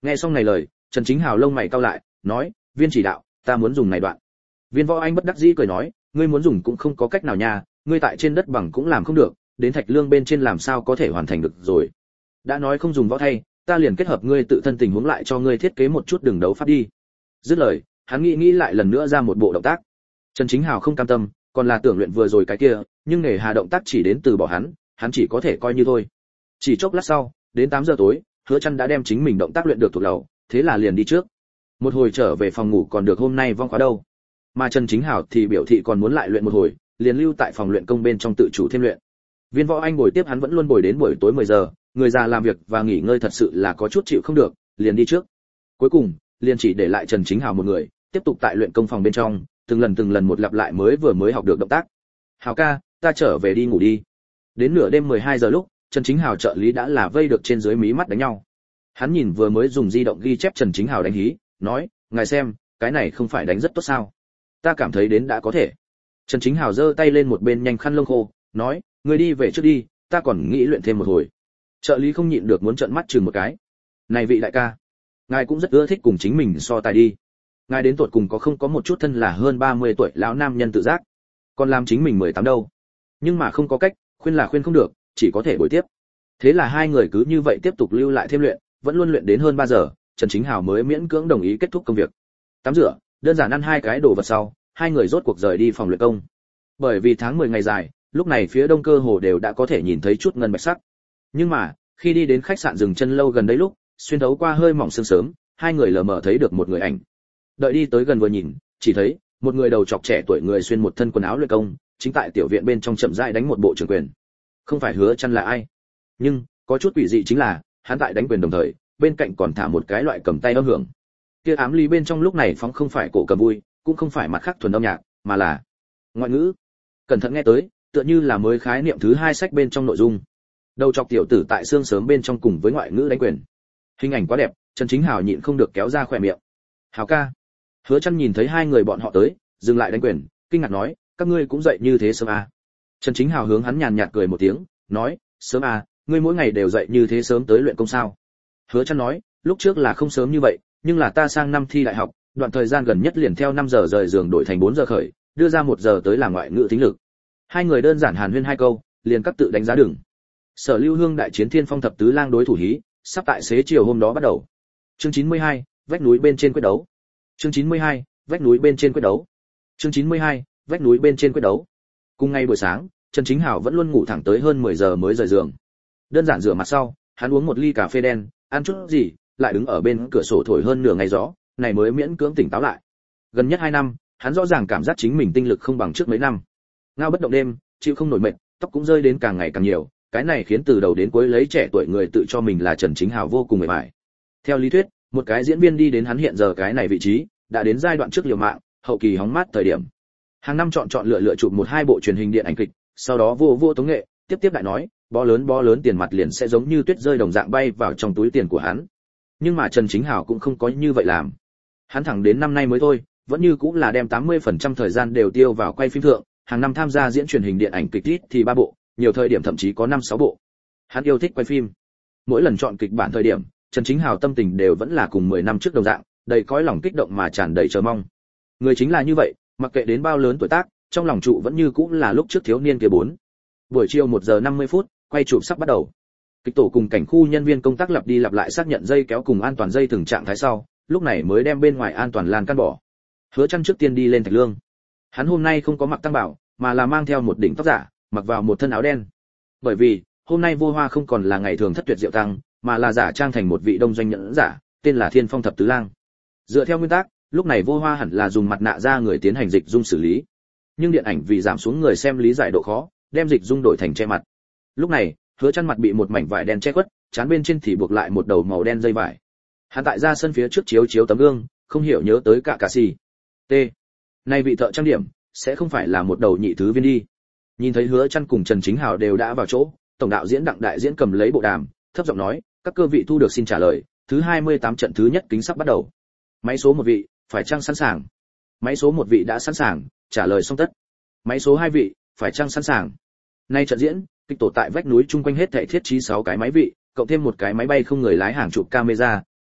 Nghe xong này lời, Trần Chính Hào lông mày cau lại, nói, viên chỉ đạo, ta muốn dùng này đoạn. Viên Võ Anh bất đắc dĩ cười nói, ngươi muốn dùng cũng không có cách nào nha, ngươi tại trên đất bằng cũng làm không được, đến thạch lương bên trên làm sao có thể hoàn thành được rồi. Đã nói không dùng võ thay, ta liền kết hợp ngươi tự thân tình huống lại cho ngươi thiết kế một chút đường đấu pháp đi. Dứt lời, hắn nghĩ lại lần nữa ra một bộ động tác. Trần Chính Hào không cam tâm, còn là tưởng luyện vừa rồi cái kia, nhưng nghề hà động tác chỉ đến từ bỏ hắn chỉ có thể coi như thôi. Chỉ chốc lát sau, đến 8 giờ tối, Hứa Chân đã đem chính mình động tác luyện được thuộc lầu, thế là liền đi trước. Một hồi trở về phòng ngủ còn được hôm nay vong khóa đâu. Mà Trần Chính Hào thì biểu thị còn muốn lại luyện một hồi, liền lưu tại phòng luyện công bên trong tự chủ thêm luyện. Viên Võ Anh ngồi tiếp hắn vẫn luôn ngồi đến buổi tối 10 giờ, người già làm việc và nghỉ ngơi thật sự là có chút chịu không được, liền đi trước. Cuối cùng, liền chỉ để lại Trần Chính Hào một người, tiếp tục tại luyện công phòng bên trong, từng lần một lặp lại mới học được động tác. "Hào ca, ta trở về đi ngủ đi." Đến nửa đêm 12 giờ lúc, Trần Chính Hào trợ lý đã là vây được trên dưới mí mắt đánh nhau. Hắn nhìn vừa mới dùng di động ghi chép Trần Chính Hào đánh hí, nói, "Ngài xem, cái này không phải đánh rất tốt sao? Ta cảm thấy đến đã có thể." Trần Chính Hào giơ tay lên một bên nhanh khăn lông khô, nói, "Ngươi đi về trước đi, ta còn nghĩ luyện thêm một hồi." Trợ lý không nhịn được muốn trợn mắt chừng một cái. "Này vị đại ca, ngài cũng rất ưa thích cùng chính mình so tài đi. Ngài đến tột cùng có không có một chút thân là hơn 30 tuổi lão nam nhân tự giác, còn làm chính mình 18 đâu." Nhưng mà không có cách, khuyên là khuyên không được, chỉ có thể bồi tiếp. Thế là hai người cứ như vậy tiếp tục lưu lại thêm luyện, vẫn luôn luyện đến hơn 3 giờ, Trần Chính Hào mới miễn cưỡng đồng ý kết thúc công việc. Tắm rửa, đơn giản ăn hai cái đồ vật sau, hai người rốt cuộc rời đi phòng luyện công. Bởi vì tháng 10 ngày dài, lúc này phía đông cơ hồ đều đã có thể nhìn thấy chút ngân bạch sắc. Nhưng mà, khi đi đến khách sạn dừng chân lâu gần đấy lúc, xuyên thấu qua hơi mỏng sương sớm, hai người lờ mờ thấy được một người ảnh. Đợi đi tới gần vừa nhìn, chỉ thấy một người đầu chọc trẻ tuổi người xuyên một thân quần áo luyện công, chính tại tiểu viện bên trong chậm rãi đánh một bộ trường quyền. Không phải Hứa Chân là ai? Nhưng, có chút quỷ dị chính là, hắn tại đánh quyền đồng thời, bên cạnh còn thả một cái loại cầm tay âm hưởng. Kia ám lý bên trong lúc này phóng không phải cổ cầm vui, cũng không phải mặt khác thuần âm nhạc, mà là ngoại ngữ. Cẩn thận nghe tới, tựa như là mới khái niệm thứ 2 sách bên trong nội dung. Đầu chọc tiểu tử tại xương sớm bên trong cùng với ngoại ngữ đánh quyền. Hình ảnh quá đẹp, Trần Chính Hào nhịn không được kéo ra khóe miệng. "Hào ca." Hứa Chân nhìn thấy hai người bọn họ tới, dừng lại đánh quyền, kinh ngạc nói, "Các ngươi cũng dậy như thế sớm à?" Trần Chính Hào hướng hắn nhàn nhạt cười một tiếng, nói, "Sớm à, ngươi mỗi ngày đều dậy như thế sớm tới luyện công sao?" Hứa Chân nói, "Lúc trước là không sớm như vậy, nhưng là ta sang năm thi đại học, đoạn thời gian gần nhất liền theo 5 giờ rời giường đổi thành 4 giờ khởi, đưa ra 1 giờ tới làm ngoại ngữ tính lực." Hai người đơn giản hàn huyên hai câu, liền các tự đánh giá đường. Sở Lưu Hương đại chiến Thiên Phong thập tứ lang đối thủ hí, sắp tại xế chiều hôm đó bắt đầu. Chương 92, vách núi bên trên quyết đấu. Chương 92, vách núi bên trên quyết đấu. Chương 92, vách núi bên trên quyết đấu. Cùng ngày buổi sáng, Trần Chính Hào vẫn luôn ngủ thẳng tới hơn 10 giờ mới rời giường. Đơn giản rửa mặt sau, hắn uống một ly cà phê đen, ăn chút gì, lại đứng ở bên cửa sổ thổi hơn nửa ngày gió, này mới miễn cưỡng tỉnh táo lại. Gần nhất 2 năm, hắn rõ ràng cảm giác chính mình tinh lực không bằng trước mấy năm. Ngao bất động đêm, chịu không nổi mệt, tóc cũng rơi đến càng ngày càng nhiều, cái này khiến từ đầu đến cuối lấy trẻ tuổi người tự cho mình là Trần Chính Hào vô cùng mệt mỏi. Theo lý thuyết, một cái diễn viên đi đến hắn hiện giờ cái này vị trí, đã đến giai đoạn trước liều mạng, hậu kỳ hóng mát thời điểm. Hàng năm chọn lựa chụp 1-2 bộ truyền hình điện ảnh kịch, sau đó vô tống nghệ, tiếp đại nói, bó lớn tiền mặt liền sẽ giống như tuyết rơi đồng dạng bay vào trong túi tiền của hắn. Nhưng mà Trần Chính Hào cũng không có như vậy làm. Hắn thẳng đến năm nay mới thôi, vẫn như cũng là đem 80% thời gian đều tiêu vào quay phim thượng, hàng năm tham gia diễn truyền hình điện ảnh kịch ít thì 3 bộ, nhiều thời điểm thậm chí có 5-6 bộ. Hắn yêu thích quay phim. Mỗi lần chọn kịch bản thời điểm, Trần Chính Hào tâm tình đều vẫn là cùng 10 năm trước đồng dạng, đầy cõi lòng kích động mà tràn đầy chờ mong. Người chính là như vậy, mặc kệ đến bao lớn tuổi tác, trong lòng trụ vẫn như cũng là lúc trước thiếu niên kia 4. Buổi chiều 1 giờ 50 phút, quay chụp sắp bắt đầu. Kịch tổ cùng cảnh khu nhân viên công tác lặp đi lặp lại xác nhận dây kéo cùng an toàn dây từng trạng thái sau, lúc này mới đem bên ngoài an toàn lan can bỏ. Hứa Chân trước tiên đi lên thạch lương. Hắn hôm nay không có mặc tăng bảo, mà là mang theo một đỉnh tóc giả, mặc vào một thân áo đen. Bởi vì, hôm nay Vô Hoa không còn là ngày thường thất tuyệt diệu tăng, mà là giả trang thành một vị đông doanh nhẫn giả, tên là Thiên Phong thập tứ lang. Dựa theo nguyên tắc, lúc này Vô Hoa hẳn là dùng mặt nạ ra người tiến hành dịch dung xử lý. Nhưng điện ảnh vì giảm xuống người xem lý giải độ khó, đem dịch dung đổi thành che mặt. Lúc này, Hứa Chân mặt bị một mảnh vải đen che khuất, trán bên trên thì buộc lại một đầu màu đen dây vải. Hắn tại ra sân phía trước chiếu tấm gương, không hiểu nhớ tới cả xì. T. Nay vị thợ trang điểm, sẽ không phải là một đầu nhị thứ viên đi. Nhìn thấy Hứa Chân cùng Trần Chính Hào đều đã vào chỗ, tổng đạo diễn Đặng đại diễn cầm lấy bộ đàm, thấp giọng nói, các cơ vị thu được xin trả lời, thứ 28 trận thứ nhất kính sắp bắt đầu. Máy số 1 vị, phải chăng sẵn sàng? Máy số 1 vị đã sẵn sàng, trả lời xong tất. Máy số 2 vị, phải chăng sẵn sàng? Nay trận diễn, kịch tổ tại vách núi chung quanh hết thảy thiết trí 6 cái máy vị, cộng thêm một cái máy bay không người lái hàng chục camera,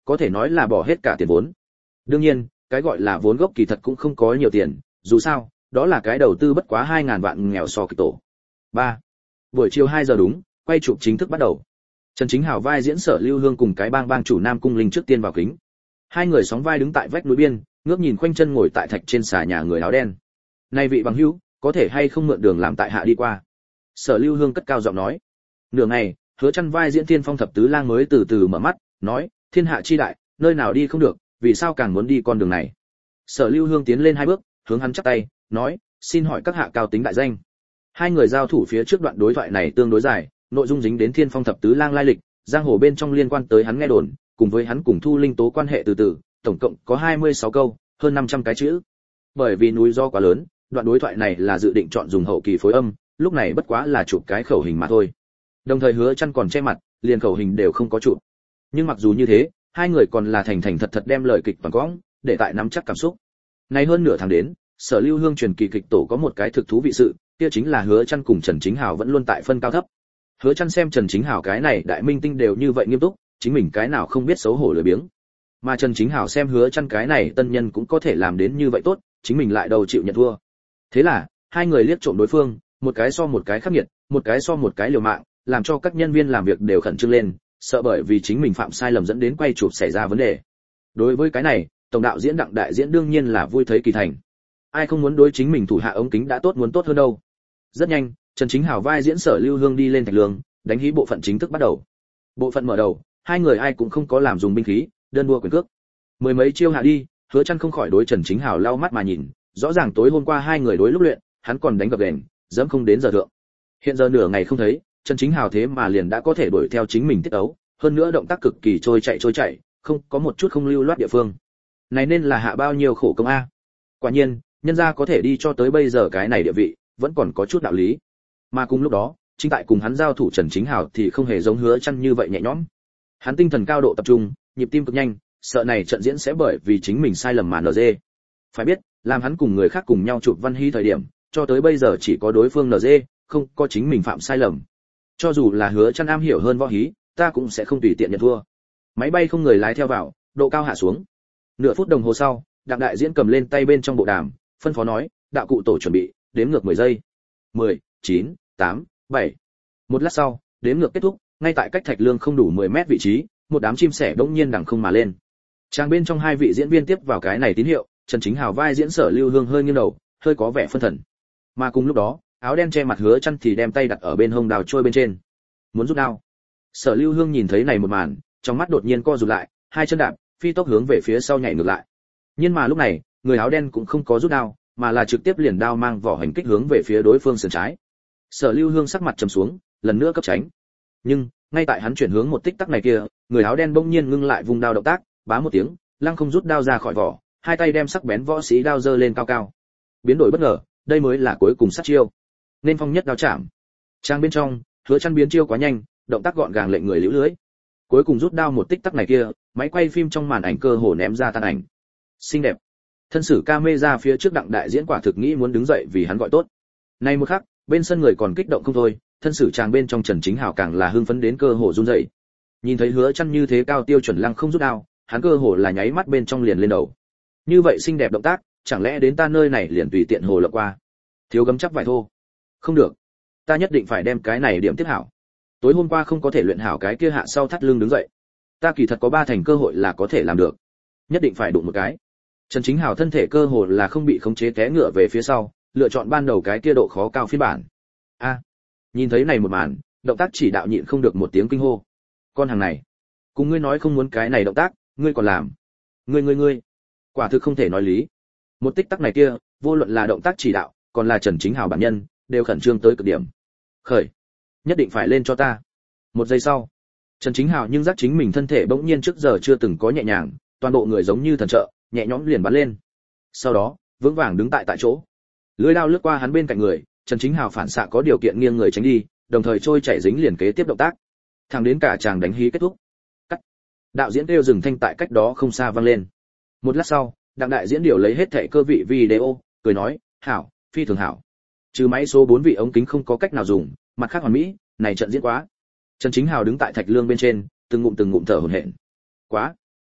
có thể nói là bỏ hết cả tiền vốn. Đương nhiên, cái gọi là vốn gốc kỳ thật cũng không có nhiều tiền, dù sao, đó là cái đầu tư bất quá 2000 vạn nghèo so kịch tổ. 3. Buổi chiều 2 giờ đúng, quay chụp chính thức bắt đầu. Trần Chính Hào vai diễn Sở Lưu Hương cùng cái bang chủ Nam Cung Linh trước tiên vào kính. Hai người sóng vai đứng tại vách núi biên, ngước nhìn khoanh chân ngồi tại thạch trên xà nhà người áo đen. "Này vị bằng hữu, có thể hay không mượn đường làm tại hạ đi qua?" Sở Lưu Hương cất cao giọng nói. Nửa ngày, Hứa Chân vai diễn Tiên Phong thập tứ lang mới từ từ mở mắt, nói: "Thiên hạ chi đại, nơi nào đi không được, vì sao càng muốn đi con đường này?" Sở Lưu Hương tiến lên 2 bước, hướng hắn chắp tay, nói: "Xin hỏi các hạ cao tính đại danh?" Hai người giao thủ phía trước đoạn đối thoại này tương đối dài, nội dung dính đến Thiên Phong thập tứ lang lai lịch, giang hồ bên trong liên quan tới hắn nghe đồn, cùng với hắn cùng Thu Linh Tố quan hệ từ từ, tổng cộng có 26 câu, hơn 500 cái chữ. Bởi vì núi do quá lớn, đoạn đối thoại này là dự định chọn dùng hậu kỳ phối âm, lúc này bất quá là chụp cái khẩu hình mà thôi. Đồng thời Hứa Chân còn che mặt, liền khẩu hình đều không có chụp. Nhưng mặc dù như thế, hai người còn là thành thành thật thật đem lời kịch toàn quãng, để tại nắm chắc cảm xúc. Nay hơn nửa tháng đến, Sở Lưu Hương truyền kỳ kịch tổ có một cái thực thú vị sự, kia chính là Hứa Chân cùng Trần Chính Hào vẫn luôn tại phân cao thấp. Hứa Chân xem Trần Chính Hào cái này đại minh tinh đều như vậy nghiêm túc, chính mình cái nào không biết xấu hổ lười biếng. Mà Trần Chính Hào xem Hứa Chân cái này tân nhân cũng có thể làm đến như vậy tốt, chính mình lại đầu chịu nhận thua. Thế là, hai người liếc trộm đối phương, một cái so một cái khắc nghiệt, một cái so một cái liều mạng, làm cho các nhân viên làm việc đều khẩn trương lên, sợ bởi vì chính mình phạm sai lầm dẫn đến quay chụp xảy ra vấn đề. Đối với cái này, tổng đạo diễn Đặng đại diễn đương nhiên là vui thấy kỳ thành. Ai không muốn đối chính mình thủ hạ ống kính đã tốt muốn tốt hơn đâu. Rất nhanh, Trần Chính Hào vai diễn Sở Lưu Hương đi lên thạch lương, đánh hí bộ phận chính thức bắt đầu. Bộ phận mở đầu, hai người ai cũng không có làm dùng binh khí, đơn đua quyền cước. Mười mấy chiêu hạ đi, Hứa Chân không khỏi đối Trần Chính Hào lau mắt mà nhìn, rõ ràng tối hôm qua hai người đối lúc luyện, hắn còn đánh gập ghềnh, dẫm không đến giờ thượng. Hiện giờ nửa ngày không thấy, Trần Chính Hào thế mà liền đã có thể đuổi theo chính mình tiết ấu, hơn nữa động tác cực kỳ trôi chạy, không có một chút không lưu loát địa phương. Này nên là hạ bao nhiêu khổ công a. Quả nhiên, nhân gia có thể đi cho tới bây giờ cái này địa vị, vẫn còn có chút đạo lý. Mà cùng lúc đó, chính tại cùng hắn giao thủ Trần Chính Hào thì không hề giống Hứa Chân như vậy nhẹ nhõm. Hắn tinh thần cao độ tập trung, nhịp tim cực nhanh, sợ này trận diễn sẽ bởi vì chính mình sai lầm mà nở dê. Phải biết, làm hắn cùng người khác cùng nhau chụp văn hí thời điểm, cho tới bây giờ chỉ có đối phương nở dê, không có chính mình phạm sai lầm. Cho dù là Hứa Chân am hiểu hơn võ hí, ta cũng sẽ không tùy tiện nhận thua. Máy bay không người lái theo vào, độ cao hạ xuống. Nửa phút đồng hồ sau, Đặng đại diễn cầm lên tay bên trong bộ đàm, phân phó nói: "Đạo cụ tổ chuẩn bị, đếm ngược 10 giây. 10, 9, 8, 7." Một lát sau, đếm ngược kết thúc, ngay tại cách thạch lương không đủ 10 mét vị trí, một đám chim sẻ bỗng nhiên đằng không mà lên. Trang bên trong hai vị diễn viên tiếp vào cái này tín hiệu, Trần Chính Hào vai diễn Sở Lưu Hương hơi nghiêng đầu, hơi có vẻ phân thần. Mà cùng lúc đó, áo đen che mặt Hứa Chân thì đem tay đặt ở bên hông đào trôi bên trên. Muốn rút đao. Sở Lưu Hương nhìn thấy này một màn, trong mắt đột nhiên co rụt lại, hai chân đạp, phi tốc hướng về phía sau nhảy ngược lại. Nhưng mà lúc này, người áo đen cũng không có rút đao, mà là trực tiếp liền đao mang vỏ hành kích hướng về phía đối phương sườn trái. Sở Lưu Hương sắc mặt trầm xuống, lần nữa cấp tránh. Nhưng, ngay tại hắn chuyển hướng một tích tắc này kia, người áo đen bỗng nhiên ngưng lại vùng đao động tác, bá một tiếng, lăng không rút đao ra khỏi vỏ, hai tay đem sắc bén võ sĩ đao giơ lên cao cao. Biến đổi bất ngờ, đây mới là cuối cùng sát chiêu. Nên phong nhất đao chạm. Trang bên trong, Hứa Chân biến chiêu quá nhanh, động tác gọn gàng lệnh người liễu lưới. Cuối cùng rút đao một tích tắc này kia, máy quay phim trong màn ảnh cơ hồ ném ra tàn ảnh. Xinh đẹp. Thân sử camera phía trước Đặng đại diễn quả thực nghĩ muốn đứng dậy vì hắn gọi tốt. Nay một khắc, bên sân người còn kích động không thôi, thân sử chàng bên trong Trần Chính Hào càng là hưng phấn đến cơ hồ run rẩy. Nhìn thấy Hứa Chân như thế cao tiêu chuẩn lăng không rút đao, hắn cơ hồ là nháy mắt bên trong liền lên đầu. Như vậy xinh đẹp động tác, chẳng lẽ đến ta nơi này liền tùy tiện hồ lộng qua? Thiếu gấm chắc vải thô. Không được, ta nhất định phải đem cái này điểm tiếp hảo. Tối hôm qua không có thể luyện hảo cái kia hạ sau thắt lưng đứng dậy. Ta kỳ thật có 3 thành cơ hội là có thể làm được. Nhất định phải đụng một cái. Trần Chính Hào thân thể cơ hồ là không bị khống chế té ngựa về phía sau, lựa chọn ban đầu cái kia độ khó cao phiên bản. A. Nhìn thấy này một màn, động tác chỉ đạo nhịn không được một tiếng kinh hô. Con hàng này, cùng ngươi nói không muốn cái này động tác, ngươi còn làm. Ngươi, quả thực không thể nói lý. Một tích tắc này kia, vô luận là động tác chỉ đạo, còn là Trần Chính Hào bản nhân, đều khẩn trương tới cực điểm. Khởi, nhất định phải lên cho ta. Một giây sau, Trần Chính Hào nhưng giác chính mình thân thể bỗng nhiên trước giờ chưa từng có nhẹ nhàng, toàn bộ người giống như thần trợ, nhẹ nhõm liền bắn lên. Sau đó, vững vàng đứng tại chỗ. Lưỡi đao lướt qua hắn bên cạnh người, Trần Chính Hào phản xạ có điều kiện nghiêng người tránh đi, đồng thời trôi chảy dính liền kế tiếp động tác. Thẳng đến cả chàng đánh hí kết thúc. Cắt. Đạo diễn kêu dừng thanh tại cách đó không xa vang lên. Một lát sau, Đặng đại diễn điều lấy hết thảy cơ vị video, cười nói, "Hảo, phi thường hảo. Trừ máy số 4 vị ống kính không có cách nào dùng, mặt khác hoàn mỹ, này trận diễn quá." Trần Chính Hào đứng tại thạch lương bên trên, từng ngụm thở hổn hển. "Quá,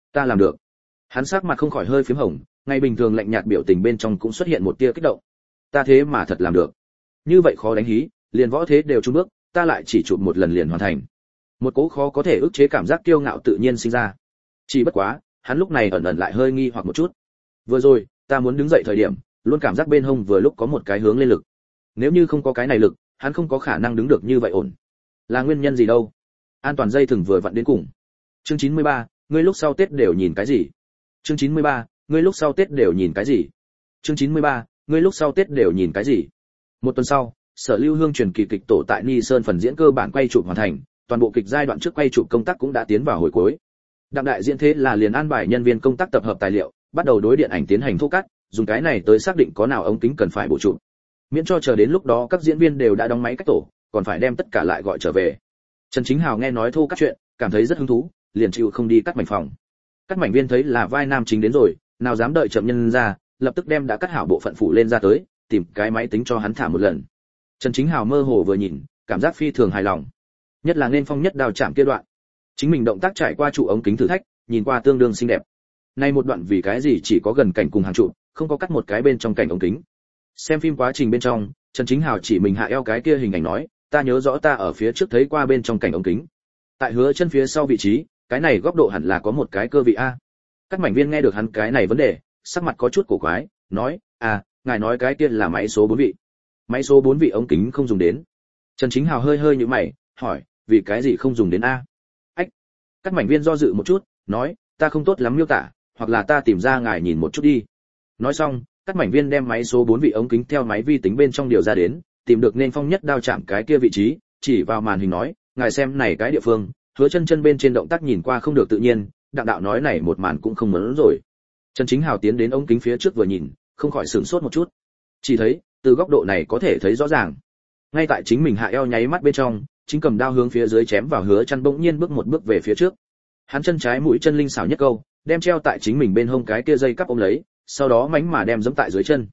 Ta làm được. Hắn sắc mặt không khỏi hơi phím hồng, ngay bình thường lạnh nhạt biểu tình bên trong cũng xuất hiện một tia kích động. Ta thế mà thật làm được. Như vậy khó đánh hí, liền võ thế đều chung bước, ta lại chỉ chụp một lần liền hoàn thành. Một cố khó có thể ức chế cảm giác kiêu ngạo tự nhiên sinh ra. Chỉ bất quá, hắn lúc này ẩn ẩn lại hơi nghi hoặc một chút. Vừa rồi, ta muốn đứng dậy thời điểm, luôn cảm giác bên hông vừa lúc có một cái hướng lên lực. Nếu như không có cái này lực, hắn không có khả năng đứng được như vậy ổn. Là nguyên nhân gì đâu? An toàn dây thừng vừa vặn đến cùng. Chương 93, ngươi lúc sau Tết đều nhìn cái gì? Chương 93, ngươi lúc sau Tết đều nhìn cái gì? Chương 93, ngươi lúc sau Tết đều nhìn cái gì? Một tuần sau, Sở Lưu Hương truyền kỳ kịch tổ tại Ni Sơn phần diễn cơ bản quay chụp hoàn thành, toàn bộ kịch giai đoạn trước quay chụp công tác cũng đã tiến vào hồi cuối. Đặng đại diễn thế là liền an bài nhân viên công tác tập hợp tài liệu, bắt đầu đối điện ảnh tiến hành thu cắt, dùng cái này tới xác định có nào ống kính cần phải bổ chụp. Miễn cho chờ đến lúc đó các diễn viên đều đã đóng máy cách tổ, còn phải đem tất cả lại gọi trở về. Trần Chính Hào nghe nói thu cắt chuyện, cảm thấy rất hứng thú, liền chịu không đi cắt mảnh phòng. Cắt mảnh viên thấy là vai nam chính đến rồi, nào dám đợi chậm nhân ra, lập tức đem đã cắt hảo bộ phận phủ lên ra tới, tìm cái máy tính cho hắn thả một lần. Trần Chính Hào mơ hồ vừa nhìn, cảm giác phi thường hài lòng. Nhất là nên phong nhất đào chạm kia đoạn. Chính mình động tác trải qua trụ ống kính thử thách, nhìn qua tương đương xinh đẹp. Nay một đoạn vì cái gì chỉ có gần cảnh cùng hàng trụ, không có cắt một cái bên trong cảnh ống kính. Xem phim quá trình bên trong, Trần Chính Hào chỉ mình hạ eo cái kia hình ảnh nói, ta nhớ rõ ta ở phía trước thấy qua bên trong cảnh ống kính. Tại Hứa Chân phía sau vị trí, cái này góc độ hẳn là có một cái cơ vị a. Các mảnh viên nghe được hắn cái này vấn đề, sắc mặt có chút cổ quái, nói, ngài nói cái kia là máy số 4 vị. Máy số 4 vị ống kính không dùng đến. Trần Chính Hào hơi hơi nhíu mày, hỏi, vì cái gì không dùng đến a? Ách. Các mảnh viên do dự một chút, nói, ta không tốt lắm miêu tả, hoặc là ta tìm ra ngài nhìn một chút đi. Nói xong, các mảnh viên đem máy số 4 vị ống kính theo máy vi tính bên trong điều ra đến, tìm được nên phong nhất đao chạm cái kia vị trí, chỉ vào màn hình nói, ngài xem này cái địa phương, Hứa Chân chân bên trên động tác nhìn qua không được tự nhiên, Đặng đạo nói này một màn cũng không muốn rồi. Trần Chính Hào tiến đến ống kính phía trước vừa nhìn, không khỏi sửng sốt một chút. Chỉ thấy, từ góc độ này có thể thấy rõ ràng. Ngay tại chính mình hạ eo nháy mắt bên trong, chính cầm đao hướng phía dưới chém vào Hứa Chân bỗng nhiên bước một bước về phía trước. Hắn chân trái mũi chân linh xảo nhất câu, đem treo tại chính mình bên hông cái kia dây cắp ôm lấy, sau đó mánh mà đem giẫm tại dưới chân.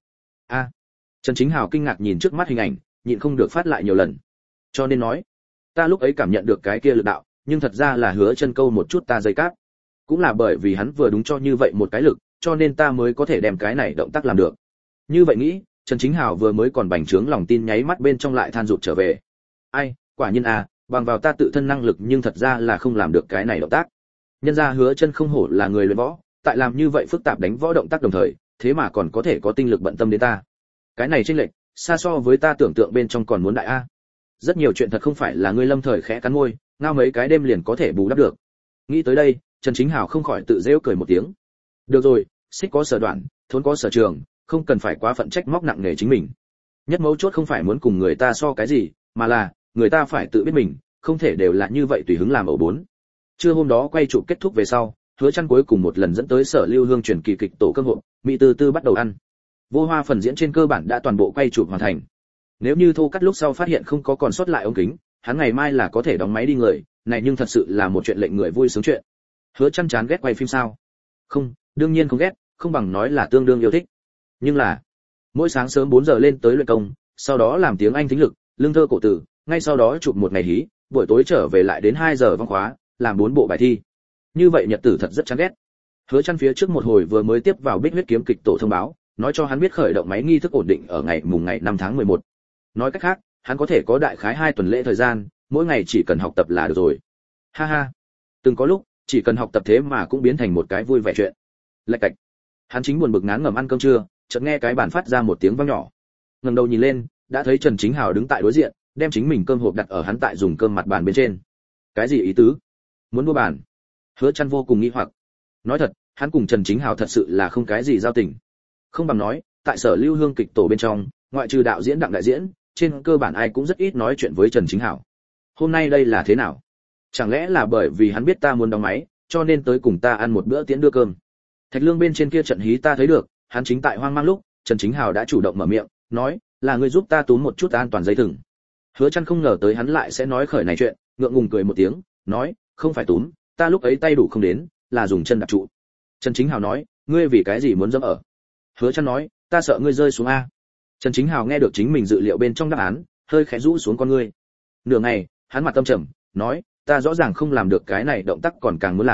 Trần Chính Hào kinh ngạc nhìn trước mắt hình ảnh, nhịn không được phát lại nhiều lần. Cho nên nói, ta lúc ấy cảm nhận được cái kia lực đạo, nhưng thật ra là Hứa Chân câu một chút ta dây cáp. Cũng là bởi vì hắn vừa đúng cho như vậy một cái lực, cho nên ta mới có thể đem cái này động tác làm được. Như vậy nghĩ, Trần Chính Hào vừa mới còn bành trướng lòng tin nháy mắt bên trong lại than rụt trở về. Ai, quả nhiên bằng vào ta tự thân năng lực nhưng thật ra là không làm được cái này động tác. Nhân ra Hứa Chân không hổ là người luyện võ, tại làm như vậy phức tạp đánh võ động tác đồng thời, thế mà còn có thể có tinh lực bận tâm đến ta. Cái này chênh lệch, xa so với ta tưởng tượng bên trong còn muốn đại a. Rất nhiều chuyện thật không phải là ngươi lâm thời khẽ cắn môi, ngao mấy cái đêm liền có thể bù đắp được. Nghĩ tới đây, Trần Chính Hào không khỏi tự giễu cười một tiếng. Được rồi, xích có sở đoạn, thốn có sở trường, không cần phải quá phận trách móc nặng nề chính mình. Nhất mấu chốt không phải muốn cùng người ta so cái gì, mà là người ta phải tự biết mình, không thể đều là như vậy tùy hứng làm ẩu bốn. Trưa hôm đó quay chụp kết thúc về sau, Hứa Chân cuối cùng một lần dẫn tới Sở Lưu Hương truyền kỳ kịch tổ cơm hộp, mỹ từ từ bắt đầu ăn. Vô Hoa phần diễn trên cơ bản đã toàn bộ quay chụp hoàn thành. Nếu như thu cắt lúc sau phát hiện không có còn sót lại ống kính, hắn ngày mai là có thể đóng máy đi người, này nhưng thật sự là một chuyện lệnh người vui sướng chuyện. Hứa Chân chán ghét quay phim sao? Không, đương nhiên không ghét, không bằng nói là tương đương yêu thích. Nhưng là, mỗi sáng sớm 4 giờ lên tới luyện công, sau đó làm tiếng Anh thính lực, lương thơ cổ tử, ngay sau đó chụp một ngày hí, buổi tối trở về lại đến 2 giờ văn khóa, làm 4 bộ bài thi. Như vậy nhật tử thật rất chán ghét. Hứa Chân phía trước một hồi vừa mới tiếp vào Bích Huyết kiếm kịch tổ thông báo, nói cho hắn biết khởi động máy nghi thức ổn định ở ngày 5 tháng 11. Nói cách khác, hắn có thể có đại khái 2 tuần lễ thời gian, mỗi ngày chỉ cần học tập là được rồi. Ha ha. Từng có lúc, chỉ cần học tập thế mà cũng biến thành một cái vui vẻ chuyện. Lạch cạch. Hắn chính buồn bực ngán ngẩm ăn cơm trưa, chợt nghe cái bàn phát ra một tiếng vang nhỏ. Ngẩng đầu nhìn lên, đã thấy Trần Chính Hào đứng tại đối diện, đem chính mình cơm hộp đặt ở hắn tại dùng cơm mặt bàn bên trên. Cái gì ý tứ? Muốn mua bàn? Hứa Chân vô cùng nghi hoặc. Nói thật, hắn cùng Trần Chính Hào thật sự là không cái gì giao tình. Không bằng nói, tại Sở Lưu Hương kịch tổ bên trong, ngoại trừ đạo diễn Đặng đại diễn, trên cơ bản ai cũng rất ít nói chuyện với Trần Chính Hào. Hôm nay đây là thế nào? Chẳng lẽ là bởi vì hắn biết ta muốn đóng máy, cho nên tới cùng ta ăn một bữa tiễn đưa cơm. Thạch Lương bên trên kia trận hí ta thấy được, hắn chính tại hoang mang lúc, Trần Chính Hào đã chủ động mở miệng, nói, là ngươi giúp ta túm một chút an toàn dây thừng. Hứa Chân không ngờ tới hắn lại sẽ nói khởi này chuyện, ngượng ngùng cười một tiếng, nói, không phải túm, ta lúc ấy tay đủ không đến, là dùng chân đạp trụ. Trần Chính Hào nói, ngươi vì cái gì muốn dẫm ở? Hứa Chân nói, ta sợ ngươi rơi xuống a. Trần Chính Hào nghe được chính mình dự liệu bên trong đáp án, hơi khẽ rũ xuống con ngươi. Nửa ngày, hắn mặt tâm trầm, nói, ta rõ ràng không làm được cái này động tác còn càng muốn làm,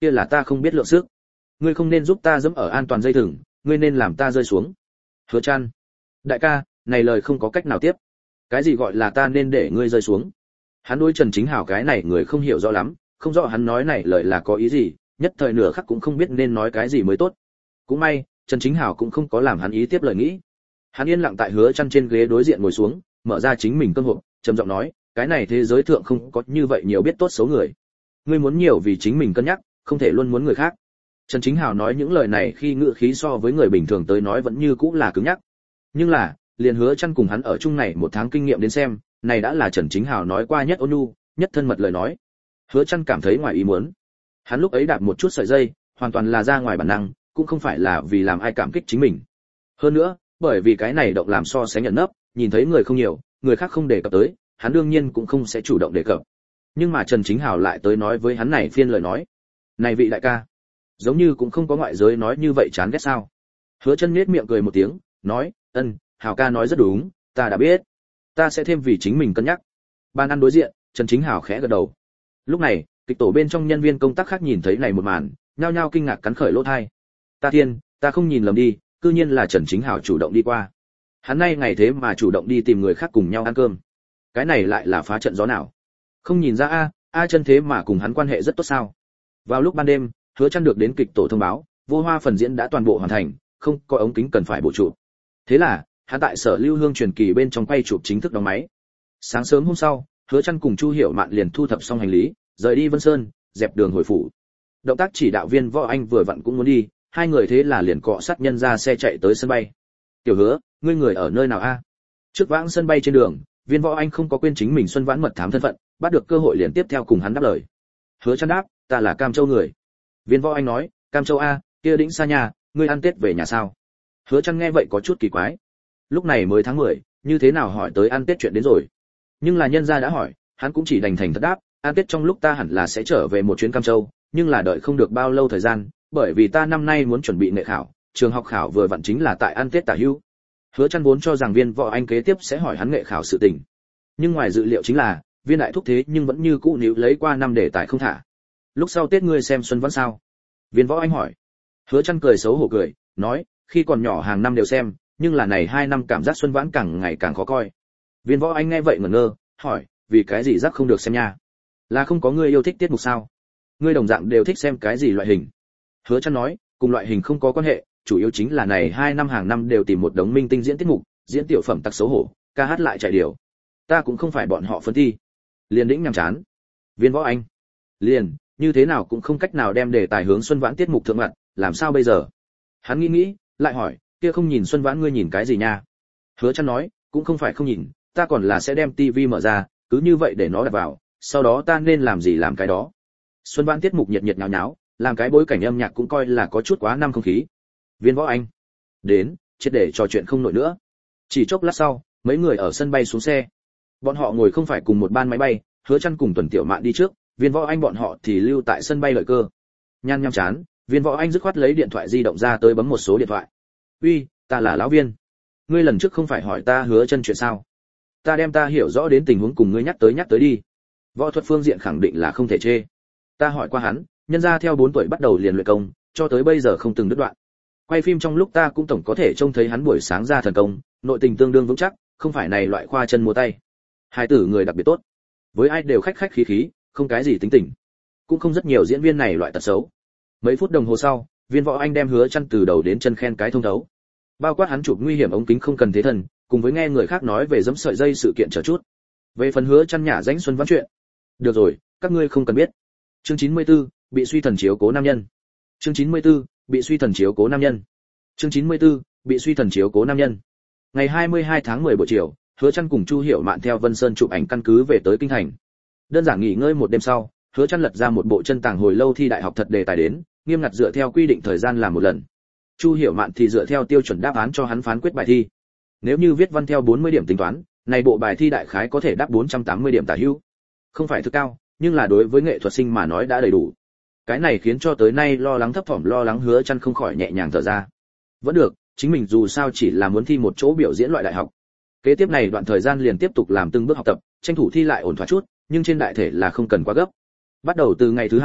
kia là ta không biết lượng sức. Ngươi không nên giúp ta dẫm ở an toàn dây thừng, ngươi nên làm ta rơi xuống. Hứa Chân, đại ca, này lời không có cách nào tiếp. Cái gì gọi là ta nên để ngươi rơi xuống? Hắn đối Trần Chính Hào cái này người không hiểu rõ lắm, không rõ hắn nói này lời là có ý gì, nhất thời nửa khắc cũng không biết nên nói cái gì mới tốt. Cũng may, Trần Chính Hào cũng không có làm hắn ý tiếp lời nghĩ. Hắn yên lặng tại Hứa Chân trên ghế đối diện ngồi xuống, mở ra chính mình cơm hộp, trầm giọng nói, cái này thế giới thượng không có như vậy nhiều biết tốt xấu người. Ngươi muốn nhiều vì chính mình cân nhắc, không thể luôn muốn người khác. Trần Chính Hào nói những lời này khi ngữ khí so với người bình thường tới nói vẫn như cũ là cứng nhắc. Nhưng là, liền Hứa Chân cùng hắn ở chung này một tháng kinh nghiệm đến xem, này đã là Trần Chính Hào nói qua nhất ôn nhu, nhất thân mật lời nói. Hứa Chân cảm thấy ngoài ý muốn. Hắn lúc ấy đạp một chút sợi dây, hoàn toàn là ra ngoài bản năng, cũng không phải là vì làm ai cảm kích chính mình. Hơn nữa, bởi vì cái này động làm so sánh ẩn nấp, nhìn thấy người không nhiều, người khác không đề cập tới, hắn đương nhiên cũng không sẽ chủ động đề cập. Nhưng mà Trần Chính Hào lại tới nói với hắn này phiên lời nói. Này vị đại ca, giống như cũng không có ngoại giới nói như vậy chán ghét sao? Hứa Chân nhếch miệng cười một tiếng, nói, Hào ca nói rất đúng, ta đã biết, ta sẽ thêm vì chính mình cân nhắc. Ban ăn đối diện, Trần Chính Hào khẽ gật đầu. Lúc này, kịch tổ bên trong nhân viên công tác khác nhìn thấy này một màn, nhao nhao kinh ngạc cắn khởi lỗ tai. Ta thiên, ta không nhìn lầm đi, cư nhiên là Trần Chính Hào chủ động đi qua. Hắn nay ngày thế mà chủ động đi tìm người khác cùng nhau ăn cơm. Cái này lại là phá trận gió nào? Không nhìn ra a Chân thế mà cùng hắn quan hệ rất tốt sao? Vào lúc ban đêm, Hứa Chân được đến kịch tổ thông báo, Vô Hoa phần diễn đã toàn bộ hoàn thành, không có ống kính cần phải bổ chụp. Thế là, hắn tại Sở Lưu Hương truyền kỳ bên trong quay chụp chính thức đóng máy. Sáng sớm hôm sau, Hứa Chân cùng Chu Hiểu Mạn liền thu thập xong hành lý, rời đi Vân Sơn, dẹp đường hồi phủ. Động tác chỉ đạo viên Võ Anh vừa vặn cũng muốn đi, hai người thế là liền cọ sát nhân ra xe chạy tới sân bay. Tiểu Hứa, ngươi người ở nơi nào a? Trước vãng sân bay trên đường, viên Võ Anh không có quên chính mình Xuân Vãn mật thám thân phận, bắt được cơ hội liền tiếp theo cùng hắn đáp lời. Hứa Chân đáp, ta là Cam Châu người. Viên Võ Anh nói, Cam Châu a, kia đỉnh xa nhà, ngươi ăn Tết về nhà sao? Hứa Chân nghe vậy có chút kỳ quái. Lúc này mới tháng 10, như thế nào hỏi tới ăn Tết chuyện đến rồi? Nhưng là nhân gia đã hỏi, hắn cũng chỉ đành thành thật đáp, ăn Tết trong lúc ta hẳn là sẽ trở về một chuyến Cam Châu, nhưng là đợi không được bao lâu thời gian, bởi vì ta năm nay muốn chuẩn bị nghệ khảo, trường học khảo vừa vặn chính là tại ăn Tết tả hữu. Hứa Chân vốn cho rằng viên Võ Anh kế tiếp sẽ hỏi hắn nghệ khảo sự tình, nhưng ngoài dự liệu chính là viên đại thúc thế nhưng vẫn như cũ níu lấy qua năm đề tài không thả. Lúc sau Tết ngươi xem Xuân Vãn sao? Viên Võ Anh hỏi. Hứa Chân cười xấu hổ cười, nói, khi còn nhỏ hàng năm đều xem, nhưng là này 2 năm cảm giác Xuân Vãn càng ngày càng khó coi. Viên Võ Anh nghe vậy ngẩn ngơ, hỏi, vì cái gì giác không được xem nha? Là không có ngươi yêu thích tiết mục sao? Ngươi đồng dạng đều thích xem cái gì loại hình? Hứa Chân nói, cùng loại hình không có quan hệ, chủ yếu chính là này 2 năm hàng năm đều tìm một đống minh tinh diễn tiết mục, diễn tiểu phẩm tặc xấu hổ, ca hát lại chạy điều. Ta cũng không phải bọn họ phân thi. Liền đĩnh nhàm chán. Viên Võ Anh, liền, như thế nào cũng không cách nào đem đề tài hướng Xuân Vãn tiết mục thượng mặt, làm sao bây giờ? Hắn nghĩ, lại hỏi, kia không nhìn Xuân Vãn ngươi nhìn cái gì nha? Hứa Chân nói, cũng không phải không nhìn, ta còn là sẽ đem tivi mở ra, cứ như vậy để nó đặt vào, sau đó ta nên làm gì làm cái đó. Xuân Vãn tiết mục nhiệt nhiệt nháo nháo, làm cái bối cảnh âm nhạc cũng coi là có chút quá năm không khí. Viên Võ Anh, đến, triệt để trò chuyện không nổi nữa. Chỉ chốc lát sau, mấy người ở sân bay xuống xe. Bọn họ ngồi không phải cùng một ban máy bay, Hứa Chân cùng Tuần Tiểu Mạn đi trước, Viên Võ Anh bọn họ thì lưu tại sân bay đợi cơ. Nhan nhăm chán, Viên Võ Anh dứt khoát lấy điện thoại di động ra tới bấm một số điện thoại. "Uy, ta là lão Viên. Ngươi lần trước không phải hỏi ta Hứa Chân chuyện sao? Ta đem ta hiểu rõ đến tình huống cùng ngươi nhắc tới đi. Võ thuật phương diện khẳng định là không thể chê. Ta hỏi qua hắn, nhân ra theo 4 tuổi bắt đầu liền luyện công, cho tới bây giờ không từng đứt đoạn. Quay phim trong lúc ta cũng tổng có thể trông thấy hắn buổi sáng ra thần công, nội tình tương đương vững chắc, không phải này loại khoa chân múa tay. Hai tử người đặc biệt tốt, với ai đều khách khách khí khí, không cái gì tính tình. Cũng không rất nhiều diễn viên này loại tật xấu." Mấy phút đồng hồ sau, Viên Võ Anh đem Hứa Chân từ đầu đến chân khen cái thông thấu. Bao quát hắn chụp nguy hiểm ống kính không cần thế thần, cùng với nghe người khác nói về giẫm sợi dây sự kiện chờ chút. Về phần Hứa Chân nhả danh Xuân Vãn chuyện, được rồi, các ngươi không cần biết. Chương 94, bị suy thần chiếu cố nam nhân. Chương 94, bị suy thần chiếu cố nam nhân. Chương 94, bị suy thần chiếu cố nam nhân. Ngày 22 tháng 10 buổi chiều, Hứa Chân cùng Chu Hiểu Mạn theo Vân Sơn chụp ảnh căn cứ về tới kinh thành. Đơn giản nghỉ ngơi một đêm sau, Hứa Chân lật ra một bộ chân tàng hồi lâu thi đại học thật đề tài đến, nghiêm ngặt dựa theo quy định thời gian làm một lần. Chu Hiểu Mạn thì dựa theo tiêu chuẩn đáp án cho hắn phán quyết bài thi. Nếu như viết văn theo 40 điểm tính toán, này bộ bài thi đại khái có thể đáp 480 điểm tả hữu. Không phải thực cao, nhưng là đối với nghệ thuật sinh mà nói đã đầy đủ. Cái này khiến cho tới nay lo lắng thấp thỏm lo lắng Hứa Chân không khỏi nhẹ nhàng thở ra. Vẫn được, chính mình dù sao chỉ là muốn thi một chỗ biểu diễn loại đại học. Kế tiếp này đoạn thời gian liền tiếp tục làm từng bước học tập, tranh thủ thi lại ổn thỏa chút, nhưng trên đại thể là không cần quá gấp. Bắt đầu từ ngày thứ 2,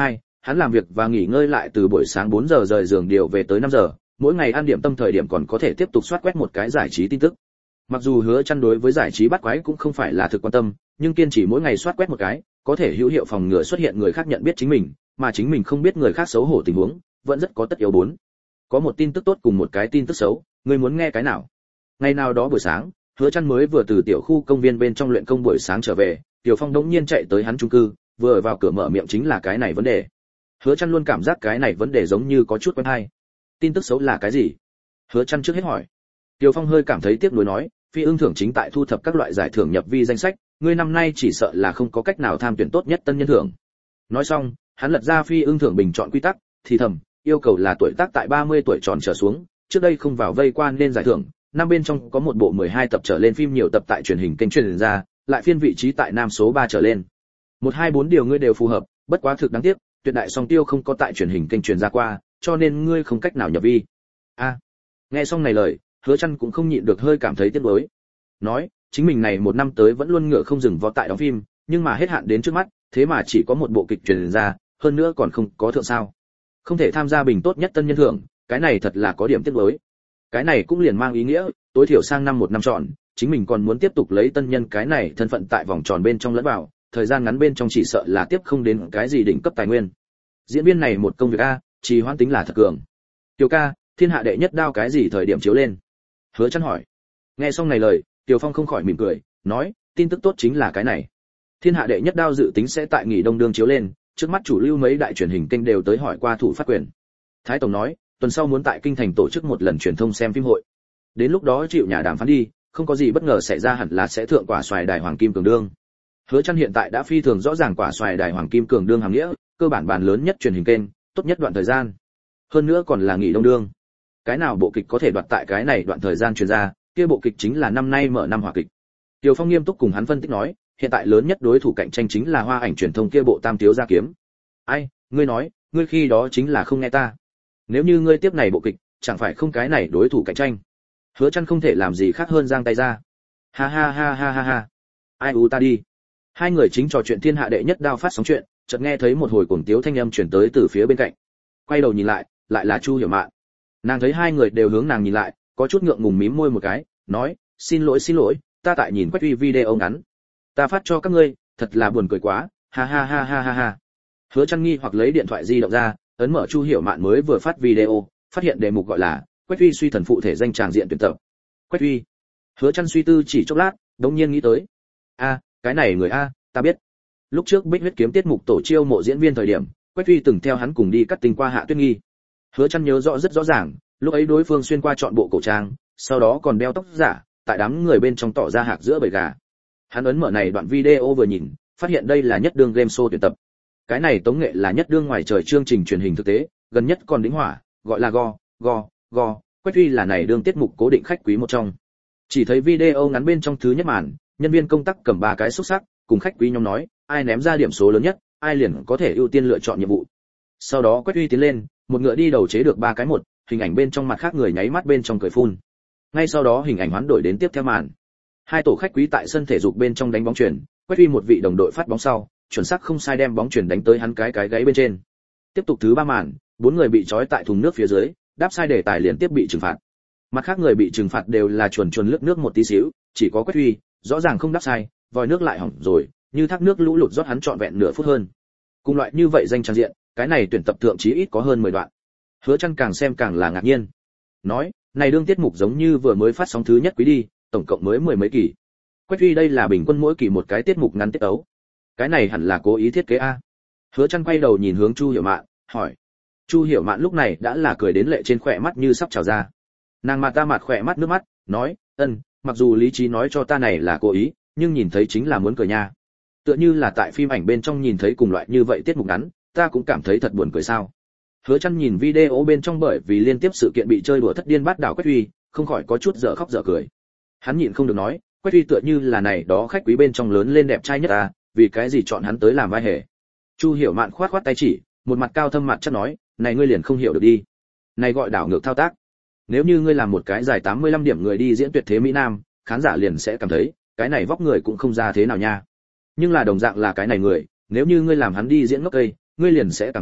Hắn làm việc và nghỉ ngơi lại từ buổi sáng 4 giờ rời giường điều về tới 5 giờ, mỗi ngày ăn điểm tâm thời điểm còn có thể tiếp tục soát quét một cái giải trí tin tức. Mặc dù Hứa Chân đối với giải trí bắt quái cũng không phải là thực quan tâm, nhưng kiên trì mỗi ngày soát quét một cái, có thể hữu hiệu phòng ngừa xuất hiện người khác nhận biết chính mình, mà chính mình không biết người khác xấu hổ tình huống, vẫn rất có tất yếu bốn. Có một tin tức tốt cùng một cái tin tức xấu, ngươi muốn nghe cái nào? Ngày nào đó buổi sáng, Hứa Chân mới vừa từ tiểu khu công viên bên trong luyện công buổi sáng trở về, Tiểu Phong đống nhiên chạy tới hắn chung cư, vừa vào cửa mở miệng chính là cái này vấn đề. Hứa Chân luôn cảm giác cái này vấn đề giống như có chút quen hay. Tin tức xấu là cái gì? Hứa Chân trước hết hỏi. Tiểu Phong hơi cảm thấy tiếc nuối nói, Phi Ưng thưởng chính tại thu thập các loại giải thưởng nhập vi danh sách, ngươi năm nay chỉ sợ là không có cách nào tham tuyển tốt nhất tân nhân thưởng. Nói xong, hắn lật ra Phi Ưng thưởng bình chọn quy tắc, thì thầm, yêu cầu là tuổi tác tại 30 tuổi tròn trở xuống, trước đây không vào vây quan nên giải thưởng, năm bên trong có một bộ 12 tập trở lên phim nhiều tập tại truyền hình kênh truyền ra, lại phiên vị trí tại nam số 3 trở lên. 1 2 4 điều ngươi đều phù hợp, bất quá thực đáng tiếc, tuyệt đại song tiêu không có tại truyền hình kênh truyền ra qua, cho nên ngươi không cách nào nhập vi. A. Nghe xong này lời, Hứa Chân cũng không nhịn được hơi cảm thấy tiếc nuối. Nói, chính mình này một năm tới vẫn luôn ngựa không dừng vó tại đóng phim, nhưng mà hết hạn đến trước mắt, thế mà chỉ có một bộ kịch truyền ra, hơn nữa còn không có thượng sao. Không thể tham gia bình tốt nhất tân nhân thưởng, cái này thật là có điểm tiếc nuối. Cái này cũng liền mang ý nghĩa, tối thiểu sang năm một năm tròn, chính mình còn muốn tiếp tục lấy tân nhân cái này thân phận tại vòng tròn bên trong lẫn vào, thời gian ngắn bên trong chỉ sợ là tiếp không đến cái gì đỉnh cấp tài nguyên. Diễn viên này một công việc a, trì hoãn tính là thật cường. Tiểu ca, thiên hạ đệ nhất đao cái gì thời điểm chiếu lên? Hứa Chân hỏi. Nghe xong này lời, Tiểu Phong không khỏi mỉm cười, nói, tin tức tốt chính là cái này. Thiên hạ đệ nhất đao dự tính sẽ tại nghỉ đông đương chiếu lên, trước mắt chủ lưu mấy đại truyền hình kênh đều tới hỏi qua thủ phát quyền. Thái tổng nói, tuần sau muốn tại kinh thành tổ chức một lần truyền thông xem phim hội. Đến lúc đó chịu nhà đàm phán đi, không có gì bất ngờ xảy ra hẳn là sẽ thượng quả xoài đài hoàng kim cường đương. Hứa Chân hiện tại đã phi thường rõ ràng quả xoài đài hoàng kim cường đương hàm nghĩa, cơ bản bản lớn nhất truyền hình kênh, tốt nhất đoạn thời gian. Hơn nữa còn là nghỉ đông đương. Cái nào bộ kịch có thể đoạt tại cái này đoạn thời gian truyền ra, kia bộ kịch chính là năm nay mở năm hỏa kịch. Tiêu Phong nghiêm túc cùng hắn phân tích nói, hiện tại lớn nhất đối thủ cạnh tranh chính là Hoa Ảnh truyền thông kia bộ Tam Tiếu gia kiếm. Ai, ngươi nói, ngươi khi đó chính là không nghe ta. Nếu như ngươi tiếp này bộ kịch, chẳng phải không cái này đối thủ cạnh tranh. Hứa Chân không thể làm gì khác hơn giang tay ra. Ha ha ha ha ha ha. Ai u ta đi. Hai người chính trò chuyện thiên hạ đệ nhất đao phát sóng chuyện, chợt nghe thấy một hồi cuồng tiếu thanh âm truyền tới từ phía bên cạnh. Quay đầu nhìn lại, lại là Chu Hiểu Mạn. Nàng thấy hai người đều hướng nàng nhìn lại, có chút ngượng ngùng mím môi một cái, nói, xin lỗi, ta tại nhìn Quách Uy video ngắn. Ta phát cho các ngươi, thật là buồn cười quá, ha ha ha ha ha ha. Hứa Chân nghi hoặc lấy điện thoại di động ra, ấn mở Chu Hiểu Mạn mới vừa phát video, phát hiện đề mục gọi là Quách Uy suy thần phụ thể danh tràng diện tuyển tập. Quách Uy. Hứa Chân suy tư chỉ chốc lát, đống nhiên nghĩ tới. A, cái này người a, ta biết. Lúc trước Bích Huyết kiếm tiết mục tổ chiêu mộ diễn viên thời điểm, Quách Uy từng theo hắn cùng đi cắt tình qua Hạ Tuyết Nghi. Hứa Chân nhớ rõ rất rõ ràng, lúc ấy đối phương xuyên qua chọn bộ cổ trang, sau đó còn đeo tóc giả, tại đám người bên trong tỏ ra hạc giữa bầy gà. Hắn ấn mở này đoạn video vừa nhìn, phát hiện đây là nhất đương game show tuyển tập. Cái này tống nghệ là nhất đương ngoài trời chương trình truyền hình thực tế, gần nhất còn đính hỏa, gọi là go. Quách Uy là này đương tiết mục cố định khách quý một trong. Chỉ thấy video ngắn bên trong thứ nhất màn, nhân viên công tác cầm 3 cái xúc sắc, cùng khách quý nhóm nói, ai ném ra điểm số lớn nhất, ai liền có thể ưu tiên lựa chọn nhiệm vụ. Sau đó Quách Uy tiến lên, một ngựa đi đầu chế được 3 cái một, hình ảnh bên trong mặt khác người nháy mắt bên trong cười phun. Ngay sau đó hình ảnh hoán đổi đến tiếp theo màn. Hai tổ khách quý tại sân thể dục bên trong đánh bóng chuyền, Quách Uy một vị đồng đội phát bóng sau, chuẩn xác không sai đem bóng chuyền đánh tới hắn cái gáy bên trên. Tiếp tục thứ 3 màn, 4 người bị trói tại thùng nước phía dưới, đáp sai đề tài liên tiếp bị trừng phạt. Mặt khác người bị trừng phạt đều là chuồn lướt nước một tí xíu, chỉ có Quách Uy, rõ ràng không đáp sai, vòi nước lại hỏng rồi, như thác nước lũ lụt rót hắn trọn vẹn nửa phút hơn. Cùng loại như vậy danh trang diện, cái này tuyển tập thượng chí ít có hơn 10 đoạn. Hứa Chân càng xem càng là ngạc nhiên. Nói, này đương tiết mục giống như vừa mới phát sóng thứ nhất quý đi, tổng cộng mới 10 mấy kỳ. Quách Uy đây là bình quân mỗi kỳ một cái tiết mục ngắn tiết ấu. Cái này hẳn là cố ý thiết kế a. Hứa Chân quay đầu nhìn hướng Chu Hiểu Mạn, hỏi. Chu Hiểu Mạn lúc này đã là cười đến lệ trên khóe mắt như sắp trào ra. Nàng mặt ta mặt khóe mắt nước mắt, nói, mặc dù lý trí nói cho ta này là cố ý, nhưng nhìn thấy chính là muốn cười nha. Tựa như là tại phim ảnh bên trong nhìn thấy cùng loại như vậy tiết mục ngắn, ta cũng cảm thấy thật buồn cười sao. Hứa Chân nhìn video bên trong bởi vì liên tiếp sự kiện bị chơi đùa thất điên bát đảo Quách Uy, không khỏi có chút dở khóc dở cười. Hắn nhịn không được nói, Quách Uy tựa như là này đó khách quý bên trong lớn lên đẹp trai nhất à, vì cái gì chọn hắn tới làm vai hề. Chu Hiểu Mạn khoát tay chỉ, một mặt cao thâm mặt chắc nói, này ngươi liền không hiểu được đi. Này gọi đảo ngược thao tác. Nếu như ngươi làm một cái dài 85 điểm người đi diễn tuyệt thế mỹ nam, khán giả liền sẽ cảm thấy, cái này vóc người cũng không ra thế nào nha. Nhưng là đồng dạng là cái này người, nếu như ngươi làm hắn đi diễn ngốc cây, ngươi liền sẽ cảm thấy,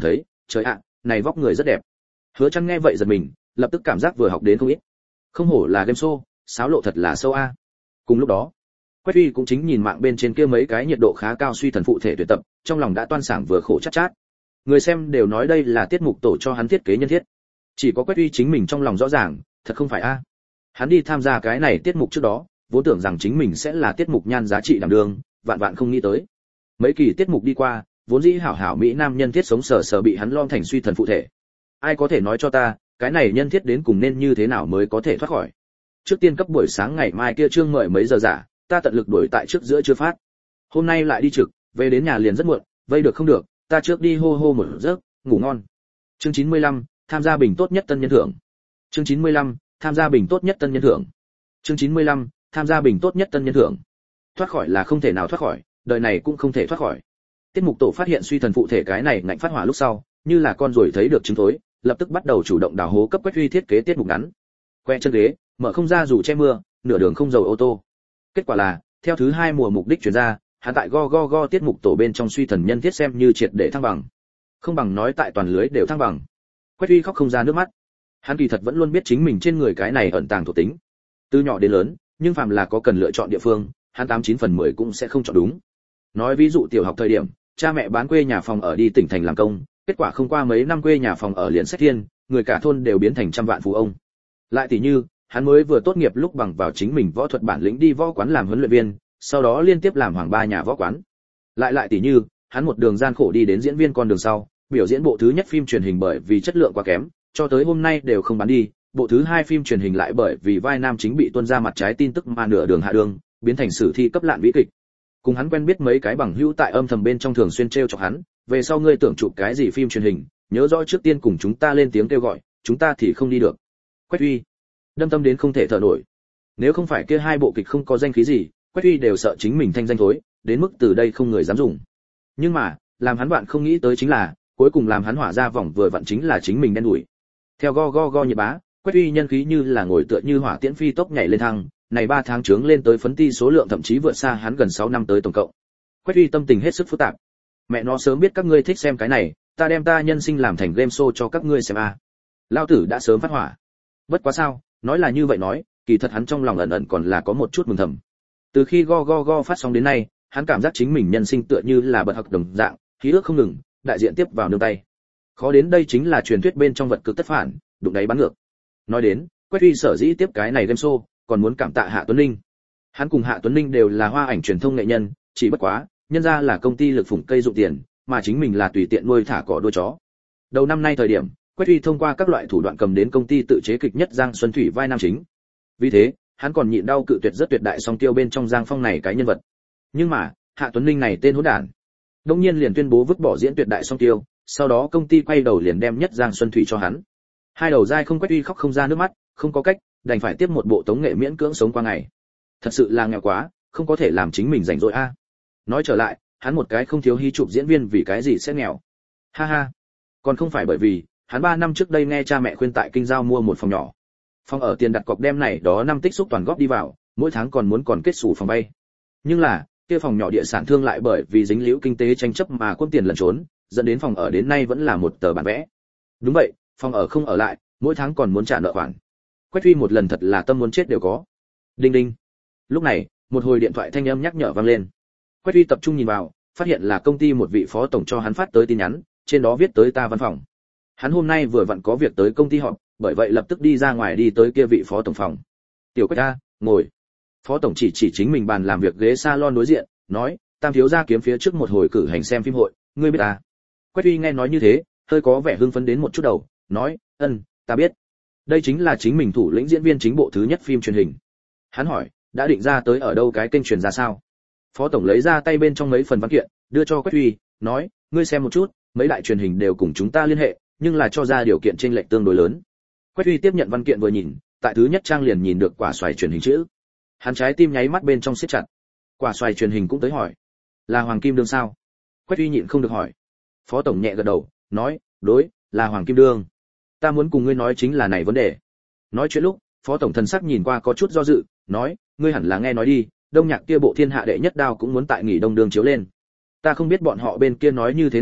trời ạ, này vóc người rất đẹp. Hứa Chân nghe vậy giật mình, lập tức cảm giác vừa học đến không ít. Không hổ là game show, sáo lộ thật là sâu a. Cùng lúc đó, Quách Uy cũng chính nhìn mạng bên trên kia mấy cái nhiệt độ khá cao suy thần phụ thể tuyển tập, trong lòng đã toan sảng vừa khổ chát chát. Người xem đều nói đây là tiết mục tổ cho hắn thiết kế nhân thiết. Chỉ có Quách Uy chính mình trong lòng rõ ràng, thật không phải a. Hắn đi tham gia cái này tiết mục trước đó, vốn tưởng rằng chính mình sẽ là tiết mục nhan giá trị đảm đương, vạn vạn không nghĩ tới. Mấy kỳ tiết mục đi qua, vốn dĩ hảo hảo mỹ nam nhân thiết sống sờ sờ bị hắn lom thành suy thần phụ thể. Ai có thể nói cho ta, cái này nhân thiết đến cùng nên như thế nào mới có thể thoát khỏi? Trước tiên cấp buổi sáng ngày mai kia trương mời mấy giờ giả, ta tận lực đuổi tại trước giữa chưa phát. Hôm nay lại đi trực, về đến nhà liền rất muộn, vây được không được, ta trước đi hô hô một giấc, ngủ ngon. Chương 95, tham gia bình tốt nhất tân nhân thưởng. Chương 95, tham gia bình tốt nhất tân nhân thưởng. Chương 95, tham gia bình tốt nhất tân nhân thưởng. Thoát khỏi là không thể nào thoát khỏi, đời này cũng không thể thoát khỏi. Tiết mục tổ phát hiện suy thần phụ thể cái này ngạnh phát hỏa lúc sau, như là con ruồi thấy được trứng thối, lập tức bắt đầu chủ động đào hố cấp Quách Uy thiết kế tiết mục ngắn. Que chân ghế, mở không ra dù che mưa, nửa đường không dầu ô tô. Kết quả là, theo thứ 2 mùa mục đích chuyển ra, hắn tại go tiết mục tổ bên trong suy thần nhân thiết xem như triệt để thăng bằng. Không bằng nói tại toàn lưới đều thăng bằng. Quách Uy khóc không ra nước mắt. Hắn kỳ thật vẫn luôn biết chính mình trên người cái này ẩn tàng thuộc tính. Từ nhỏ đến lớn, nhưng phàm là có cần lựa chọn địa phương, hắn 89 phần 10 cũng sẽ không chọn đúng. Nói ví dụ tiểu học thời điểm, cha mẹ bán quê nhà phòng ở đi tỉnh thành làm công, kết quả không qua mấy năm quê nhà phòng ở liền sách thiên, người cả thôn đều biến thành trăm vạn phú ông. Lại tỷ như, hắn mới vừa tốt nghiệp lúc bằng vào chính mình võ thuật bản lĩnh đi võ quán làm huấn luyện viên, sau đó liên tiếp làm hoàng ba nhà võ quán. Lại tỷ như, hắn một đường gian khổ đi đến diễn viên con đường sau, biểu diễn bộ thứ nhất phim truyền hình bởi vì chất lượng quá kém, cho tới hôm nay đều không bán đi, bộ thứ 2 phim truyền hình lại bởi vì vai nam chính bị tuôn ra mặt trái tin tức mà nửa đường hạ đường, biến thành sử thi cấp lạn vĩ kịch. Cùng hắn quen biết mấy cái bằng hữu tại âm thầm bên trong thường xuyên trêu chọc hắn, về sau ngươi tưởng chụp cái gì phim truyền hình, nhớ rõ trước tiên cùng chúng ta lên tiếng kêu gọi, chúng ta thì không đi được. Quách Uy đâm tâm đến không thể thở nổi. Nếu không phải kia 2 bộ kịch không có danh khí gì, Quách Uy đều sợ chính mình thanh danh thối, đến mức từ đây không người dám dùng. Nhưng mà, làm hắn bạn không nghĩ tới chính là, cuối cùng làm hắn hỏa ra vòng vừa vặn chính là chính mình đen đuổi. Theo go nhiệt bá, Quách Uy nhân khí như là ngồi tựa như hỏa tiễn phi tốc nhảy lên thăng, này 3 tháng chướng lên tới phấn ti số lượng thậm chí vượt xa hắn gần 6 năm tới tổng cộng. Quách Uy tâm tình hết sức phức tạp. Mẹ nó sớm biết các ngươi thích xem cái này, ta đem ta nhân sinh làm thành game show cho các ngươi xem a. Lão tử đã sớm phát hỏa. Bất quá sao, nói là như vậy nói, kỳ thật hắn trong lòng ẩn ẩn còn là có một chút mừng thầm. Từ khi go phát sóng đến nay, hắn cảm giác chính mình nhân sinh tựa như là bật học đồng dạng, khí ước không ngừng, đại diện tiếp vào nương tay. Khó đến đây chính là truyền thuyết bên trong vật cực tất phản, đụng đáy bắn ngược. Nói đến, Quách Uy sở dĩ tiếp cái này game show, còn muốn cảm tạ Hạ Tuấn Linh. Hắn cùng Hạ Tuấn Linh đều là hoa ảnh truyền thông nghệ nhân, chỉ bất quá, nhân ra là công ty lực phụng cây dụng tiền, mà chính mình là tùy tiện nuôi thả cỏ đuôi chó. Đầu năm nay thời điểm, Quách Uy thông qua các loại thủ đoạn cầm đến công ty tự chế kịch nhất Giang Xuân Thủy vai nam chính. Vì thế, hắn còn nhịn đau cự tuyệt rất tuyệt đại song tiêu bên trong Giang Phong này cái nhân vật. Nhưng mà, Hạ Tuấn Linh này tên hỗn đản, đột nhiên liền tuyên bố vứt bỏ diễn tuyệt đại song tiêu, sau đó công ty quay đầu liền đem nhất Giang Xuân Thủy cho hắn. Hai đầu dai không Quách Uy khóc không ra nước mắt, không có cách, đành phải tiếp một bộ tống nghệ miễn cưỡng sống qua ngày. Thật sự là nghèo quá, không có thể làm chính mình rảnh rỗi a. Nói trở lại, hắn một cái không thiếu hí chụp diễn viên vì cái gì sẽ nghèo? Ha ha, còn không phải bởi vì hắn 3 năm trước đây nghe cha mẹ khuyên tại kinh giao mua một phòng nhỏ. Phòng ở tiền đặt cọc đem này đó năm tích xúc toàn góp đi vào, mỗi tháng còn muốn kết sổ phòng bay. Nhưng là, kia phòng nhỏ địa sản thương lại bởi vì dính líu kinh tế tranh chấp mà quân tiền lẩn trốn, dẫn đến phòng ở đến nay vẫn là một tờ bản vẽ. Đúng vậy, phòng ở không ở lại, mỗi tháng còn muốn trả nợ khoản. Quách Uy một lần thật là tâm muốn chết đều có. Đinh đinh. Lúc này, một hồi điện thoại thanh âm nhắc nhở vang lên. Quách Uy tập trung nhìn vào, phát hiện là công ty một vị phó tổng cho hắn phát tới tin nhắn, trên đó viết tới ta văn phòng. Hắn hôm nay vừa vặn có việc tới công ty họp, bởi vậy lập tức đi ra ngoài đi tới kia vị phó tổng phòng. Tiểu Quách a, ngồi. Phó tổng chỉ chính mình bàn làm việc ghế salon đối diện, nói, Tam thiếu gia kiếm phía trước một hồi cử hành xem phim hội, ngươi biết ta. Quách Uy nghe nói như thế, hơi có vẻ hưng phấn đến một chút đầu, nói, ta biết. Đây chính là chính mình thủ lĩnh diễn viên chính bộ thứ nhất phim truyền hình. Hắn hỏi, đã định ra tới ở đâu cái kênh truyền ra sao? Phó tổng lấy ra tay bên trong mấy phần văn kiện, đưa cho Quách Uy, nói, ngươi xem một chút, mấy đại truyền hình đều cùng chúng ta liên hệ, nhưng là cho ra điều kiện chênh lệch tương đối lớn. Quách Uy tiếp nhận văn kiện vừa nhìn, tại thứ nhất trang liền nhìn được quả xoài truyền hình chữ. Hắn trái tim nháy mắt bên trong siết chặt. Quả xoài truyền hình cũng tới hỏi, là Hoàng Kim Đương sao? Quách Uy nhịn không được hỏi. Phó tổng nhẹ gật đầu, nói, đối, là Hoàng Kim Đương. Ta muốn cùng ngươi nói chính là này vấn đề. Nói chuyện lúc, phó tổng thần sắc nhìn qua có chút do dự, nói, ngươi hẳn là nghe nói đi, Đông Nhạc kia bộ thiên hạ đệ nhất đao cũng muốn tại nghỉ đông đường chiếu lên. Ta không biết bọn họ bên kia nói như thế nào,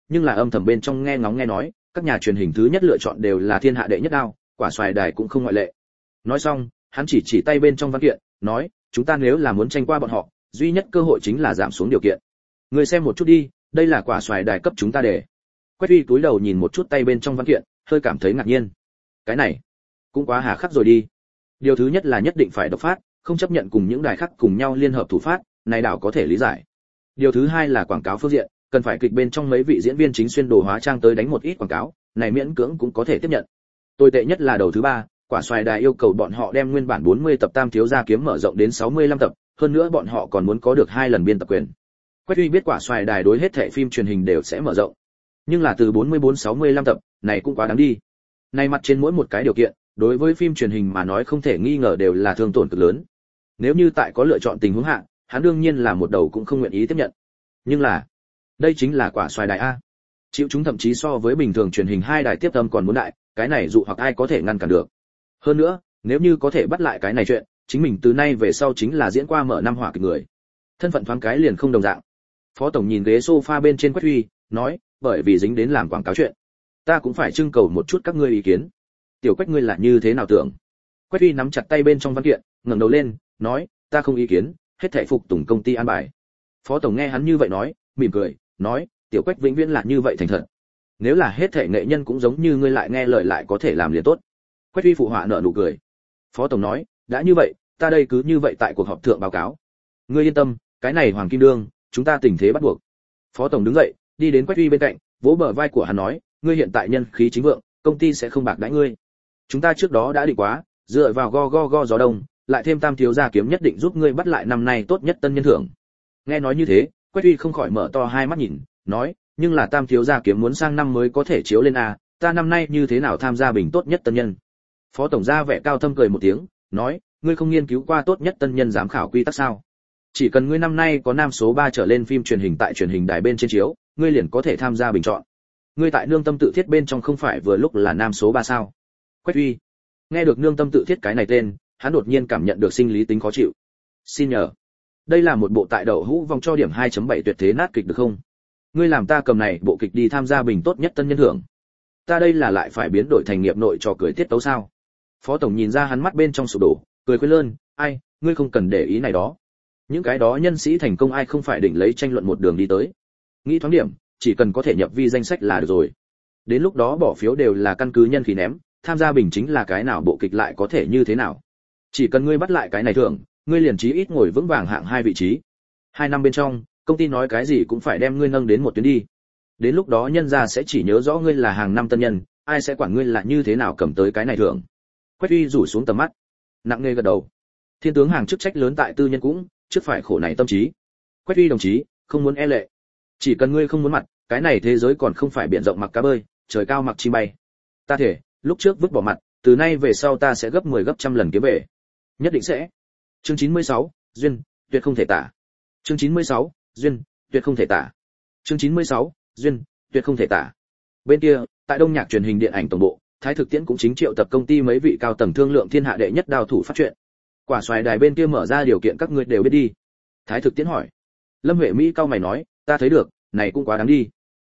nhưng là âm thầm bên trong nghe ngóng nghe nói, các nhà truyền hình thứ nhất lựa chọn đều là thiên hạ đệ nhất đao, quả xoài đài cũng không ngoại lệ. Nói xong, hắn chỉ tay bên trong văn kiện, nói, chúng ta nếu là muốn tranh qua bọn họ, duy nhất cơ hội chính là giảm xuống điều kiện. Người xem một chút đi, đây là quả xoài đài cấp chúng ta để. Quách Uy cúi đầu nhìn một chút tay bên trong văn kiện, hơi cảm thấy ngạc nhiên. Cái này cũng quá hà khắc rồi đi. Điều thứ nhất là nhất định phải độc phát, không chấp nhận cùng những đài khác cùng nhau liên hợp thủ phát, này đảo có thể lý giải. Điều thứ hai là quảng cáo phương diện, cần phải kịch bên trong mấy vị diễn viên chính xuyên đồ hóa trang tới đánh một ít quảng cáo, này miễn cưỡng cũng có thể tiếp nhận. Tồi tệ nhất là đầu thứ ba, quả xoài đài yêu cầu bọn họ đem nguyên bản 40 tập Tam thiếu gia kiếm mở rộng đến 65 tập, hơn nữa bọn họ còn muốn có được 2 lần biên tập quyền. Quách Uy biết quả xoài đài đối hết thảy phim truyền hình đều sẽ mở rộng, nhưng là từ 44-65 tập, này cũng quá đáng đi. Này mặt trên mỗi một cái điều kiện, đối với phim truyền hình mà nói không thể nghi ngờ đều là thương tổn cực lớn. Nếu như tại có lựa chọn tình huống hạ, hắn đương nhiên là một đầu cũng không nguyện ý tiếp nhận. Nhưng là, đây chính là quả xoài đài a. Chịu chúng thậm chí so với bình thường truyền hình 2 đài tiếp âm còn muốn đại, cái này dụ hoặc ai có thể ngăn cản được. Hơn nữa, nếu như có thể bắt lại cái này chuyện, chính mình từ nay về sau chính là diễn qua mở năm hỏa kịch người. Thân phận thoáng cái liền không đồng dạng. Phó tổng nhìn ghế sofa bên trên Quách Huy, nói, bởi vì dính đến làm quảng cáo chuyện, ta cũng phải trưng cầu một chút các ngươi ý kiến. Tiểu Quách ngươi là như thế nào tưởng? Quách Huy nắm chặt tay bên trong văn kiện, ngẩng đầu lên, nói, ta không ý kiến, hết thảy phục tùng công ty an bài. Phó tổng nghe hắn như vậy nói, mỉm cười, nói, Tiểu Quách vĩnh viễn là như vậy thành thật. Nếu là hết thảy nghệ nhân cũng giống như ngươi lại nghe lời lại có thể làm liền tốt. Quách Huy phụ họa nở nụ cười. Phó tổng nói, đã như vậy, ta đây cứ như vậy tại cuộc họp thượng báo cáo. Ngươi yên tâm, cái này Hoàng Kim Đương, chúng ta tình thế bắt buộc. Phó tổng đứng dậy, đi đến Quách Huy bên cạnh, vỗ bờ vai của hắn nói, ngươi hiện tại nhân khí chính vượng, công ty sẽ không bạc đãi ngươi. Chúng ta trước đó đã định quá, dựa vào go gió đông, lại thêm Tam thiếu gia kiếm nhất định giúp ngươi bắt lại năm nay tốt nhất tân nhân thưởng. Nghe nói như thế, Quách Huy không khỏi mở to hai mắt nhìn, nói, nhưng là Tam thiếu gia kiếm muốn sang năm mới có thể chiếu lên a, ta năm nay như thế nào tham gia bình tốt nhất tân nhân. Phó tổng ra vẻ cao thâm cười một tiếng, nói, ngươi không nghiên cứu qua tốt nhất tân nhân giám khảo quy tắc sao? Chỉ cần ngươi năm nay có nam số 3 trở lên phim truyền hình tại truyền hình đài bên trên chiếu, ngươi liền có thể tham gia bình chọn. Ngươi tại nương tâm tự thiết bên trong không phải vừa lúc là nam số 3 sao? Quách Huy nghe được nương tâm tự thiết cái này tên, hắn đột nhiên cảm nhận được sinh lý tính khó chịu. Xin nhờ, đây là một bộ tại đậu hũ vòng cho điểm 2.7 tuyệt thế nát kịch được không? Ngươi làm ta cầm này bộ kịch đi tham gia bình tốt nhất tân nhân thưởng. Ta đây là lại phải biến đổi thành nghiệp nội trò cười tiết tấu sao? Phó tổng nhìn ra hắn mắt bên trong sụp đổ, cười khuyên lơn, ai, ngươi không cần để ý này đó. Những cái đó nhân sĩ thành công ai không phải định lấy tranh luận một đường đi tới. Nghĩ thoáng điểm, chỉ cần có thể nhập vi danh sách là được rồi. Đến lúc đó bỏ phiếu đều là căn cứ nhân khí ném, tham gia bình chính là cái nào bộ kịch lại có thể như thế nào. Chỉ cần ngươi bắt lại cái này thưởng, ngươi liền chí ít ngồi vững vàng hạng 2 vị trí. 2 năm bên trong, công ty nói cái gì cũng phải đem ngươi nâng đến một tuyến đi. Đến lúc đó nhân gia sẽ chỉ nhớ rõ ngươi là hàng năm tân nhân, ai sẽ quản ngươi là như thế nào cầm tới cái này thưởng. Quách Huy rủ xuống tầm mắt, nặng nề gật đầu. Thiên tướng hàng chức trách lớn tại tư nhân cũng, trước phải khổ này tâm trí. Quách Huy đồng chí, không muốn e lệ. Chỉ cần ngươi không muốn mặt, cái này thế giới còn không phải biển rộng mặc cá bơi, trời cao mặc chim bay. Ta thể, lúc trước vứt bỏ mặt, từ nay về sau ta sẽ gấp 10 gấp trăm lần kiếm về. Nhất định sẽ. Chương 96, duyên, tuyệt không thể tả. Chương 96, duyên, tuyệt không thể tả. Chương 96, duyên, tuyệt không thể tả. Bên kia, tại Đông Nhạc truyền hình điện ảnh tổng bộ, Thái Thực Tiễn cũng chính triệu tập công ty mấy vị cao tầng thương lượng thiên hạ đệ nhất đao thủ phát chuyện. Quả xoài đài bên kia mở ra điều kiện các ngươi đều biết đi. Thái Thực Tiễn hỏi. Lâm Huệ Mỹ cao mày nói, ta thấy được, này cũng quá đáng đi.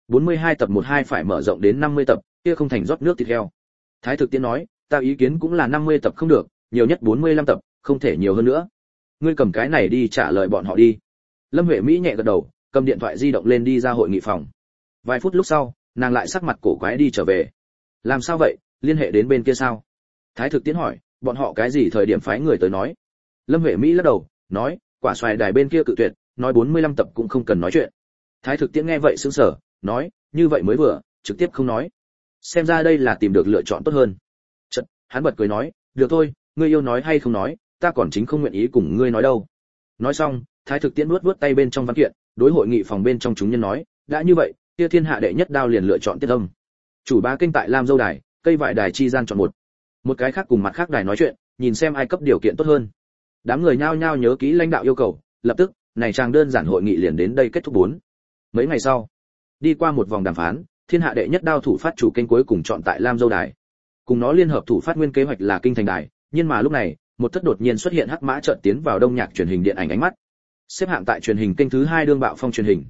42 tập 12 phải mở rộng đến 50 tập, kia không thành rót nước thịt heo. Thái Thực Tiễn nói, ta ý kiến cũng là 50 tập không được, nhiều nhất 45 tập, không thể nhiều hơn nữa. Ngươi cầm cái này đi trả lời bọn họ đi. Lâm Huệ Mỹ nhẹ gật đầu, cầm điện thoại di động lên đi ra hội nghị phòng. Vài phút lúc sau, nàng lại sắc mặt cổ quái đi trở về. Làm sao vậy, liên hệ đến bên kia sao? Thái Thực Tiễn hỏi, bọn họ cái gì thời điểm phái người tới nói? Lâm Huệ Mỹ lắc đầu, nói, quả xoài đài bên kia cự tuyệt, nói 45 tập cũng không cần nói chuyện. Thái Thực Tiễn nghe vậy sững sờ, nói, như vậy mới vừa, trực tiếp không nói. Xem ra đây là tìm được lựa chọn tốt hơn. Chợt, hắn bật cười nói, được thôi, ngươi yêu nói hay không nói, ta còn chính không nguyện ý cùng ngươi nói đâu. Nói xong, Thái Thực Tiễn vuốt tay bên trong văn kiện, đối hội nghị phòng bên trong chúng nhân nói, đã như vậy, kia thiên hạ đệ nhất đao liền lựa chọn tiết âm. Chủ ba kênh tại Lam Dâu đài, cây vải đài chi gian chọn một cái khác cùng mặt khác đài nói chuyện, nhìn xem ai cấp điều kiện tốt hơn. Đám người nhao nhao nhớ kỹ lãnh đạo yêu cầu, lập tức, này trang đơn giản hội nghị liền đến đây kết thúc 4. Mấy ngày sau, đi qua một vòng đàm phán, thiên hạ đệ nhất đao thủ phát chủ kênh cuối cùng chọn tại Lam Dâu đài. Cùng nó liên hợp thủ phát nguyên kế hoạch là Kinh Thành đài, nhưng mà lúc này, một thất đột nhiên xuất hiện hắc mã chợt tiến vào Đông Nhạc truyền hình điện ảnh ánh mắt. Xếp hạng tại truyền hình kênh thứ 2 đương bạo phong truyền hình.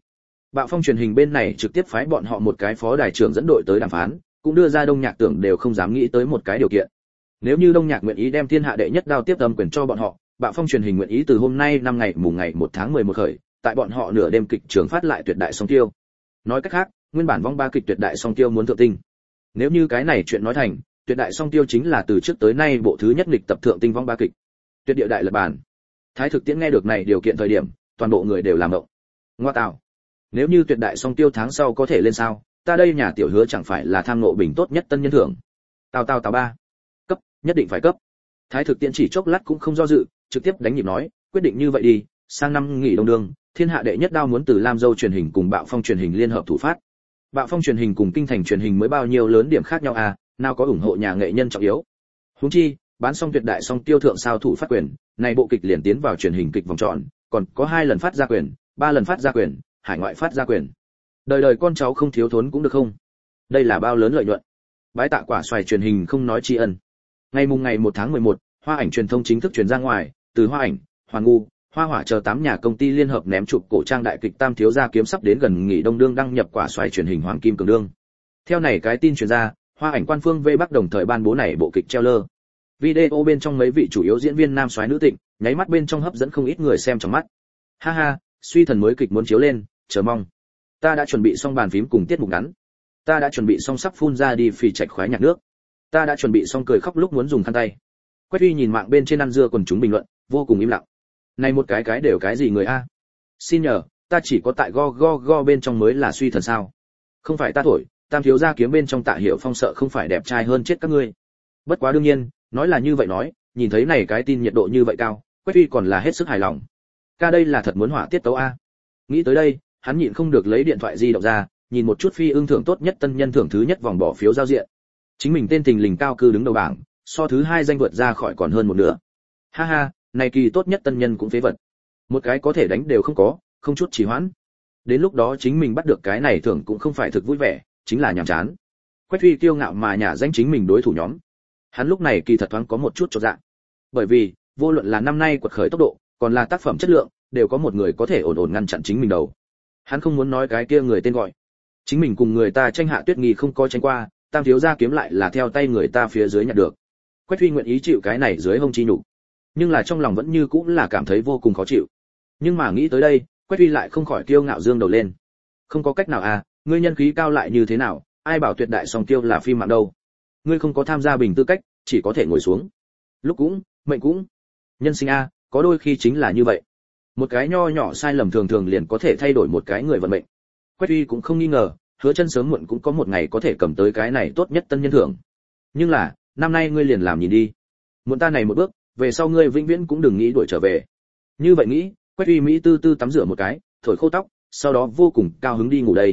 Bạo Phong truyền hình bên này trực tiếp phái bọn họ một cái phó đài trưởng dẫn đội tới đàm phán, cũng đưa ra Đông Nhạc Tưởng đều không dám nghĩ tới một cái điều kiện. Nếu như Đông Nhạc nguyện ý đem thiên hạ đệ nhất đao tiếp âm quyền cho bọn họ, Bạo Phong truyền hình nguyện ý từ hôm nay 5 ngày mùng ngày 1 tháng 11 khởi, tại bọn họ nửa đêm kịch trường phát lại tuyệt đại song tiêu. Nói cách khác, nguyên bản vong ba kịch tuyệt đại song tiêu muốn thượng tinh. Nếu như cái này chuyện nói thành, tuyệt đại song tiêu chính là từ trước tới nay bộ thứ nhất nghịch tập thượng tinh vong ba kịch. Tuyệt địa đại lật bản. Thái Thực Tiễn nghe được này điều kiện thời điểm, toàn bộ người đều làm động. Ngoa tạo. Nếu như tuyệt đại song tiêu tháng sau có thể lên sao, ta đây nhà tiểu hứa chẳng phải là tham ngộ bình tốt nhất tân nhân thưởng. Tào ba. Cấp, nhất định phải cấp. Thái Thực Tiễn chỉ chốc lát cũng không do dự, trực tiếp đánh nhịp nói, quyết định như vậy đi, sang năm nghỉ đông đường, thiên hạ đệ nhất đao muốn từ Lam Dâu truyền hình cùng Bạo Phong truyền hình liên hợp thủ phát. Bạo Phong truyền hình cùng Kinh Thành truyền hình mới bao nhiêu lớn điểm khác nhau à, nào có ủng hộ nhà nghệ nhân trọng yếu. Huống chi, bán xong tuyệt đại song tiêu thượng sao thủ phát quyền, này bộ kịch liền tiến vào truyền hình kịch vòng tròn, còn có 2 lần phát ra quyền, 3 lần phát ra quyền, hải ngoại phát ra quyền. Đời đời con cháu không thiếu thốn cũng được không? Đây là bao lớn lợi nhuận. Bái tạ quả xoài truyền hình không nói tri ân. Ngày 1 tháng 11, Hoa Ảnh truyền thông chính thức truyền ra ngoài, từ Hoa Ảnh, Hoàn Ngu, Hoa Hỏa chờ 8 nhà công ty liên hợp ném chụp cổ trang đại kịch Tam thiếu gia kiếm sắp đến gần nghỉ đông đương đăng nhập quả xoài truyền hình Hoàng Kim Cường đương. Theo này cái tin truyền ra, Hoa Ảnh quan phương V Bắc đồng thời ban bố này bộ kịch trailer. Video bên trong mấy vị chủ yếu diễn viên nam soái nữ tịnh, nháy mắt bên trong hấp dẫn không ít người xem trong mắt. Ha ha, suy thần mới kịch muốn chiếu lên, chờ mong. Ta đã chuẩn bị xong bàn phím cùng tiết mục ngắn. Ta đã chuẩn bị xong sắp phun ra đi phì trạch khoái nhạc nước. Ta đã chuẩn bị xong cười khóc lúc muốn dùng khăn tay. Quách Uy nhìn mạng bên trên ăn dưa quần chúng bình luận, vô cùng im lặng. Này một cái đều cái gì người a? Xin nhờ, ta chỉ có tại go bên trong mới là suy thần sao? Không phải ta thổi, Tam thiếu gia kiếm bên trong Tạ Hiểu Phong sợ không phải đẹp trai hơn chết các ngươi. Bất quá đương nhiên, nói là như vậy nói, nhìn thấy này cái tin nhiệt độ như vậy cao, Quách Uy còn là hết sức hài lòng. Ca đây là thật muốn hỏa tiết tấu a. Nghĩ tới đây, hắn nhịn không được lấy điện thoại di động ra, nhìn một chút phi ưng thưởng tốt nhất tân nhân thưởng thứ nhất vòng bỏ phiếu giao diện. Chính mình tên thình lình cao cư đứng đầu bảng, so thứ 2 danh vượt ra khỏi còn hơn một nửa. Ha ha, này kỳ tốt nhất tân nhân cũng phế vật. Một cái có thể đánh đều không có, không chút trì hoãn. Đến lúc đó chính mình bắt được cái này thưởng cũng không phải thực vui vẻ, chính là nhàm chán. Quách Huy kiêu ngạo mà nhả danh chính mình đối thủ nhóm. Hắn lúc này kỳ thật thoáng có một chút chột dạ. Bởi vì, vô luận là năm nay quật khởi tốc độ, còn là tác phẩm chất lượng, đều có một người có thể ổn ổn ngăn chặn chính mình đầu. Hắn không muốn nói cái kia người tên gọi. Chính mình cùng người ta tranh Hạ Tuyết Nghi không có tranh qua, Tam thiếu gia kiếm lại là theo tay người ta phía dưới nhặt được. Quách Huy nguyện ý chịu cái này dưới hông chi nhục, nhưng là trong lòng vẫn như cũng là cảm thấy vô cùng khó chịu. Nhưng mà nghĩ tới đây, Quách Huy lại không khỏi kiêu ngạo dương đầu lên. Không có cách nào à, ngươi nhân khí cao lại như thế nào, ai bảo tuyệt đại song tiêu là phim mạng đâu. Ngươi không có tham gia bình tư cách, chỉ có thể ngồi xuống. Lúc cũng, mệnh cũng. Nhân sinh a, có đôi khi chính là như vậy. Một cái nho nhỏ sai lầm thường thường liền có thể thay đổi một cái người vận mệnh. Quách Huy cũng không nghi ngờ, Hứa Chân sớm muộn cũng có một ngày có thể cầm tới cái này tốt nhất tân nhân thưởng. Nhưng là, năm nay ngươi liền làm nhìn đi. Muộn ta này một bước, về sau ngươi vĩnh viễn cũng đừng nghĩ đuổi trở về. Như vậy nghĩ, Quách Huy Mỹ tư tư tắm rửa một cái, thổi khô tóc, sau đó vô cùng cao hứng đi ngủ đây.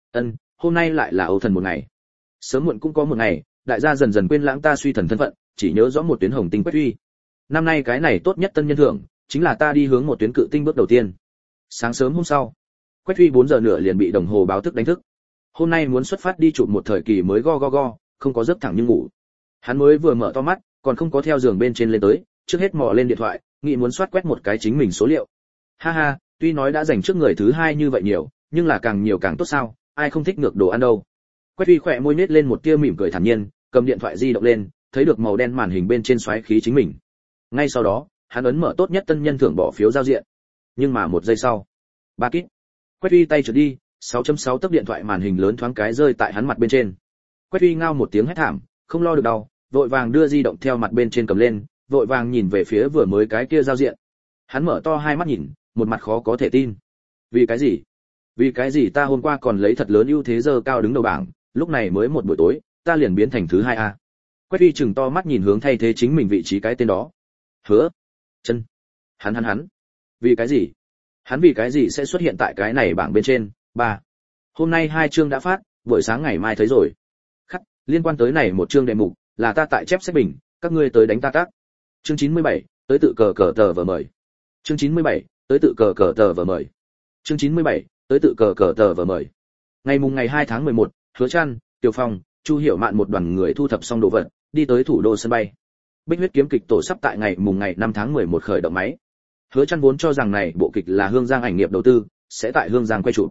Hôm nay lại là Âu Thần một ngày. Sớm muộn cũng có một ngày, đại gia dần dần quên lãng ta suy thần thân phận, chỉ nhớ rõ một tuyến hồng tinh Quách Huy. Năm nay cái này tốt nhất tân nhân thưởng, chính là ta đi hướng một tuyến cự tinh bước đầu tiên. Sáng sớm hôm sau, Quách Huy 4 giờ nửa liền bị đồng hồ báo thức đánh thức. Hôm nay muốn xuất phát đi chụp một thời kỳ mới go, không có giấc thẳng nhưng ngủ. Hắn mới vừa mở to mắt, còn không có theo giường bên trên lên tới, trước hết mò lên điện thoại, nghĩ muốn soát quét một cái chính mình số liệu. Ha ha, tuy nói đã dành trước người thứ 2 như vậy nhiều, nhưng là càng nhiều càng tốt sao, ai không thích ngược đồ ăn đâu. Quách Huy khỏe môi nhếch lên một tia mỉm cười thản nhiên, cầm điện thoại di động lên, thấy được màu đen màn hình bên trên xoáy khí chính mình. Ngay sau đó, hắn ấn mở tốt nhất tân nhân thưởng bỏ phiếu giao diện. Nhưng mà một giây sau, ba kít. Quách Huy tay trượt đi, 6.6 tấc điện thoại màn hình lớn thoáng cái rơi tại hắn mặt bên trên. Quách Huy ngao một tiếng hét thảm, không lo được đau, vội vàng đưa di động theo mặt bên trên cầm lên, vội vàng nhìn về phía vừa mới cái kia giao diện. Hắn mở to hai mắt nhìn, một mặt khó có thể tin. Vì cái gì? Vì cái gì ta hôm qua còn lấy thật lớn ưu thế giờ cao đứng đầu bảng, lúc này mới một buổi tối, ta liền biến thành thứ 2 a. Quách Huy chừng to mắt nhìn hướng thay thế chính mình vị trí cái tên đó. Hứa Chân. Hắn. Vì cái gì? Hắn vì cái gì sẽ xuất hiện tại cái này bảng bên trên? 3. Hôm nay 2 chương đã phát, buổi sáng ngày mai thấy rồi. Khắc, liên quan tới này một chương đề mục, là ta tại chép sách bình, các ngươi tới đánh ta tác. Chương 97, tới tự cờ tờ vở mời. Chương 97, tới tự cờ tờ vở mời. Chương 97, tới tự cờ tờ vở mời. Ngày 2 tháng 11, Hứa Chân, Tiểu Phong, Chu Hiểu Mạn một đoàn người thu thập xong đồ vật, đi tới thủ đô sân bay. Bích Huyết kiếm kịch tổ sắp tại ngày 5 tháng 11 khởi động máy. Hứa Chân vốn cho rằng này bộ kịch là Hương Giang ảnh nghiệp đầu tư, sẽ tại Hương Giang quay chụp.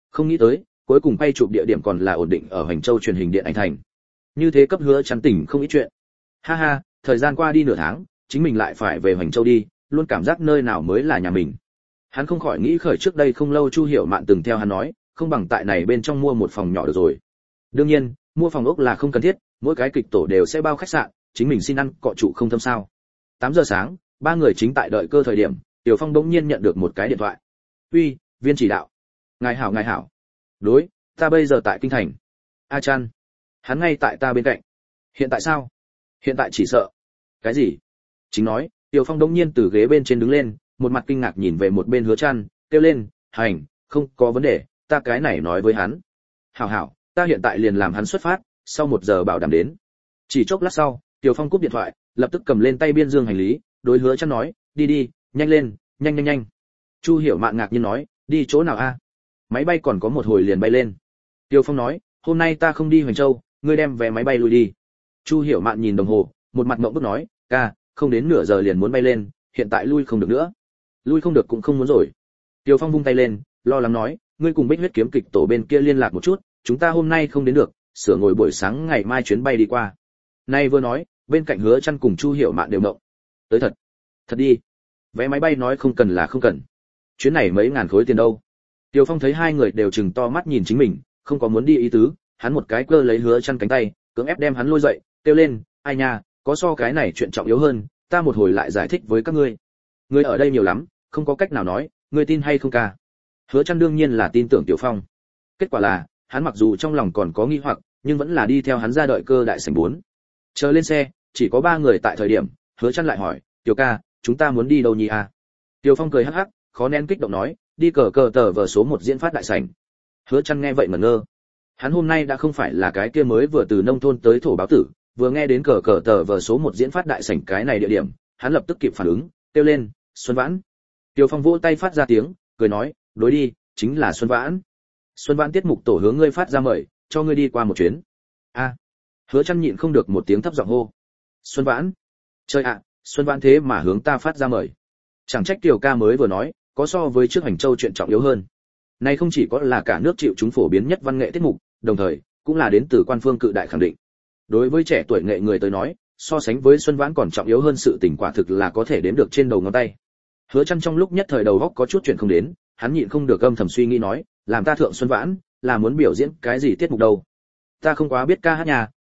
Không nghĩ tới, cuối cùng quay chụp địa điểm còn là ổn định ở Hoành Châu truyền hình điện ảnh thành. Như thế cấp Hứa Chăn tỉnh không ít chuyện. Ha ha, thời gian qua đi nửa tháng, chính mình lại phải về Hoành Châu đi, luôn cảm giác nơi nào mới là nhà mình. Hắn không khỏi nghĩ khởi trước đây không lâu Chu Hiểu Mạn từng theo hắn nói, không bằng tại này bên trong mua một phòng nhỏ được rồi. Đương nhiên, mua phòng ốc là không cần thiết, mỗi cái kịch tổ đều sẽ bao khách sạn, chính mình xin ăn cọ trụ không thâm sao. 8 giờ sáng, ba người chính tại đợi cơ thời điểm, Tiểu Phong bỗng nhiên nhận được một cái điện thoại. "Uy, viên chỉ đạo." Ngài hảo." "Đối, ta bây giờ tại kinh thành." "A Chan." "Hắn ngay tại ta bên cạnh." "Hiện tại sao?" "Hiện tại chỉ sợ." "Cái gì?" Chính nói, Tiểu Phong bỗng nhiên từ ghế bên trên đứng lên, một mặt kinh ngạc nhìn về một bên Hứa Chăn, kêu lên, "Hành, không có vấn đề, ta cái này nói với hắn." "Hảo, ta hiện tại liền làm hắn xuất phát, sau 1 giờ bảo đảm đến." Chỉ chốc lát sau, Tiểu Phong cúp điện thoại, lập tức cầm lên tay biên dương hành lý, đối Hứa Chăn nói, đi, nhanh lên, nhanh. Chu Hiểu Mạn ngạc nhiên nói, "Đi chỗ nào a?" "Máy bay còn có một hồi liền bay lên." Tiểu Phong nói, "Hôm nay ta không đi Hoành Châu, ngươi đem vé máy bay lui đi." Chu Hiểu Mạn nhìn đồng hồ, một mặt ngượng bức nói, "Ca, không đến nửa giờ liền muốn bay lên, hiện tại lui không được nữa." "Lui không được cũng không muốn rồi." Tiểu Phong vung tay lên, lo lắng nói, "Ngươi cùng Bích Huyết kiếm kịch tổ bên kia liên lạc một chút, chúng ta hôm nay không đến được, sửa ngồi buổi sáng ngày mai chuyến bay đi qua." Nay vừa nói, bên cạnh Hứa Chăn cùng Chu Hiểu Mạn đều ngộng. "Tới thật đi. Vé máy bay nói không cần là không cần. Chuyến này mấy ngàn khối tiền đâu." Tiêu Phong thấy hai người đều trừng to mắt nhìn chính mình, không có muốn đi ý tứ, hắn một cái cơ lấy Hứa Chăn cánh tay, cưỡng ép đem hắn lôi dậy, kêu lên, "Ai nha, có so cái này chuyện trọng yếu hơn, ta một hồi lại giải thích với các ngươi. Ngươi ở đây nhiều lắm, không có cách nào nói, ngươi tin hay không ca?" Hứa Chăn đương nhiên là tin tưởng Tiểu Phong. Kết quả là, hắn mặc dù trong lòng còn có nghi hoặc, nhưng vẫn là đi theo hắn ra đợi cơ đại sảnh 4. Chờ lên xe, chỉ có 3 người tại thời điểm, Hứa Chăn lại hỏi, "Tiểu ca, chúng ta muốn đi đâu nhỉ à?" Tiểu Phong cười hắc hắc, khó nén kích động nói, "Đi cờ tờ vở số 1 diễn phát đại sảnh." Hứa Chăn nghe vậy ngẩn ngơ. Hắn hôm nay đã không phải là cái kia mới vừa từ nông thôn tới thổ báo tử, vừa nghe đến cờ tờ vở số 1 diễn phát đại sảnh cái này địa điểm, hắn lập tức kịp phản ứng, kêu lên, "Xuân Vãn." Tiểu Phong vỗ tay phát ra tiếng, cười nói, "Đối đi, chính là Xuân Vãn. Xuân Vãn tiết mục tổ hướng ngươi phát ra mời, cho ngươi đi qua một chuyến." "A." Hứa Chăn nhịn không được một tiếng thấp giọng hô. "Xuân Vãn? Trời ạ, Xuân Vãn thế mà hướng ta phát ra mời. Chẳng trách Tiểu ca mới vừa nói, có so với trước Hành Châu chuyện trọng yếu hơn. Này không chỉ có là cả nước chịu chúng phổ biến nhất văn nghệ tiết mục, đồng thời cũng là đến từ quan phương cự đại khẳng định. Đối với trẻ tuổi nghệ người tới nói, so sánh với Xuân Vãn còn trọng yếu hơn sự tình quả thực là có thể đếm được trên đầu ngón tay." Hứa Chăn trong lúc nhất thời đầu óc có chút chuyện không đến, hắn nhịn không được âm thầm suy nghĩ nói, làm ta thượng Xuân Vãn, là muốn biểu diễn cái gì tiết mục đâu? Ta không quá biết ca hát nhà,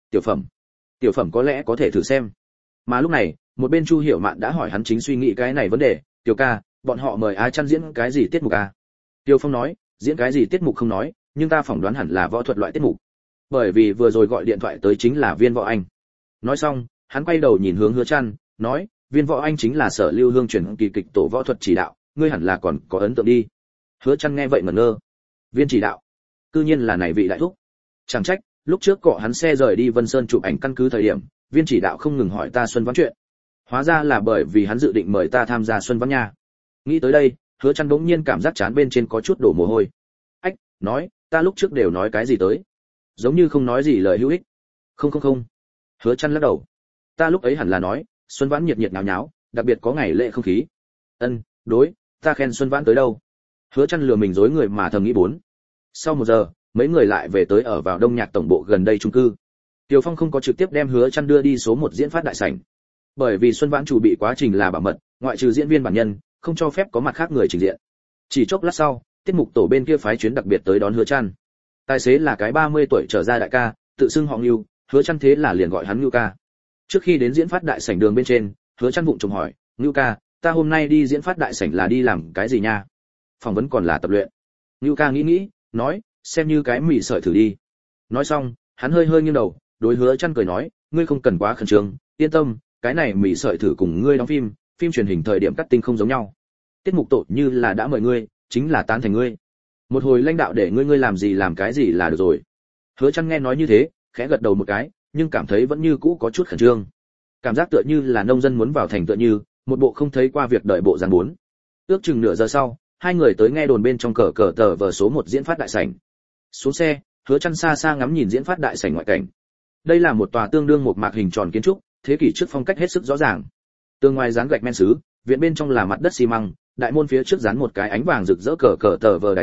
tiểu phẩm có lẽ có thể thử xem. Mà lúc này, một bên Chu Hiểu Mạn đã hỏi hắn chính suy nghĩ cái này vấn đề, "Tiểu ca, bọn họ mời A Chăn diễn cái gì tiết mục à?" Tiêu Phong nói, "Diễn cái gì tiết mục không nói, nhưng ta phỏng đoán hẳn là võ thuật loại tiết mục. Bởi vì vừa rồi gọi điện thoại tới chính là Viên Võ Anh." Nói xong, hắn quay đầu nhìn hướng Hứa Chăn, nói, "Viên Võ Anh chính là Sở Lưu Hương truyền kỳ kịch tổ võ thuật chỉ đạo, ngươi hẳn là còn có ấn tượng đi." Hứa Chăn nghe vậy ngẩn ngơ. Viên chỉ đạo, cư nhiên là này vị đại thúc. Chẳng trách, lúc trước cọ hắn xe rời đi Vân Sơn chụp ảnh căn cứ thời điểm, Viên chỉ đạo không ngừng hỏi ta Xuân Vãn chuyện. Hóa ra là bởi vì hắn dự định mời ta tham gia Xuân Vãn nha. Nghĩ tới đây, Hứa Chăn bỗng nhiên cảm giác chán bên trên có chút đổ mồ hôi. "Ách, nói, ta lúc trước đều nói cái gì tới? Giống như không nói gì lời hữu ích." Không. Hứa Chăn lắc đầu. "Ta lúc ấy hẳn là nói, Xuân Vãn nhiệt nhiệt nháo nháo, đặc biệt có ngày lễ không khí." "Ân, đối, ta khen Xuân Vãn tới đâu?" Hứa Chăn lừa mình dối người mà thầm nghĩ 4. Sau 1 giờ, mấy người lại về tới ở vào Đông Nhạc tổng bộ gần đây chung cư. Tiểu Phong không có trực tiếp đem Hứa Chăn đưa đi số 1 diễn phát đại sảnh. Bởi vì Xuân Vãn chủ bị quá trình là bảo mật, ngoại trừ diễn viên bản nhân, không cho phép có mặt khác người trình diện. Chỉ chốc lát sau, tiết mục tổ bên kia phái chuyến đặc biệt tới đón Hứa Chăn. Tài xế là cái 30 tuổi trở ra đại ca, tự xưng họ Ngưu, Hứa Chăn thế là liền gọi hắn Ngưu ca. Trước khi đến diễn phát đại sảnh đường bên trên, Hứa Chăn vụng trộm hỏi, "Ngưu ca, ta hôm nay đi diễn phát đại sảnh là đi làm cái gì nha?" "Phỏng vấn còn là tập luyện." Ngưu ca nghĩ, nói, "Xem như cái mỉ sợi thử đi." Nói xong, hắn hơi nghiêng đầu, đối Hứa Chăn cười nói, "Ngươi không cần quá khẩn trương, yên tâm, cái này mỉ sợi thử cùng ngươi đóng phim truyền hình thời điểm cắt tinh không giống nhau. Tiết mục tổ như là đã mời ngươi, chính là tán thành ngươi. Một hồi lãnh đạo để ngươi làm gì làm cái gì là được rồi." Hứa Chăn nghe nói như thế, khẽ gật đầu một cái, nhưng cảm thấy vẫn như cũ có chút khẩn trương. Cảm giác tựa như là nông dân muốn vào thành tựa như, một bộ không thấy qua việc đợi bộ dáng 4. Ước chừng nửa giờ sau, hai người tới nghe đồn bên trong cờ tờ vở số 1 diễn phát đại sảnh. Xuống xe, Hứa Chăn xa xa ngắm nhìn diễn phát đại sảnh ngoại cảnh. Đây là một tòa tương đương một mạc hình tròn kiến trúc, thế kỷ trước phong cách hết sức rõ ràng. Tường ngoài dán gạch men sứ, viện bên trong là mặt đất xi măng, đại môn phía trước dán một cái ánh vàng rực rỡ cờ tờ vở đại tiêu,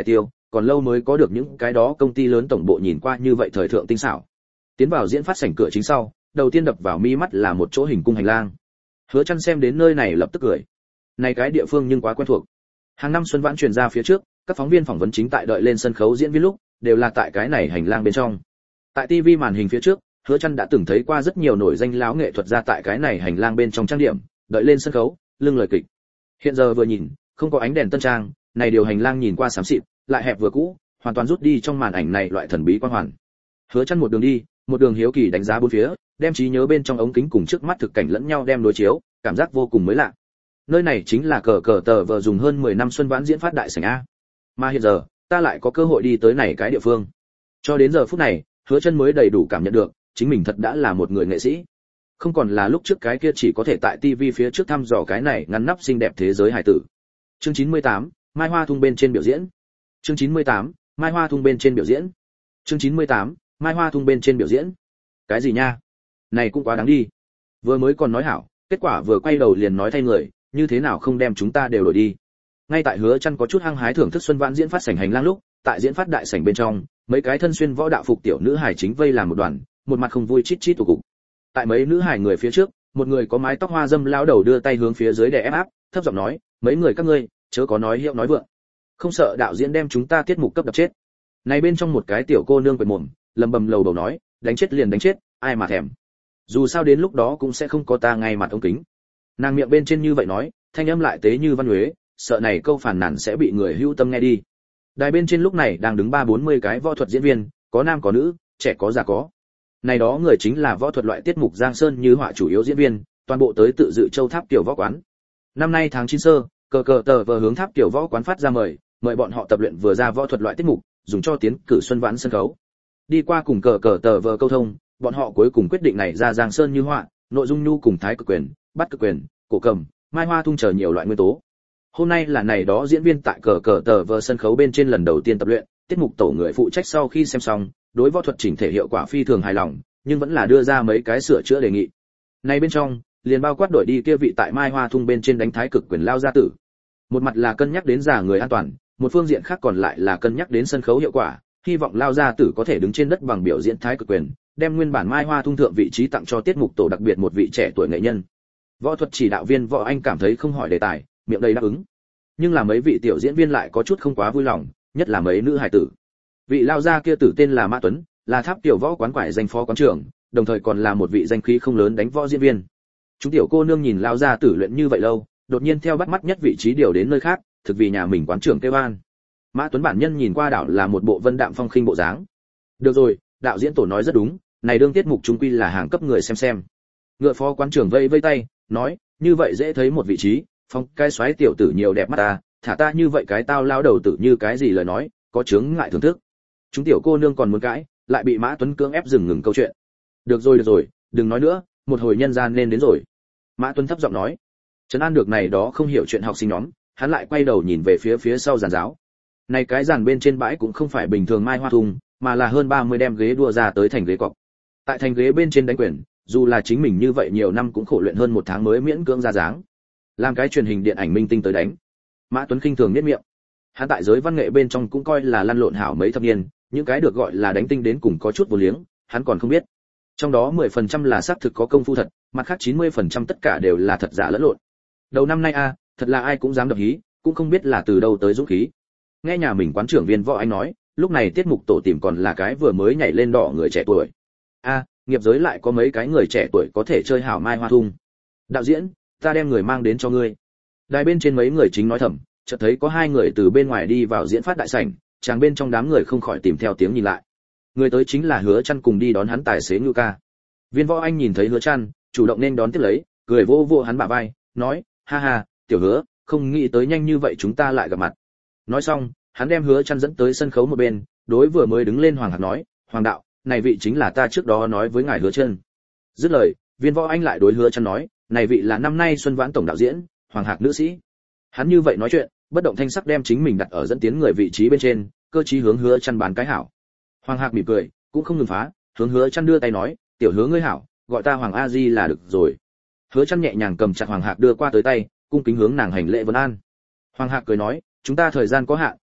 còn lâu mới có được những cái đó công ty lớn tổng bộ nhìn qua như vậy thời thượng tinh xảo. Tiến vào diễn phát sảnh cửa chính sau, đầu tiên đập vào mi mắt là một chỗ hình cung hành lang. Hứa Chân xem đến nơi này lập tức cười. Này cái địa phương nhưng quá quen thuộc. Hàng năm xuân vãn truyền ra phía trước, các phóng viên phỏng vấn chính tại đợi lên sân khấu diễn viên lúc, đều là tại cái này hành lang bên trong. Tại TV màn hình phía trước, Hứa Chân đã từng thấy qua rất nhiều nổi danh láo nghệ thuật ra tại cái này hành lang bên trong trang điểm, đợi lên sân khấu, lưng lời kịch. Hiện giờ vừa nhìn, không có ánh đèn tân trang, này điều hành lang nhìn qua xám xịt, lại hẹp vừa cũ, hoàn toàn rút đi trong màn ảnh này loại thần bí quang hoàn. Hứa Chân một đường đi, một đường hiếu kỳ đánh giá bốn phía, đem trí nhớ bên trong ống kính cùng trước mắt thực cảnh lẫn nhau đem đối chiếu, cảm giác vô cùng mới lạ. Nơi này chính là cờ cờ tờ vờ dùng hơn 10 năm xuân vãn diễn phát đại sảnh a. Mà hiện giờ, ta lại có cơ hội đi tới này cái địa phương. Cho đến giờ phút này, Hứa Chân mới đầy đủ cảm nhận được, chính mình thật đã là một người nghệ sĩ. Không còn là lúc trước cái kia chỉ có thể tại TV phía trước thăm dò cái này ngăn nắp xinh đẹp thế giới hài tử. Chương 98, Mai Hoa Thung bên trên biểu diễn. Chương 98, Mai Hoa Thung bên trên biểu diễn. Chương 98, Mai Hoa Thung bên trên biểu diễn. Cái gì nha? Này cũng quá đáng đi. Vừa mới còn nói hảo, kết quả vừa quay đầu liền nói thay người, như thế nào không đem chúng ta đều đổi đi. Ngay tại Hứa Chân có chút hăng hái thưởng thức xuân vãn diễn phát sảnh hành lang lúc, tại diễn phát đại sảnh bên trong, mấy cái thân xuyên võ đạo phục tiểu nữ hài chính vây làm một đoàn, một mặt không vui chít chít tụ cục. Tại mấy nữ hài người phía trước, một người có mái tóc hoa dâm lão đầu đưa tay hướng phía dưới để ép áp, thấp giọng nói, mấy người các ngươi, chớ có nói hiệu nói vượng. Không sợ đạo diễn đem chúng ta tiết mục cấp đập chết. Này bên trong một cái tiểu cô nương quệt mồm, lầm bầm lầu đầu nói, đánh chết liền đánh chết, ai mà thèm. Dù sao đến lúc đó cũng sẽ không có ta ngay mặt ống kính. Nàng miệng bên trên như vậy nói, thanh âm lại tế như văn huế, sợ này câu phản nàn sẽ bị người hữu tâm nghe đi. Đài bên trên lúc này đang đứng 30-40 cái võ thuật diễn viên, có nam có nữ, trẻ có già có. Này đó người chính là võ thuật loại tiết mục Giang Sơn như họa chủ yếu diễn viên, toàn bộ tới tự dự Châu Tháp tiểu võ quán. Năm nay tháng 9 sơ, cờ cờ tờ vờ hướng Tháp tiểu võ quán phát ra mời bọn họ tập luyện vừa ra võ thuật loại tiết mục, dùng cho tiến cử xuân vãn sân khấu. Đi qua cùng cờ cờ tờ vờ câu thông, bọn họ cuối cùng quyết định này ra Giang Sơn như họa, nội dung nhu cùng thái cực quyền, bắt cực quyền, cổ cầm, mai hoa thung chờ nhiều loại nguyên tố. Hôm nay là này đó diễn viên tại cờ cờ tờ vờ sân khấu bên trên lần đầu tiên tập luyện, tiết mục tổ người phụ trách sau khi xem xong, đối võ thuật chỉnh thể hiệu quả phi thường hài lòng, nhưng vẫn là đưa ra mấy cái sửa chữa đề nghị. Này bên trong, liền bao quát đổi đi kia vị tại mai hoa thung bên trên đánh thái cực quyền lao gia tử. Một mặt là cân nhắc đến già người an toàn, một phương diện khác còn lại là cân nhắc đến sân khấu hiệu quả, hy vọng lao gia tử có thể đứng trên đất bằng biểu diễn thái cực quyền, đem nguyên bản mai hoa thung thượng vị trí tặng cho tiết mục tổ đặc biệt một vị trẻ tuổi nghệ nhân. Võ thuật chỉ đạo viên Võ Anh cảm thấy không hỏi đề tài, miệng đầy đáp ứng. Nhưng là mấy vị tiểu diễn viên lại có chút không quá vui lòng, nhất là mấy nữ hài tử. Vị lao gia kia tử tên là Mã Tuấn, là Tháp tiểu võ quán quải danh phó quán trưởng, đồng thời còn là một vị danh khí không lớn đánh võ diễn viên. Chúng tiểu cô nương nhìn lao gia tử luyện như vậy lâu, đột nhiên theo bắt mắt nhất vị trí điều đến nơi khác, thực vì nhà mình quán trưởng kêu an. Mã Tuấn bản nhân nhìn qua đảo là một bộ vân đạm phong khinh bộ dáng. Được rồi, đạo diễn tổ nói rất đúng, này đương tiết mục chúng quy là hàng cấp người xem. Ngựa phó quán trưởng vây vây tay, nói, như vậy dễ thấy một vị trí, phong cái xoáy tiểu tử nhiều đẹp mắt ta, thả ta như vậy cái tao lao đầu tử như cái gì lời nói, có chướng ngại thưởng thức. Chúng tiểu cô nương còn muốn cãi, lại bị Mã Tuấn cưỡng ép dừng ngừng câu chuyện. Được rồi, đừng nói nữa, một hồi nhân gian nên đến rồi. Mã Tuấn thấp giọng nói. Trấn an được này đó không hiểu chuyện học sinh nhóm, hắn lại quay đầu nhìn về phía sau giàn giáo. Này cái giàn bên trên bãi cũng không phải bình thường mai hoa thung, mà là hơn 30 đem ghế đua ra tới thành ghế cọc. Tại thành ghế bên trên đánh quyền, dù là chính mình như vậy nhiều năm cũng khổ luyện hơn một tháng mới miễn cưỡng ra dáng. Làm cái truyền hình điện ảnh minh tinh tới đánh. Mã Tuấn khinh thường nhếch miệng. Hắn tại giới văn nghệ bên trong cũng coi là lăn lộn hảo mấy thập niên, những cái được gọi là đánh tinh đến cùng có chút vô liếng, hắn còn không biết. Trong đó 10% là xác thực có công phu thật, mặt khác 90% tất cả đều là thật giả lẫn lộn. Đầu năm nay thật là ai cũng dám đập hí, cũng không biết là từ đâu tới dũng khí. Nghe nhà mình quán trưởng viên Võ Anh nói, lúc này tiết mục tổ tìm còn là cái vừa mới nhảy lên đỏ người trẻ tuổi. Nghiệp giới lại có mấy cái người trẻ tuổi có thể chơi hảo mai hoa thung. Đạo diễn, ta đem người mang đến cho ngươi. Đài bên trên mấy người chính nói thầm, chợt thấy có hai người từ bên ngoài đi vào diễn phát đại sảnh, chàng bên trong đám người không khỏi tìm theo tiếng nhìn lại. Người tới chính là Hứa Chân cùng đi đón hắn tài xế Ngưu Ca. Viên Võ Anh nhìn thấy Hứa Chân, chủ động nên đón tiếp lấy, cười vô vô hắn bả vai, nói, ha ha, tiểu Hứa, không nghĩ tới nhanh như vậy chúng ta lại gặp mặt. Nói xong, hắn đem Hứa Chân dẫn tới sân khấu một bên, đối vừa mới đứng lên Hoàng Hạc nói, Hoàng đạo, này vị chính là ta trước đó nói với ngài Hứa Chân. Dứt lời, Viên Võ Anh lại đối Hứa Chân nói, này vị là năm nay Xuân Vãn tổng đạo diễn, Hoàng Hạc nữ sĩ. Hắn như vậy nói chuyện, bất động thanh sắc đem chính mình đặt ở dẫn tiến người vị trí bên trên, cơ trí hướng Hứa Chân bàn cái hảo. Hoàng Hạc mỉm cười, cũng không ngừng phá, hướng Hứa Chân đưa tay nói, tiểu Hứa ngươi hảo, gọi ta Hoàng A Di là được rồi. Hứa Chân nhẹ nhàng cầm chặt Hoàng Hạc đưa qua tới tay, cung kính hướng nàng hành lễ vân an. Hoàng Hạc cười nói, chúng ta thời gian có hạn,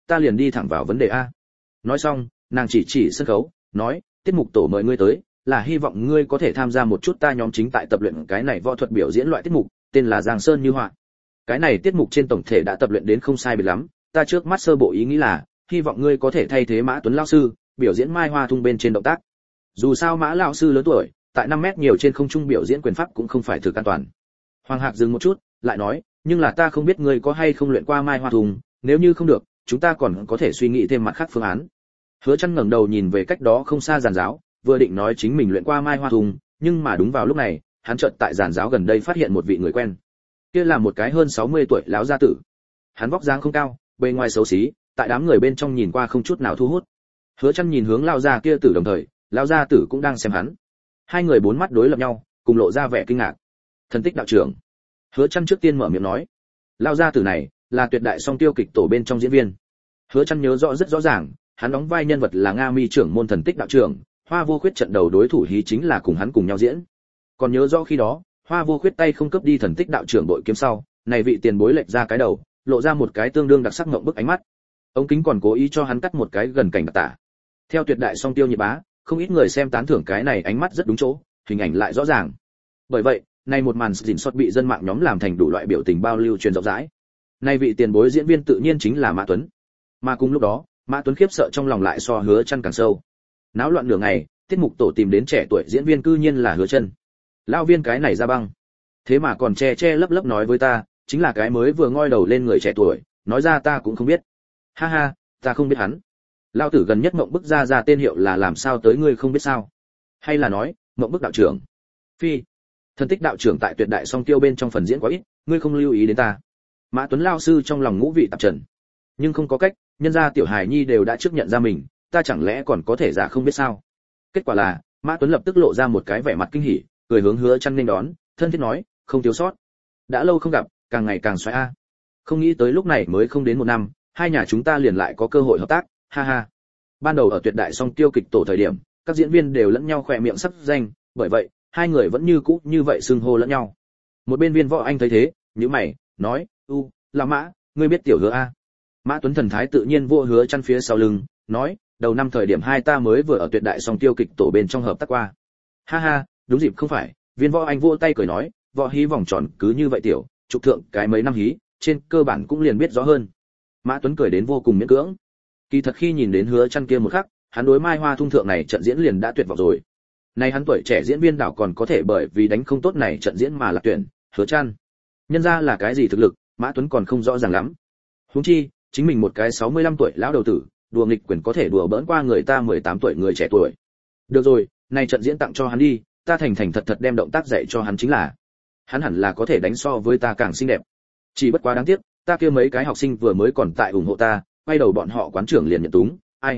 ta liền đi thẳng vào vấn đề a. Nói xong, nàng chỉ sân khấu, nói, tiết mục tổ mời ngươi tới, là hy vọng ngươi có thể tham gia một chút ta nhóm chính tại tập luyện cái này võ thuật biểu diễn loại tiết mục, tên là Giang Sơn Như Họa. Cái này tiết mục trên tổng thể đã tập luyện đến không sai biệt lắm, ta trước mắt sơ bộ ý nghĩ là, hy vọng ngươi có thể thay thế Mã Tuấn lão sư, biểu diễn Mai Hoa Thung bên trên động tác. Dù sao Mã lão sư lớn tuổi, tại 5 mét nhiều trên không trung biểu diễn quyền pháp cũng không phải thực an toàn. Hoàng Hạc dừng một chút, lại nói, nhưng là ta không biết ngươi có hay không luyện qua Mai Hoa Thung, nếu như không được, chúng ta còn có thể suy nghĩ thêm mặt khác phương án. Hứa Chân ngẩng đầu nhìn về cách đó không xa giàn giáo, vừa định nói chính mình luyện qua Mai Hoa Thung, nhưng mà đúng vào lúc này, hắn chợt tại giàn giáo gần đây phát hiện một vị người quen. Kia là một cái hơn 60 tuổi lão gia tử. Hắn vóc dáng không cao, bề ngoài xấu xí, tại đám người bên trong nhìn qua không chút nào thu hút. Hứa Chân nhìn hướng lão gia kia tử đồng thời, lão gia tử cũng đang xem hắn. Hai người bốn mắt đối lập nhau, cùng lộ ra vẻ kinh ngạc. Thần Tích đạo trưởng. Hứa Chân trước tiên mở miệng nói, lão gia tử này là Tuyệt Đại Song Tiêu kịch tổ bên trong diễn viên. Hứa Chân nhớ rõ rất rõ ràng, hắn đóng vai nhân vật là Nga Mi trưởng môn Thần Tích đạo trưởng, Hoa Vô Khuyết trận đầu đối thủ hí chính là cùng hắn cùng nhau diễn. Còn nhớ rõ khi đó, Hoa Vô Khuyết tay không cướp đi Thần Tích đạo trưởng bội kiếm sau, này vị tiền bối lệch ra cái đầu, lộ ra một cái tương đương đặc sắc ngậm bức ánh mắt. Ống kính còn cố ý cho hắn cắt một cái gần cảnh đặc tả. Theo Tuyệt Đại Song Tiêu nhiệt bá, không ít người xem tán thưởng cái này ánh mắt rất đúng chỗ, hình ảnh lại rõ ràng. Bởi vậy, này một màn dình sót bị dân mạng nhóm làm thành đủ loại biểu tình bao lưu truyền rộng rãi. Này vị tiền bối diễn viên tự nhiên chính là Mã Tuấn. Mà cùng lúc đó, Mã Tuấn khiếp sợ trong lòng lại so Hứa Chân càng sâu. Náo loạn nửa ngày, tiết mục tổ tìm đến trẻ tuổi diễn viên cư nhiên là Hứa Chân. Lão viên cái này ra băng. Thế mà còn che lấp lấp nói với ta, chính là cái mới vừa ngoi đầu lên người trẻ tuổi, nói ra ta cũng không biết. Ha ha, ta không biết hắn. Lão tử gần nhất mộng bức ra tên hiệu là làm sao tới ngươi không biết sao? Hay là nói, mộng bức đạo trưởng? Phi, Thần Tích đạo trưởng tại Tuyệt Đại Song Tiêu bên trong phần diễn quá ít, ngươi không lưu ý đến ta. Mã Tuấn lão sư trong lòng ngũ vị tạp trần. Nhưng không có cách, nhân gia tiểu hài nhi đều đã trước nhận ra mình, ta chẳng lẽ còn có thể giả không biết sao? Kết quả là, Mã Tuấn lập tức lộ ra một cái vẻ mặt kinh hỉ, cười hướng Hứa Chân nên đón, thân thiết nói, không thiếu sót. Đã lâu không gặp, càng ngày càng xoáy a. Không nghĩ tới lúc này mới không đến một năm, hai nhà chúng ta liền lại có cơ hội hợp tác, ha ha. Ban đầu ở Tuyệt Đại Song Tiêu kịch tổ thời điểm, các diễn viên đều lẫn nhau khỏe miệng sắp danh, bởi vậy, hai người vẫn như cũ như vậy xưng hô lẫn nhau. Một bên Viên Võ Anh thấy thế, nhíu mày, nói, "Lão Mã, ngươi biết tiểu Hứa a?" Mã Tuấn thần thái tự nhiên vô Hứa Chân phía sau lưng, nói, "Đầu năm thời điểm hai ta mới vừa ở Tuyệt Đại Song Tiêu kịch tổ bên trong hợp tác qua." Ha ha, đúng dịp không phải, Viên Võ Anh vỗ tay cười nói, "Võ hí vòng tròn cứ như vậy tiểu, trục thượng cái mấy năm hí, trên cơ bản cũng liền biết rõ hơn." Mã Tuấn cười đến vô cùng miễn cưỡng. Kỳ thật khi nhìn đến Hứa Chân kia một khắc, hắn đối Mai Hoa Thung thượng này trận diễn liền đã tuyệt vọng rồi. Nay hắn tuổi trẻ diễn viên đảo còn có thể bởi vì đánh không tốt này trận diễn mà lạc tuyển, Hứa Chân. Nhân ra là cái gì thực lực, Mã Tuấn còn không rõ ràng lắm. Huống chi, chính mình một cái 65 tuổi lão đầu tử, đùa nghịch quyền có thể đùa bỡn qua người ta 18 tuổi người trẻ tuổi. Được rồi, này trận diễn tặng cho hắn đi, ta thành thành thật thật đem động tác dạy cho hắn chính là. Hắn hẳn là có thể đánh so với ta càng xinh đẹp. Chỉ bất quá đáng tiếc, ta kia mấy cái học sinh vừa mới còn tại ủng hộ ta, quay đầu bọn họ quán trưởng liền nhận túng, ai?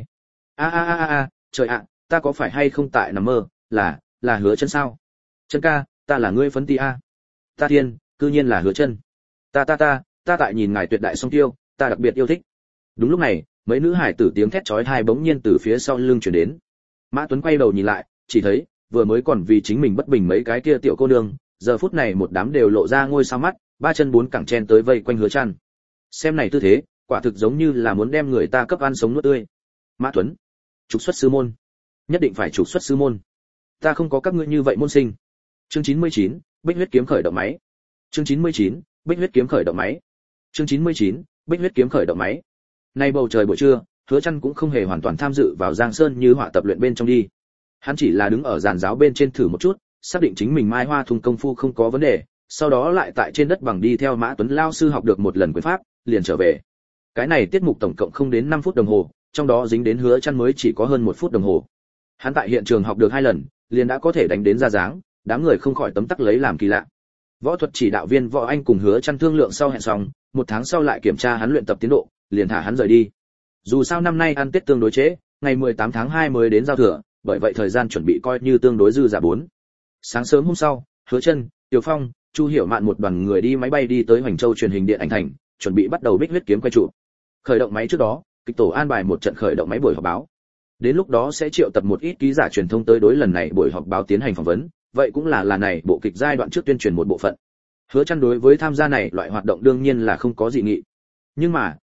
Trời ạ, ta có phải hay không tại nằm mơ, là Hứa Chân sao? Chân ca, ta là ngươi phấn ti a. Ta thiên, cư nhiên là Hứa Chân. Ta tại nhìn ngài Tuyệt Đại Song Tiêu, ta đặc biệt yêu thích. Đúng lúc này, mấy nữ hải tử tiếng thét chói tai bỗng nhiên từ phía sau lưng truyền đến. Mã Tuấn quay đầu nhìn lại, chỉ thấy, vừa mới còn vì chính mình bất bình mấy cái kia tiểu cô nương, giờ phút này một đám đều lộ ra ngôi sao mắt, ba chân bốn cẳng chen tới vây quanh Hứa Chân. Xem này tư thế, quả thực giống như là muốn đem người ta cấp ăn sống nuốt tươi. Mã Tuấn, trục xuất sư môn, nhất định phải trục xuất sư môn. Ta không có các ngươi như vậy môn sinh. Chương 99, Bích huyết kiếm khởi động máy. Chương 99, Bích huyết kiếm khởi động máy. Chương 99, Bích huyết kiếm khởi động máy. Nay bầu trời buổi trưa, Hứa Chân cũng không hề hoàn toàn tham dự vào Giang Sơn Như Họa tập luyện bên trong đi. Hắn chỉ là đứng ở giàn giáo bên trên thử một chút, xác định chính mình Mai Hoa Thung công phu không có vấn đề, sau đó lại tại trên đất bằng đi theo Mã Tuấn lao sư học được một lần quyền pháp, liền trở về. Cái này tiết mục tổng cộng không đến 5 phút đồng hồ, trong đó dính đến Hứa Chân mới chỉ có hơn 1 phút đồng hồ. Hắn tại hiện trường học được 2 lần, liền đã có thể đánh đến ra dáng, đám người không khỏi tấm tắc lấy làm kỳ lạ. Võ thuật chỉ đạo viên Võ Anh cùng Hứa Chân thương lượng sau hẹn xong, 1 tháng sau lại kiểm tra hắn luyện tập tiến độ, liền thả hắn rời đi. Dù sao năm nay ăn Tết tương đối trễ, ngày 18 tháng 2 mới đến giao thừa, bởi vậy thời gian chuẩn bị coi như tương đối dư dả 4. Sáng sớm hôm sau, Hứa Chân, Tiểu Phong, Chu Hiểu Mạn một đoàn người đi máy bay đi tới Hoành Châu truyền hình điện ảnh thành, chuẩn bị bắt đầu Bích huyết kiếm quay trụ. Khởi động máy trước đó, kịch tổ an bài một trận khởi động máy buổi họp báo. Đến lúc đó sẽ triệu tập một ít ký giả truyền thông tới đối lần này buổi họp báo tiến hành phỏng vấn, vậy cũng là này bộ kịch giai đoạn trước tuyên truyền một bộ phận. Hứa Chân đối với tham gia này loại hoạt động đương nhiên là không có dị nghị. Nhưng mà,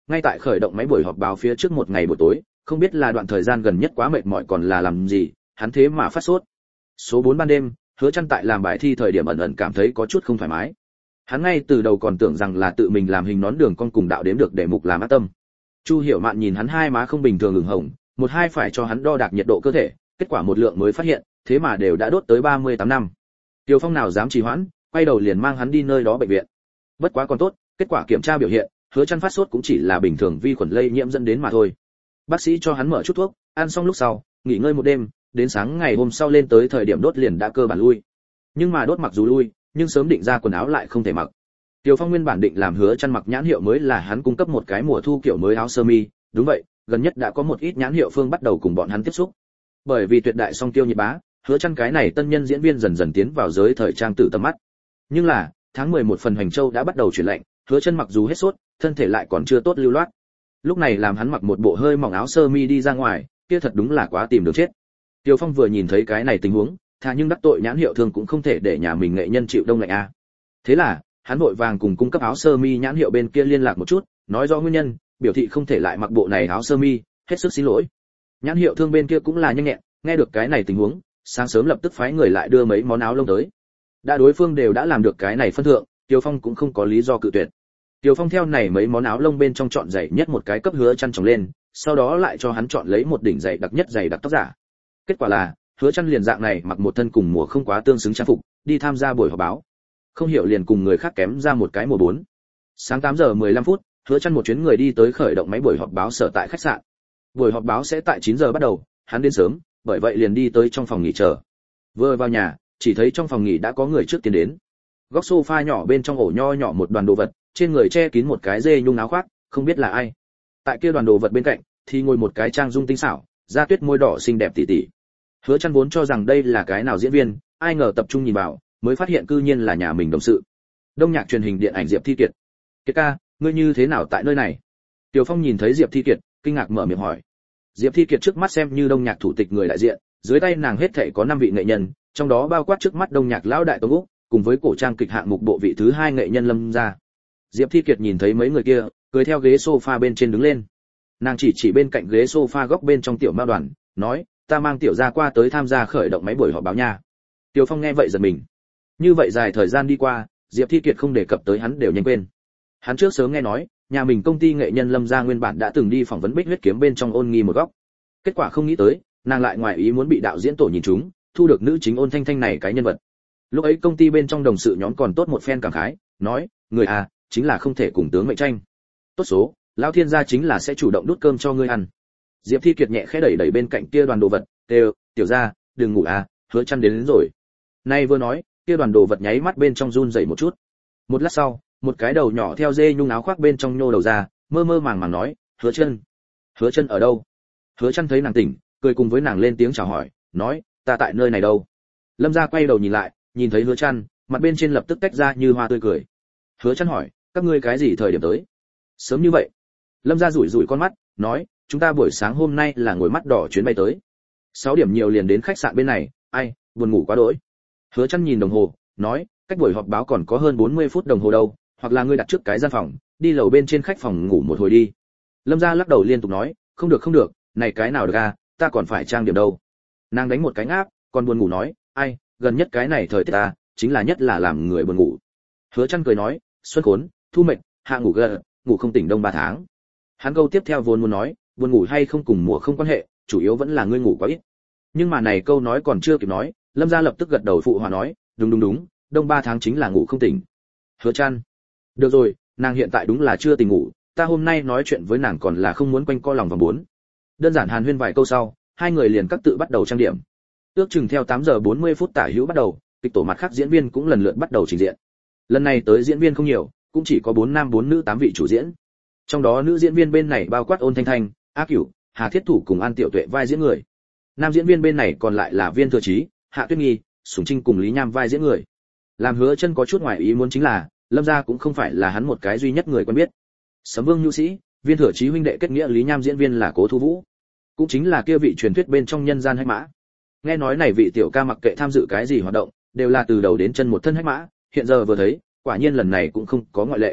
ngay tại khởi động máy buổi họp báo phía trước một ngày buổi tối, không biết là đoạn thời gian gần nhất quá mệt mỏi còn là làm gì, hắn thế mà phát sốt. Số 4 ban đêm, Hứa Chân tại làm bài thi thời điểm ẩn ẩn cảm thấy có chút không thoải mái. Hắn ngay từ đầu còn tưởng rằng là tự mình làm hình nón đường con cùng đạo đếm được để mục làm ác tâm. Chu Hiểu Mạn nhìn hắn hai má không bình thường ửng hồng, một hai phải cho hắn đo đạc nhiệt độ cơ thể, kết quả một lượng mới phát hiện, thế mà đều đã đốt tới 38 năm. Tiêu Phong nào dám trì hoãn, quay đầu liền mang hắn đi nơi đó bệnh viện. Bất quá còn tốt, kết quả kiểm tra biểu hiện, Hứa Chân phát sốt cũng chỉ là bình thường vi khuẩn lây nhiễm dẫn đến mà thôi. Bác sĩ cho hắn mở chút thuốc, ăn xong lúc sau, nghỉ ngơi một đêm, đến sáng ngày hôm sau lên tới thời điểm đốt liền đã cơ bản lui. Nhưng mà đốt mặc dù lui, nhưng sớm định ra quần áo lại không thể mặc. Tiêu Phong nguyên bản định làm Hứa Chân mặc nhãn hiệu mới là hắn cung cấp một cái mùa thu kiểu mới áo sơ mi, đúng vậy, gần nhất đã có một ít nhãn hiệu phương bắt đầu cùng bọn hắn tiếp xúc. Bởi vì tuyệt đại song tiêu nhiệt bá, Hứa Chân cái này tân nhân diễn viên dần dần tiến vào giới thời trang tử tầm mắt. Nhưng là, tháng 11 phần Hoành Châu đã bắt đầu chuyển lạnh, Hứa Chân mặc dù hết sốt, thân thể lại còn chưa tốt lưu loát. Lúc này làm hắn mặc một bộ hơi mỏng áo sơ mi đi ra ngoài, kia thật đúng là quá tìm đường chết. Tiêu Phong vừa nhìn thấy cái này tình huống, thà nhưng đắc tội nhãn hiệu thương cũng không thể để nhà mình nghệ nhân chịu đông lạnh a. Thế là, hắn vội vàng cùng cung cấp áo sơ mi nhãn hiệu bên kia liên lạc một chút, nói rõ nguyên nhân, biểu thị không thể lại mặc bộ này áo sơ mi, hết sức xin lỗi. Nhãn hiệu thương bên kia cũng là nhanh nhẹn, nghe được cái này tình huống, sáng sớm lập tức phái người lại đưa mấy món áo lông tới. Đã đối phương đều đã làm được cái này phân thượng, Tiêu Phong cũng không có lý do cự tuyệt. Tiêu Phong theo này mấy món áo lông bên trong chọn dày nhất một cái cấp Hứa Chân trồng lên, sau đó lại cho hắn chọn lấy một đỉnh dày đặc nhất dày đặc tóc giả. Kết quả là, Hứa Chân liền dạng này mặc một thân cùng mùa không quá tương xứng trang phục, đi tham gia buổi họp báo. Không hiểu liền cùng người khác kém ra một cái mùa 4. Sáng 8 giờ 15 phút, Hứa Chân một chuyến người đi tới khởi động máy buổi họp báo sở tại khách sạn. Buổi họp báo sẽ tại 9 giờ bắt đầu, hắn đến sớm, bởi vậy liền đi tới trong phòng nghỉ chờ. Vừa vào nhà, chỉ thấy trong phòng nghỉ đã có người trước tiến đến. Góc sofa nhỏ bên trong ổ nho nhỏ một đoàn đồ vật, trên người che kín một cái dê nhung áo khoác, không biết là ai. Tại kia đoàn đồ vật bên cạnh, thì ngồi một cái trang dung tinh xảo, da tuyết môi đỏ xinh đẹp tỉ tỉ. Hứa Chân vốn cho rằng đây là cái nào diễn viên, ai ngờ tập trung nhìn vào, mới phát hiện cư nhiên là nhà mình đồng sự. Đông Nhạc truyền hình điện ảnh Diệp Thi Kiệt. "Kiệt ca, ngươi như thế nào tại nơi này?" Tiểu Phong nhìn thấy Diệp Thi Kiệt, kinh ngạc mở miệng hỏi. Diệp Thi Kiệt trước mắt xem như Đông Nhạc thủ tịch người đại diện, dưới tay nàng hết thảy có 5 vị nghệ nhân, trong đó bao quát trước mắt Đông Nhạc lão đại Tống Úc, cùng với cổ trang kịch hạng mục bộ vị thứ 2 nghệ nhân Lâm Gia. Diệp Thi Kiệt nhìn thấy mấy người kia, cười theo ghế sofa bên trên đứng lên. Nàng chỉ bên cạnh ghế sofa góc bên trong tiểu Mao Đoàn, nói, "Ta mang tiểu gia qua tới tham gia khởi động máy buổi họp báo nha." Tiểu Phong nghe vậy giật mình. Như vậy dài thời gian đi qua, Diệp Thi Kiệt không đề cập tới hắn đều nhanh quên. Hắn trước sớm nghe nói, nhà mình công ty nghệ nhân Lâm Gia nguyên bản đã từng đi phỏng vấn Bích Huyết Kiếm bên trong Ôn Nghi một góc. Kết quả không nghĩ tới, nàng lại ngoài ý muốn bị đạo diễn tổ nhìn trúng, thu được nữ chính Ôn Thanh Thanh này cái nhân vật. Lúc ấy công ty bên trong đồng sự nhóm còn tốt một phen cảm khái, nói, người à, chính là không thể cùng tướng mệnh tranh. Tốt số, lão thiên gia chính là sẽ chủ động đút cơm cho ngươi ăn. Diệp Thi Kiệt nhẹ khẽ đẩy bên cạnh kia đoàn đồ vật, "Đều, tiểu gia, đừng ngủ à, Hứa Chân đến rồi." Nay vừa nói, kia đoàn đồ vật nháy mắt bên trong run rẩy một chút. Một lát sau, một cái đầu nhỏ theo dê nhung áo khoác bên trong nhô đầu ra, mơ mơ màng màng nói, "Hứa Chân, Hứa Chân ở đâu?" Hứa Chân thấy nàng tỉnh, cười cùng với nàng lên tiếng chào hỏi, nói, "Ta tại nơi này đâu." Lâm Gia quay đầu nhìn lại, nhìn thấy Hứa Chân, mặt bên trên lập tức tách ra như hoa tươi cười. Hứa Chân hỏi, "Các ngươi cái gì thời điểm tới?" "Sớm như vậy." Lâm Gia rủi rủi con mắt, nói, "Chúng ta buổi sáng hôm nay là ngồi mắt đỏ chuyến bay tới. 6 điểm nhiều liền đến khách sạn bên này, ai, buồn ngủ quá đỗi." Hứa Chân nhìn đồng hồ, nói, "Cách buổi họp báo còn có hơn 40 phút đồng hồ đâu, hoặc là ngươi đặt trước cái gian phòng, đi lầu bên trên khách phòng ngủ một hồi đi." Lâm Gia lắc đầu liên tục nói, không được, này cái nào được à, ta còn phải trang điểm đâu." Nàng đánh một cái ngáp, còn buồn ngủ nói, "Ai, gần nhất cái này thời tiết ta, chính là nhất là làm người buồn ngủ." Hứa Chân cười nói, "Xuân khốn, thu mệnh, hạ ngủ gật, ngủ không tỉnh đông 3 tháng." Hắn câu tiếp theo vốn muốn nói, buồn ngủ hay không cùng mùa không quan hệ, chủ yếu vẫn là ngươi ngủ quá ít. Nhưng mà này câu nói còn chưa kịp nói, Lâm Gia lập tức gật đầu phụ hòa nói, đúng, đông 3 tháng chính là ngủ không tỉnh." Hứa Chân, "Được rồi, nàng hiện tại đúng là chưa tỉnh ngủ, ta hôm nay nói chuyện với nàng còn là không muốn quanh co lòng vòng bốn." Đơn giản hàn huyên vài câu sau, hai người liền các tự bắt đầu trang điểm. Ước chừng theo 8 giờ 40 phút tả hữu bắt đầu, kịch tổ mặt khác diễn viên cũng lần lượt bắt đầu trình diện. Lần này tới diễn viên không nhiều, cũng chỉ có 4 nam 4 nữ 8 vị chủ diễn. Trong đó nữ diễn viên bên này bao quát Ôn Thanh Thanh, A Cửu, Hà Thiết Thủ cùng An Tiểu Tuệ vai diễn người. Nam diễn viên bên này còn lại là Viên Thừa Chí, Hạ Tuyết Nghi, Sủng Trinh cùng Lý Nham vai diễn người. Làm Hứa Chân có chút ngoài ý muốn chính là, Lâm Gia cũng không phải là hắn một cái duy nhất người quen biết. Sấm Vương Nhu Sĩ, Viên Thừa Chí huynh đệ kết nghĩa Lý Nham diễn viên là Cố Thu Vũ, cũng chính là kia vị truyền thuyết bên trong nhân gian hách mã. Nghe nói này vị tiểu ca mặc kệ tham dự cái gì hoạt động, đều là từ đầu đến chân một thân hách mã, hiện giờ vừa thấy, quả nhiên lần này cũng không có ngoại lệ.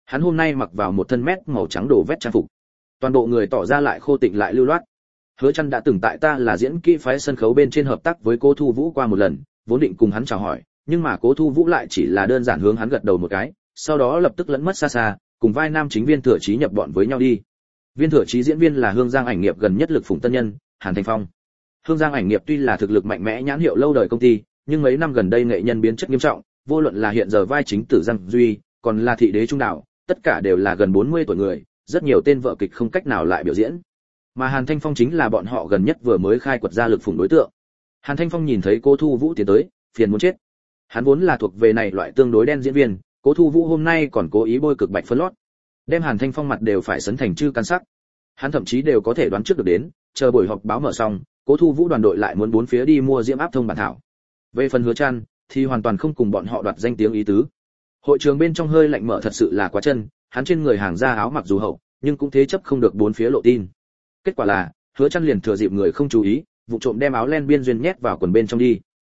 Hắn hôm nay mặc vào một thân mét màu trắng đồ vét trang phục, toàn bộ người tỏ ra lại khô tịnh lại lưu loát. Hứa Chân đã từng tại ta là diễn kỹ phái sân khấu bên trên hợp tác với Cố Thu Vũ qua một lần, vốn định cùng hắn chào hỏi, nhưng mà Cố Thu Vũ lại chỉ là đơn giản hướng hắn gật đầu một cái, sau đó lập tức lẫn mất xa xa, cùng vai nam chính Viên Thừa Chí nhập bọn với nhau đi. Viên Thừa Chí diễn viên là Hương Giang ảnh nghiệp gần nhất lực phụng tân nhân, Hàn Thanh Phong. Hương Giang ảnh nghiệp tuy là thực lực mạnh mẽ nhãn hiệu lâu đời công ty, nhưng mấy năm gần đây nghệ nhân biến chất nghiêm trọng, vô luận là hiện giờ vai chính Tử Giang Duy, còn là thị đế trung đạo, tất cả đều là gần 40 tuổi người, rất nhiều tên vợ kịch không cách nào lại biểu diễn. Mà Hàn Thanh Phong chính là bọn họ gần nhất vừa mới khai quật ra lực phụng đối tượng. Hàn Thanh Phong nhìn thấy Cố Thu Vũ tiến tới, phiền muốn chết. Hắn vốn là thuộc về này loại tương đối đen diễn viên, Cố Thu Vũ hôm nay còn cố ý bôi cực bạch phấn lót, đem Hàn Thanh Phong mặt đều phải sấn thành chư căn sắc. Hắn thậm chí đều có thể đoán trước được đến, chờ buổi họp báo mở xong, Cố Thu Vũ đoàn đội lại muốn bốn phía đi mua diễm áp thông bản thảo. Về phần Hứa Chân thì hoàn toàn không cùng bọn họ đoạt danh tiếng ý tứ. Hội trường bên trong hơi lạnh mở thật sự là quá chân, hắn trên người hàng da áo mặc dù hậu, nhưng cũng thế chấp không được bốn phía lộ tin. Kết quả là, Hứa Chân liền thừa dịp người không chú ý, vụ trộm đem áo len biên duyên nhét vào quần bên trong đi.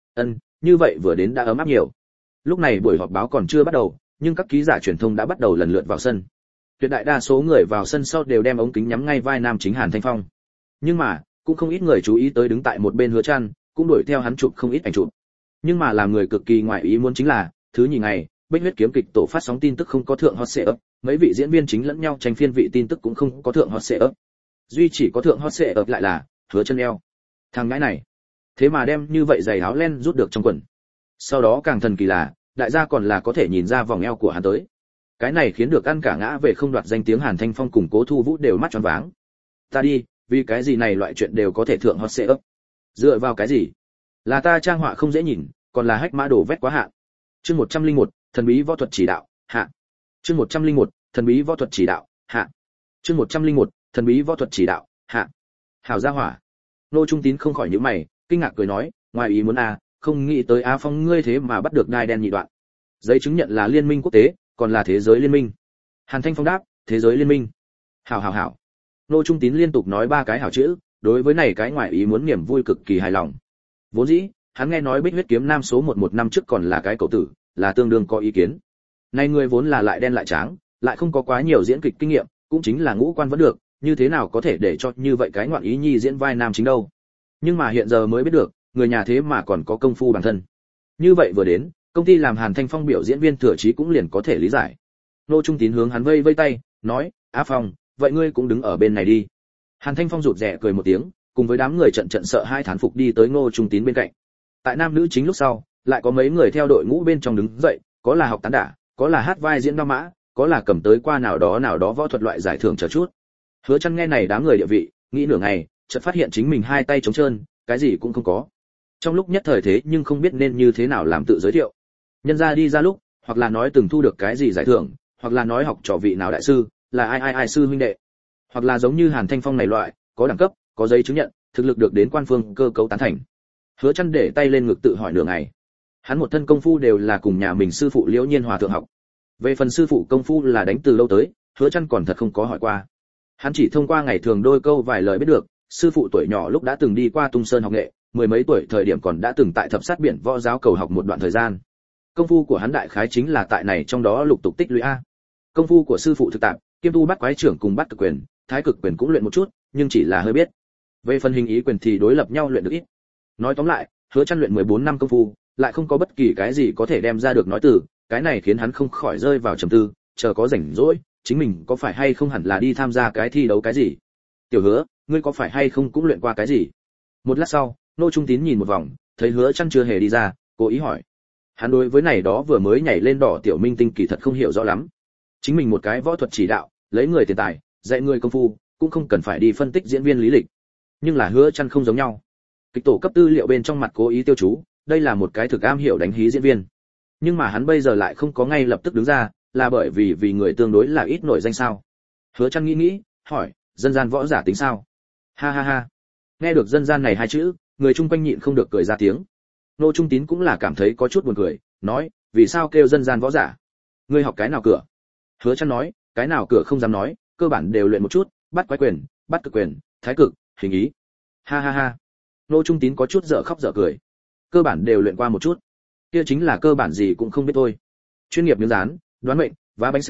Như vậy vừa đến đã ấm áp nhiều. Lúc này buổi họp báo còn chưa bắt đầu, nhưng các ký giả truyền thông đã bắt đầu lần lượt vào sân. Tuyệt đại đa số người vào sân sau đều đem ống kính nhắm ngay vai nam chính Hàn Thanh Phong. Nhưng mà, cũng không ít người chú ý tới đứng tại một bên Hứa Chân, cũng đuổi theo hắn chụp không ít ảnh chụp. Nhưng mà làm người cực kỳ ngoại ý muốn chính là, thứ nhì ngày, Bích Huyết kiếm kịch tổ phát sóng tin tức không có thượng hot search, mấy vị diễn viên chính lẫn nhau tranh phiên vị tin tức cũng không có thượng hot search. Duy chỉ có thượng hot search lại là Hứa Chân eo. Thằng ngãi này, thế mà đem như vậy giày áo len rút được trong quần. Sau đó càng thần kỳ là, đại gia còn là có thể nhìn ra vòng eo của hắn tới. Cái này khiến được ăn cả ngã về không đoạt danh tiếng Hàn Thanh Phong cùng Cố Thu Vũ đều mắt tròn váng. Ta đi, vì cái gì này loại chuyện đều có thể thượng hot search? Dựa vào cái gì? Là ta trang họa không dễ nhìn, còn là hách mã đổ vét quá hạn. Chương 101, thần bí võ thuật chỉ đạo, hạ. Chương 101, thần bí võ thuật chỉ đạo, hạ. Chương 101, thần bí võ thuật chỉ đạo, hạ. Hảo gia hỏa. Nô Trung Tín không khỏi nhíu mày, kinh ngạc cười nói, ngoài ý muốn không nghĩ tới Phong ngươi thế mà bắt được đai đen nhị đoạn. Giấy chứng nhận là liên minh quốc tế, còn là thế giới liên minh. Hàn Thanh Phong đáp, thế giới liên minh. Hảo. Nô Trung Tín liên tục nói ba cái hảo chữ, đối với này cái ngoài ý muốn niềm vui cực kỳ hài lòng. Vốn dĩ, hắn nghe nói Bích Huyết kiếm nam số 11 năm trước còn là cái cậu tử, là tương đương có ý kiến. Nay người vốn là lại đen lại tráng, lại không có quá nhiều diễn kịch kinh nghiệm, cũng chính là ngũ quan vẫn được, như thế nào có thể để cho như vậy cái ngoạn ý nhi diễn vai nam chính đâu. Nhưng mà hiện giờ mới biết được, người nhà thế mà còn có công phu bản thân. Như vậy vừa đến, công ty làm Hàn Thanh Phong biểu diễn viên Thừa Chí cũng liền có thể lý giải. Nô Trung Tín hướng hắn vây vây tay, nói, Phong, vậy ngươi cũng đứng ở bên này đi. Hàn Thanh Phong rụt rè cười một tiếng, cùng với đám người trận sợ hai thán phục đi tới Ngô Trung Tín bên cạnh. Tại nam nữ chính lúc sau, lại có mấy người theo đội ngũ bên trong đứng dậy, có là học tán đả, có là hát vai diễn đao mã, có là cầm tới qua nào đó võ thuật loại giải thưởng chờ chút. Hứa Chân nghe này đám người địa vị, nghĩ nửa ngày, chợt phát hiện chính mình hai tay trống trơn, cái gì cũng không có. Trong lúc nhất thời thế nhưng không biết nên như thế nào làm tự giới thiệu. Nhân ra đi ra lúc, hoặc là nói từng thu được cái gì giải thưởng, hoặc là nói học trò vị nào đại sư, là ai sư huynh đệ. Hoặc là giống như Hàn Thanh Phong này loại, có đẳng cấp, có giấy chứng nhận, thực lực được đến quan phương cơ cấu tán thành. Hứa Chân để tay lên ngực tự hỏi nửa ngày. Hắn một thân công phu đều là cùng nhà mình sư phụ Liễu Nhiên Hòa thượng học. Về phần sư phụ công phu là đánh từ lâu tới, Hứa Chân còn thật không có hỏi qua. Hắn chỉ thông qua ngày thường đôi câu vài lời biết được, sư phụ tuổi nhỏ lúc đã từng đi qua Tung Sơn học nghệ, mười mấy tuổi thời điểm còn đã từng tại Thập Sát Biển võ giáo cầu học một đoạn thời gian. Công phu của hắn đại khái chính là tại này trong đó lục tục tích lũy a. Công phu của sư phụ thực tạp, kiêm tu bắt quái trưởng cùng bắt cực quyền, thái cực quyền cũng luyện một chút, nhưng chỉ là hơi biết. Về phần hình ý quyền thì đối lập nhau luyện được ít. Nói tóm lại, Hứa Chân luyện 14 năm công phu, lại không có bất kỳ cái gì có thể đem ra được nói từ, cái này khiến hắn không khỏi rơi vào trầm tư, chờ có rảnh rỗi, chính mình có phải hay không hẳn là đi tham gia cái thi đấu cái gì. Tiểu Hứa, ngươi có phải hay không cũng luyện qua cái gì? Một lát sau, Nô Trung Tín nhìn một vòng, thấy Hứa Chân chưa hề đi ra, cố ý hỏi. Hắn đối với này đó vừa mới nhảy lên đỏ tiểu minh tinh kỳ thật không hiểu rõ lắm. Chính mình một cái võ thuật chỉ đạo, lấy người tiền tài, dạy người công phu, cũng không cần phải đi phân tích diễn viên lý lịch. Nhưng là Hứa Chân không giống nhau. Kịch tổ cấp tư liệu bên trong mặt cố ý tiêu chú, đây là một cái thực am hiểu đánh hí diễn viên. Nhưng mà hắn bây giờ lại không có ngay lập tức đứng ra, là bởi vì người tương đối là ít nổi danh sao? Hứa Chân nghĩ, hỏi, dân gian võ giả tính sao? Ha. Nghe được dân gian này hai chữ, người chung quanh nhịn không được cười ra tiếng. Nô Trung Tín cũng là cảm thấy có chút buồn cười, nói, vì sao kêu dân gian võ giả? Ngươi học cái nào cửa? Hứa Chân nói, cái nào cửa không dám nói, cơ bản đều luyện một chút, bắt quái quyền, bắt cực quyền, thái cực, hình ý. Ha. Nô Trung Tín có chút dở khóc dở cười. Cơ bản đều luyện qua một chút. Kia chính là cơ bản gì cũng không biết thôi. Chuyên nghiệp miếng dán, đoán mệnh, vá bánh xe,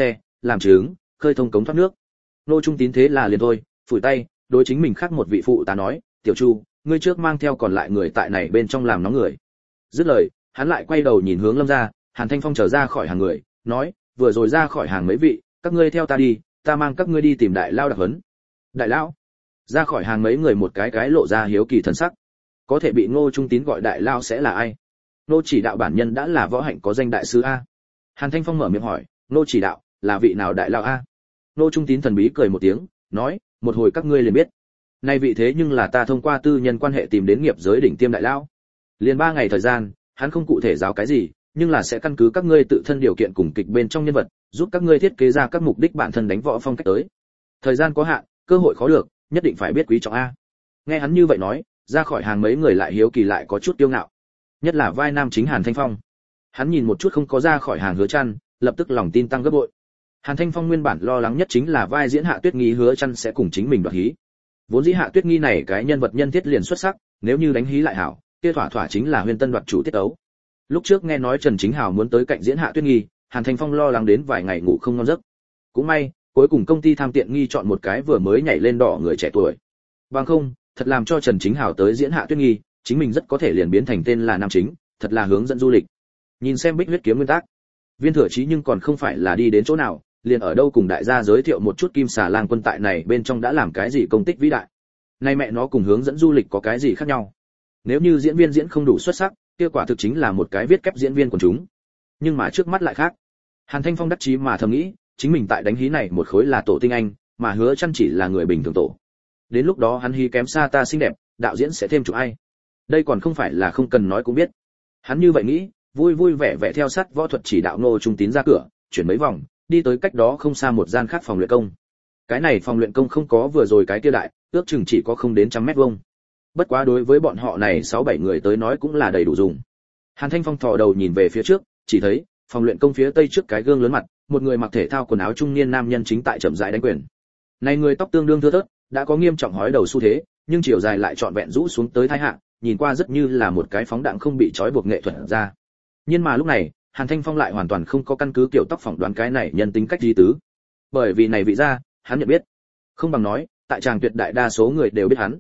làm chứng, khơi thông cống thoát nước. Ngô Trung Tín thế là liền thôi, phủi tay, đối chính mình khác một vị phụ tá nói, tiểu Chu, ngươi trước mang theo còn lại người tại này bên trong làm nóng người. Dứt lời, hắn lại quay đầu nhìn hướng Lâm gia, Hàn Thanh Phong trở ra khỏi hàng người, nói, vừa rồi ra khỏi hàng mấy vị, các ngươi theo ta đi, ta mang các ngươi đi tìm đại lao đặc huấn. Đại lão? Ra khỏi hàng mấy người một cái lộ ra hiếu kỳ thần sắc. Có thể bị Ngô Trung Tín gọi đại lao sẽ là ai? Ngô chỉ đạo bản nhân đã là võ hạnh có danh đại sư a. Hàn Thanh Phong mở miệng hỏi, Ngô chỉ đạo, là vị nào đại lao a? Ngô Trung Tín thần bí cười một tiếng, nói, một hồi các ngươi liền biết. Nay vị thế nhưng là ta thông qua tư nhân quan hệ tìm đến nghiệp giới đỉnh tiêm đại lao. Liền 3 ngày thời gian, hắn không cụ thể giáo cái gì, nhưng là sẽ căn cứ các ngươi tự thân điều kiện cùng kịch bên trong nhân vật, giúp các ngươi thiết kế ra các mục đích bản thân đánh võ phong cách tới. Thời gian có hạn, cơ hội khó được, nhất định phải biết quý trọng a. Nghe hắn như vậy nói, ra khỏi hàng mấy người lại hiếu kỳ lại có chút kiêu ngạo. Nhất là vai nam chính Hàn Thanh Phong. Hắn nhìn một chút không có ra khỏi hàng Hứa Chân, lập tức lòng tin tăng gấp bội. Hàn Thanh Phong nguyên bản lo lắng nhất chính là vai diễn Hạ Tuyết Nghi Hứa Chân sẽ cùng chính mình đoạt hí. Vốn dĩ Hạ Tuyết Nghi này cái nhân vật nhân thiết liền xuất sắc, nếu như đánh hí lại hảo, kia thỏa thỏa chính là Huyền Tân đoạt chủ tiết ấu. Lúc trước nghe nói Trần Chính Hào muốn tới cạnh diễn Hạ Tuyết Nghi, Hàn Thanh Phong lo lắng đến vài ngày ngủ không ngon giấc. Cũng may, cuối cùng công ty tham tiện nghi chọn một cái vừa mới nhảy lên đỏ người trẻ tuổi. Bằng không, thật làm cho Trần Chính Hào tới diễn Hạ Tuyết Nghi, chính mình rất có thể liền biến thành tên là nam chính, thật là hướng dẫn du lịch. Nhìn xem Bích Huyết kiếm nguyên tắc, Viên Thừa Chí nhưng còn không phải là đi đến chỗ nào, liền ở đâu cùng đại gia giới thiệu một chút Kim Xà Lang quân tại này bên trong đã làm cái gì công tích vĩ đại. Nay mẹ nó cùng hướng dẫn du lịch có cái gì khác nhau? Nếu như diễn viên diễn không đủ xuất sắc, kia quả thực chính là một cái viết kép diễn viên của chúng. Nhưng mà trước mắt lại khác. Hàn Thanh Phong đắc chí mà thầm nghĩ, chính mình tại đánh hí này một khối là tổ tinh anh, mà Hứa Chân chỉ là người bình thường tổ. Đến lúc đó hắn hí kém xa ta xinh đẹp, đạo diễn sẽ thêm chụp ai? Đây còn không phải là không cần nói cũng biết. Hắn như vậy nghĩ, vui vui vẻ vẻ theo sát võ thuật chỉ đạo Ngô Trung Tín ra cửa, chuyển mấy vòng, đi tới cách đó không xa một gian khác phòng luyện công. Cái này phòng luyện công không có vừa rồi cái kia đại, ước chừng chỉ có không đến 100 mét vuông. Bất quá đối với bọn họ này 6-7 người tới nói cũng là đầy đủ dùng. Hàn Thanh Phong thò đầu nhìn về phía trước, chỉ thấy phòng luyện công phía tây trước cái gương lớn mặt, một người mặc thể thao quần áo trung niên nam nhân chính tại chậm rãi đánh quyền. Này người tóc tương đương thưa thớt, đã có nghiêm trọng hói đầu xu thế, nhưng chiều dài lại trọn vẹn rũ xuống tới thái hạ, nhìn qua rất như là một cái phóng đạn không bị trói buộc nghệ thuật ra. Nhưng mà lúc này, Hàn Thanh Phong lại hoàn toàn không có căn cứ kiểu tóc phỏng đoán cái này nhân tính cách gì tứ. Bởi vì này vị ra, hắn nhận biết. Không bằng nói, tại tràng tuyệt đại đa số người đều biết hắn.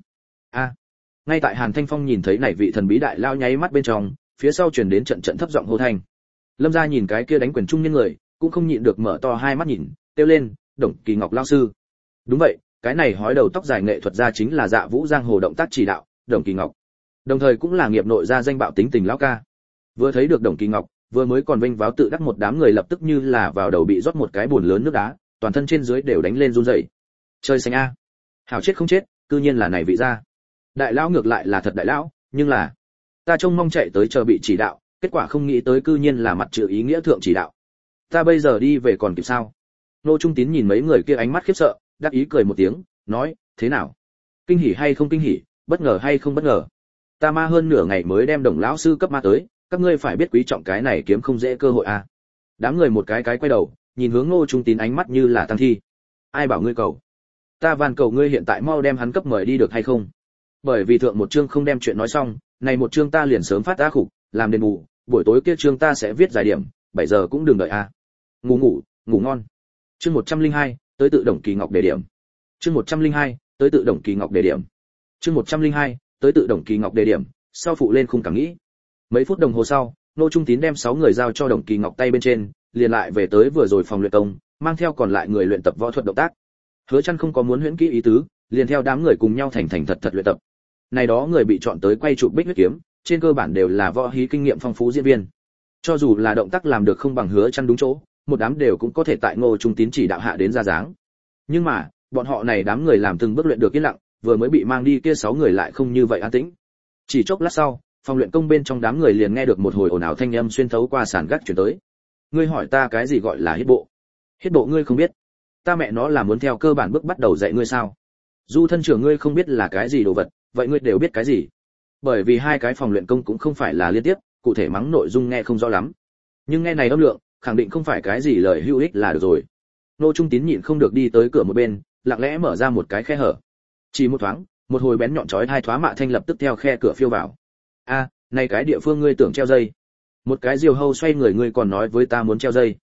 Ngay tại Hàn Thanh Phong nhìn thấy này vị thần bí đại lao nháy mắt bên trong, phía sau truyền đến trận trận thấp giọng hô thanh. Lâm gia nhìn cái kia đánh quyền trung niên người, cũng không nhịn được mở to hai mắt nhìn, kêu lên, "Đồng Kỳ Ngọc lão sư." Đúng vậy, cái này hói đầu tóc dài nghệ thuật gia chính là Dạ Vũ giang hồ động tác chỉ đạo, Đồng Kỳ Ngọc. Đồng thời cũng là nghiệp nội gia danh bạo tính tình lão ca. Vừa thấy được Đồng Kỳ Ngọc, vừa mới còn vênh váo tự đắc một đám người lập tức như là vào đầu bị rót một cái bùn lớn nước đá, toàn thân trên dưới đều đánh lên run rẩy. Chơi xanh a. Hảo chết không chết, cư nhiên là này vị gia. Đại lão ngược lại là thật đại lão, nhưng là ta trông mong chạy tới chờ bị chỉ đạo, kết quả không nghĩ tới cư nhiên là mặt chữ ý nghĩa thượng chỉ đạo. Ta bây giờ đi về còn kịp sao? Nô Trung Tín nhìn mấy người kia ánh mắt khiếp sợ, đắc ý cười một tiếng, nói, thế nào? Kinh hỉ hay không kinh hỉ, bất ngờ hay không bất ngờ? Ta ma hơn nửa ngày mới đem Đồng lão sư cấp ma tới, các ngươi phải biết quý trọng cái này kiếm không dễ cơ hội à? Đám người một cái quay đầu, nhìn hướng Nô Trung Tín ánh mắt như là tăng thi. Ai bảo ngươi cầu? Ta van cầu ngươi hiện tại mau đem hắn cấp mời đi được hay không? Bởi vì thượng một chương không đem chuyện nói xong, này một chương ta liền sớm phát ra khục, làm đền bù, buổi tối kia chương ta sẽ viết giải điểm, 7 giờ cũng đừng đợi a. Ngủ ngon. Chương 102, tới tự Đồng Kỳ Ngọc đề điểm. Chương 102, tới tự Đồng Kỳ Ngọc đề điểm. Chương 102, tới tự Đồng Kỳ Ngọc đề điểm, sau phụ lên khung cảm nghĩ. Mấy phút đồng hồ sau, Nô Trung Tín đem 6 người giao cho Đồng Kỳ Ngọc tay bên trên, liền lại về tới vừa rồi phòng luyện công, mang theo còn lại người luyện tập võ thuật động tác. Hứa Chân không có muốn huyễn kỹ ý tứ, liền theo đám người cùng nhau thành thật luyện tập. Này đó người bị chọn tới quay chụp Bích Huyết kiếm, trên cơ bản đều là võ hí kinh nghiệm phong phú diễn viên. Cho dù là động tác làm được không bằng Hứa Chân đúng chỗ, một đám đều cũng có thể tại Ngô Trung Tín chỉ đạo hạ đến ra dáng. Nhưng mà, bọn họ này đám người làm từng bước luyện được yên lặng, vừa mới bị mang đi kia 6 người lại không như vậy an tĩnh. Chỉ chốc lát sau, phòng luyện công bên trong đám người liền nghe được một hồi ồn ào thanh âm xuyên thấu qua sàn gác truyền tới. Ngươi hỏi ta cái gì gọi là hít bộ? Hít bộ ngươi không biết? Ta mẹ nó là muốn theo cơ bản bước bắt đầu dạy ngươi sao? Du thân trưởng ngươi không biết là cái gì đồ vật, vậy ngươi đều biết cái gì? Bởi vì hai cái phòng luyện công cũng không phải là liên tiếp, cụ thể mắng nội dung nghe không rõ lắm. Nhưng nghe này âm lượng, khẳng định không phải cái gì lời hữu ích là được rồi. Nô Trung Tín nhịn không được đi tới cửa một bên, lặng lẽ mở ra một cái khe hở. Chỉ một thoáng, một hồi bén nhọn chói hai thoá mạ thanh lập tức theo khe cửa phiêu vào. A, này cái địa phương ngươi tưởng treo dây? Một cái diều hâu xoay người ngươi còn nói với ta muốn treo dây?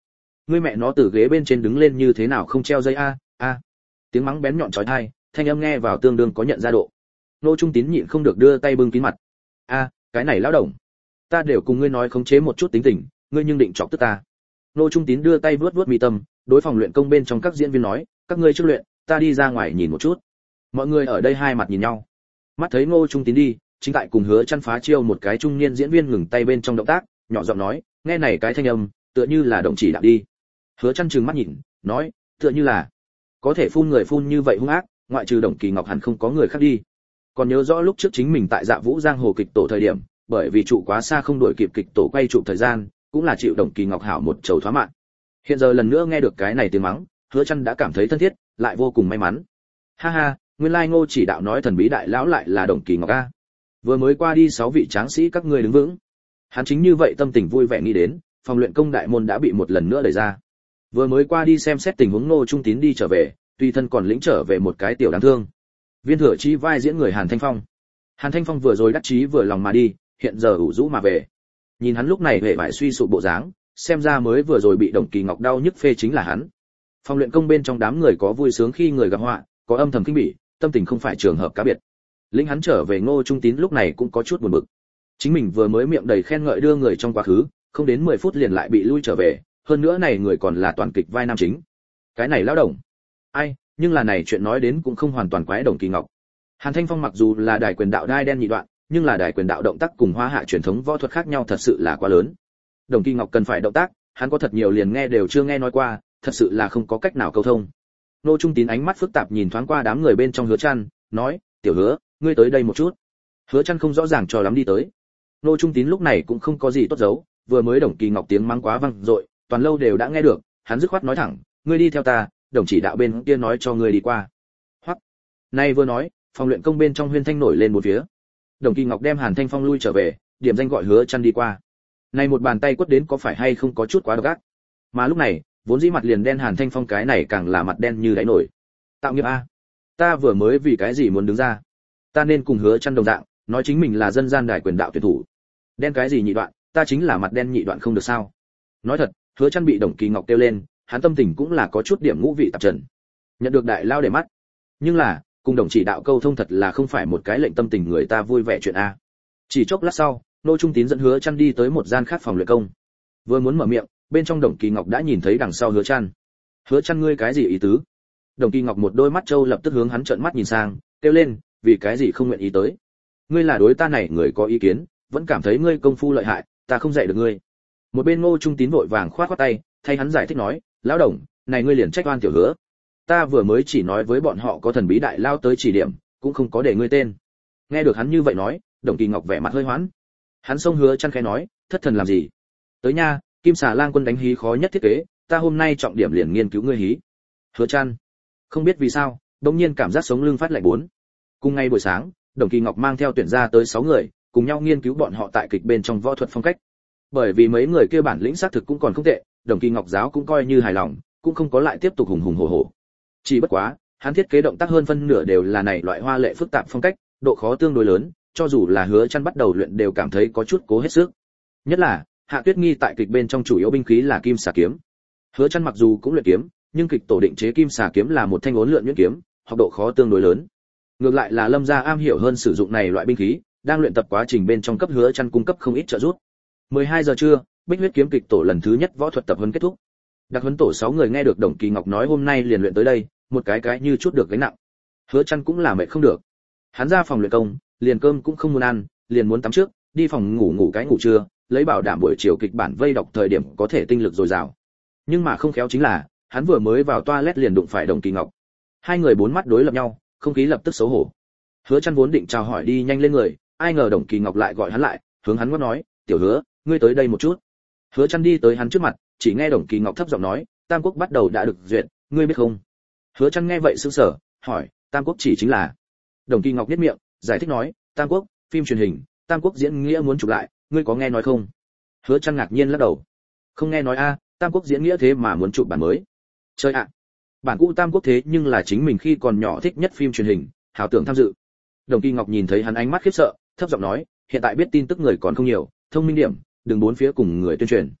Ngươi mẹ nó từ ghế bên trên đứng lên như thế nào không treo dây a? A. Tiếng mắng bén nhọn chói tai, thanh âm nghe vào tương đương có nhận ra độ. Ngô Trung Tín nhịn không được đưa tay bưng kín mặt. A, cái này lão đồng, ta đều cùng ngươi nói khống chế một chút tính tình, ngươi nhưng định chọc tức ta. Ngô Trung Tín đưa tay vuốt vuốt mi tâm, đối phòng luyện công bên trong các diễn viên nói, các ngươi trước luyện, ta đi ra ngoài nhìn một chút. Mọi người ở đây hai mặt nhìn nhau. Mắt thấy Ngô Trung Tín đi, chính tại cùng Hứa Chân phá chiêu một cái trung niên diễn viên ngừng tay bên trong động tác, nhỏ giọng nói, nghe này cái thanh âm, tựa như là động chỉ đạo đi. Hứa Chân trừng mắt nhìn, nói, tựa như là, có thể phun người phun như vậy hung ác, ngoại trừ Đồng Kỳ Ngọc hẳn không có người khác đi. Còn nhớ rõ lúc trước chính mình tại Dạ Vũ Giang Hồ kịch tổ thời điểm, bởi vì trụ quá xa không đuổi kịp kịch tổ quay trụ thời gian, cũng là chịu Đồng Kỳ Ngọc hảo một chầu thoá mạng. Hiện giờ lần nữa nghe được cái này tiếng mắng, Hứa Chân đã cảm thấy thân thiết, lại vô cùng may mắn. Ha ha, nguyên lai Ngô chỉ đạo nói thần bí đại lão lại là Đồng Kỳ Ngọc a. Vừa mới qua đi 6 vị tráng sĩ các ngươi đứng vững. Hắn chính như vậy tâm tình vui vẻ nghĩ đến, phòng luyện công đại môn đã bị một lần nữa đẩy ra. Vừa mới qua đi xem xét tình huống Ngô Trung Tín đi trở về, tùy thân còn lĩnh trở về một cái tiểu đáng thương. Viên Thừa Chí vai diễn người Hàn Thanh Phong. Hàn Thanh Phong vừa rồi đắc chí vừa lòng mà đi, hiện giờ ủ rũ mà về. Nhìn hắn lúc này hề bại suy sụp bộ dáng, xem ra mới vừa rồi bị Đồng Kỳ Ngọc đau nhức phê chính là hắn. Phòng luyện công bên trong đám người có vui sướng khi người gặp họa, có âm thầm kinh bỉ, tâm tình không phải trường hợp cá biệt. Lĩnh hắn trở về Ngô Trung Tín lúc này cũng có chút buồn bực. Chính mình vừa mới miệng đầy khen ngợi đưa người trong quá khứ, không đến 10 phút liền lại bị lui trở về, hơn nữa này người còn là toàn kịch vai nam chính. Cái này lão đồng. Ai, nhưng là này chuyện nói đến cũng không hoàn toàn quái Đồng Kỳ Ngọc. Hàn Thanh Phong mặc dù là đài quyền đạo đai đen nhị đoạn, nhưng là đài quyền đạo động tác cùng Hoa Hạ truyền thống võ thuật khác nhau thật sự là quá lớn. Đồng Kỳ Ngọc cần phải động tác, hắn có thật nhiều liền nghe đều chưa nghe nói qua, thật sự là không có cách nào câu thông. Ngô Trung Tín ánh mắt phức tạp nhìn thoáng qua đám người bên trong Hứa Chân, nói, "Tiểu Hứa, ngươi tới đây một chút." Hứa Chân không rõ ràng cho lắm đi tới. Ngô Trung Tín lúc này cũng không có gì tốt giấu, vừa mới Đồng Kỳ Ngọc tiếng mắng quá vang dội, toàn lâu đều đã nghe được, hắn dứt khoát nói thẳng, "Ngươi đi theo ta, đồng chỉ đạo bên kia nói cho ngươi đi qua." Hoắc. Nay vừa nói, phòng luyện công bên trong huyên thanh nổi lên một phía. Đồng Kỳ Ngọc đem Hàn Thanh Phong lui trở về, điểm danh gọi Hứa Chân đi qua. Này một bàn tay quất đến có phải hay không có chút quá độc ác. Mà lúc này, vốn dĩ mặt liền đen Hàn Thanh Phong cái này càng là mặt đen như đáy nổi. Tạo nghiệp a, ta vừa mới vì cái gì muốn đứng ra? Ta nên cùng Hứa Chân đồng dạng, nói chính mình là dân gian đài quyền đạo tuyển thủ. Đen cái gì nhị đoạn, ta chính là mặt đen nhị đoạn không được sao? Nói thật, Hứa Chân bị Đồng Kỳ Ngọc kêu lên, hắn tâm tình cũng là có chút điểm ngũ vị tạp trần. Nhận được đại lao để mắt, nhưng là, cùng đồng chỉ đạo câu thông thật là không phải một cái lệnh tâm tình người ta vui vẻ chuyện a. Chỉ chốc lát sau, Ngô Trung Tín dẫn Hứa Chân đi tới một gian khác phòng luyện công. Vừa muốn mở miệng, bên trong Đồng Kỳ Ngọc đã nhìn thấy đằng sau Hứa Chân. "Hứa Chân ngươi cái gì ý tứ?" Đồng Kỳ Ngọc một đôi mắt trâu lập tức hướng hắn trợn mắt nhìn sang, kêu lên, "Vì cái gì không nguyện ý tới? Ngươi là đối ta này người có ý kiến, vẫn cảm thấy ngươi công phu lợi hại, ta không dạy được ngươi." Một bên Ngô Trung Tín vội vàng khoát khoát tay, thay hắn giải thích nói, "Lão đồng, này ngươi liền trách oan tiểu Hứa. Ta vừa mới chỉ nói với bọn họ có thần bí đại lao tới chỉ điểm, cũng không có để ngươi tên." Nghe được hắn như vậy nói, Đồng Kỳ Ngọc vẻ mặt hơi hoãn. Hắn xông Hứa Chân khẽ nói, "Thất thần làm gì? Tới nha, Kim Xà Lang quân đánh hí khó nhất thiết kế, ta hôm nay trọng điểm liền nghiên cứu ngươi hí." Hứa Chân không biết vì sao, đột nhiên cảm giác sống lưng phát lạnh bốn. Cùng ngày buổi sáng, Đồng Kỳ Ngọc mang theo tuyển ra tới 6 người, cùng nhau nghiên cứu bọn họ tại kịch bên trong võ thuật phong cách. Bởi vì mấy người kia bản lĩnh xác thực cũng còn không tệ, Đồng Kỳ Ngọc giáo cũng coi như hài lòng, cũng không có lại tiếp tục hùng hùng hổ hổ. Chỉ bất quá, hắn thiết kế động tác hơn phân nửa đều là này loại hoa lệ phức tạp phong cách, độ khó tương đối lớn, cho dù là Hứa Chân bắt đầu luyện đều cảm thấy có chút cố hết sức. Nhất là, Hạ Tuyết Nghi tại kịch bên trong chủ yếu binh khí là kim xà kiếm. Hứa Chân mặc dù cũng luyện kiếm, nhưng kịch tổ định chế kim xà kiếm là một thanh uốn lượn nhuyễn kiếm, học độ khó tương đối lớn. Ngược lại là Lâm gia am hiểu hơn sử dụng này loại binh khí, đang luyện tập quá trình bên trong cấp Hứa Chân cung cấp không ít trợ giúp. 12 giờ trưa, Bích Huyết kiếm kịch tổ lần thứ nhất võ thuật tập huấn kết thúc. Đặc huấn tổ 6 người nghe được Đồng Kỳ Ngọc nói hôm nay liền luyện tới đây, một cái như chút được gánh nặng. Hứa Chân cũng là mệt không được. Hắn ra phòng luyện công, liền cơm cũng không muốn ăn, liền muốn tắm trước, đi phòng ngủ cái ngủ trưa, lấy bảo đảm buổi chiều kịch bản vây đọc thời điểm có thể tinh lực dồi dào. Nhưng mà không khéo chính là, hắn vừa mới vào toilet liền đụng phải Đồng Kỳ Ngọc. Hai người bốn mắt đối lập nhau, không khí lập tức xấu hổ. Hứa Chân vốn định chào hỏi đi nhanh lên người, ai ngờ Đồng Kỳ Ngọc lại gọi hắn lại, hướng hắn quát nói, "Tiểu Hứa, ngươi tới đây một chút." Hứa Chân đi tới hắn trước mặt, chỉ nghe Đồng Kỳ Ngọc thấp giọng nói, "Tam Quốc bắt đầu đã được duyệt, ngươi biết không?" Hứa Chân nghe vậy sững sờ, hỏi, "Tam Quốc chỉ chính là?" Đồng Kỳ Ngọc nhếch miệng, giải thích nói, "Tam Quốc, phim truyền hình, Tam Quốc diễn nghĩa muốn chụp lại, ngươi có nghe nói không?" Hứa Chân ngạc nhiên lắc đầu. "Không nghe nói a, Tam Quốc diễn nghĩa thế mà muốn chụp bản mới." Chơi ạ. Bản cũ Tam Quốc thế nhưng là chính mình khi còn nhỏ thích nhất phim truyền hình, hảo tưởng tham dự. Đồng Kỳ Ngọc nhìn thấy hắn ánh mắt khiếp sợ, thấp giọng nói, "Hiện tại biết tin tức người còn không nhiều, thông minh điểm, đừng bốn phía cùng người tuyên truyền."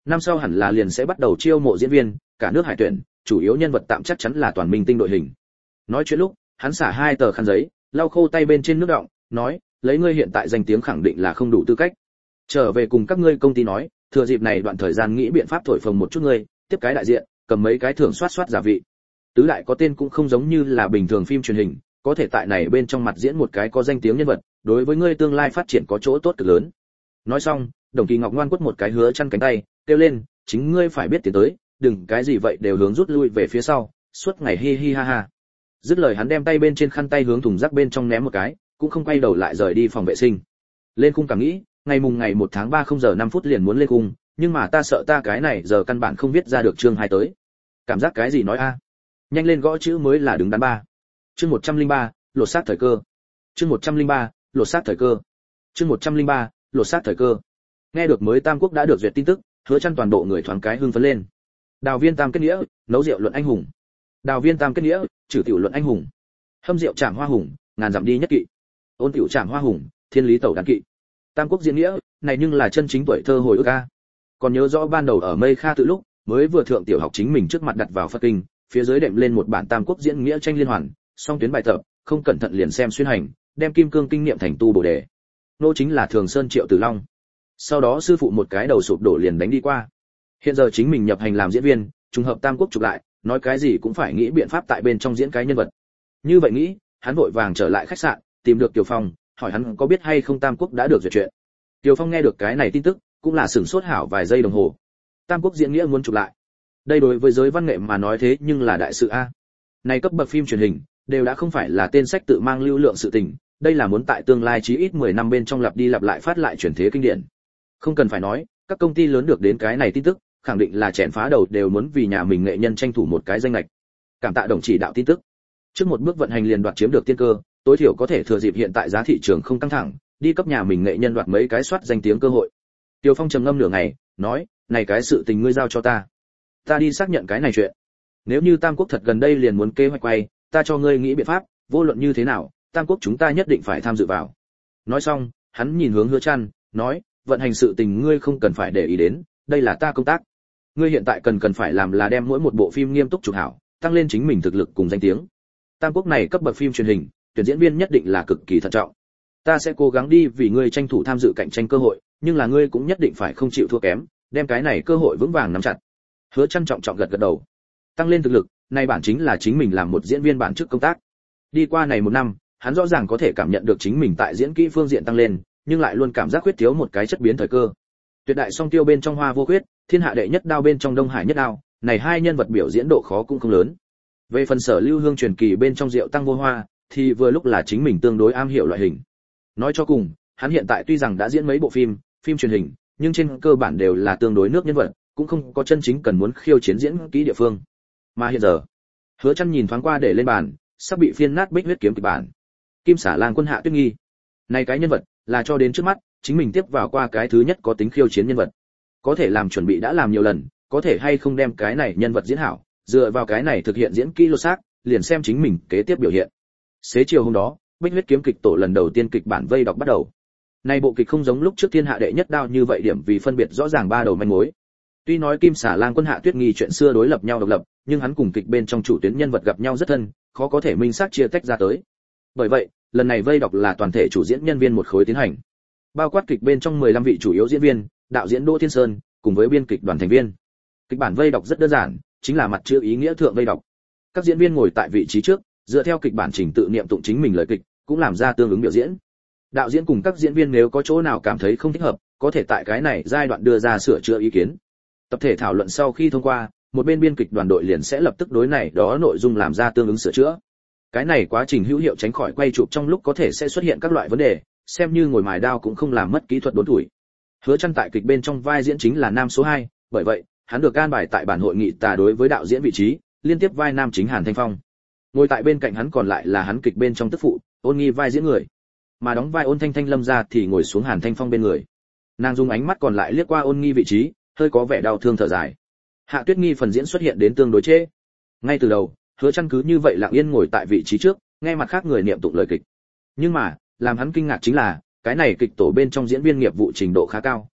Năm sau hẳn là liền sẽ bắt đầu chiêu mộ diễn viên, cả nước hải tuyển, chủ yếu nhân vật tạm chắc chắn là toàn minh tinh đội hình. Nói chuyện lúc, hắn xả 2 tờ khăn giấy, lau khô tay bên trên nước đọng, nói, lấy ngươi hiện tại danh tiếng khẳng định là không đủ tư cách. Trở về cùng các ngươi công ty nói, thừa dịp này đoạn thời gian nghĩ biện pháp thổi phồng một chút ngươi, tiếp cái đại diện, cầm mấy cái thưởng soát giả vị. Tứ đại có tên cũng không giống như là bình thường phim truyền hình, có thể tại này bên trong mặt diễn một cái có danh tiếng nhân vật, đối với ngươi tương lai phát triển có chỗ tốt cực lớn. Nói xong, Đồng Kỳ Ngọc ngoan quất một cái hứa chăn cánh tay, kêu lên, chính ngươi phải biết tiến tới, đừng cái gì vậy đều hướng rút lui về phía sau, suốt ngày hi hi ha ha. Dứt lời hắn đem tay bên trên khăn tay hướng thùng rác bên trong ném một cái, cũng không quay đầu lại rời đi phòng vệ sinh. Lên khung cảm nghĩ, ngày 1 tháng 3 0 giờ 5 phút liền muốn lên khung, nhưng mà ta sợ ta cái này giờ căn bản không viết ra được chương 2 tới. Cảm giác cái gì nói a? Nhanh lên gõ chữ mới là đứng đắn ba. Chương 103, lột xác thời cơ. Chương 103, lột xác thời cơ. Chương 103, lột xác thời cơ. Nghe được mới Tam Quốc đã được duyệt tin tức, Hứa Chân toàn bộ người thoáng cái hưng phấn lên. Đào viên tam kết nghĩa, nấu rượu luận anh hùng. Đào viên tam kết nghĩa, trừ tiểu luận anh hùng. Hâm rượu trảm hoa hùng, ngàn dặm đi nhất kỵ. Ôn tiểu trảm hoa hùng, thiên lý tẩu đàn kỵ. Tam Quốc diễn nghĩa, này nhưng là chân chính tuổi thơ hồi ức a. Còn nhớ rõ ban đầu ở Mây Kha tự lúc, mới vừa thượng tiểu học chính mình trước mặt đặt vào Phật kinh, phía dưới đệm lên một bản Tam Quốc diễn nghĩa tranh liên hoàn, song tuyến bài tập, không cẩn thận liền xem xuyên hành, đem kim cương kinh nghiệm thành tu bổ đề. Nô chính là Thường Sơn Triệu Tử Long. Sau đó sư phụ một cái đầu sụp đổ liền đánh đi qua. Hiện giờ chính mình nhập hành làm diễn viên, trùng hợp Tam Quốc chụp lại, nói cái gì cũng phải nghĩ biện pháp tại bên trong diễn cái nhân vật. Như vậy nghĩ, hắn vội vàng trở lại khách sạn, tìm được Tiểu Phong, hỏi hắn có biết hay không Tam Quốc đã được duyệt chuyện. Tiểu Phong nghe được cái này tin tức, cũng là sửng sốt hảo vài giây đồng hồ. Tam Quốc diễn nghĩa muốn chụp lại. Đây đối với giới văn nghệ mà nói thế nhưng là đại sự a. Này cấp bậc phim truyền hình, đều đã không phải là tên sách tự mang lưu lượng sự tình, đây là muốn tại tương lai chí ít 10 năm bên trong lặp đi lặp lại phát lại chuyển thế kinh điển. Không cần phải nói, các công ty lớn được đến cái này tin tức, khẳng định là chèn phá đầu đều muốn vì nhà mình nghệ nhân tranh thủ một cái danh lệch. Cảm tạ đồng chỉ đạo tin tức. Trước một bước vận hành liền đoạt chiếm được tiên cơ, tối thiểu có thể thừa dịp hiện tại giá thị trường không căng thẳng, đi cấp nhà mình nghệ nhân đoạt mấy cái soát danh tiếng cơ hội. Tiêu Phong trầm ngâm nửa ngày, nói, này cái sự tình ngươi giao cho ta. Ta đi xác nhận cái này chuyện. Nếu như Tam Quốc thật gần đây liền muốn kế hoạch quay, ta cho ngươi nghĩ biện pháp, vô luận như thế nào, Tam Quốc chúng ta nhất định phải tham dự vào. Nói xong, hắn nhìn hướng Hứa Chân, nói, vận hành sự tình ngươi không cần phải để ý đến, đây là ta công tác. Ngươi hiện tại cần phải làm là đem mỗi một bộ phim nghiêm túc chụp hảo, tăng lên chính mình thực lực cùng danh tiếng. Tam Quốc này cấp bậc phim truyền hình, tuyển diễn viên nhất định là cực kỳ thận trọng. Ta sẽ cố gắng đi vì ngươi tranh thủ tham dự cạnh tranh cơ hội, nhưng là ngươi cũng nhất định phải không chịu thua kém, đem cái này cơ hội vững vàng nắm chặt. Hứa Chân trọng trọng gật gật đầu. Tăng lên thực lực, này bản chính là chính mình làm một diễn viên bản chức công tác. Đi qua này một năm, hắn rõ ràng có thể cảm nhận được chính mình tại diễn kỹ phương diện tăng lên, nhưng lại luôn cảm giác khuyết thiếu một cái chất biến thời cơ. Tuyệt đại song tiêu bên trong Hoa Vô Khuyết, Thiên Hạ đệ nhất đao bên trong Đông Hải nhất đao, này hai nhân vật biểu diễn độ khó cũng không lớn. Về phần Sở Lưu Hương truyền kỳ bên trong Diệu Tăng Vô Hoa, thì vừa lúc là chính mình tương đối am hiểu loại hình. Nói cho cùng, hắn hiện tại tuy rằng đã diễn mấy bộ phim truyền hình, nhưng trên cơ bản đều là tương đối nước nhân vật, cũng không có chân chính cần muốn khiêu chiến diễn kỹ địa phương. Mà hiện giờ, Hứa Chân nhìn thoáng qua để lên bàn, sắp bị phiên nát Bích Huyết kiếm kịch bản. Kim Xả Lang Quân Hạ Tuyết Nghi. Này cái nhân vật là cho đến trước mắt, chính mình tiếp vào qua cái thứ nhất có tính khiêu chiến nhân vật. Có thể làm chuẩn bị đã làm nhiều lần, có thể hay không đem cái này nhân vật diễn hảo, dựa vào cái này thực hiện diễn kỹ lô xác, liền xem chính mình kế tiếp biểu hiện. Xế chiều hôm đó, Bích Huyết kiếm kịch tổ lần đầu tiên kịch bản vây đọc bắt đầu. Này bộ kịch không giống lúc trước Thiên Hạ đệ nhất đao như vậy điểm vì phân biệt rõ ràng ba đầu manh mối. Tuy nói Kim Xả Lang Quân Hạ Tuyết Nghi chuyện xưa đối lập nhau độc lập, nhưng hắn cùng kịch bên trong chủ tuyến nhân vật gặp nhau rất thân, khó có thể minh xác chia tách ra tới. Bởi vậy, lần này vây đọc là toàn thể chủ diễn nhân viên một khối tiến hành. Bao quát kịch bên trong 15 vị chủ yếu diễn viên, đạo diễn Đỗ Thiên Sơn, cùng với biên kịch đoàn thành viên. Kịch bản vây đọc rất đơn giản, chính là mặt chữ ý nghĩa thượng vây đọc. Các diễn viên ngồi tại vị trí trước, dựa theo kịch bản trình tự niệm tụng chính mình lời kịch, cũng làm ra tương ứng biểu diễn. Đạo diễn cùng các diễn viên nếu có chỗ nào cảm thấy không thích hợp, có thể tại cái này giai đoạn đưa ra sửa chữa ý kiến. Tập thể thảo luận sau khi thông qua, một bên biên kịch đoàn đội liền sẽ lập tức đối này đó nội dung làm ra tương ứng sửa chữa. Cái này quá trình hữu hiệu tránh khỏi quay chụp trong lúc có thể sẽ xuất hiện các loại vấn đề, xem như ngồi mài đao cũng không làm mất kỹ thuật đốn tuổi. Hứa Chân tại kịch bên trong vai diễn chính là nam số 2, bởi vậy, hắn được an bài tại bản hội nghị tà đối với đạo diễn vị trí, liên tiếp vai nam chính Hàn Thanh Phong. Ngồi tại bên cạnh hắn còn lại là hắn kịch bên trong tức phụ, Ôn Nghi vai diễn người. Mà đóng vai Ôn Thanh Thanh Lâm ra thì ngồi xuống Hàn Thanh Phong bên người. Nàng dùng ánh mắt còn lại liếc qua Ôn Nghi vị trí, hơi có vẻ đau thương thở dài. Hạ Tuyết Nghi phần diễn xuất hiện đến tương đối trễ. Ngay từ đầu, Hứa Chân cứ như vậy lặng yên ngồi tại vị trí trước, nghe mặt khác người niệm tụng lời kịch. Nhưng mà, làm hắn kinh ngạc chính là, cái này kịch tổ bên trong diễn viên nghiệp vụ trình độ khá cao,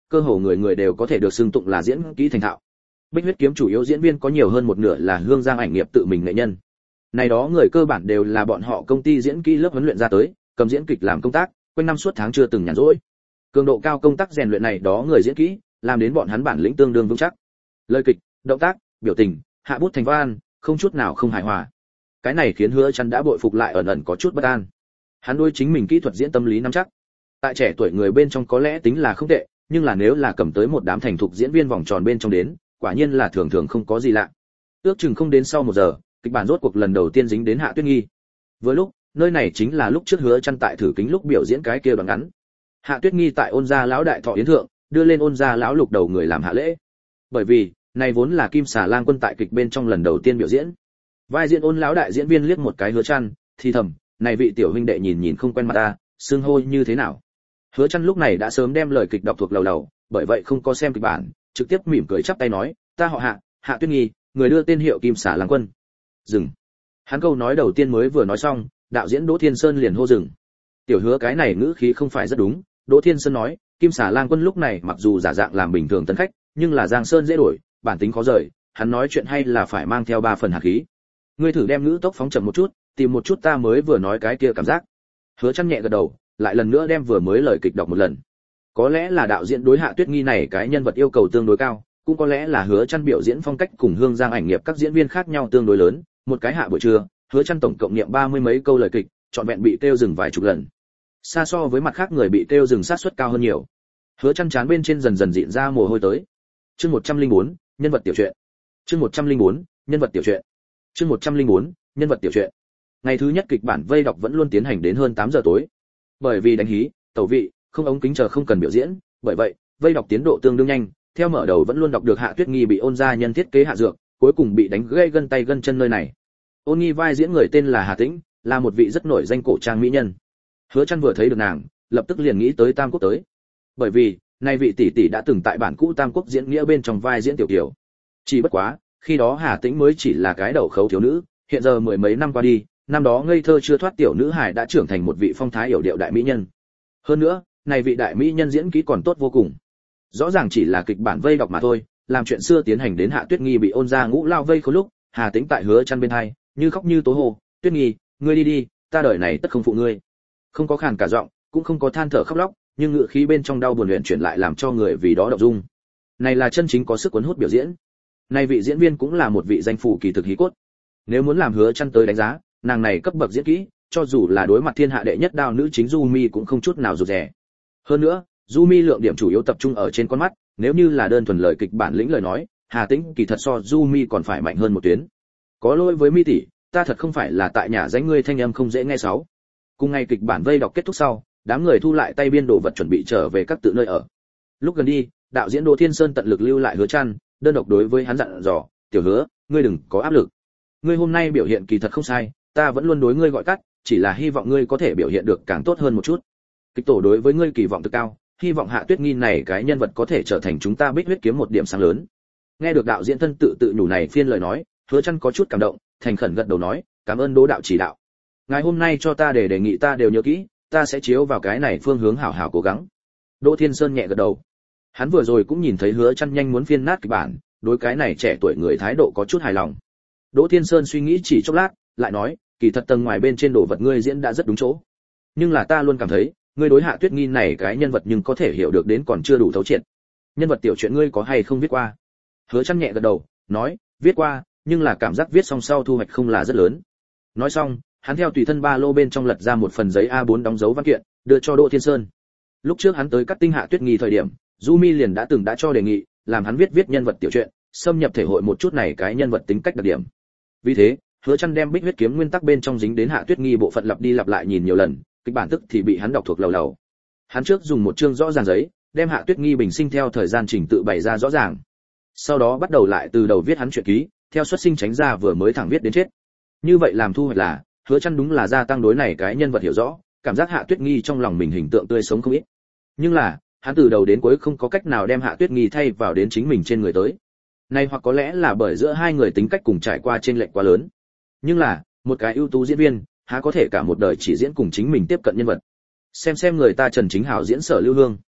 cơ hồ người người đều có thể được xưng tụng là diễn kỹ thành thạo. Bích Huyết Kiếm chủ yếu diễn viên có nhiều hơn một nửa là Hương Giang ảnh nghiệp tự mình nghệ nhân. Này đó người cơ bản đều là bọn họ công ty diễn kỹ lớp huấn luyện ra tới, cầm diễn kịch làm công tác, quanh năm suốt tháng chưa từng nhàn rỗi. Cường độ cao công tác rèn luyện này đó người diễn kỹ, làm đến bọn hắn bản lĩnh tương đương vững chắc. Lời kịch, động tác, biểu tình, hạ bút thành văn, không chút nào không hài hòa. Cái này khiến Hứa Chân đã bội phục lại ẩn ẩn có chút bất an. Hắn đối chính mình kỹ thuật diễn tâm lý nắm chắc. Tại trẻ tuổi người bên trong có lẽ tính là không tệ, nhưng là nếu là cầm tới một đám thành thục diễn viên vòng tròn bên trong đến, quả nhiên là thường thường không có gì lạ. Ước chừng không đến sau 1 giờ, kịch bản rốt cuộc lần đầu tiên dính đến Hạ Tuyết Nghi. Vừa lúc, nơi này chính là lúc trước Hứa Chân tại thử kính lúc biểu diễn cái kia đoạn ngắn. Hạ Tuyết Nghi tại Ôn gia lão đại thọ yến thượng, đưa lên Ôn gia lão lục đầu người làm hạ lễ. Bởi vì, này vốn là Kim Xà Lang Quân tại kịch bên trong lần đầu tiên biểu diễn. Vai diễn Ôn lão đại diễn viên liếc một cái Hứa Chân, thì thầm, này vị tiểu huynh đệ nhìn không quen mặt ta, xưng hô như thế nào? Hứa Chân lúc này đã sớm đem lời kịch đọc thuộc lầu lầu, bởi vậy không có xem kịch bản, trực tiếp mỉm cười chắp tay nói, ta họ Hạ, Hạ Tuyết Nghi, người đưa tên hiệu Kim Xà Lang Quân. Dừng. Hắn câu nói đầu tiên mới vừa nói xong, đạo diễn Đỗ Thiên Sơn liền hô dừng. Tiểu Hứa cái này ngữ khí không phải rất đúng, Đỗ Thiên Sơn nói, Kim Xà Lang Quân lúc này mặc dù giả dạng làm bình thường tân khách, nhưng là Giang Sơn dễ đổi, bản tính khó rời, hắn nói chuyện hay là phải mang theo 3 phần hạt khí. Ngươi thử đem ngữ tốc phóng chậm một chút, tìm một chút ta mới vừa nói cái kia cảm giác. Hứa Chân nhẹ gật đầu, lại lần nữa đem vừa mới lời kịch đọc một lần. Có lẽ là đạo diễn đối Hạ Tuyết Nghi này cái nhân vật yêu cầu tương đối cao, cũng có lẽ là Hứa Chân biểu diễn phong cách cùng Hương Giang ảnh nghiệp các diễn viên khác nhau tương đối lớn, một cái hạ buổi trưa, Hứa Chân tổng cộng niệm 30 mấy câu lời kịch, trọn vẹn bị kêu dừng vài chục lần. Xa so với mặt khác người bị kêu dừng sát suất cao hơn nhiều. Hứa Chân trán bên trên dần dần dịn ra mồ hôi tới. Chương 104, nhân vật tiểu truyện. Chương 104, nhân vật tiểu truyện. Chương 104, nhân vật tiểu truyện. Ngày thứ nhất kịch bản vây đọc vẫn luôn tiến hành đến hơn 8 giờ tối. Bởi vì đánh hí, tẩu vị, không ống kính chờ không cần biểu diễn, bởi vậy, vây đọc tiến độ tương đương nhanh, theo mở đầu vẫn luôn đọc được Hạ Tuyết Nghi bị Ôn gia nhân thiết kế hạ dược, cuối cùng bị đánh gãy gân tay gân chân nơi này. Ôn Nghi vai diễn người tên là Hà Tĩnh, là một vị rất nổi danh cổ trang mỹ nhân. Hứa Chân vừa thấy được nàng, lập tức liền nghĩ tới Tam Quốc tới. Bởi vì, nay vị tỷ tỷ đã từng tại bản cũ Tam Quốc diễn nghĩa bên trong vai diễn tiểu kiều. Chỉ bất quá, khi đó Hà Tĩnh mới chỉ là cái đầu khấu thiếu nữ, hiện giờ 10 mấy năm qua đi, năm đó ngây thơ chưa thoát tiểu nữ hài đã trưởng thành một vị phong thái yểu điệu đại mỹ nhân. Hơn nữa, này vị đại mỹ nhân diễn kỹ còn tốt vô cùng. Rõ ràng chỉ là kịch bản vây đọc mà thôi, làm chuyện xưa tiến hành đến Hạ Tuyết Nghi bị Ôn gia ngũ lao vây khốn lúc, Hà Tĩnh tại Hứa Chân bên hai, như khóc như tố hồ, "Tuyết Nghi, ngươi đi đi, ta đời này tất không phụ ngươi." Không có khàn cả giọng, cũng không có than thở khóc lóc, nhưng ngữ khí bên trong đau buồn luyện chuyển lại làm cho người vì đó động dung. Này là chân chính có sức cuốn hút biểu diễn. Này vị diễn viên cũng là một vị danh phủ kỳ thực hí cốt. Nếu muốn làm Hứa Chân tới đánh giá, nàng này cấp bậc diễn kỹ, cho dù là đối mặt thiên hạ đệ nhất đao nữ chính Du Mi cũng không chút nào rụt rè. Hơn nữa, Du Mi lượng điểm chủ yếu tập trung ở trên con mắt, nếu như là đơn thuần lời kịch bản lĩnh lời nói, Hà Tĩnh kỳ thật so Du Mi còn phải mạnh hơn một tuyến. Có lỗi với Mi tỷ, ta thật không phải là tại nhà danh ngươi thanh âm không dễ nghe sáu. Cùng ngày kịch bản vây đọc kết thúc sau, đám người thu lại tay biên đồ vật chuẩn bị trở về các tự nơi ở. Lúc gần đi, đạo diễn Đỗ Thiên Sơn tận lực lưu lại Hứa Chân, đơn độc đối với hắn dặn dò, "Tiểu Hứa, ngươi đừng có áp lực. Ngươi hôm nay biểu hiện kỳ thật không sai, ta vẫn luôn đối ngươi gọi cắt, chỉ là hy vọng ngươi có thể biểu hiện được càng tốt hơn một chút. Kịch tổ đối với ngươi kỳ vọng cực cao, hy vọng Hạ Tuyết Nghi này cái nhân vật có thể trở thành chúng ta Bích Huyết kiếm một điểm sáng lớn." Nghe được đạo diễn thân tự nhủ này phiên lời nói, Hứa Chân có chút cảm động, thành khẩn gật đầu nói, "Cảm ơn Đỗ đạo chỉ đạo. Ngài hôm nay cho ta đề nghị ta đều nhớ kỹ, ta sẽ chiếu vào cái này phương hướng hảo hảo cố gắng." Đỗ Thiên Sơn nhẹ gật đầu. Hắn vừa rồi cũng nhìn thấy Hứa Chân nhanh muốn phiên nát kịch bản, đối cái này trẻ tuổi người thái độ có chút hài lòng. Đỗ Thiên Sơn suy nghĩ chỉ chốc lát, lại nói, "Kỳ thật tầng ngoài bên trên đồ vật ngươi diễn đã rất đúng chỗ, nhưng là ta luôn cảm thấy, ngươi đối Hạ Tuyết Nghi này cái nhân vật nhưng có thể hiểu được đến còn chưa đủ thấu triệt. Nhân vật tiểu truyện ngươi có hay không viết qua?" Hứa Chân nhẹ gật đầu, nói, "Viết qua, nhưng là cảm giác viết xong sau thu hoạch không là rất lớn." Nói xong, hắn theo tùy thân ba lô bên trong lật ra một phần giấy A4 đóng dấu văn kiện, đưa cho Đỗ Thiên Sơn. Lúc trước hắn tới cắt tinh Hạ Tuyết Nghi thời điểm, Du Mi liền đã từng cho đề nghị, làm hắn viết nhân vật tiểu truyện, xâm nhập thể hội một chút này cái nhân vật tính cách đặc điểm. Vì thế, Hứa Chân đem Bích Huyết kiếm nguyên tắc bên trong dính đến Hạ Tuyết Nghi bộ phận lặp đi lặp lại nhìn nhiều lần, kịch bản tức thì bị hắn đọc thuộc lầu lầu. Hắn trước dùng một chương rõ ràng giấy, đem Hạ Tuyết Nghi bình sinh theo thời gian trình tự bày ra rõ ràng. Sau đó bắt đầu lại từ đầu viết hắn truyện ký, theo xuất sinh tránh ra vừa mới thẳng viết đến chết. Như vậy làm thu hoạch là, Hứa Chân đúng là gia tăng đối này cái nhân vật hiểu rõ, cảm giác Hạ Tuyết Nghi trong lòng mình hình tượng tươi sống không ít. Nhưng là, hắn từ đầu đến cuối không có cách nào đem Hạ Tuyết Nghi thay vào đến chính mình trên người tới. Này hoặc có lẽ là bởi giữa hai người tính cách cùng trải qua chênh lệch quá lớn. Nhưng là, một cái ưu tú diễn viên, há có thể cả một đời chỉ diễn cùng chính mình tiếp cận nhân vật. Xem người ta Trần Chính Hào diễn Sở Lưu Hương.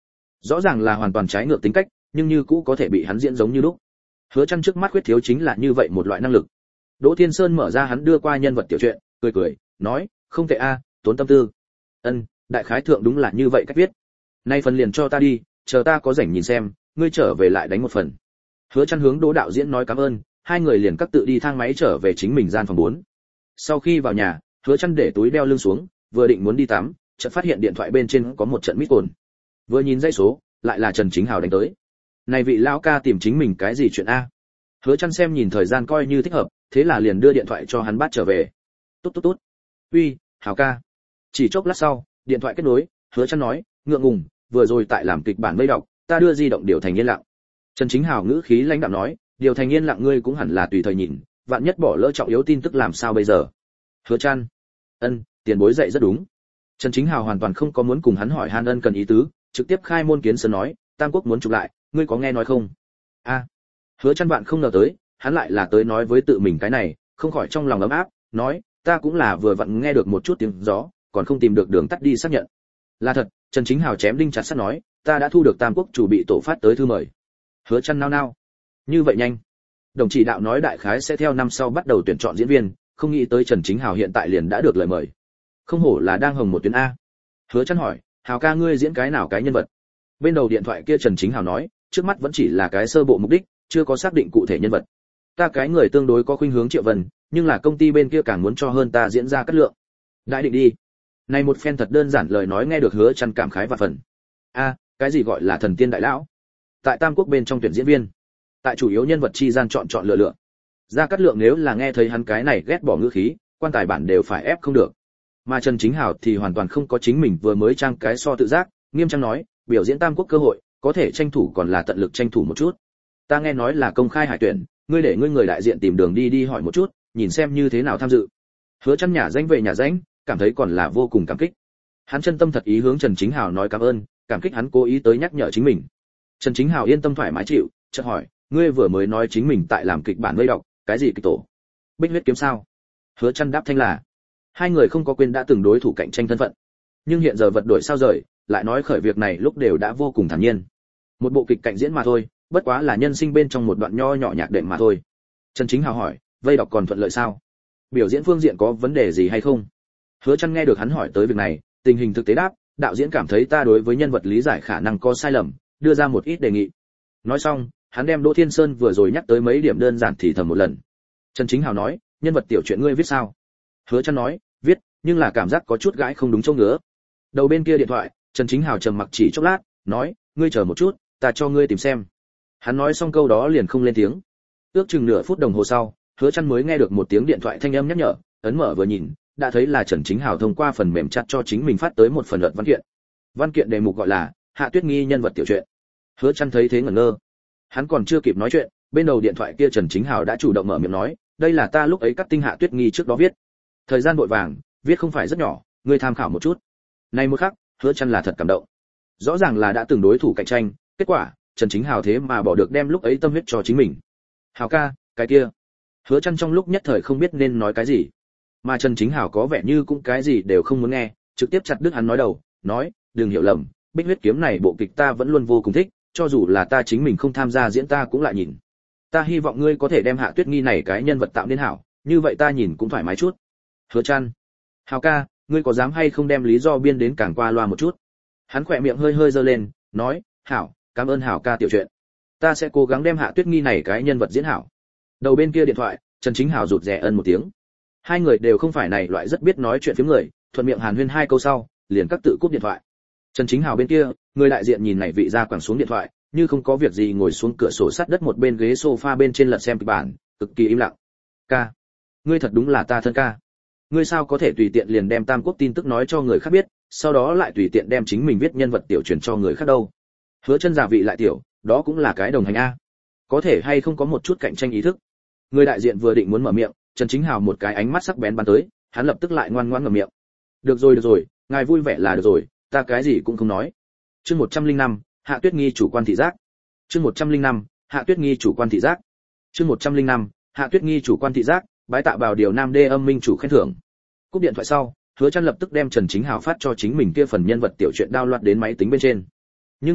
Rõ ràng là hoàn toàn trái ngược tính cách, nhưng như cũ có thể bị hắn diễn giống như lúc. Hứa Chân trước mắt khuyết thiếu chính là như vậy một loại năng lực. Đỗ Thiên Sơn mở ra hắn đưa qua nhân vật tiểu truyện, cười cười, nói, không tệ a, tốn tâm tư. Ân, đại khái thượng đúng là như vậy cách viết. Nay phần liền cho ta đi, chờ ta có rảnh nhìn xem, ngươi trở về lại đánh một phần. Hứa Chân hướng Đỗ đạo diễn nói cảm ơn, hai người liền các tự đi thang máy trở về chính mình gian phòng 4. Sau khi vào nhà, Hứa Chân để túi đeo lưng xuống, vừa định muốn đi tắm, chợt phát hiện điện thoại bên trên có một trận mít cồn. Vừa nhìn dãy số, lại là Trần Chính Hào đánh tới. Này vị lão ca tìm chính mình cái gì chuyện a? Hứa Chân xem nhìn thời gian coi như thích hợp, thế là liền đưa điện thoại cho hắn bắt trở về. Tốt tốt tốt. Uy, Hào ca. Chỉ chốc lát sau, điện thoại kết nối, Hứa Chân nói, ngượng ngùng, vừa rồi tại làm kịch bản mây đọc, ta đưa di động điều thành yên lặng. Trần Chính Hào ngữ khí lãnh đạm nói, điều thành yên lặng ngươi cũng hẳn là tùy thời nhìn, vạn nhất bỏ lỡ trọng yếu tin tức làm sao bây giờ? Hứa Chân, ân, tiền bối dạy rất đúng. Trần Chính Hào hoàn toàn không có muốn cùng hắn hỏi han ân cần ý tứ, trực tiếp khai môn kiến sơn nói, Tam Quốc muốn chụp lại, ngươi có nghe nói không? A. Hứa Chân bạn không ngờ tới, hắn lại là tới nói với tự mình cái này, không khỏi trong lòng ấm áp, nói, ta cũng là vừa vặn nghe được một chút tiếng gió, còn không tìm được đường tắt đi xác nhận. Là thật, Trần Chính Hào chém đinh chặt sắt nói, ta đã thu được Tam Quốc chủ bị tổ phát tới thư mời. Hứa Chân nao nao. Như vậy nhanh? Đồng chỉ đạo nói đại khái sẽ theo năm sau bắt đầu tuyển chọn diễn viên, không nghĩ tới Trần Chính Hào hiện tại liền đã được lời mời. Không hổ là đang hồng một tuyến a. Hứa Chân hỏi, Hào ca ngươi diễn cái nào cái nhân vật? Bên đầu điện thoại kia Trần Chính Hào nói, trước mắt vẫn chỉ là cái sơ bộ mục đích, chưa có xác định cụ thể nhân vật. Ta cái người tương đối có khuynh hướng Triệu Vân, nhưng là công ty bên kia càng muốn cho hơn ta diễn ra cát lượng. Đại định đi. Này một phen thật đơn giản lời nói nghe được Hứa Chân cảm khái và phần. A, cái gì gọi là thần tiên đại lão? Tại Tam Quốc bên trong tuyển diễn viên, tại chủ yếu nhân vật chi gian chọn lựa. Gia Cát Lượng nếu là nghe thấy hắn cái này ghét bỏ ngữ khí, quan tài bản đều phải ép không được. Mà Trần Chính Hào thì hoàn toàn không có chính mình vừa mới trang cái so tự giác, nghiêm trang nói, biểu diễn Tam Quốc cơ hội, có thể tranh thủ còn là tận lực tranh thủ một chút. Ta nghe nói là công khai hải tuyển, ngươi để ngươi người đại diện tìm đường đi hỏi một chút, nhìn xem như thế nào tham dự. Hứa Chân nhà danh về nhà danh, cảm thấy còn là vô cùng cảm kích. Hắn chân tâm thật ý hướng Trần Chính Hào nói cảm ơn, cảm kích hắn cố ý tới nhắc nhở chính mình. Trần Chính Hào yên tâm thoải mái chịu, chợt hỏi, ngươi vừa mới nói chính mình tại làm kịch bản vây đọc, cái gì kịch tổ? Bích huyết kiếm sao? Hứa Chân đáp thanh là. Hai người không có quên đã từng đối thủ cạnh tranh thân phận. Nhưng hiện giờ vật đổi sao rời, lại nói khởi việc này lúc đều đã vô cùng thản nhiên. Một bộ kịch cạnh diễn mà thôi, bất quá là nhân sinh bên trong một đoạn nho nhỏ nhạc đệm mà thôi. Trần Chính Hào hỏi, vây đọc còn thuận lợi sao? Biểu diễn phương diện có vấn đề gì hay không? Hứa Chân nghe được hắn hỏi tới việc này, tình hình thực tế đáp, đạo diễn cảm thấy ta đối với nhân vật lý giải khả năng có sai lầm, đưa ra một ít đề nghị. Nói xong, hắn đem Đỗ Thiên Sơn vừa rồi nhắc tới mấy điểm đơn giản thì thầm một lần. Trần Chính Hào nói, nhân vật tiểu truyện ngươi viết sao? Hứa Chân nói, viết, nhưng là cảm giác có chút gãi không đúng chỗ ngứa. Đầu bên kia điện thoại, Trần Chính Hào trầm mặc chỉ chốc lát, nói, ngươi chờ một chút, ta cho ngươi tìm xem. Hắn nói xong câu đó liền không lên tiếng. Ước chừng nửa phút đồng hồ sau, Hứa Chân mới nghe được một tiếng điện thoại thanh âm nhắc nhở, ấn mở vừa nhìn, đã thấy là Trần Chính Hào thông qua phần mềm chat cho chính mình phát tới một phần luận văn kiện. Văn kiện đề mục gọi là Hạ Tuyết Nghi nhân vật tiểu truyện. Hứa Chân thấy thế ngẩn ngơ. Hắn còn chưa kịp nói chuyện, bên đầu điện thoại kia Trần Chính Hào đã chủ động mở miệng nói, đây là ta lúc ấy cắt tinh Hạ Tuyết Nghi trước đó viết. Thời gian vội vàng, viết không phải rất nhỏ, ngươi tham khảo một chút. Này một khắc, Hứa Chân là thật cảm động. Rõ ràng là đã từng đối thủ cạnh tranh, kết quả, Trần Chính Hào thế mà bỏ được đem lúc ấy tâm huyết cho chính mình. Hào ca, cái kia. Hứa Chân trong lúc nhất thời không biết nên nói cái gì. Mà Trần Chính Hào có vẻ như cũng cái gì đều không muốn nghe, trực tiếp chặt đứt hắn nói đầu, nói, đừng hiểu lầm, Bích huyết kiếm này bộ kịch ta vẫn luôn vô cùng thích, cho dù là ta chính mình không tham gia diễn ta cũng lại nhìn. Ta hy vọng ngươi có thể đem Hạ Tuyết Nghi này cái nhân vật tạo nên hảo, như vậy ta nhìn cũng thoải mái chút. Hứa Chân, Hào ca, ngươi có dám hay không đem lý do biên đến càng qua loa một chút? Hắn khỏe miệng hơi hơi giơ lên, nói, hảo, cảm ơn Hào ca tiểu chuyện. Ta sẽ cố gắng đem Hạ Tuyết Nghi này cái nhân vật diễn hảo. Đầu bên kia điện thoại, Trần Chính Hào rụt rè ân một tiếng. Hai người đều không phải này loại rất biết nói chuyện phiếm người, thuận miệng hàn huyên hai câu sau, liền các tự cúp điện thoại. Trần Chính Hào bên kia, người đại diện nhìn này vị ra quẳng xuống điện thoại, như không có việc gì ngồi xuống cửa sổ sắt đất một bên ghế sofa bên trên lật xem kịch bản, cực kỳ im lặng. Ca, ngươi thật đúng là ta thân ca. Ngươi sao có thể tùy tiện liền đem Tam Quốc tin tức nói cho người khác biết, sau đó lại tùy tiện đem chính mình viết nhân vật tiểu truyền cho người khác đâu? Hứa Chân giả vị lại tiểu, đó cũng là cái đồng hành a. Có thể hay không có một chút cạnh tranh ý thức. Người đại diện vừa định muốn mở miệng, Trần Chính Hào một cái ánh mắt sắc bén bắn tới, hắn lập tức lại ngoan ngoãn ngậm miệng. Được rồi, ngài vui vẻ là được rồi, ta cái gì cũng không nói. Chương 105, Hạ Tuyết Nghi chủ quan thị giác. Chương 105, Hạ Tuyết Nghi chủ quan thị giác. Chương 105, Hạ Tuyết Nghi chủ quan thị giác, bái tạ vào điều Nam Đê âm minh chủ khen thưởng. Cúp điện thoại sau, Hứa Chân lập tức đem Trần Chính Hào phát cho chính mình kia phần nhân vật tiểu truyện download đến máy tính bên trên. Nhưng mà,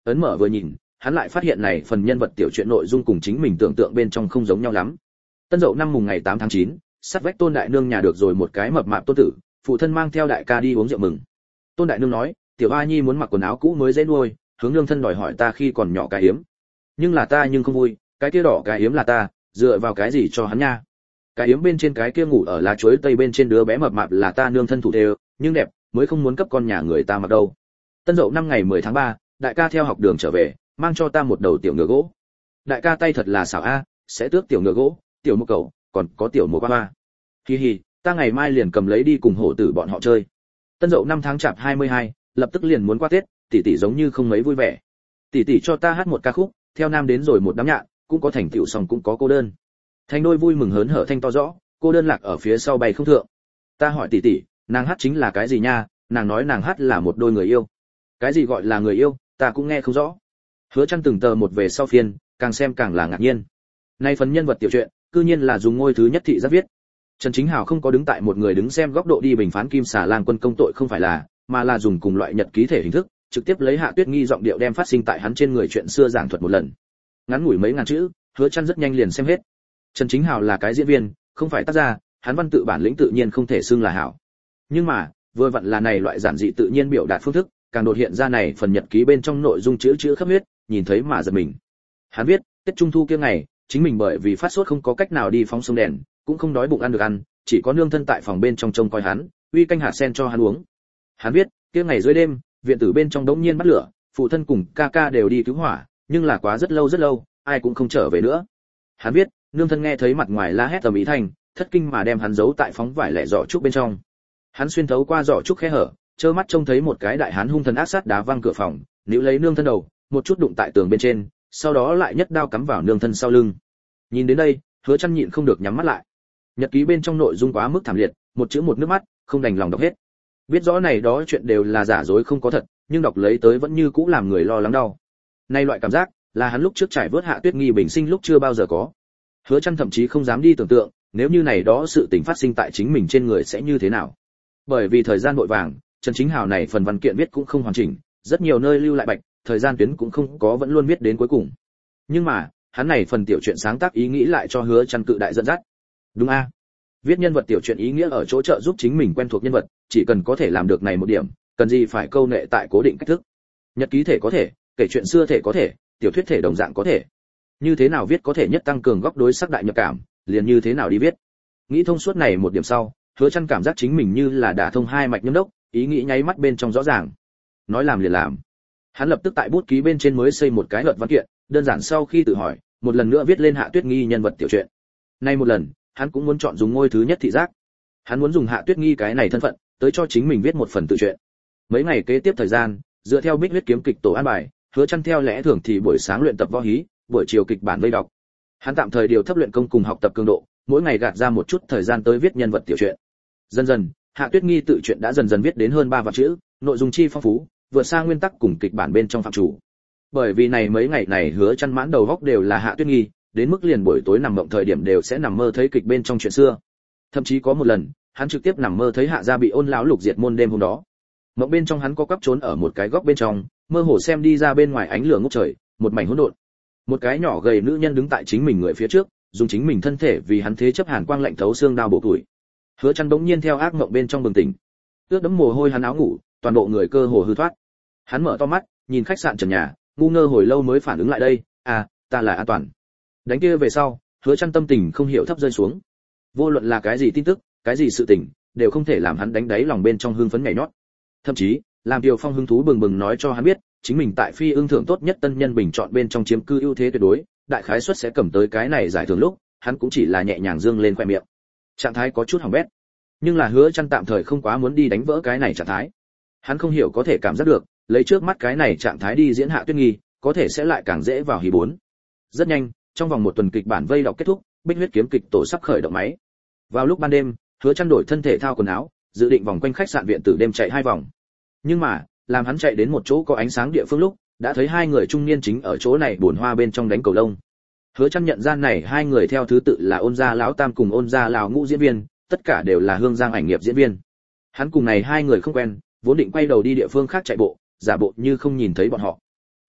ấn mở vừa nhìn, hắn lại phát hiện này phần nhân vật tiểu truyện nội dung cùng chính mình tưởng tượng bên trong không giống nhau lắm. Tân Dậu năm mùng ngày 8 tháng 9, sát vách Tôn đại nương nhà được rồi một cái mập mạp tôn tử, phụ thân mang theo đại ca đi uống rượu mừng. Tôn đại nương nói, tiểu A Nhi muốn mặc quần áo cũ mới dễ nuôi, hướng nương thân đòi hỏi ta khi còn nhỏ cái hiếm. Nhưng là ta nhưng không vui, cái kia đỏ cái hiếm là ta, dựa vào cái gì cho hắn nha? Cái hiếm bên trên cái kia ngủ ở lá chuối tây bên trên đứa bé mập mạp là ta nương thân thủ đều, nhưng đẹp, mới không muốn cấp con nhà người ta mặc đâu. Tân Dậu năm ngày 10 tháng 3, đại ca theo học đường trở về, mang cho ta một đầu tiểu ngựa gỗ. Đại ca tay thật là xảo a, sẽ tước tiểu ngựa gỗ, tiểu một cẩu, còn có tiểu một qua. Hi hi, ta ngày mai liền cầm lấy đi cùng hổ tử bọn họ chơi. Tân Dậu 5 tháng chạp 22, lập tức liền muốn qua Tết, tỷ tỷ giống như không mấy vui vẻ. Tỷ tỷ cho ta hát một ca khúc, theo nam đến rồi một đám nhạn, cũng có thành tựu xong cũng có cô đơn. Thành đôi vui mừng hớn hở thanh to rõ, cô đơn lạc ở phía sau bay không thượng. Ta hỏi tỷ tỷ, nàng hát chính là cái gì nha? Nàng nói nàng hát là một đôi người yêu. Cái gì gọi là người yêu, ta cũng nghe không rõ. Hứa Chân từng tờ một về sau phiên, càng xem càng là ngạc nhiên. Nay phần nhân vật tiểu truyện, cư nhiên là dùng ngôi thứ nhất thị giác viết. Trần Chính Hào không có đứng tại một người đứng xem góc độ đi bình phán Kim Xà Lang Quân công tội không phải là, mà là dùng cùng loại nhật ký thể hình thức, trực tiếp lấy Hạ Tuyết Nghi giọng điệu đem phát sinh tại hắn trên người chuyện xưa giảng thuật một lần. Ngắn ngủi mấy ngàn chữ, Hứa Chân rất nhanh liền xem hết. Trần Chính Hào là cái diễn viên, không phải tác giả, hắn văn tự bản lĩnh tự nhiên không thể xưng là hảo. Nhưng mà, vừa vặn là này loại giản dị tự nhiên biểu đạt phương thức, càng đột hiện ra này phần nhật ký bên trong nội dung chữ chữ khắp huyết, nhìn thấy mà giật mình. Hắn viết, Tết Trung thu kia ngày, chính mình bởi vì phát sốt không có cách nào đi phóng sông đèn, cũng không đói bụng ăn được ăn, chỉ có nương thân tại phòng bên trong trông coi hắn, uy canh hạt sen cho hắn uống. Hắn viết, kia ngày dưới đêm, viện tử bên trong đống nhiên bắt lửa, phụ thân cùng ca ca đều đi cứu hỏa, nhưng là quá rất lâu, ai cũng không trở về nữa. Hắn viết, nương thân nghe thấy mặt ngoài la hét ầm ĩ thành, thất kinh mà đem hắn giấu tại phóng vải lẻ giỏ trúc bên trong. Hắn xuyên thấu qua giỏ trúc khe hở, trơ mắt trông thấy một cái đại hán hung thần ác sát đá văng cửa phòng, níu lấy nương thân đầu, một chút đụng tại tường bên trên, sau đó lại nhất đao cắm vào nương thân sau lưng. Nhìn đến đây, Hứa Chân nhịn không được nhắm mắt lại. Nhật ký bên trong nội dung quá mức thảm liệt, một chữ một nước mắt, không đành lòng đọc hết. Biết rõ này đó chuyện đều là giả dối không có thật, nhưng đọc lấy tới vẫn như cũ làm người lo lắng đau. Nay loại cảm giác, là hắn lúc trước trải vớt Hạ Tuyết Nghi bình sinh lúc chưa bao giờ có. Hứa Chân thậm chí không dám đi tưởng tượng, nếu như này đó sự tình phát sinh tại chính mình trên người sẽ như thế nào. Bởi vì thời gian vội vàng, Trần Chính Hào này phần văn kiện viết cũng không hoàn chỉnh, rất nhiều nơi lưu lại bạch, thời gian tuyến cũng không có vẫn luôn viết đến cuối cùng. Nhưng mà, hắn này phần tiểu truyện sáng tác ý nghĩ lại cho Hứa Chân cự đại dẫn dắt. Đúng a? Viết nhân vật tiểu truyện ý nghĩa ở chỗ trợ giúp chính mình quen thuộc nhân vật, chỉ cần có thể làm được này một điểm, cần gì phải câu nệ tại cố định cách thức. Nhật ký thể có thể, kể chuyện xưa thể có thể, tiểu thuyết thể đồng dạng có thể. Như thế nào viết có thể nhất tăng cường góc đối sắc đại nhập cảm, liền như thế nào đi viết. Nghĩ thông suốt này một điểm sau, Hứa Chân cảm giác chính mình như là đả thông hai mạch nhâm đốc, ý nghĩ nháy mắt bên trong rõ ràng. Nói làm liền làm. Hắn lập tức tại bút ký bên trên mới xây một cái luật văn kiện, đơn giản sau khi tự hỏi, một lần nữa viết lên Hạ Tuyết Nghi nhân vật tiểu truyện. Nay một lần, hắn cũng muốn chọn dùng ngôi thứ nhất thị giác. Hắn muốn dùng Hạ Tuyết Nghi cái này thân phận, tới cho chính mình viết một phần tự truyện. Mấy ngày kế tiếp thời gian, dựa theo Bích Huyết kiếm kịch tổ an bài, Hứa Chân theo lẽ thường thì buổi sáng luyện tập võ hí, buổi chiều kịch bản vây đọc. Hắn tạm thời điều thấp luyện công cùng học tập cường độ, mỗi ngày gạt ra một chút thời gian tới viết nhân vật tiểu truyện. Dần dần, Hạ Tuyết Nghi tự truyện đã dần dần viết đến hơn 3 vạn chữ, nội dung chi phong phú, vượt xa nguyên tắc cùng kịch bản bên trong phạm chủ. Bởi vì này mấy ngày này Hứa Chân mãn đầu góc đều là Hạ Tuyết Nghi, đến mức liền buổi tối nằm mộng thời điểm đều sẽ nằm mơ thấy kịch bên trong chuyện xưa. Thậm chí có một lần, hắn trực tiếp nằm mơ thấy Hạ gia bị Ôn lão lục diệt môn đêm hôm đó. Mộng bên trong hắn có quắp trốn ở một cái góc bên trong, mơ hồ xem đi ra bên ngoài ánh lửa ngút trời, một mảnh hỗn độn. Một cái nhỏ gầy nữ nhân đứng tại chính mình người phía trước, dùng chính mình thân thể vì hắn thế chấp hàn quang lạnh thấu xương đao bổ tuổi. Hứa Chân bỗng nhiên theo ác mộng bên trong bừng tỉnh. Ướt đẫm mồ hôi hắn áo ngủ, toàn bộ người cơ hồ hư thoát. Hắn mở to mắt, nhìn khách sạn trần nhà, ngu ngơ hồi lâu mới phản ứng lại đây, ta là an toàn. Đánh kia về sau, Hứa Chân tâm tình không hiểu thấp rơi xuống. Vô luận là cái gì tin tức, cái gì sự tình, đều không thể làm hắn đánh đáy lòng bên trong hưng phấn nhảy nhót. Thậm chí, làm Tiêu Phong hứng thú bừng bừng nói cho hắn biết, chính mình tại phi ương thưởng tốt nhất tân nhân bình chọn bên trong chiếm cư ưu thế tuyệt đối, đại khái suất sẽ cầm tới cái này giải thưởng lúc, hắn cũng chỉ là nhẹ nhàng dương lên khoe miệng. Trạng thái có chút hỏng bét, nhưng là Hứa Chân tạm thời không quá muốn đi đánh vỡ cái này trạng thái. Hắn không hiểu có thể cảm giác được, lấy trước mắt cái này trạng thái đi diễn Hạ Tuyết Nghi, có thể sẽ lại càng dễ vào hí bốn. Rất nhanh, trong vòng một tuần kịch bản vây đọc kết thúc, Bích Huyết kiếm kịch tổ sắp khởi động máy. Vào lúc ban đêm, Hứa Chân đổi thân thể thao quần áo, dự định vòng quanh khách sạn viện tử đêm chạy 2 vòng. Nhưng mà, làm hắn chạy đến một chỗ có ánh sáng địa phương lúc, đã thấy 2 người trung niên chính ở chỗ này buồn hoa bên trong đánh cầu lông. Hứa Chân nhận ra này 2 người theo thứ tự là Ôn gia lão tam cùng Ôn gia lão ngũ diễn viên, tất cả đều là Hương Giang ảnh nghiệp diễn viên. Hắn cùng này 2 người không quen, vốn định quay đầu đi địa phương khác chạy bộ, giả bộ như không nhìn thấy bọn họ.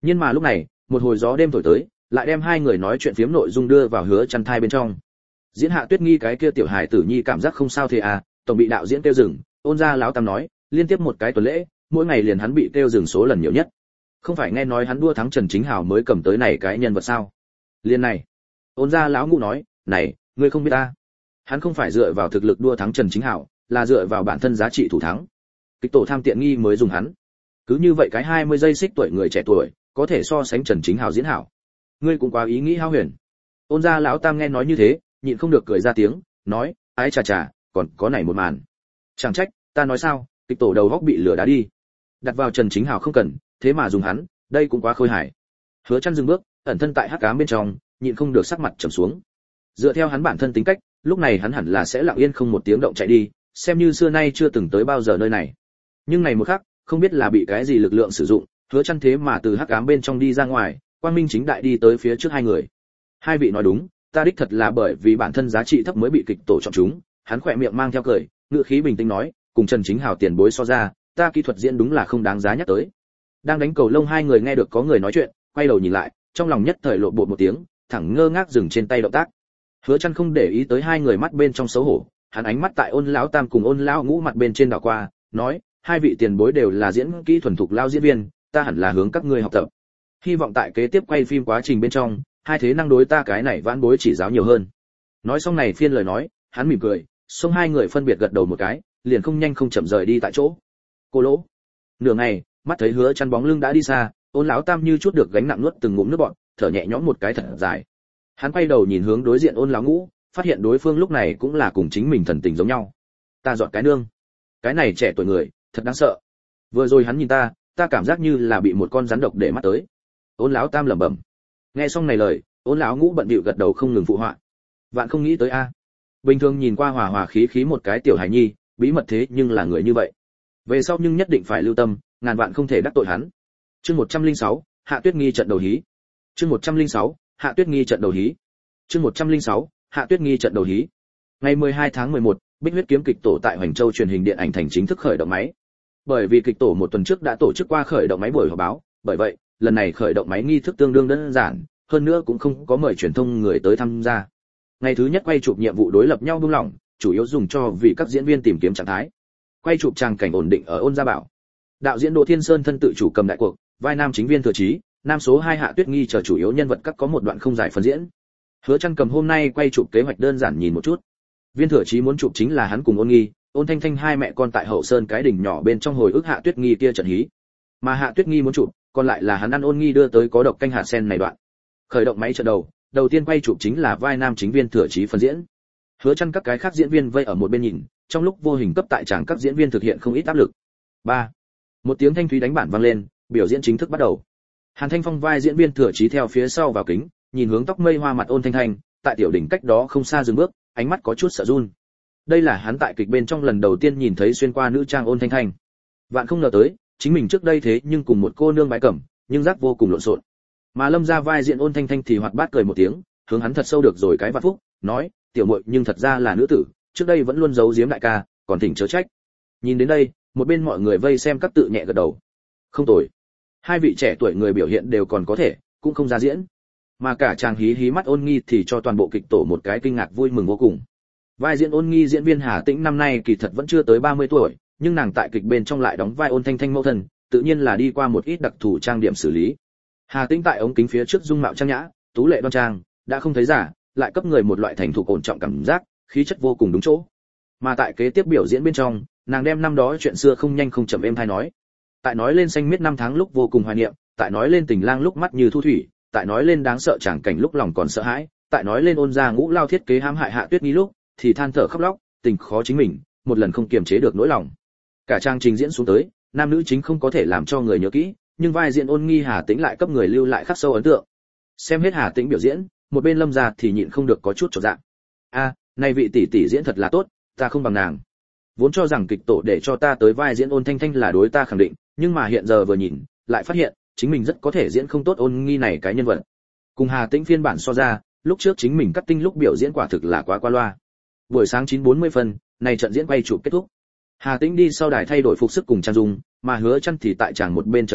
Nhưng mà lúc này một hồi gió đêm thổi tới lại đem hai người nói chuyện phiếm nội dung đưa vào Hứa Chân thai bên trong. Diễn Hạ Tuyết Nghi cái kia tiểu hài tử nhi cảm giác không sao thế à, tổng bị đạo diễn kêu dừng. Ôn gia lão tam nói, liên tiếp một cái tuần lễ, mỗi ngày liền hắn bị kêu dừng số lần nhiều nhất. Không phải nghe nói hắn đua thắng Trần Chính Hào mới cầm tới này cái nhân vật sao? Liên này. Ôn gia lão ngũ nói, này, ngươi không biết ta. Hắn không phải dựa vào thực lực đua thắng Trần Chính Hào, là dựa vào bản thân giá trị thủ thắng. Kịch tổ tham tiện nghi mới dùng hắn. Cứ như vậy cái 20 giây xích tuổi người trẻ tuổi, có thể so sánh Trần Chính Hào diễn hảo. Ngươi cũng quá ý nghĩ hao huyền. Ôn gia lão tam nghe nói như thế, nhịn không được cười ra tiếng, nói, ái chà chà, còn có này một màn. Chẳng trách, ta nói sao, kịch tổ đầu góc bị lửa đá đi. Đặt vào Trần Chính Hào không cần, thế mà dùng hắn, đây cũng quá khôi hài. Hứa Chân dừng bước, ẩn thân tại hắc ám bên trong, nhịn không được sắc mặt trầm xuống. Dựa theo hắn bản thân tính cách, lúc này hắn hẳn là sẽ lặng yên không một tiếng động chạy đi, xem như xưa nay chưa từng tới bao giờ nơi này. Nhưng này một khắc, không biết là bị cái gì lực lượng sử dụng, Hứa Chân thế mà từ hắc ám bên trong đi ra ngoài, quang minh chính đại đi tới phía trước hai người. Hai vị nói đúng, ta đích thật là bởi vì bản thân giá trị thấp mới bị kịch tổ chọn chúng. Hắn khỏe miệng mang theo cười, ngữ khí bình tĩnh nói, cùng Trần Chính Hào tiền bối so ra, ta kỹ thuật diễn đúng là không đáng giá nhắc tới. Đang đánh cầu lông hai người nghe được có người nói chuyện, quay đầu nhìn lại, trong lòng nhất thời lộ bộ một tiếng, thẳng ngơ ngác dừng trên tay động tác. Hứa Chân không để ý tới hai người mắt bên trong xấu hổ, hắn ánh mắt tại Ôn lão tam cùng Ôn lão ngũ mặt bên trên đảo qua, nói, hai vị tiền bối đều là diễn kỹ thuần thục lao diễn viên, ta hẳn là hướng các ngươi học tập. Hy vọng tại kế tiếp quay phim quá trình bên trong, hai thế năng đối ta cái này vãn bối chỉ giáo nhiều hơn. Nói xong này phiên lời nói, hắn mỉm cười, xông hai người phân biệt gật đầu một cái, liền không nhanh không chậm rời đi tại chỗ. Cô lỗ. Nửa ngày, mắt thấy Hứa Chân bóng lưng đã đi xa, Ôn lão tam như chút được gánh nặng nuốt từng ngụm nước bọt, thở nhẹ nhõm một cái thật dài. Hắn quay đầu nhìn hướng đối diện Ôn lão ngũ, phát hiện đối phương lúc này cũng là cùng chính mình thần tình giống nhau. Ta dọn cái nương. Cái này trẻ tuổi người, thật đáng sợ. Vừa rồi hắn nhìn ta cảm giác như là bị một con rắn độc để mắt tới. Ôn lão tam lẩm bẩm. Nghe xong này lời, Ôn lão ngũ bận bịu gật đầu không ngừng phụ họa. Vạn không nghĩ tới a. Bình thường nhìn qua hòa hòa khí khí một cái tiểu hải nhi, bí mật thế nhưng là người như vậy. Về sau nhưng nhất định phải lưu tâm, ngàn vạn không thể đắc tội hắn. Chương 106, Hạ Tuyết Nghi trận đầu hí. Chương 106, Hạ Tuyết Nghi trận đầu hí. Chương 106, Hạ Tuyết Nghi trận đầu hí. Ngày 12 tháng 11, Bích Huyết Kiếm kịch tổ tại Hoành Châu truyền hình điện ảnh thành chính thức khởi động máy. Bởi vì kịch tổ một tuần trước đã tổ chức qua khởi động máy buổi họp báo, bởi vậy, lần này khởi động máy nghi thức tương đương đơn giản, hơn nữa cũng không có mời truyền thông người tới tham gia. Ngày thứ nhất quay chụp nhiệm vụ đối lập nhau buông lỏng, chủ yếu dùng cho vì các diễn viên tìm kiếm trạng thái. Quay chụp tràng cảnh ổn định ở Ôn Gia Bảo. Đạo diễn Đỗ Thiên Sơn thân tự chủ cầm đại cuộc, vai nam chính Viên Thừa Chí, nam số 2 Hạ Tuyết Nghi chờ chủ yếu nhân vật các có một đoạn không dài phần diễn. Hứa Chân cầm hôm nay quay chụp kế hoạch đơn giản nhìn một chút. Viên Thừa Chí muốn chụp chính là hắn cùng Ôn Nghi, Ôn Thanh Thanh hai mẹ con tại Hậu Sơn cái đỉnh nhỏ bên trong hồi ức Hạ Tuyết Nghi kia trận hí. Mà Hạ Tuyết Nghi muốn chụp, còn lại là hắn ăn Ôn Nghi đưa tới có độc canh hạt sen này đoạn. Khởi động máy trận đầu tiên quay chụp chính là vai nam chính Viên Thừa Chí phần diễn. Hứa Chân các cái khác diễn viên vây ở một bên nhìn, trong lúc vô hình cấp tại chàng các diễn viên thực hiện không ít áp lực. 3. Một tiếng thanh thúy đánh bản vang lên, biểu diễn chính thức bắt đầu. Hàn Thanh Phong vai diễn Viên Thừa Chí theo phía sau vào kính, nhìn hướng tóc mây hoa mặt Ôn Thanh Thanh, tại tiểu đỉnh cách đó không xa dừng bước, ánh mắt có chút sợ run. Đây là hắn tại kịch bên trong lần đầu tiên nhìn thấy xuyên qua nữ trang Ôn Thanh Thanh. Vạn không ngờ tới, chính mình trước đây thế nhưng cùng một cô nương bãi cẩm, nhưng giác vô cùng lộn xộn. Mà Lâm gia vai diễn Ôn Thanh Thanh thì hoạt bát cười một tiếng, hướng hắn thật sâu được rồi cái vạn phúc, nói, tiểu muội nhưng thật ra là nữ tử, trước đây vẫn luôn giấu giếm đại ca, còn thỉnh chớ trách. Nhìn đến đây, một bên mọi người vây xem các tự nhẹ gật đầu. Không tồi. Hai vị trẻ tuổi người biểu hiện đều còn có thể, cũng không ra diễn. Mà cả chàng hí hí mắt Ôn Nghi thì cho toàn bộ kịch tổ một cái kinh ngạc vui mừng vô cùng. Vai diễn Ôn Nghi diễn viên Hà Tĩnh năm nay kỳ thật vẫn chưa tới 30 tuổi, nhưng nàng tại kịch bên trong lại đóng vai Ôn Thanh Thanh mẫu thân, tự nhiên là đi qua một ít đặc thù trang điểm xử lý. Hà Tĩnh tại ống kính phía trước dung mạo trang nhã, tú lệ đoan trang, đã không thấy giả, lại cấp người một loại thành thục ổn trọng cảm giác, khí chất vô cùng đúng chỗ. Mà tại kế tiếp biểu diễn bên trong, nàng đem năm đó chuyện xưa không nhanh không chậm êm thay nói. Tại nói lên xanh miết năm tháng lúc vô cùng hoài niệm, tại nói lên tình lang lúc mắt như thu thủy, tại nói lên đáng sợ tràng cảnh lúc lòng còn sợ hãi, tại nói lên Ôn gia ngũ lao thiết kế hãm hại Hạ Tuyết Nghi lúc thì than thở khóc lóc, tình khó chính mình, một lần không kiềm chế được nỗi lòng. Cả trang trình diễn xuống tới, nam nữ chính không có thể làm cho người nhớ kỹ, nhưng vai diễn Ôn Nghi Hà Tĩnh lại cấp người lưu lại khắc sâu ấn tượng. Xem hết Hà Tĩnh biểu diễn, một bên Lâm gia thì nhịn không được có chút chột dạ. A, này vị tỷ tỷ diễn thật là tốt, ta không bằng nàng. Vốn cho rằng kịch tổ để cho ta tới vai diễn Ôn Thanh Thanh là đối ta khẳng định, nhưng mà hiện giờ vừa nhìn, lại phát hiện, chính mình rất có thể diễn không tốt Ôn Nghi này cái nhân vật. Cùng Hà Tĩnh phiên bản so ra, lúc trước chính mình cắt tinh lúc biểu diễn quả thực là quá qua loa. Buổi sáng 9:40 phân, này trận diễn quay chụp kết thúc. Hà Tĩnh đi sau đài thay đổi phục sức cùng trang dung, mà Hứa Chân thì tại tràng một bên chờ lệnh,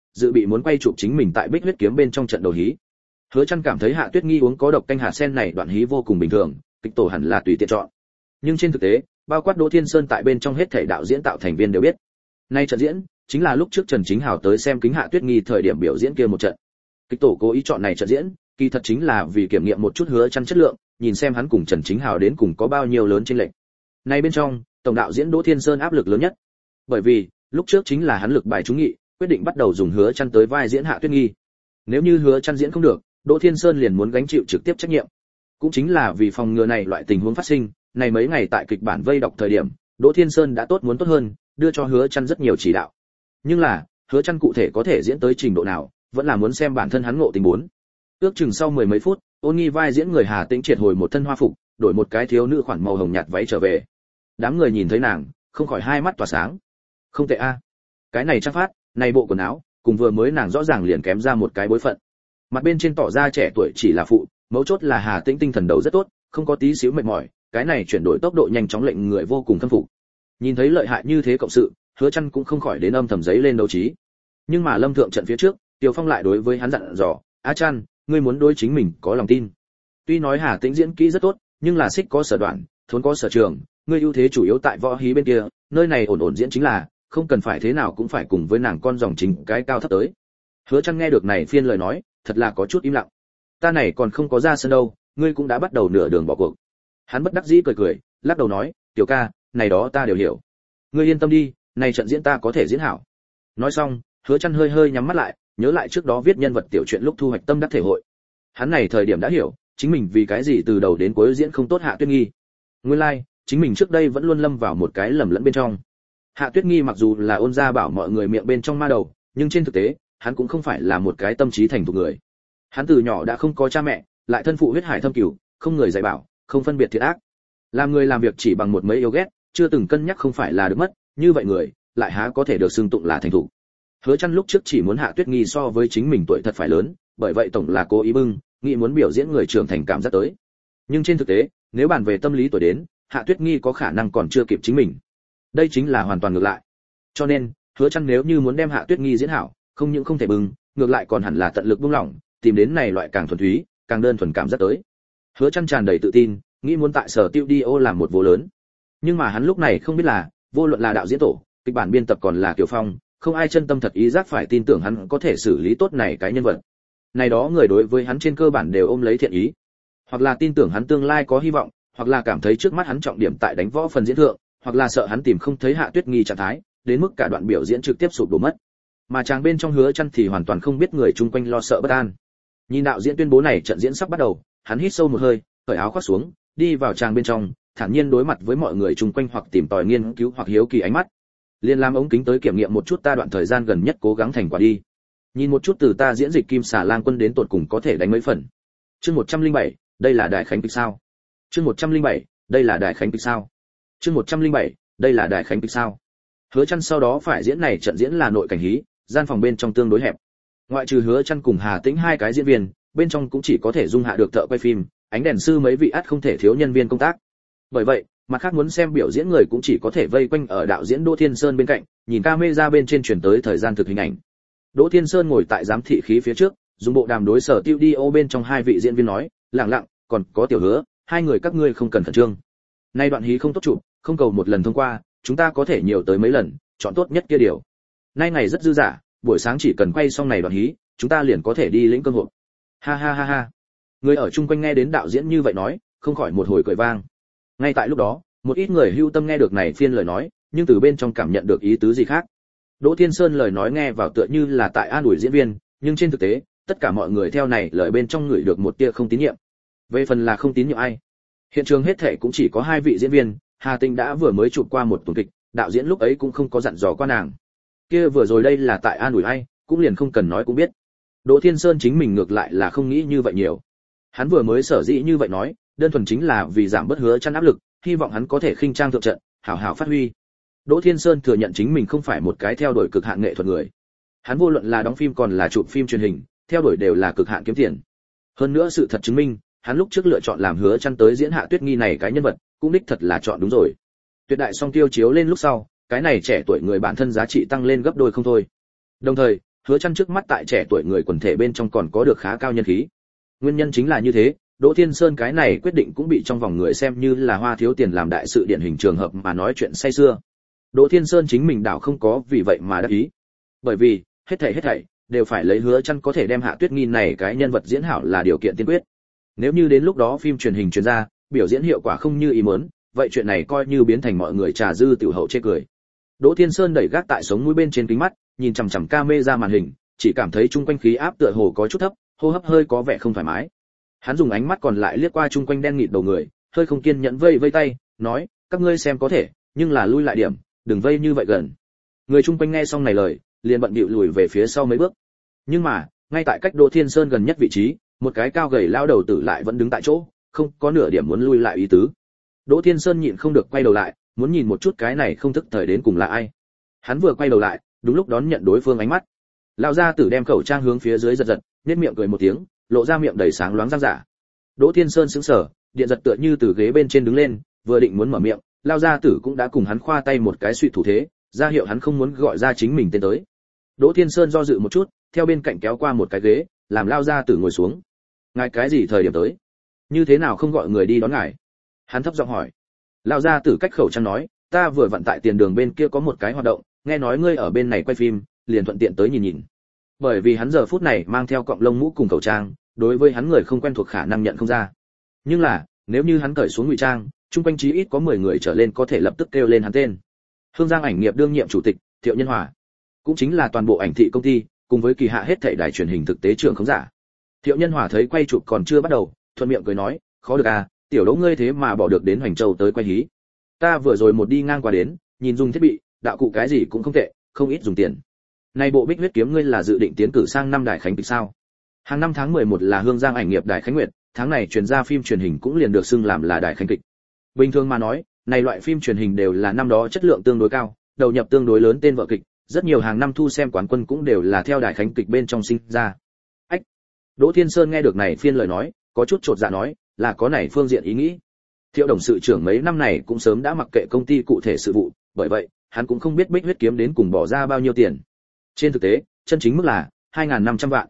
dự bị muốn quay chụp chính mình tại Bích Huyết Kiếm bên trong trận đầu hí. Hứa Chân cảm thấy Hạ Tuyết Nghi uống có độc canh hạt sen này đoạn hí vô cùng bình thường, kịch tổ hẳn là tùy tiện chọn. Nhưng trên thực tế, bao quát Đỗ Thiên Sơn tại bên trong hết thảy đạo diễn tạo thành viên đều biết. Nay trận diễn chính là lúc trước Trần Chính Hào tới xem kính Hạ Tuyết Nghi thời điểm biểu diễn kia một trận. Kịch tổ cố ý chọn này trận diễn, kỳ thật chính là vì kiểm nghiệm một chút Hứa Chân chất lượng, nhìn xem hắn cùng Trần Chính Hào đến cùng có bao nhiêu lớn chênh lệch. Này bên trong, tổng đạo diễn Đỗ Thiên Sơn áp lực lớn nhất. Bởi vì, lúc trước chính là hắn lực bài trúng nghị, quyết định bắt đầu dùng Hứa Chân tới vai diễn Hạ Tuyết Nghi. Nếu như Hứa Chân diễn không được, Đỗ Thiên Sơn liền muốn gánh chịu trực tiếp trách nhiệm. Cũng chính là vì phòng ngừa này loại tình huống phát sinh, này mấy ngày tại kịch bản vây đọc thời điểm, Đỗ Thiên Sơn đã tốt muốn tốt hơn, đưa cho Hứa Chân rất nhiều chỉ đạo. Nhưng là, Hứa Chân cụ thể có thể diễn tới trình độ nào, vẫn là muốn xem bản thân hắn ngộ tình bốn. Ước chừng sau mười mấy phút, Ôn Nghi vai diễn người Hà Tĩnh triệt hồi một thân hoa phục, đổi một cái thiếu nữ khoản màu hồng nhạt váy trở về. Đám người nhìn thấy nàng, không khỏi hai mắt tỏa sáng. Không tệ a. Cái này trang phát, này bộ quần áo, cùng vừa mới nàng rõ ràng liền kém ra một cái bối phận. Mặt bên trên tỏ ra trẻ tuổi chỉ là phụ, mấu chốt là Hà Tĩnh tinh thần đầu rất tốt, không có tí xíu mệt mỏi, cái này chuyển đổi tốc độ nhanh chóng lệnh người vô cùng khâm phục. Nhìn thấy lợi hại như thế cộng sự, Hứa Chân cũng không khỏi đến âm thầm giấy lên đấu trí. Nhưng mà Lâm Thượng trận phía trước, Tiêu Phong lại đối với hắn dặn dò, "A Chân, ngươi muốn đối chính mình có lòng tin. Tuy nói Hà Tĩnh diễn kỹ rất tốt, nhưng là xích có sở đoạn, thốn có sở trường, ngươi ưu thế chủ yếu tại võ hí bên kia, nơi này ổn ổn diễn chính là, không cần phải thế nào cũng phải cùng với nàng con dòng chính cái cao thấp tới." Hứa Chân nghe được này phiên lời nói, thật là có chút im lặng. Ta này còn không có ra sân đâu, ngươi cũng đã bắt đầu nửa đường bỏ cuộc. Hắn bất đắc dĩ cười cười, lắc đầu nói, "Tiểu ca, này đó ta đều hiểu. Ngươi yên tâm đi, này trận diễn ta có thể diễn hảo." Nói xong, Hứa Chân hơi hơi nhắm mắt lại, nhớ lại trước đó viết nhân vật tiểu truyện lúc thu hoạch tâm đắc thể hội. Hắn này thời điểm đã hiểu, chính mình vì cái gì từ đầu đến cuối diễn không tốt Hạ Tuyết Nghi. Nguyên lai, like, chính mình trước đây vẫn luôn lâm vào một cái lầm lẫn bên trong. Hạ Tuyết Nghi mặc dù là Ôn gia bảo mọi người miệng bên trong ma đầu, nhưng trên thực tế, hắn cũng không phải là một cái tâm trí thành thục người. Hắn từ nhỏ đã không có cha mẹ, lại thân phụ huyết hải thâm cửu, không người dạy bảo, không phân biệt thiện ác. Làm người làm việc chỉ bằng một mấy yêu ghét, chưa từng cân nhắc không phải là được mất, như vậy người, lại há có thể được xưng tụng là thành thục. Hứa Chân lúc trước chỉ muốn Hạ Tuyết Nghi so với chính mình tuổi thật phải lớn, bởi vậy tổng là cố ý bưng, nghĩ muốn biểu diễn người trưởng thành cảm giác tới. Nhưng trên thực tế, nếu bàn về tâm lý tuổi đến, Hạ Tuyết Nghi có khả năng còn chưa kịp chính mình. Đây chính là hoàn toàn ngược lại. Cho nên, Hứa Chân nếu như muốn đem Hạ Tuyết Nghi diễn hảo, không những không thể bưng, ngược lại còn hẳn là tận lực buông lỏng, tìm đến này loại càng thuần túy, càng đơn thuần cảm giác tới. Hứa Chân tràn đầy tự tin, nghĩ muốn tại Sở Studio làm một vô lớn. Nhưng mà hắn lúc này không biết là, vô luận là đạo diễn tổ, kịch bản biên tập còn là Kiều Phong, không ai chân tâm thật ý giác phải tin tưởng hắn có thể xử lý tốt này cái nhân vật. Này đó người đối với hắn trên cơ bản đều ôm lấy thiện ý, hoặc là tin tưởng hắn tương lai có hy vọng, hoặc là cảm thấy trước mắt hắn trọng điểm tại đánh võ phần diễn thượng, hoặc là sợ hắn tìm không thấy Hạ Tuyết Nghi trạng thái, đến mức cả đoạn biểu diễn trực tiếp sụp đổ mất. Mà chàng bên trong Hứa Chân thì hoàn toàn không biết người chung quanh lo sợ bất an. Nhìn đạo diễn tuyên bố này trận diễn sắp bắt đầu, hắn hít sâu một hơi, cởi áo khoác xuống, đi vào chàng bên trong, thản nhiên đối mặt với mọi người chung quanh hoặc tìm tòi nghiên cứu hoặc hiếu kỳ ánh mắt. Liên làm ống kính tới kiểm nghiệm một chút ta đoạn thời gian gần nhất cố gắng thành quả đi. Nhìn một chút từ ta diễn dịch Kim Xà Lang Quân đến tột cùng có thể đánh mấy phần. Chương 107, đây là Đại Khánh kịch sao? Chương 107, đây là Đại Khánh kịch sao? Chương 107, đây là Đại Khánh kịch sao? Hứa Chân sau đó phải diễn này trận diễn là nội cảnh hí, gian phòng bên trong tương đối hẹp. Ngoại trừ Hứa Chân cùng Hà Tĩnh hai cái diễn viên, bên trong cũng chỉ có thể dung hạ được thợ quay phim, ánh đèn sư mấy vị ắt không thể thiếu nhân viên công tác. Bởi vậy, mặt khác muốn xem biểu diễn người cũng chỉ có thể vây quanh ở đạo diễn Đỗ Thiên Sơn bên cạnh, nhìn camera bên trên truyền tới thời gian thực hình ảnh. Đỗ Thiên Sơn ngồi tại giám thị khí phía trước, dùng bộ đàm đối Sở Studio bên trong hai vị diễn viên nói, lặng lặng, còn có Tiểu Hứa, hai người các ngươi không cần khẩn trương. Nay đoạn hí không tốt chụp, không cầu một lần thông qua, chúng ta có thể nhiều tới mấy lần, chọn tốt nhất kia điều. Nay ngày rất dư dả, buổi sáng chỉ cần quay xong này đoạn hí, chúng ta liền có thể đi lĩnh cơm hộp. Ha ha ha ha. Người ở chung quanh nghe đến đạo diễn như vậy nói, không khỏi một hồi cười vang. Ngay tại lúc đó, một ít người hưu tâm nghe được này phiên lời nói, nhưng từ bên trong cảm nhận được ý tứ gì khác. Đỗ Thiên Sơn lời nói nghe vào tựa như là tại an ủi diễn viên, nhưng trên thực tế, tất cả mọi người theo này lời bên trong người được một tia không tín nhiệm. Về phần là không tín nhiệm ai? Hiện trường hết thảy cũng chỉ có hai vị diễn viên, Hà Tĩnh đã vừa mới chụp qua một tuần kịch, đạo diễn lúc ấy cũng không có dặn dò qua nàng. Kia vừa rồi đây là tại an ủi ai, cũng liền không cần nói cũng biết. Đỗ Thiên Sơn chính mình ngược lại là không nghĩ như vậy nhiều. Hắn vừa mới sở dĩ như vậy nói, đơn thuần chính là vì giảm bớt Hứa Chân áp lực, hy vọng hắn có thể khinh trang thượng trận, hảo hảo phát huy. Đỗ Thiên Sơn thừa nhận chính mình không phải một cái theo đuổi cực hạn nghệ thuật người. Hắn vô luận là đóng phim còn là chụp phim truyền hình, theo đuổi đều là cực hạn kiếm tiền. Hơn nữa sự thật chứng minh, hắn lúc trước lựa chọn làm Hứa Chân tới diễn Hạ Tuyết Nghi này cái nhân vật, cũng đích thật là chọn đúng rồi. Tuyệt đại song tiêu chiếu lên lúc sau, cái này trẻ tuổi người bản thân giá trị tăng lên gấp đôi không thôi. Đồng thời, Hứa Chân trước mắt tại trẻ tuổi người quần thể bên trong còn có được khá cao nhân khí. Nguyên nhân chính là như thế, Đỗ Thiên Sơn cái này quyết định cũng bị trong vòng người xem như là hoa thiếu tiền làm đại sự điển hình trường hợp mà nói chuyện say xưa. Đỗ Thiên Sơn chính mình đảo không có vì vậy mà đắc ý. Bởi vì, hết thảy đều phải lấy Hứa Chân có thể đem Hạ Tuyết Nghi này cái nhân vật diễn hảo là điều kiện tiên quyết. Nếu như đến lúc đó phim truyền hình truyền ra, biểu diễn hiệu quả không như ý muốn, vậy chuyện này coi như biến thành mọi người trà dư tiểu hậu chê cười. Đỗ Thiên Sơn đẩy gác tại sống mũi bên trên kính mắt, nhìn chằm chằm camera màn hình, chỉ cảm thấy chung quanh khí áp tựa hồ có chút thấp, hô hấp hơi có vẻ không thoải mái. Hắn dùng ánh mắt còn lại liếc qua chung quanh đen nghịt đầu người, hơi không kiên nhẫn vây vây tay, nói, các ngươi xem có thể, nhưng là lui lại điểm, đừng vây như vậy gần. Người chung quanh nghe xong này lời, liền bận bịu lùi về phía sau mấy bước. Nhưng mà, ngay tại cách Đỗ Thiên Sơn gần nhất vị trí, một cái cao gầy lao đầu tử lại vẫn đứng tại chỗ, không có nửa điểm muốn lui lại ý tứ. Đỗ Thiên Sơn nhịn không được quay đầu lại, muốn nhìn một chút cái này không thức thời đến cùng là ai. Hắn vừa quay đầu lại, đúng lúc đón nhận đối phương ánh mắt. Lão gia tử đem khẩu trang hướng phía dưới giật giật, nhếch miệng cười một tiếng, lộ ra miệng đầy sáng loáng răng giả. Đỗ Thiên Sơn sững sờ, điện giật tựa như từ ghế bên trên đứng lên, vừa định muốn mở miệng, lão gia tử cũng đã cùng hắn khoa tay một cái suy thủ thế, ra hiệu hắn không muốn gọi ra chính mình tên tới. Đỗ Thiên Sơn do dự một chút, theo bên cạnh kéo qua một cái ghế, làm lão gia tử ngồi xuống. Ngài cái gì thời điểm tới? Như thế nào không gọi người đi đón ngài? Hắn thấp giọng hỏi. Lão gia tử cách khẩu trang nói, ta vừa vặn tại tiền đường bên kia có một cái hoạt động, nghe nói ngươi ở bên này quay phim, liền thuận tiện tới nhìn nhìn. Bởi vì hắn giờ phút này mang theo cọng lông mũ cùng khẩu trang, đối với hắn người không quen thuộc khả năng nhận không ra. Nhưng là, nếu như hắn cởi xuống ngụy trang, chung quanh chí ít có 10 người trở lên có thể lập tức kêu lên hắn tên. Hương Giang ảnh nghiệp đương nhiệm chủ tịch, Thiệu Nhân Hòa, cũng chính là toàn bộ ảnh thị công ty, cùng với kỳ hạ hết thảy đài truyền hình thực tế trưởng không giả. Thiệu Nhân Hòa thấy quay chụp còn chưa bắt đầu, thuận miệng cười nói, khó được à, tiểu Đỗ ngươi thế mà bỏ được đến Hoành Châu tới quay hí. Ta vừa rồi một đi ngang qua đến, nhìn dùng thiết bị, đạo cụ cái gì cũng không tệ, không ít dùng tiền. Này bộ Bích Huyết Kiếm ngươi là dự định tiến cử sang năm đài khánh kịch sao? Hàng năm tháng 11 là Hương Giang ảnh nghiệp đài khánh nguyệt, tháng này truyền ra phim truyền hình cũng liền được xưng làm là đài khánh kịch. Bình thường mà nói, này loại phim truyền hình đều là năm đó chất lượng tương đối cao, đầu nhập tương đối lớn tên vở kịch, rất nhiều hàng năm thu xem quán quân cũng đều là theo đài khánh kịch bên trong sinh ra. Ách. Đỗ Thiên Sơn nghe được này phiên lời nói, có chút chột dạ nói, là có này phương diện ý nghĩ. Thiệu đồng sự trưởng mấy năm này cũng sớm đã mặc kệ công ty cụ thể sự vụ, bởi vậy, hắn cũng không biết Bích Huyết Kiếm đến cùng bỏ ra bao nhiêu tiền. Trên thực tế, chân chính mức là 2.500 vạn.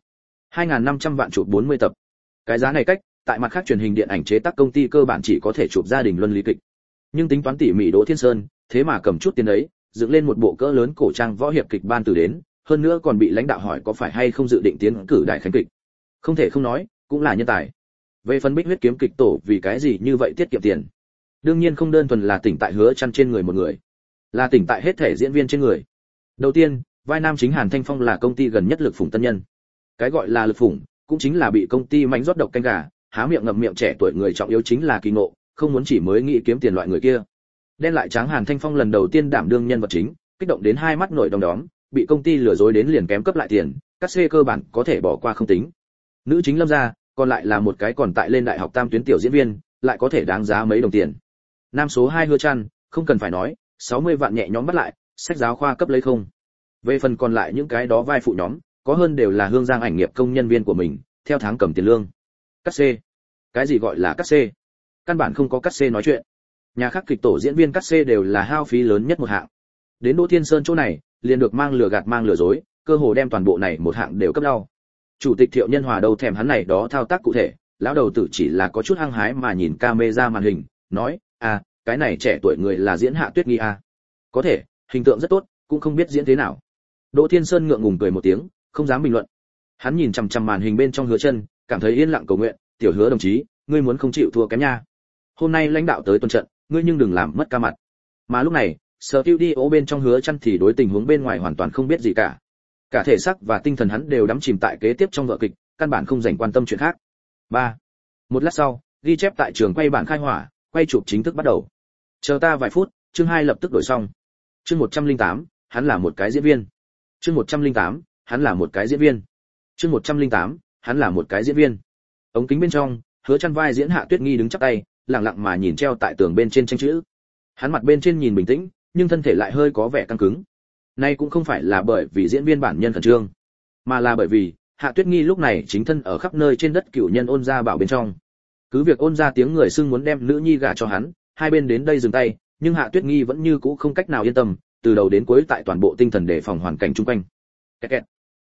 2.500 vạn chụp 40 tập. Cái giá này cách, tại mặt khác truyền hình điện ảnh chế tác công ty cơ bản chỉ có thể chụp gia đình luân lý kịch. Nhưng tính toán tỉ mỉ Đỗ Thiên Sơn, thế mà cầm chút tiền đấy, dựng lên một bộ cỡ lớn cổ trang võ hiệp kịch ban từ đến, hơn nữa còn bị lãnh đạo hỏi có phải hay không dự định tiến cử đại khánh kịch. Không thể không nói, cũng là nhân tài. Về phần Bích Huyết Kiếm kịch tổ vì cái gì như vậy tiết kiệm tiền? Đương nhiên không đơn thuần là tỉnh tại Hứa Chân trên người một người, là tỉnh tại hết thể diễn viên trên người. Đầu tiên, vai nam chính Hàn Thanh Phong là công ty gần nhất lực phủng tân nhân. Cái gọi là lực phủng, cũng chính là bị công ty mánh rót độc canh gà, há miệng ngậm miệng trẻ tuổi người trọng yếu chính là Kỳ Ngộ, không muốn chỉ mới nghĩ kiếm tiền loại người kia. Đen lại tráng Hàn Thanh Phong lần đầu tiên đảm đương nhân vật chính, kích động đến hai mắt nổi đom đóm, bị công ty lừa dối đến liền kém cấp lại tiền, cắt xê cơ bản có thể bỏ qua không tính. Nữ chính Lâm Gia, còn lại là một cái còn tại lên đại học tam tuyến tiểu diễn viên, lại có thể đáng giá mấy đồng tiền. Nam số 2 Hứa Chân, không cần phải nói, 60 vạn nhẹ nhõm bắt lại, sách giáo khoa cấp lấy không. Về phần còn lại những cái đó vai phụ nhóm, có hơn đều là Hương Giang ảnh nghiệp công nhân viên của mình, theo tháng cầm tiền lương. Cắt xê. Cái gì gọi là cắt xê? Căn bản không có cắt xê nói chuyện. Nhà khác kịch tổ diễn viên cắt xê đều là hao phí lớn nhất một hạng. Đến Đỗ Thiên Sơn chỗ này, liền được mang lừa gạt mang lừa dối, cơ hồ đem toàn bộ này một hạng đều cấp đau. Chủ tịch Thiệu Nhân Hòa đâu thèm hắn này đó thao tác cụ thể, lão đầu tử chỉ là có chút hăng hái mà nhìn camera màn hình, nói, à, cái này trẻ tuổi người là diễn Hạ Tuyết Nghi à. Có thể, hình tượng rất tốt, cũng không biết diễn thế nào. Đỗ Thiên Sơn ngượng ngùng cười một tiếng, không dám bình luận. Hắn nhìn chằm chằm màn hình bên trong Hứa Chân, cảm thấy yên lặng cầu nguyện, tiểu Hứa đồng chí, ngươi muốn không chịu thua kém nha. Hôm nay lãnh đạo tới tuần trận, ngươi nhưng đừng làm mất ca mặt. Mà lúc này, studio bên trong Hứa Chân thì đối tình huống bên ngoài hoàn toàn không biết gì cả. Cả thể xác và tinh thần hắn đều đắm chìm tại kế tiếp trong vở kịch, căn bản không dành quan tâm chuyện khác. 3. Một lát sau, ghi chép tại trường quay bản khai hỏa, quay chụp chính thức bắt đầu. Chờ ta vài phút, chương 2 lập tức đổi xong. Chương 108, hắn là một cái diễn viên. Chương 108, hắn là một cái diễn viên. Chương 108, hắn là một cái diễn viên. Ống kính bên trong, Hứa Chân vai diễn Hạ Tuyết Nghi đứng chắp tay, lặng lặng mà nhìn treo tại tường bên trên tranh chữ. Hắn mặt bên trên nhìn bình tĩnh, nhưng thân thể lại hơi có vẻ căng cứng. Nay cũng không phải là bởi vì diễn viên bản nhân khẩn trương, mà là bởi vì Hạ Tuyết Nghi lúc này chính thân ở khắp nơi trên đất cửu nhân Ôn gia bảo bên trong. Cứ việc Ôn gia tiếng người xưng muốn đem nữ nhi gả cho hắn, hai bên đến đây dừng tay, nhưng Hạ Tuyết Nghi vẫn như cũ không cách nào yên tâm, từ đầu đến cuối tại toàn bộ tinh thần đề phòng hoàn cảnh xung quanh. Kẹt kẹt.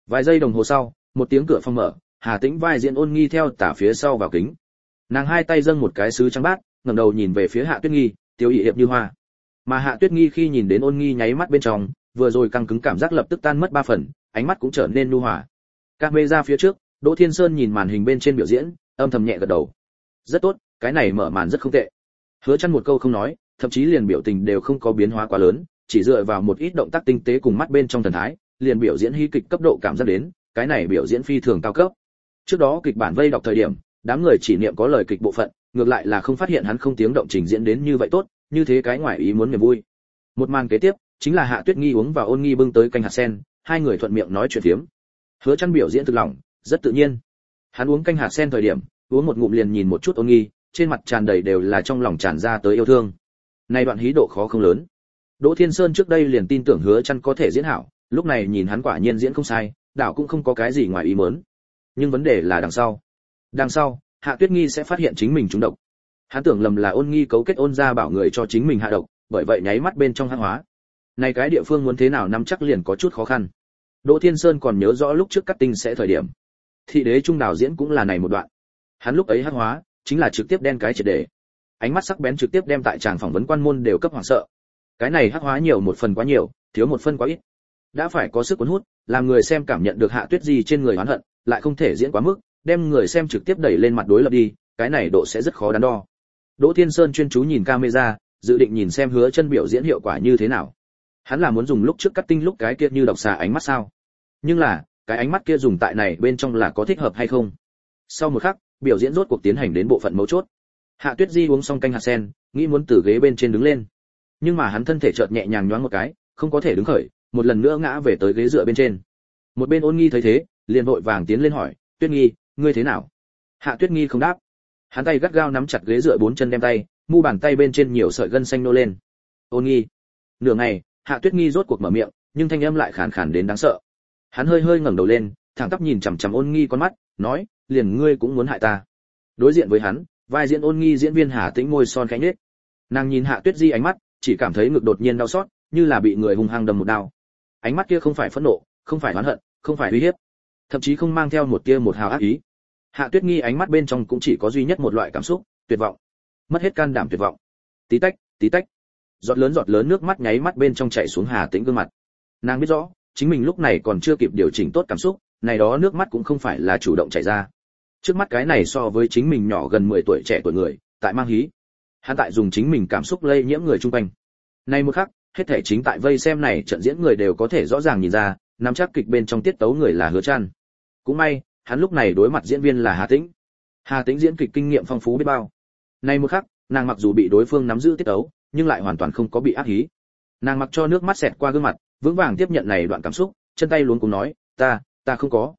Vài giây đồng hồ sau, một tiếng cửa phòng mở, Hà Tĩnh vai diễn Ôn Nghi theo tả phía sau vào kính. Nàng hai tay dâng một cái sứ trắng bát, ngẩng đầu nhìn về phía Hạ Tuyết Nghi, tiêu ý hiệp như hoa. Mà Hạ Tuyết Nghi khi nhìn đến Ôn Nghi nháy mắt bên trong, vừa rồi căng cứng cảm giác lập tức tan mất 3 phần, ánh mắt cũng trở nên nhu hòa. Camera phía trước, Đỗ Thiên Sơn nhìn màn hình bên trên biểu diễn, âm thầm nhẹ gật đầu. Rất tốt, cái này mở màn rất không tệ. Hứa Chân một câu không nói, thậm chí liền biểu tình đều không có biến hóa quá lớn, chỉ dựa vào một ít động tác tinh tế cùng mắt bên trong thần thái, liền biểu diễn hí kịch cấp độ cảm giác đến, cái này biểu diễn phi thường cao cấp. Trước đó kịch bản vây đọc thời điểm, đám người chỉ niệm có lời kịch bộ phận, ngược lại là không phát hiện hắn không tiếng động trình diễn đến như vậy tốt, như thế cái ngoài ý muốn niềm vui. Một màn kế tiếp, chính là Hạ Tuyết Nghi uống và Ôn Nghi bưng tới canh hạt sen, hai người thuận miệng nói chuyện phiếm. Hứa Chân biểu diễn thực lòng, rất tự nhiên. Hắn uống canh hạt sen thời điểm, uống một ngụm liền nhìn một chút Ôn Nghi, trên mặt tràn đầy đều là trong lòng tràn ra tới yêu thương. Này đoạn hí độ khó không lớn. Đỗ Thiên Sơn trước đây liền tin tưởng Hứa Chân có thể diễn hảo, lúc này nhìn hắn quả nhiên diễn không sai, đảo cũng không có cái gì ngoài ý muốn. Nhưng vấn đề là đằng sau. Đằng sau, Hạ Tuyết Nghi sẽ phát hiện chính mình trúng độc. Hắn tưởng lầm là Ôn Nghi cấu kết Ôn gia bảo người cho chính mình hạ độc, bởi vậy nháy mắt bên trong hắc hóa. Này cái địa phương muốn thế nào nắm chắc liền có chút khó khăn. Đỗ Thiên Sơn còn nhớ rõ lúc trước cắt tinh sẽ thời điểm. Thị đế trung đảo diễn cũng là này một đoạn. Hắn lúc ấy hắc hóa, chính là trực tiếp đen cái triệt để. Ánh mắt sắc bén trực tiếp đem tại tràng phỏng vấn quan môn đều cấp hoảng sợ. Cái này hắc hóa nhiều một phần quá nhiều, thiếu một phần quá ít. Đã phải có sức cuốn hút, làm người xem cảm nhận được Hạ Tuyết Di trên người oán hận, lại không thể diễn quá mức, đem người xem trực tiếp đẩy lên mặt đối lập đi, cái này độ sẽ rất khó đắn đo. Đỗ Thiên Sơn chuyên chú nhìn camera, dự định nhìn xem Hứa Chân biểu diễn hiệu quả như thế nào. Hắn là muốn dùng lúc trước cắt tinh lúc cái kia như độc xà ánh mắt sao? Nhưng là, cái ánh mắt kia dùng tại này bên trong là có thích hợp hay không? Sau một khắc, biểu diễn rốt cuộc tiến hành đến bộ phận mấu chốt. Hạ Tuyết Di uống xong canh hạt sen, nghĩ muốn từ ghế bên trên đứng lên. Nhưng mà hắn thân thể chợt nhẹ nhàng nhoáng một cái, không có thể đứng khởi, một lần nữa ngã về tới ghế dựa bên trên. Một bên Ôn Nghi thấy thế, liền vội vàng tiến lên hỏi, "Tuyết Nghi, ngươi thế nào?" Hạ Tuyết Nghi không đáp. Hắn tay gắt gao nắm chặt ghế dựa bốn chân đem tay, mu bàn tay bên trên nhiều sợi gân xanh nô lên. "Ôn Nghi." Nửa ngày, Hạ Tuyết Nghi rốt cuộc mở miệng, nhưng thanh âm lại khàn khàn đến đáng sợ. Hắn hơi hơi ngẩng đầu lên, thẳng tắp nhìn chằm chằm Ôn Nghi con mắt, nói, "Liền ngươi cũng muốn hại ta." Đối diện với hắn, vai diễn Ôn Nghi diễn viên Hà Tĩnh môi son khẽ nhếch. Nàng nhìn Hạ Tuyết Di ánh mắt, chỉ cảm thấy ngực đột nhiên đau xót, như là bị người hung hăng đâm một đao. Ánh mắt kia không phải phẫn nộ, không phải oán hận, không phải uy hiếp, thậm chí không mang theo một tia một hào ác ý. Hạ Tuyết Nghi ánh mắt bên trong cũng chỉ có duy nhất một loại cảm xúc, tuyệt vọng. Mất hết can đảm tuyệt vọng. Tí tách, tí tách. Giọt lớn nước mắt nháy mắt bên trong chảy xuống Hà Tĩnh gương mặt. Nàng biết rõ, chính mình lúc này còn chưa kịp điều chỉnh tốt cảm xúc, này đó nước mắt cũng không phải là chủ động chảy ra. Trước mắt cái này so với chính mình nhỏ gần 10 tuổi trẻ tuổi người, tại mang hí. Hắn tại dùng chính mình cảm xúc lây nhiễm người chung quanh. Nay một khắc, hết thảy chính tại vây xem này trận diễn người đều có thể rõ ràng nhìn ra, nắm chắc kịch bên trong tiết tấu người là Hứa Chân. Cũng may, hắn lúc này đối mặt diễn viên là Hà Tĩnh. Hà Tĩnh diễn kịch kinh nghiệm phong phú biết bao. Nay một khắc, nàng mặc dù bị đối phương nắm giữ tiết tấu, nhưng lại hoàn toàn không có bị ác hí. Nàng mặc cho nước mắt xẹt qua gương mặt, vững vàng tiếp nhận này đoạn cảm xúc, chân tay luống cuống nói, ta không có.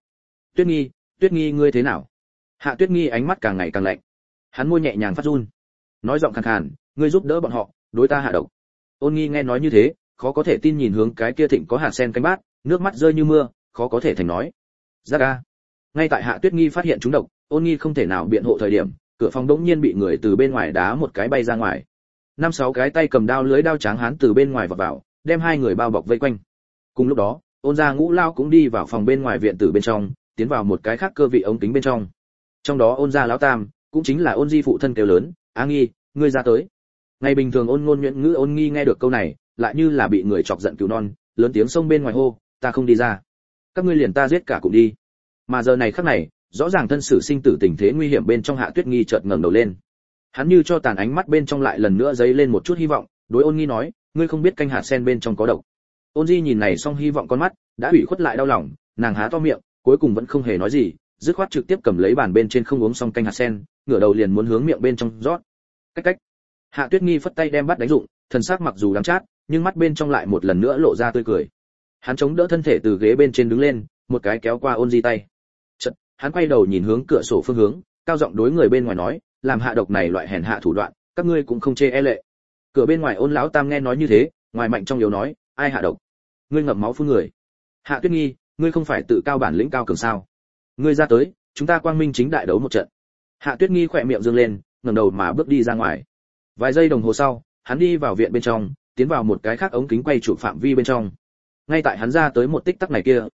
Tuyết Nghi ngươi thế nào? Hạ Tuyết Nghi ánh mắt càng ngày càng lạnh. Hắn môi nhẹ nhàng phát run, nói giọng khàn khàn, ngươi giúp đỡ bọn họ, đối ta hạ độc. Ôn Nghi nghe nói như thế, khó có thể tin nhìn hướng cái kia thịnh có hạt sen canh bát, nước mắt rơi như mưa, khó có thể thành nói. Giác a. Ngay tại Hạ Tuyết Nghi phát hiện trúng độc, Ôn Nghi không thể nào biện hộ thời điểm, cửa phòng đống nhiên bị người từ bên ngoài đá một cái bay ra ngoài. 5-6 cái tay cầm đao lưới đao tráng hán từ bên ngoài vọt vào, đem hai người bao bọc vây quanh. Cùng lúc đó, Ôn gia Ngũ Lao cũng đi vào phòng bên ngoài viện tử bên trong, tiến vào một cái khác cơ vị ống kính bên trong. Trong đó Ôn gia lão tam, cũng chính là Ôn Di phụ thân kêu lớn, "Á Nghi, ngươi ra tới." Ngày bình thường ôn ngôn nhuyễn ngữ Ôn Nghi nghe được câu này, lại như là bị người chọc giận cứu non, lớn tiếng xông bên ngoài hô, "Ta không đi ra. Các ngươi liền ta giết cả cùng đi." Mà giờ này khắc này, rõ ràng thân xử sinh tử tình thế nguy hiểm bên trong Hạ Tuyết Nghi chợt ngẩng đầu lên. Hắn như cho tàn ánh mắt bên trong lại lần nữa dấy lên một chút hy vọng, đối Ôn Nghi nói, "Ngươi không biết canh hạt sen bên trong có độc." Ôn Di nhìn này xong hy vọng con mắt, đã ủy khuất lại đau lòng, nàng há to miệng, cuối cùng vẫn không hề nói gì, dứt khoát trực tiếp cầm lấy bàn bên trên không uống xong canh hạt sen, ngửa đầu liền muốn hướng miệng bên trong rót. Cách. Hạ Tuyết Nghi phất tay đem bát đánh dụng, thần sắc mặc dù đắng chát, nhưng mắt bên trong lại một lần nữa lộ ra tươi cười. Hắn chống đỡ thân thể từ ghế bên trên đứng lên, một cái kéo qua Ôn Di tay. Chợt, hắn quay đầu nhìn hướng cửa sổ phương hướng, cao giọng đối người bên ngoài nói, làm hạ độc này loại hèn hạ thủ đoạn, các ngươi cũng không chê e lệ. Cửa bên ngoài Ôn lão tam nghe nói như thế, ngoài mạnh trong yếu nói, ai hạ độc? Ngươi ngậm máu phun người. Hạ Tuyết Nghi, ngươi không phải tự cao bản lĩnh cao cường sao? Ngươi ra tới, chúng ta quang minh chính đại đấu một trận. Hạ Tuyết Nghi khỏe miệng dương lên, ngẩng đầu mà bước đi ra ngoài. Vài giây đồng hồ sau, hắn đi vào viện bên trong, tiến vào một cái khác ống kính quay chụp phạm vi bên trong. Ngay tại hắn ra tới một tích tắc này kia,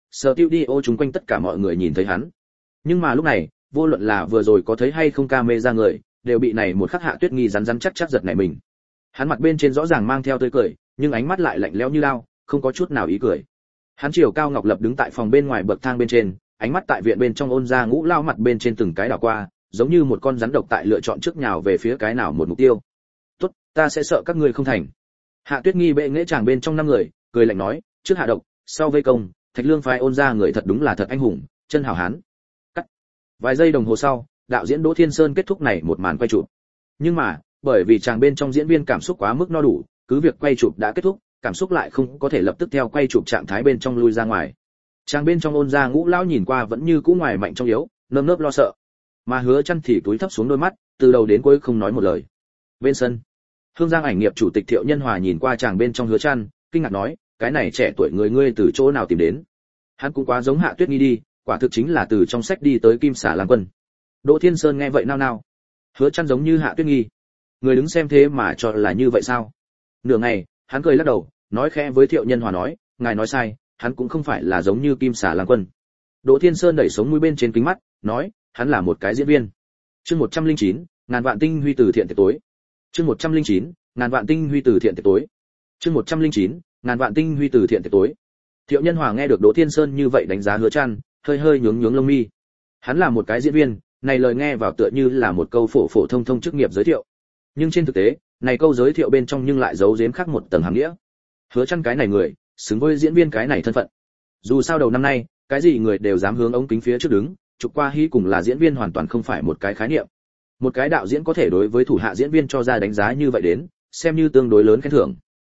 Studio chúng quanh tất cả mọi người nhìn thấy hắn. Nhưng mà lúc này, vô luận là vừa rồi có thấy hay không camera người, đều bị này một khắc Hạ Tuyết Nghi rắn chắc giật nảy mình. Hắn mặt bên trên rõ ràng mang theo tươi cười, nhưng ánh mắt lại lạnh lẽo như lao, không có chút nào ý cười. Hắn chiều cao ngọc lập đứng tại phòng bên ngoài bậc thang bên trên, ánh mắt tại viện bên trong Ôn Gia Ngũ lao mặt bên trên từng cái đảo qua, giống như một con rắn độc tại lựa chọn trước nhào về phía cái nào một mục tiêu. "Tốt, ta sẽ sợ các ngươi không thành." Hạ Tuyết Nghi bệ nghệ chàng bên trong 5 người, cười lạnh nói, trước hạ độc, sau vây công, Thạch Lương phái Ôn gia người thật đúng là thật anh hùng, chân hảo hán. Cắt. Vài giây đồng hồ sau, đạo diễn Đỗ Thiên Sơn kết thúc này một màn quay chụp. Nhưng mà, bởi vì chàng bên trong diễn viên cảm xúc quá mức no đủ, cứ việc quay chụp đã kết thúc, cảm xúc lại không có thể lập tức theo quay chụp trạng thái bên trong lui ra ngoài. Chàng bên trong Ôn gia Ngũ lão nhìn qua vẫn như cũ ngoài mạnh trong yếu, nơm nớp lo sợ. Mà Hứa Chân thì túi thấp xuống đôi mắt, từ đầu đến cuối không nói một lời. Bên sân, Hương Giang ảnh nghiệp chủ tịch Thiệu Nhân Hòa nhìn qua chàng bên trong Hứa Chân, kinh ngạc nói, cái này trẻ tuổi người ngươi từ chỗ nào tìm đến? Hắn cũng quá giống Hạ Tuyết Nghi đi, quả thực chính là từ trong sách đi tới Kim Xà Lang Quân. Đỗ Thiên Sơn nghe vậy nao nao. Hứa Chân giống như Hạ Tuyết Nghi. Người đứng xem thế mà cho là như vậy sao? Nửa ngày, hắn cười lắc đầu, nói khẽ với Thiệu Nhân Hòa nói, ngài nói sai, hắn cũng không phải là giống như Kim Xà Lang Quân. Đỗ Thiên Sơn đẩy sống mũi bên trên kính mắt, nói, hắn là một cái diễn viên. Chương 109, ngàn vạn tinh huy từ thiện tiệc tối. Chương 109, ngàn vạn tinh huy từ thiện tiệc tối. Chương 109, ngàn vạn tinh huy từ thiện tiệc tối. Thiệu Nhân Hòa nghe được Đỗ Thiên Sơn như vậy đánh giá Hứa Chân, hơi hơi nhướng nhướng lông mi. Hắn là một cái diễn viên, này lời nghe vào tựa như là một câu phổ phổ thông thông chức nghiệp giới thiệu. Nhưng trên thực tế, này câu giới thiệu bên trong nhưng lại giấu giếm khác một tầng hàm nghĩa. Hứa Chân cái này người, xứng với diễn viên cái này thân phận. Dù sao đầu năm nay, cái gì người đều dám hướng ống kính phía trước đứng, chụp qua hy cùng là diễn viên hoàn toàn không phải một cái khái niệm. Một cái đạo diễn có thể đối với thủ hạ diễn viên cho ra đánh giá như vậy đến, xem như tương đối lớn khen thưởng.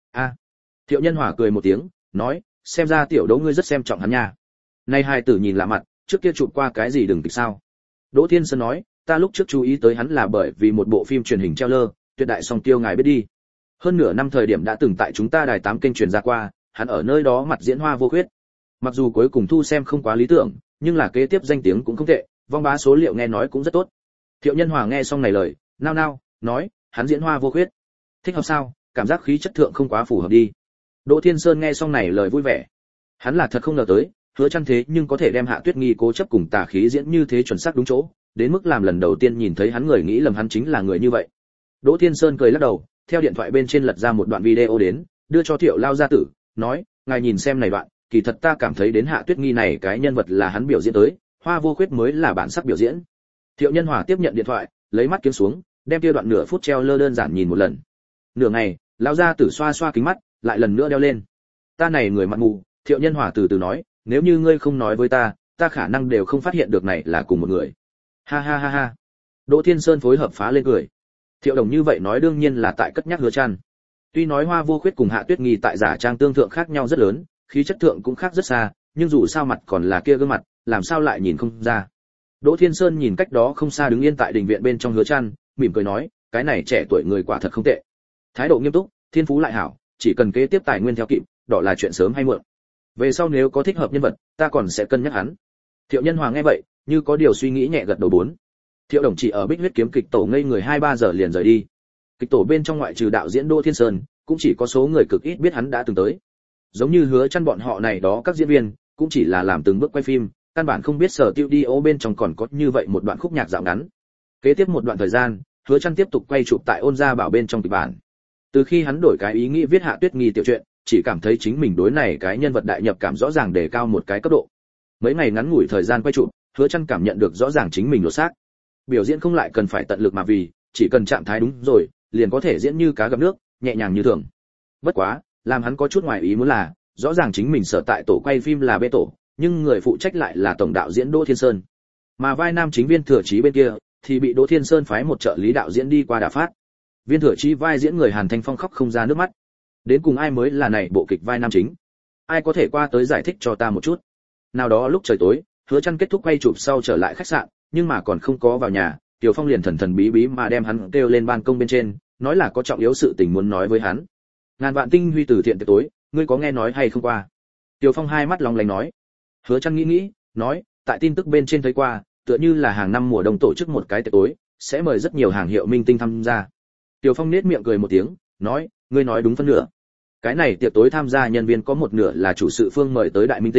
Thiệu Nhân Hòa cười một tiếng, nói, xem ra tiểu Đỗ ngươi rất xem trọng hắn nha. Nay hai tử nhìn lạ mặt, trước kia chụp qua cái gì đừng kịch sao? Đỗ Thiên Sơn nói, ta lúc trước chú ý tới hắn là bởi vì một bộ phim truyền hình treo lơ, tuyệt đại song tiêu ngài biết đi. Hơn nửa năm thời điểm đã từng tại chúng ta đài 8 kênh truyền ra qua, hắn ở nơi đó mặt diễn Hoa Vô Khuyết. Mặc dù cuối cùng thu xem không quá lý tưởng, nhưng là kế tiếp danh tiếng cũng không tệ, vong bá số liệu nghe nói cũng rất tốt. Thiệu Nhân Hòa nghe xong này lời, nao nao, nói, hắn diễn Hoa Vô Khuyết, thích hợp sao? Cảm giác khí chất thượng không quá phù hợp đi. Đỗ Thiên Sơn nghe xong này lời vui vẻ. Hắn là thật không ngờ tới, Hứa Chân thế nhưng có thể đem Hạ Tuyết Nghi cố chấp cùng tà khí diễn như thế chuẩn xác đúng chỗ, đến mức làm lần đầu tiên nhìn thấy hắn người nghĩ lầm hắn chính là người như vậy. Đỗ Thiên Sơn cười lắc đầu, theo điện thoại bên trên lật ra một đoạn video đến, đưa cho Thiệu Lao gia tử, nói, ngài nhìn xem này đoạn, kỳ thật ta cảm thấy đến Hạ Tuyết Nghi này cái nhân vật là hắn biểu diễn tới, Hoa Vô Khuyết mới là bản sắc biểu diễn. Thiệu Nhân Hòa tiếp nhận điện thoại, lấy mắt kiếm xuống, đem kia đoạn nửa phút treo lơ đơn giản nhìn một lần. Nửa ngày, Lao gia tử xoa xoa kính mắt, lại lần nữa đeo lên. Ta này người mặt mù, Thiệu Nhân Hòa từ từ nói, nếu như ngươi không nói với ta, ta khả năng đều không phát hiện được này là cùng một người. Ha ha ha ha. Đỗ Thiên Sơn phối hợp phá lên cười. Thiệu Đồng như vậy nói đương nhiên là tại cất nhắc Hứa Chân. Tuy nói Hoa Vô Khuyết cùng Hạ Tuyết Nghi tại giả trang tương thượng khác nhau rất lớn, khí chất thượng cũng khác rất xa, nhưng dù sao mặt còn là kia gương mặt, làm sao lại nhìn không ra. Đỗ Thiên Sơn nhìn cách đó không xa đứng yên tại đình viện bên trong Hứa Chân, mỉm cười nói, cái này trẻ tuổi người quả thật không tệ. Thái độ nghiêm túc, thiên phú lại hảo, chỉ cần kế tiếp tài nguyên theo kịp, đó là chuyện sớm hay muộn. Về sau nếu có thích hợp nhân vật, ta còn sẽ cân nhắc hắn. Thiệu Nhân Hòa nghe vậy, như có điều suy nghĩ nhẹ gật đầu 4. Thiệu Đồng chỉ ở Bích Huyết kiếm kịch tổ ngây người 2-3 giờ liền rời đi. Kịch tổ bên trong ngoại trừ đạo diễn Đỗ Thiên Sơn, cũng chỉ có số người cực ít biết hắn đã từng tới. Giống như Hứa Chân bọn họ này đó các diễn viên, cũng chỉ là làm từng bước quay phim, căn bản không biết sở tiêu đi ô bên trong còn có như vậy một đoạn khúc nhạc dạo ngắn. Kế tiếp một đoạn thời gian, Hứa Chân tiếp tục quay chụp tại Ôn Gia Bảo bên trong kịch bản. Từ khi hắn đổi cái ý nghĩ viết Hạ Tuyết Nghi tiểu truyện, chỉ cảm thấy chính mình đối này cái nhân vật đại nhập cảm rõ ràng đề cao một cái cấp độ. Mấy ngày ngắn ngủi thời gian quay chụp, Hứa Chân cảm nhận được rõ ràng chính mình lột xác. Biểu diễn không lại cần phải tận lực mà vì, chỉ cần trạng thái đúng rồi, liền có thể diễn như cá gặp nước, nhẹ nhàng như thường. Bất quá, làm hắn có chút ngoài ý muốn là, rõ ràng chính mình sở tại tổ quay phim là B tổ, nhưng người phụ trách lại là tổng đạo diễn Đỗ Thiên Sơn. Mà vai nam chính Viên Thừa Chí bên kia thì bị Đỗ Thiên Sơn phái một trợ lý đạo diễn đi qua đả phát. Viên Thừa Chí vai diễn người Hàn Thanh Phong khóc không ra nước mắt. Đến cùng ai mới là này bộ kịch vai nam chính? Ai có thể qua tới giải thích cho ta một chút? Nào đó lúc trời tối, Hứa Chân kết thúc quay chụp sau trở lại khách sạn, nhưng mà còn không có vào nhà, Tiểu Phong liền thần thần bí bí mà đem hắn kêu lên ban công bên trên, nói là có trọng yếu sự tình muốn nói với hắn. Ngàn vạn tinh huy từ thiện tiệc tối, ngươi có nghe nói hay không qua? Tiểu Phong hai mắt long lanh nói. Hứa Chân nghĩ, nói, tại tin tức bên trên thấy qua, tựa như là hàng năm mùa đông tổ chức một cái tiệc tối, sẽ mời rất nhiều hàng hiệu minh tinh tham gia. Tiểu Phong nhếch miệng cười một tiếng, nói, ngươi nói đúng phân nửa. Cái này tiệc tối tham gia nhân viên có một nửa là chủ sự phương mời tới đại minh tinh,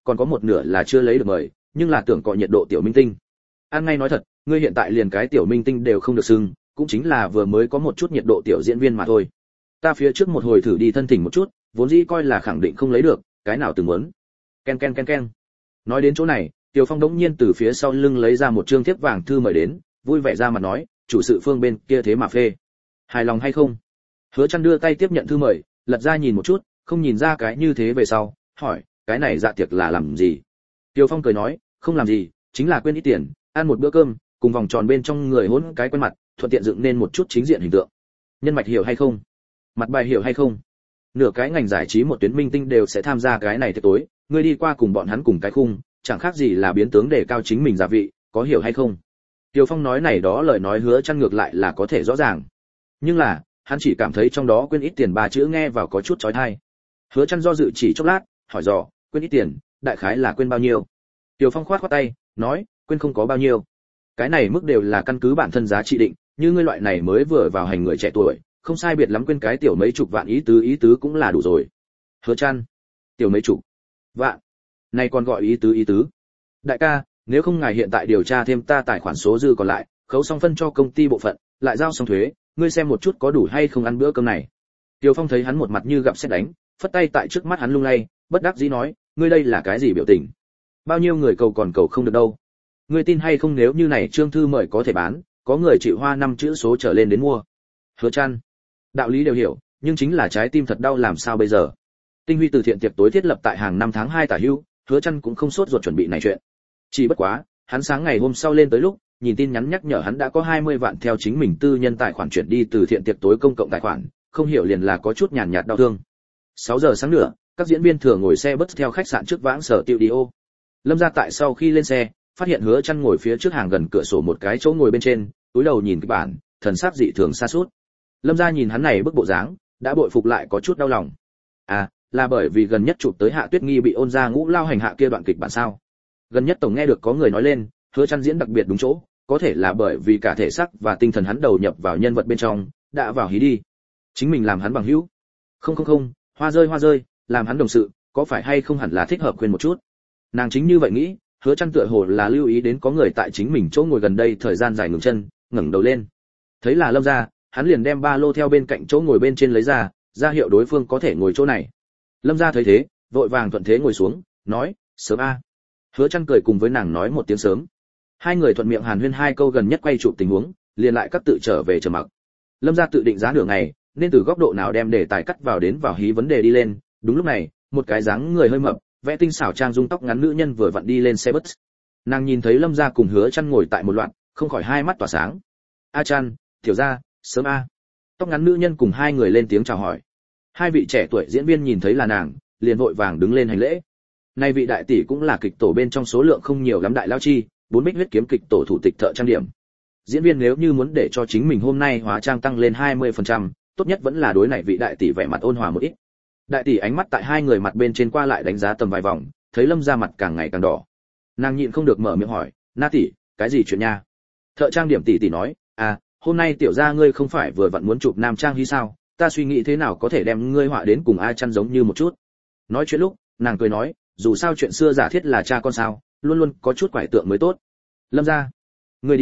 còn có một nửa là chưa lấy được mời, nhưng là tưởng cọ nhiệt độ tiểu minh tinh. An ngay nói thật, ngươi hiện tại liền cái tiểu minh tinh đều không được xưng, cũng chính là vừa mới có một chút nhiệt độ tiểu diễn viên mà thôi. Ta phía trước một hồi thử đi thân thỉnh một chút, vốn dĩ coi là khẳng định không lấy được, cái nào từng muốn. Ken ken ken ken. Nói đến chỗ này, Tiểu Phong đống nhiên từ phía sau lưng lấy ra một trương thiếp vàng thư mời đến, vui vẻ ra mặt nói, chủ sự phương bên kia thế mà phê. Hài lòng hay không? Hứa Chân đưa tay tiếp nhận thư mời, lật ra nhìn một chút, không nhìn ra cái như thế về sau, hỏi, cái này dạ tiệc là làm gì? Tiểu Phong cười nói, không làm gì, chính là quên ít tiền, ăn một bữa cơm, cùng vòng tròn bên trong người hỗn cái quen mặt, thuận tiện dựng nên một chút chính diện hình tượng. Nhân mạch hiểu hay không? Mặt bài hiểu hay không? Nửa cái ngành giải trí một tuyến minh tinh đều sẽ tham gia cái này tiệc tối, ngươi đi qua cùng bọn hắn cùng cái khung, chẳng khác gì là biến tướng để cao chính mình giá vị, có hiểu hay không? Tiêu Phong nói này đó lời nói Hứa Chân ngược lại là có thể rõ ràng. Nhưng là, hắn chỉ cảm thấy trong đó quên ít tiền ba chữ nghe vào có chút chói tai. Hứa Chân do dự chỉ chốc lát, hỏi dò, quên ít tiền, đại khái là quên bao nhiêu? Tiêu Phong khoát tay, nói, quên không có bao nhiêu. Cái này mức đều là căn cứ bản thân giá trị định, như ngươi loại này mới vừa vào hành người trẻ tuổi, không sai biệt lắm quên cái tiểu mấy chục vạn ý tứ cũng là đủ rồi. Hứa Chân, tiểu mấy chục vạn, này còn gọi ý tứ. Đại ca, nếu không ngài hiện tại điều tra thêm ta tài khoản số dư còn lại, khấu xong phân cho công ty bộ phận, lại giao xong thuế, ngươi xem một chút có đủ hay không ăn bữa cơm này. Tiêu Phong thấy hắn một mặt như gặp sét đánh, phất tay tại trước mắt hắn lung lay, bất đắc dĩ nói, ngươi đây là cái gì biểu tình? Bao nhiêu người cầu còn cầu không được đâu. Ngươi tin hay không nếu như này trương thư mời có thể bán, có người chịu hoa 5 chữ số trở lên đến mua. Hứa Chân, đạo lý đều hiểu, nhưng chính là trái tim thật đau làm sao bây giờ? Tinh huy từ thiện tiệc tối thiết lập tại hàng năm tháng 2 tả hữu, Hứa Chân cũng không sốt ruột chuẩn bị này chuyện. Chỉ bất quá, hắn sáng ngày hôm sau lên tới lúc, nhìn tin nhắn nhắc nhở hắn đã có 20 vạn theo chính mình tư nhân tài khoản chuyển đi từ thiện tiệc tối công cộng tài khoản, không hiểu liền là có chút nhàn nhạt đau thương. 6 giờ sáng nữa, các diễn viên thừa ngồi xe bus theo khách sạn trước vãng sở studio. Lâm Gia tại sau khi lên xe, phát hiện Hứa Chân ngồi phía trước hàng gần cửa sổ một cái chỗ ngồi bên trên, túi đầu nhìn kịch bản, thần sắc dị thường sa sút. Lâm Gia nhìn hắn này bức bộ dáng, đã bội phục lại có chút đau lòng. À, là bởi vì gần nhất chụp tới Hạ Tuyết Nghi bị ôn gia ngũ lao hành hạ kia đoạn kịch bản sao? Gần nhất tổng nghe được có người nói lên, Hứa Chân diễn đặc biệt đúng chỗ, có thể là bởi vì cả thể xác và tinh thần hắn đầu nhập vào nhân vật bên trong, đã vào hí đi. Chính mình làm hắn bằng hữu. Không, hoa rơi, làm hắn đồng sự, có phải hay không hẳn là thích hợp khuyên một chút. Nàng chính như vậy nghĩ, Hứa Chân tựa hồ là lưu ý đến có người tại chính mình chỗ ngồi gần đây thời gian dài ngừng chân, ngẩng đầu lên. Thấy là Lâm Gia, hắn liền đem ba lô theo bên cạnh chỗ ngồi bên trên lấy ra hiệu đối phương có thể ngồi chỗ này. Lâm Gia thấy thế, vội vàng thuận thế ngồi xuống, nói, sớm a. Hứa Chân cười cùng với nàng nói một tiếng sớm. Hai người thuận miệng hàn huyên hai câu gần nhất quay chụp tình huống, liền lại các tự trở về trầm mặc. Lâm Gia tự định giá nửa ngày, nên từ góc độ nào đem đề tài cắt vào đến vào hí vấn đề đi lên. Đúng lúc này, một cái dáng người hơi mập, vẽ tinh xảo trang dung tóc ngắn nữ nhân vừa vặn đi lên xe bus. Nàng nhìn thấy Lâm Gia cùng Hứa Chân ngồi tại một loạt, không khỏi hai mắt tỏa sáng. A Chân, tiểu gia, sớm a. Tóc ngắn nữ nhân cùng hai người lên tiếng chào hỏi. Hai vị trẻ tuổi diễn viên nhìn thấy là nàng, liền vội vàng đứng lên hành lễ. Nay vị đại tỷ cũng là kịch tổ bên trong số lượng không nhiều lắm đại lao chi, 4 bích huyết kiếm kịch tổ thủ tịch thợ trang điểm. Diễn viên nếu như muốn để cho chính mình hôm nay hóa trang tăng lên 20%, tốt nhất vẫn là đối này vị đại tỷ vẻ mặt ôn hòa một ít. Đại tỷ ánh mắt tại hai người mặt bên trên qua lại đánh giá tầm vài vòng, thấy Lâm Gia mặt càng ngày càng đỏ. Nàng nhịn không được mở miệng hỏi, "Na tỷ, cái gì chuyện nha?" Thợ trang điểm tỷ tỷ nói, "À, hôm nay tiểu gia ngươi không phải vừa vặn muốn chụp nam trang hay sao, ta suy nghĩ thế nào có thể đem ngươi họa đến cùng A Chân giống như một chút." Nói chuyện lúc, nàng cười nói, dù sao chuyện xưa giả thiết là cha con sao, luôn luôn có chút quải tượng mới tốt. Lâm Gia, ngươi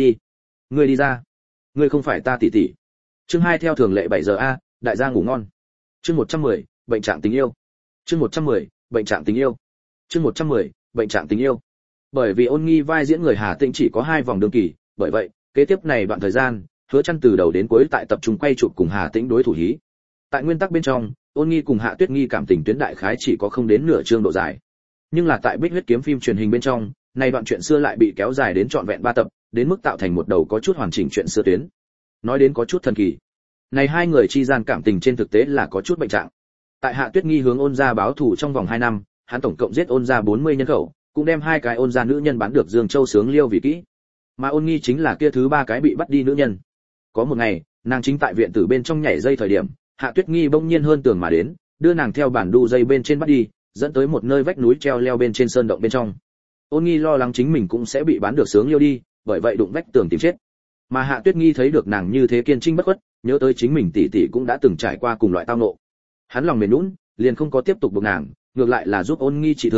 đi ra, ngươi không phải ta tỷ tỷ. Chương 2 theo thường lệ 7 giờ a, đại gia ngủ ngon. Chương 110, bệnh trạng tình yêu. Chương 110, bệnh trạng tình yêu. Chương 110, bệnh trạng tình yêu. Bởi vì Ôn Nghi vai diễn người Hà Tĩnh chỉ có 2 vòng đường kỳ, bởi vậy, kế tiếp này đoạn thời gian, Hứa Chân từ đầu đến cuối tại tập trung quay chụp cùng Hà Tĩnh đối thủ hí. Tại nguyên tắc bên trong, Ôn Nghi cùng Hạ Tuyết Nghi cảm tình tuyến đại khái chỉ có không đến nửa chương độ dài. Nhưng là tại Bích Huyết kiếm phim truyền hình bên trong, này đoạn chuyện xưa lại bị kéo dài đến trọn vẹn 3 tập, đến mức tạo thành một đầu có chút hoàn chỉnh chuyện xưa tuyến. Nói đến có chút thần kỳ. Này hai người chi gian cảm tình trên thực tế là có chút bệnh trạng. Tại Hạ Tuyết Nghi hướng Ôn gia báo thù trong vòng 2 năm, hắn tổng cộng giết Ôn gia 40 nhân khẩu, cũng đem 2 cái Ôn gia nữ nhân bán được Dương Châu Sướng Liêu vì kỹ. Mà Ôn Nghi chính là kia thứ 3 cái bị bắt đi nữ nhân. Có một ngày, nàng chính tại viện tử bên trong nhảy dây thời điểm, Hạ Tuyết Nghi bỗng nhiên hơn tường mà đến, đưa nàng theo bản đu dây bên trên bắt đi, dẫn tới một nơi vách núi treo leo bên trên sơn động bên trong. Ôn Nghi lo lắng chính mình cũng sẽ bị bán được Sướng Liêu đi, bởi vậy đụng vách tường tìm chết. Mà Hạ Tuyết Nghi thấy được nàng như thế kiên trinh bất khuất, nhớ tới chính mình tỷ tỷ cũng đã từng trải qua cùng loại tao ngộ. Hắn lòng mềm nhũn, liền không có tiếp tục buộc nàng, ngược lại là giúp Ôn Nghi trị thương,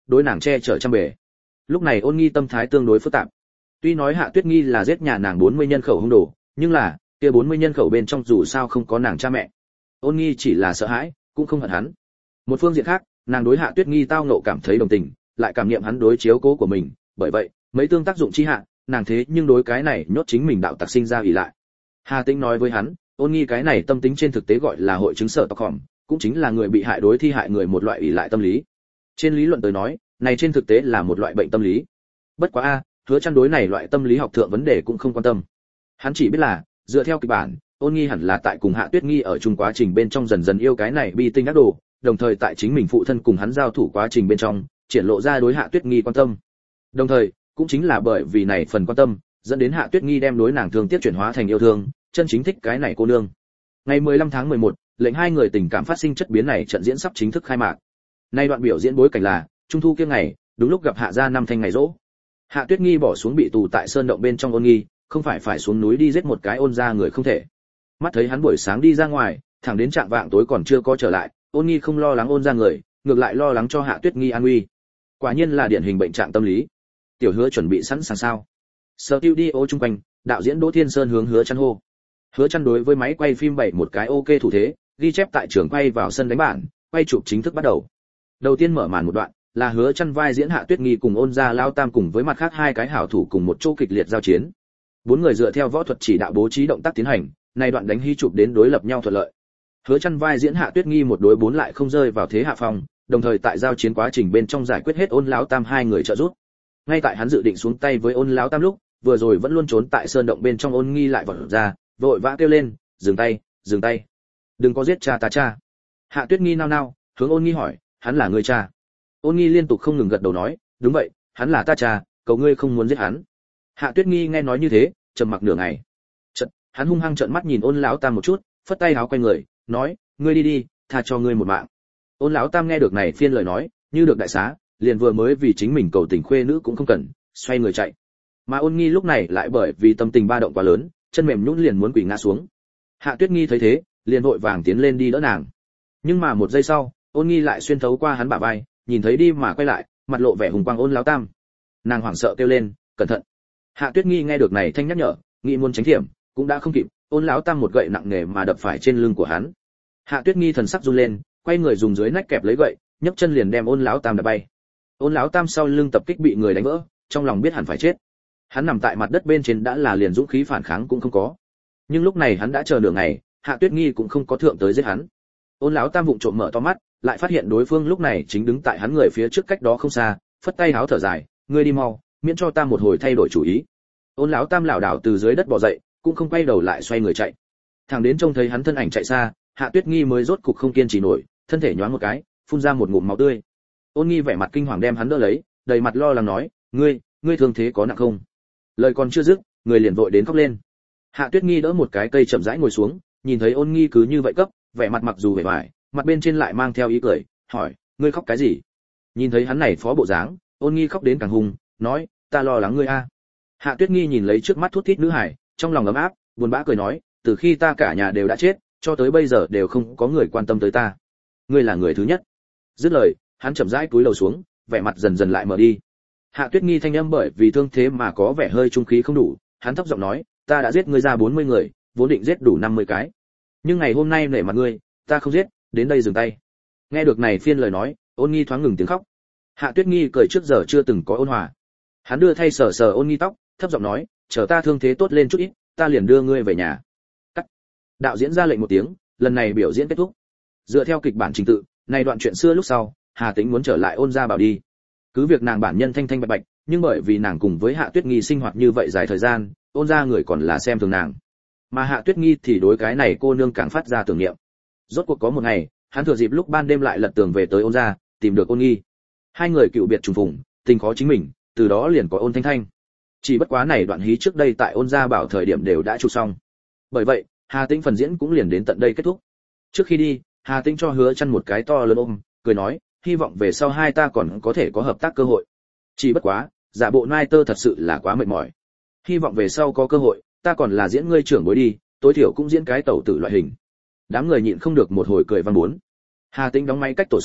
đối nàng che chở trăm bề. Lúc này Ôn Nghi tâm thái tương đối phức tạp. Tuy nói Hạ Tuyết Nghi là giết nhà nàng 40 nhân khẩu hung đồ, nhưng là, kia 40 nhân khẩu bên trong dù sao không có nàng cha mẹ. Ôn Nghi chỉ là sợ hãi, cũng không hận hắn. Một phương diện khác, nàng đối Hạ Tuyết Nghi tao nộ cảm thấy đồng tình, lại cảm nghiệm hắn đối chiếu cố của mình, bởi vậy, mấy tương tác dụng chi hạ, nàng thế nhưng đối cái này nhốt chính mình đạo tặc sinh ra ỷ lại. Hà Tĩnh nói với hắn, Ôn Nghi cái này tâm tính trên thực tế gọi là hội chứng sợ tộc hỏng, cũng chính là người bị hại đối thi hại người một loại ỷ lại tâm lý. Trên lý luận tới nói, này trên thực tế là một loại bệnh tâm lý. Bất quá a, Hứa Chân đối này loại tâm lý học thượng vấn đề cũng không quan tâm. Hắn chỉ biết là, dựa theo kịch bản, Ôn Nghi hẳn là tại cùng Hạ Tuyết Nghi ở chung quá trình bên trong dần dần yêu cái này bi tinh ác đồ, đồng thời tại chính mình phụ thân cùng hắn giao thủ quá trình bên trong, triển lộ ra đối Hạ Tuyết Nghi quan tâm. Đồng thời, cũng chính là bởi vì này phần quan tâm, dẫn đến Hạ Tuyết Nghi đem đối nàng thương tiếc chuyển hóa thành yêu thương, chân chính thích cái này cô nương. Ngày 15 tháng 11, lệnh hai người tình cảm phát sinh chất biến này trận diễn sắp chính thức khai mạc. Nay đoạn biểu diễn bối cảnh là trung thu kia ngày, đúng lúc gặp Hạ gia năm thanh ngày rỗ. Hạ Tuyết Nghi bỏ xuống bị tù tại sơn động bên trong Ôn Nghi, không phải xuống núi đi giết một cái Ôn gia người không thể. Mắt thấy hắn buổi sáng đi ra ngoài, thẳng đến trạng vạng tối còn chưa có trở lại, Ôn Nghi không lo lắng Ôn gia người, ngược lại lo lắng cho Hạ Tuyết Nghi an nguy. Quả nhiên là điển hình bệnh trạng tâm lý. Tiểu Hứa chuẩn bị sẵn sàng sao? Studio chung quanh, đạo diễn Đỗ Thiên Sơn hướng Hứa Chân hô. Hứa Chân đối với máy quay phim bày một cái ok thủ thế, ghi chép tại trường quay vào sân đánh bản, quay chụp chính thức bắt đầu. Đầu tiên mở màn một đoạn, là Hứa Chân vai diễn Hạ Tuyết Nghi cùng Ôn gia lão tam cùng với mặt khác hai cái hảo thủ cùng một chỗ kịch liệt giao chiến. Bốn người dựa theo võ thuật chỉ đạo bố trí động tác tiến hành, này đoạn đánh hy chụp đến đối lập nhau thuận lợi. Hứa Chân vai diễn Hạ Tuyết Nghi một đối bốn lại không rơi vào thế hạ phong, đồng thời tại giao chiến quá trình bên trong giải quyết hết Ôn lão tam hai người trợ giúp. Ngay tại hắn dự định xuống tay với Ôn lão tam lúc, vừa rồi vẫn luôn trốn tại sơn động bên trong Ôn Nghi lại vọt ra, vội vã kêu lên, "Dừng tay, dừng tay. Đừng có giết cha ta cha." Hạ Tuyết Nghi nao nao, hướng Ôn Nghi hỏi, "Hắn là người cha?" Ôn Nghi liên tục không ngừng gật đầu nói, "Đúng vậy, hắn là ta cha, cầu ngươi không muốn giết hắn." Hạ Tuyết Nghi nghe nói như thế, trầm mặc nửa ngày. Chợt, hắn hung hăng trợn mắt nhìn Ôn lão tam một chút, phất tay áo quay người, nói, "Ngươi đi đi, tha cho ngươi một mạng." Ôn lão tam nghe được này phiên lời nói, như được đại xá, liền vừa mới vì chính mình cầu tình khuê nữ cũng không cần, xoay người chạy. Mà Ôn Nghi lúc này lại bởi vì tâm tình ba động quá lớn, chân mềm nhũn liền muốn quỳ ngã xuống. Hạ Tuyết Nghi thấy thế, liền vội vàng tiến lên đi đỡ nàng. Nhưng mà một giây sau, Ôn Nghi lại xuyên thấu qua hắn bả vai, nhìn thấy đi mà quay lại, mặt lộ vẻ hùng quang Ôn lão tam. Nàng hoảng sợ kêu lên, "Cẩn thận!" Hạ Tuyết Nghi nghe được này thanh nhắc nhở, nghĩ muốn tránh thiểm, cũng đã không kịp, Ôn lão tam một gậy nặng nề mà đập phải trên lưng của hắn. Hạ Tuyết Nghi thần sắc run lên, quay người dùng dưới nách kẹp lấy gậy, nhấc chân liền đem Ôn lão tam đập bay. Ôn lão tam sau lưng tập kích bị người đánh vỡ, trong lòng biết hẳn phải chết. Hắn nằm tại mặt đất bên trên đã là liền dũng khí phản kháng cũng không có. Nhưng lúc này hắn đã chờ nửa ngày, Hạ Tuyết Nghi cũng không có thượng tới giết hắn. Ôn lão tam vụng trộm mở to mắt, lại phát hiện đối phương lúc này chính đứng tại hắn người phía trước cách đó không xa, phất tay háo thở dài, "Ngươi đi mau, miễn cho ta một hồi thay đổi chủ ý." Ôn lão tam lảo đảo từ dưới đất bò dậy, cũng không quay đầu lại xoay người chạy. Thằng đến trông thấy hắn thân ảnh chạy xa, Hạ Tuyết Nghi mới rốt cục không kiên trì nổi, thân thể nhoáng một cái, phun ra một ngụm máu tươi. Ôn Nghi vẻ mặt kinh hoàng đem hắn đỡ lấy, đầy mặt lo lắng nói, ngươi thương thế có nặng không?" Lời còn chưa dứt, người liền vội đến khóc lên. Hạ Tuyết Nghi đỡ một cái cây chậm rãi ngồi xuống, nhìn thấy Ôn Nghi cứ như vậy cấp, vẻ mặt mặc dù vẻ vải, mặt bên trên lại mang theo ý cười, hỏi, "Ngươi khóc cái gì?" Nhìn thấy hắn này phó bộ dáng, Ôn Nghi khóc đến càng hung, nói, "Ta lo lắng ngươi a." Hạ Tuyết Nghi nhìn lấy trước mắt thút thít nữ hải, trong lòng ấm áp, buồn bã cười nói, "Từ khi ta cả nhà đều đã chết, cho tới bây giờ đều không có người quan tâm tới ta. Ngươi là người thứ nhất." Dứt lời, hắn chậm rãi cúi đầu xuống, vẻ mặt dần dần lại mở đi. Hạ Tuyết Nghi thanh âm bởi vì thương thế mà có vẻ hơi trung khí không đủ, hắn thấp giọng nói, "Ta đã giết ngươi ra 40 người, vốn định giết đủ 50 cái. Nhưng ngày hôm nay nể mặt ngươi, ta không giết, đến đây dừng tay." Nghe được này phiên lời nói, Ôn Nghi thoáng ngừng tiếng khóc. Hạ Tuyết Nghi cười trước giờ chưa từng có ôn hòa. Hắn đưa thay sờ sờ Ôn Nghi tóc, thấp giọng nói, "Chờ ta thương thế tốt lên chút ít, ta liền đưa ngươi về nhà." Cắt. Đạo diễn ra lệnh một tiếng, lần này biểu diễn kết thúc. Dựa theo kịch bản trình tự, này đoạn chuyện xưa lúc sau, Hà Tĩnh muốn trở lại Ôn gia bảo đi. Cứ việc nàng bản nhân thanh thanh bạch bạch, nhưng bởi vì nàng cùng với Hạ Tuyết Nghi sinh hoạt như vậy dài thời gian, Ôn gia người còn là xem thường nàng. Mà Hạ Tuyết Nghi thì đối cái này cô nương càng phát ra tưởng niệm. Rốt cuộc có một ngày, hắn thừa dịp lúc ban đêm lại lật tường về tới Ôn gia, tìm được Ôn Nghi. Hai người cựu biệt trùng phùng, tình khó chính mình, từ đó liền có Ôn Thanh Thanh. Chỉ bất quá này đoạn hí trước đây tại Ôn gia bảo thời điểm đều đã chụp xong. Bởi vậy, Hà Tĩnh phần diễn cũng liền đến tận đây kết thúc. Trước khi đi, Hà Tĩnh cho Hứa Chân một cái to lớn ôm, cười nói, "Hy vọng về sau hai ta còn có thể có hợp tác cơ hội. Chỉ bất quá, giả bộ nai tơ thật sự là quá mệt mỏi. Hy vọng về sau có cơ hội, ta còn là diễn ngươi trưởng bối đi, tối thiểu cũng diễn cái tẩu tử loại hình." Đám người nhịn không được một hồi cười văn bốn. Hà Tĩnh đóng máy cách tổ sau,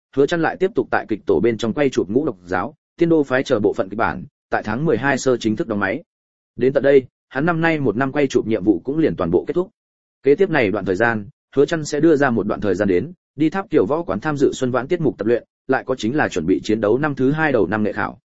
Hứa Chân lại tiếp tục tại kịch tổ bên trong quay chụp Ngũ Độc Giáo, Tiên Đô phái chờ bộ phận kịch bản, tại tháng 12 sơ chính thức đóng máy. Đến tận đây, hắn năm nay một năm quay chụp nhiệm vụ cũng liền toàn bộ kết thúc. Kế tiếp này đoạn thời gian, Hứa Chân sẽ đưa ra một đoạn thời gian đến, đi Tháp Tiểu Võ quán tham dự xuân vãn tiết mục tập luyện, lại có chính là chuẩn bị chiến đấu năm thứ 2 đầu năm nghệ khảo.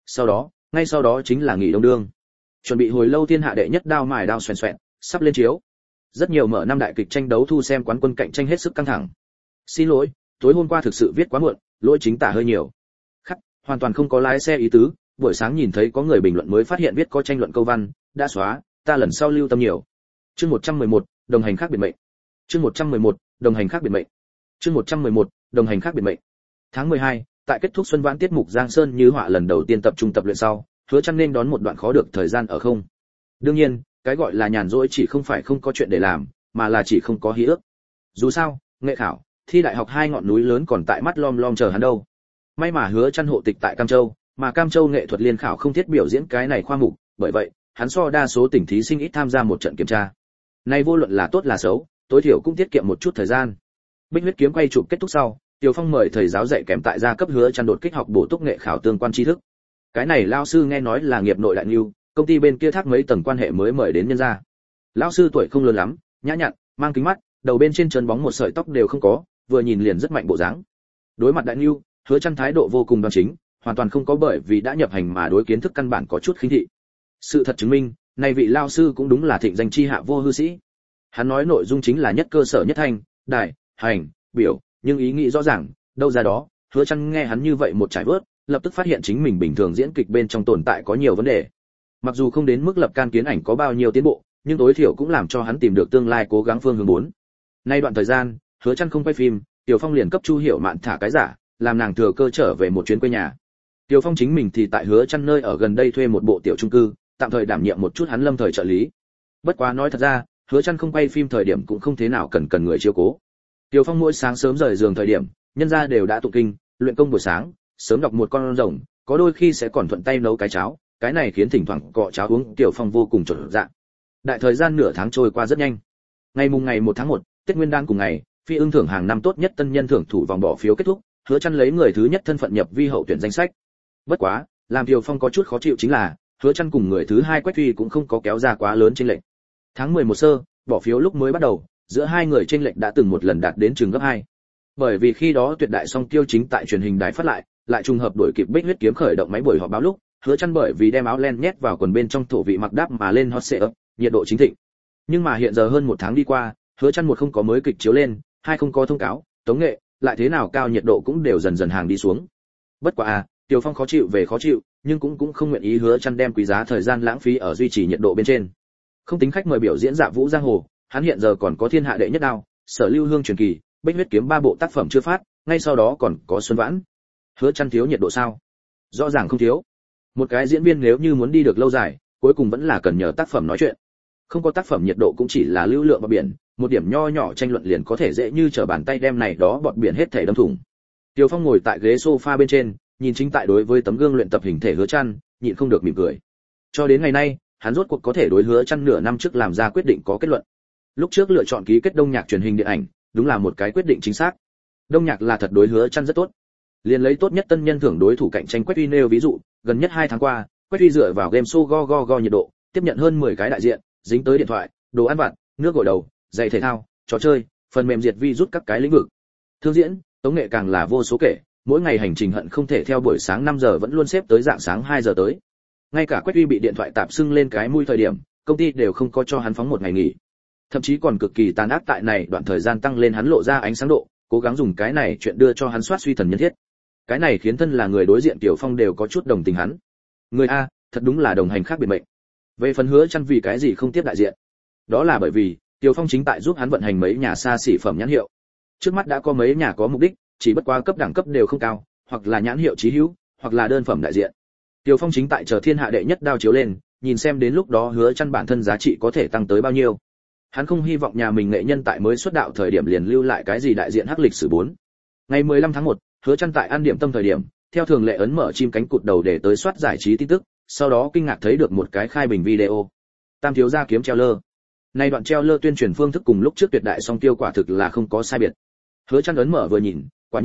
Ngay sau đó chính là nghỉ đông đương. Chuẩn bị hồi lâu thiên hạ đệ nhất đao mài đao xoèn xoẹn, sắp lên chiếu. Rất nhiều mở năm đại kịch tranh đấu thu xem quán quân cạnh tranh hết sức căng thẳng. Xin lỗi, tối hôm qua thực sự viết quá muộn, lỗi chính tả hơi nhiều. Khắc, hoàn toàn không có lái xe ý tứ, buổi sáng nhìn thấy có người bình luận mới phát hiện viết có tranh luận câu văn, đã xóa, ta lần sau lưu tâm nhiều. Chương 111, đồng hành khác biệt mệnh. Chương 111, đồng hành khác biệt mệnh. Chương 111, đồng hành khác biệt mệnh. Tháng 12, tại kết thúc xuân vãn tiết mục Giang Sơn Như Họa lần đầu tiên tập trung tập luyện sau, Hứa Chân nên đón một đoạn khó được thời gian ở không. Đương nhiên, cái gọi là nhàn rỗi chỉ không phải không có chuyện để làm, mà là chỉ không có hí ước. Dù sao, nghệ khảo, thi đại học hai ngọn núi lớn còn tại mắt lom lom chờ hắn đâu. May mà Hứa Chân hộ tịch tại Cam Châu, mà Cam Châu nghệ thuật liên khảo không thiết biểu diễn cái này khoa mục, bởi vậy, hắn so đa số tỉnh thí sinh ít tham gia một trận kiểm tra. Nay vô luận là tốt là xấu, tối thiểu cũng tiết kiệm một chút thời gian. Bích Huyết Kiếm quay chụp kết thúc sau, Tiêu Phong mời thầy giáo dạy kèm tại gia cấp Hứa Chân đột kích học bổ túc nghệ khảo tương quan tri thức. Cái này lão sư nghe nói là nghiệp nội đại lưu, công ty bên kia thác mấy tầng quan hệ mới mời đến nhân ra. Lão sư tuổi không lớn lắm, nhã nhặn, mang kính mắt, đầu bên trên trơn bóng một sợi tóc đều không có, vừa nhìn liền rất mạnh bộ dáng. Đối mặt đại lưu, Hứa Chân thái độ vô cùng đoan chính, hoàn toàn không có bởi vì đã nhập hành mà đối kiến thức căn bản có chút khinh thị. Sự thật chứng minh, này vị lão sư cũng đúng là thịnh danh chi hạ vô hư sĩ. Hắn nói nội dung chính là nhất cơ sở nhất thanh, đại, hành, biểu, nhưng ý nghĩ rõ ràng, đâu ra đó. Hứa Chân nghe hắn như vậy một trải vớt, lập tức phát hiện chính mình bình thường diễn kịch bên trong tồn tại có nhiều vấn đề. Mặc dù không đến mức lập can kiến ảnh có bao nhiêu tiến bộ, nhưng tối thiểu cũng làm cho hắn tìm được tương lai cố gắng phương hướng 4. Nay đoạn thời gian, Hứa Chân không quay phim, Tiểu Phong liền cấp Chu Hiểu Mạn thả cái giả, làm nàng thừa cơ trở về một chuyến quê nhà. Tiểu Phong chính mình thì tại Hứa Chân nơi ở gần đây thuê một bộ tiểu chung cư, tạm thời đảm nhiệm một chút hắn lâm thời trợ lý. Bất quá nói thật ra, Hứa Chân không quay phim thời điểm cũng không thế nào cần người chiếu cố. Tiểu Phong mỗi sáng sớm rời giường thời điểm, nhân gia đều đã tụng kinh, luyện công buổi sáng, sớm đọc một con rồng, có đôi khi sẽ còn thuận tay nấu cái cháo, cái này khiến thỉnh thoảng cọ cháo uống Tiểu Phong vô cùng chột dạ. Đại thời gian nửa tháng trôi qua rất nhanh. Ngày 1 tháng 1, Tết Nguyên Đán cùng ngày, Phi Ưng thưởng hàng năm tốt nhất tân nhân thưởng thủ vòng bỏ phiếu kết thúc, Hứa Chân lấy người thứ nhất thân phận nhập vi hậu tuyển danh sách. Bất quá, làm Tiểu Phong có chút khó chịu chính là, Hứa Chân cùng người thứ hai Quách Phi cũng không có kéo ra quá lớn chênh lệch. Tháng 11 sơ, bỏ phiếu lúc mới bắt đầu, giữa hai người chênh lệch đã từng một lần đạt đến chừng gấp 2. Bởi vì khi đó Tuyệt Đại Song Tiêu chính tại truyền hình đài phát lại trùng hợp đuổi kịp Bích Huyết Kiếm khởi động máy buổi họp báo lúc, Hứa Chân bởi vì đem áo len nhét vào quần bên trong thổ vị mặc đáp mà lên hot seat, nhiệt độ chính thịnh. Nhưng mà hiện giờ hơn 1 tháng đi qua, Hứa Chân một không có mới kịch chiếu lên, hai không có thông cáo, tống nghệ, lại thế nào cao nhiệt độ cũng đều dần dần hàng đi xuống. Bất quá Tiểu Phong khó chịu về khó chịu, nhưng cũng không nguyện ý Hứa Chân đem quý giá thời gian lãng phí ở duy trì nhiệt độ bên trên. Không tính khách mời biểu diễn Dạ Vũ giang hồ, hắn hiện giờ còn có Thiên hạ đệ nhất đao, Sở Lưu Hương truyền kỳ, Bích Huyết Kiếm 3 bộ tác phẩm chưa phát, ngay sau đó còn có Xuân Vãn. Hứa Chân thiếu nhiệt độ sao? Rõ ràng không thiếu. Một cái diễn viên nếu như muốn đi được lâu dài, cuối cùng vẫn là cần nhờ tác phẩm nói chuyện. Không có tác phẩm nhiệt độ cũng chỉ là lưu lượng bọt biển, một điểm nho nhỏ tranh luận liền có thể dễ như trở bàn tay đem này đó bọt biển hết thể đâm thủng. Tiêu Phong ngồi tại ghế sofa bên trên, nhìn chính tại đối với tấm gương luyện tập hình thể Hứa Chân, nhịn không được mỉm cười. Cho đến ngày nay, hắn rốt cuộc có thể đối Hứa Chân nửa năm trước làm ra quyết định có kết luận. Lúc trước lựa chọn ký kết Đông Nhạc truyền hình điện ảnh, đúng là một cái quyết định chính xác. Đông Nhạc là thật đối Hứa Chân rất tốt. Liền lấy tốt nhất tân nhân thưởng đối thủ cạnh tranh Quách Uy nêu ví dụ, gần nhất 2 tháng qua, Quách Uy dựa vào game show go nhiệt độ, tiếp nhận hơn 10 cái đại diện, dính tới điện thoại, đồ ăn vặt, nước gội đầu, giày thể thao, trò chơi, phần mềm diệt virus các cái lĩnh vực. Thương diễn, tống nghệ càng là vô số kể, mỗi ngày hành trình hận không thể theo buổi sáng 5 giờ vẫn luôn xếp tới rạng sáng 2 giờ tới. Ngay cả Quách Uy bị điện thoại tạm sưng lên cái mũi thời điểm, công ty đều không có cho hắn phóng một ngày nghỉ. Thậm chí còn cực kỳ tàn ác tại này đoạn thời gian tăng lên hắn lộ ra ánh sáng độ, cố gắng dùng cái này chuyện đưa cho hắn soát suy thần nhân thiết. Cái này khiến thân là người đối diện Tiểu Phong đều có chút đồng tình hắn. Người a, thật đúng là đồng hành khác biệt mệnh. Về phần Hứa Chân vì cái gì không tiếp đại diện? Đó là bởi vì Tiểu Phong chính tại giúp hắn vận hành mấy nhà xa xỉ phẩm nhãn hiệu. Trước mắt đã có mấy nhà có mục đích, chỉ bất quá cấp đẳng cấp đều không cao, hoặc là nhãn hiệu chí hữu, hoặc là đơn phẩm đại diện. Tiểu Phong chính tại chờ Thiên hạ đệ nhất đao chiếu lên, nhìn xem đến lúc đó Hứa Chân bản thân giá trị có thể tăng tới bao nhiêu. Hắn không hy vọng nhà mình nghệ nhân tại mới xuất đạo thời điểm liền lưu lại cái gì đại diện hắc lịch sử 4. Ngày 15 tháng 1, Hứa Chân tại ăn điểm tâm thời điểm, theo thường lệ ấn mở chim cánh cụt đầu để tới soát giải trí tin tức, sau đó kinh ngạc thấy được một cái khai bình video. Tam thiếu gia kiếm treo lơ. Nay đoạn treo lơ tuyên truyền phương thức cùng lúc trước Tuyệt Đại Song Tiêu quả thực là không có sai biệt. Hứa Chân ấn mở vừa nhìn, quả nhiên,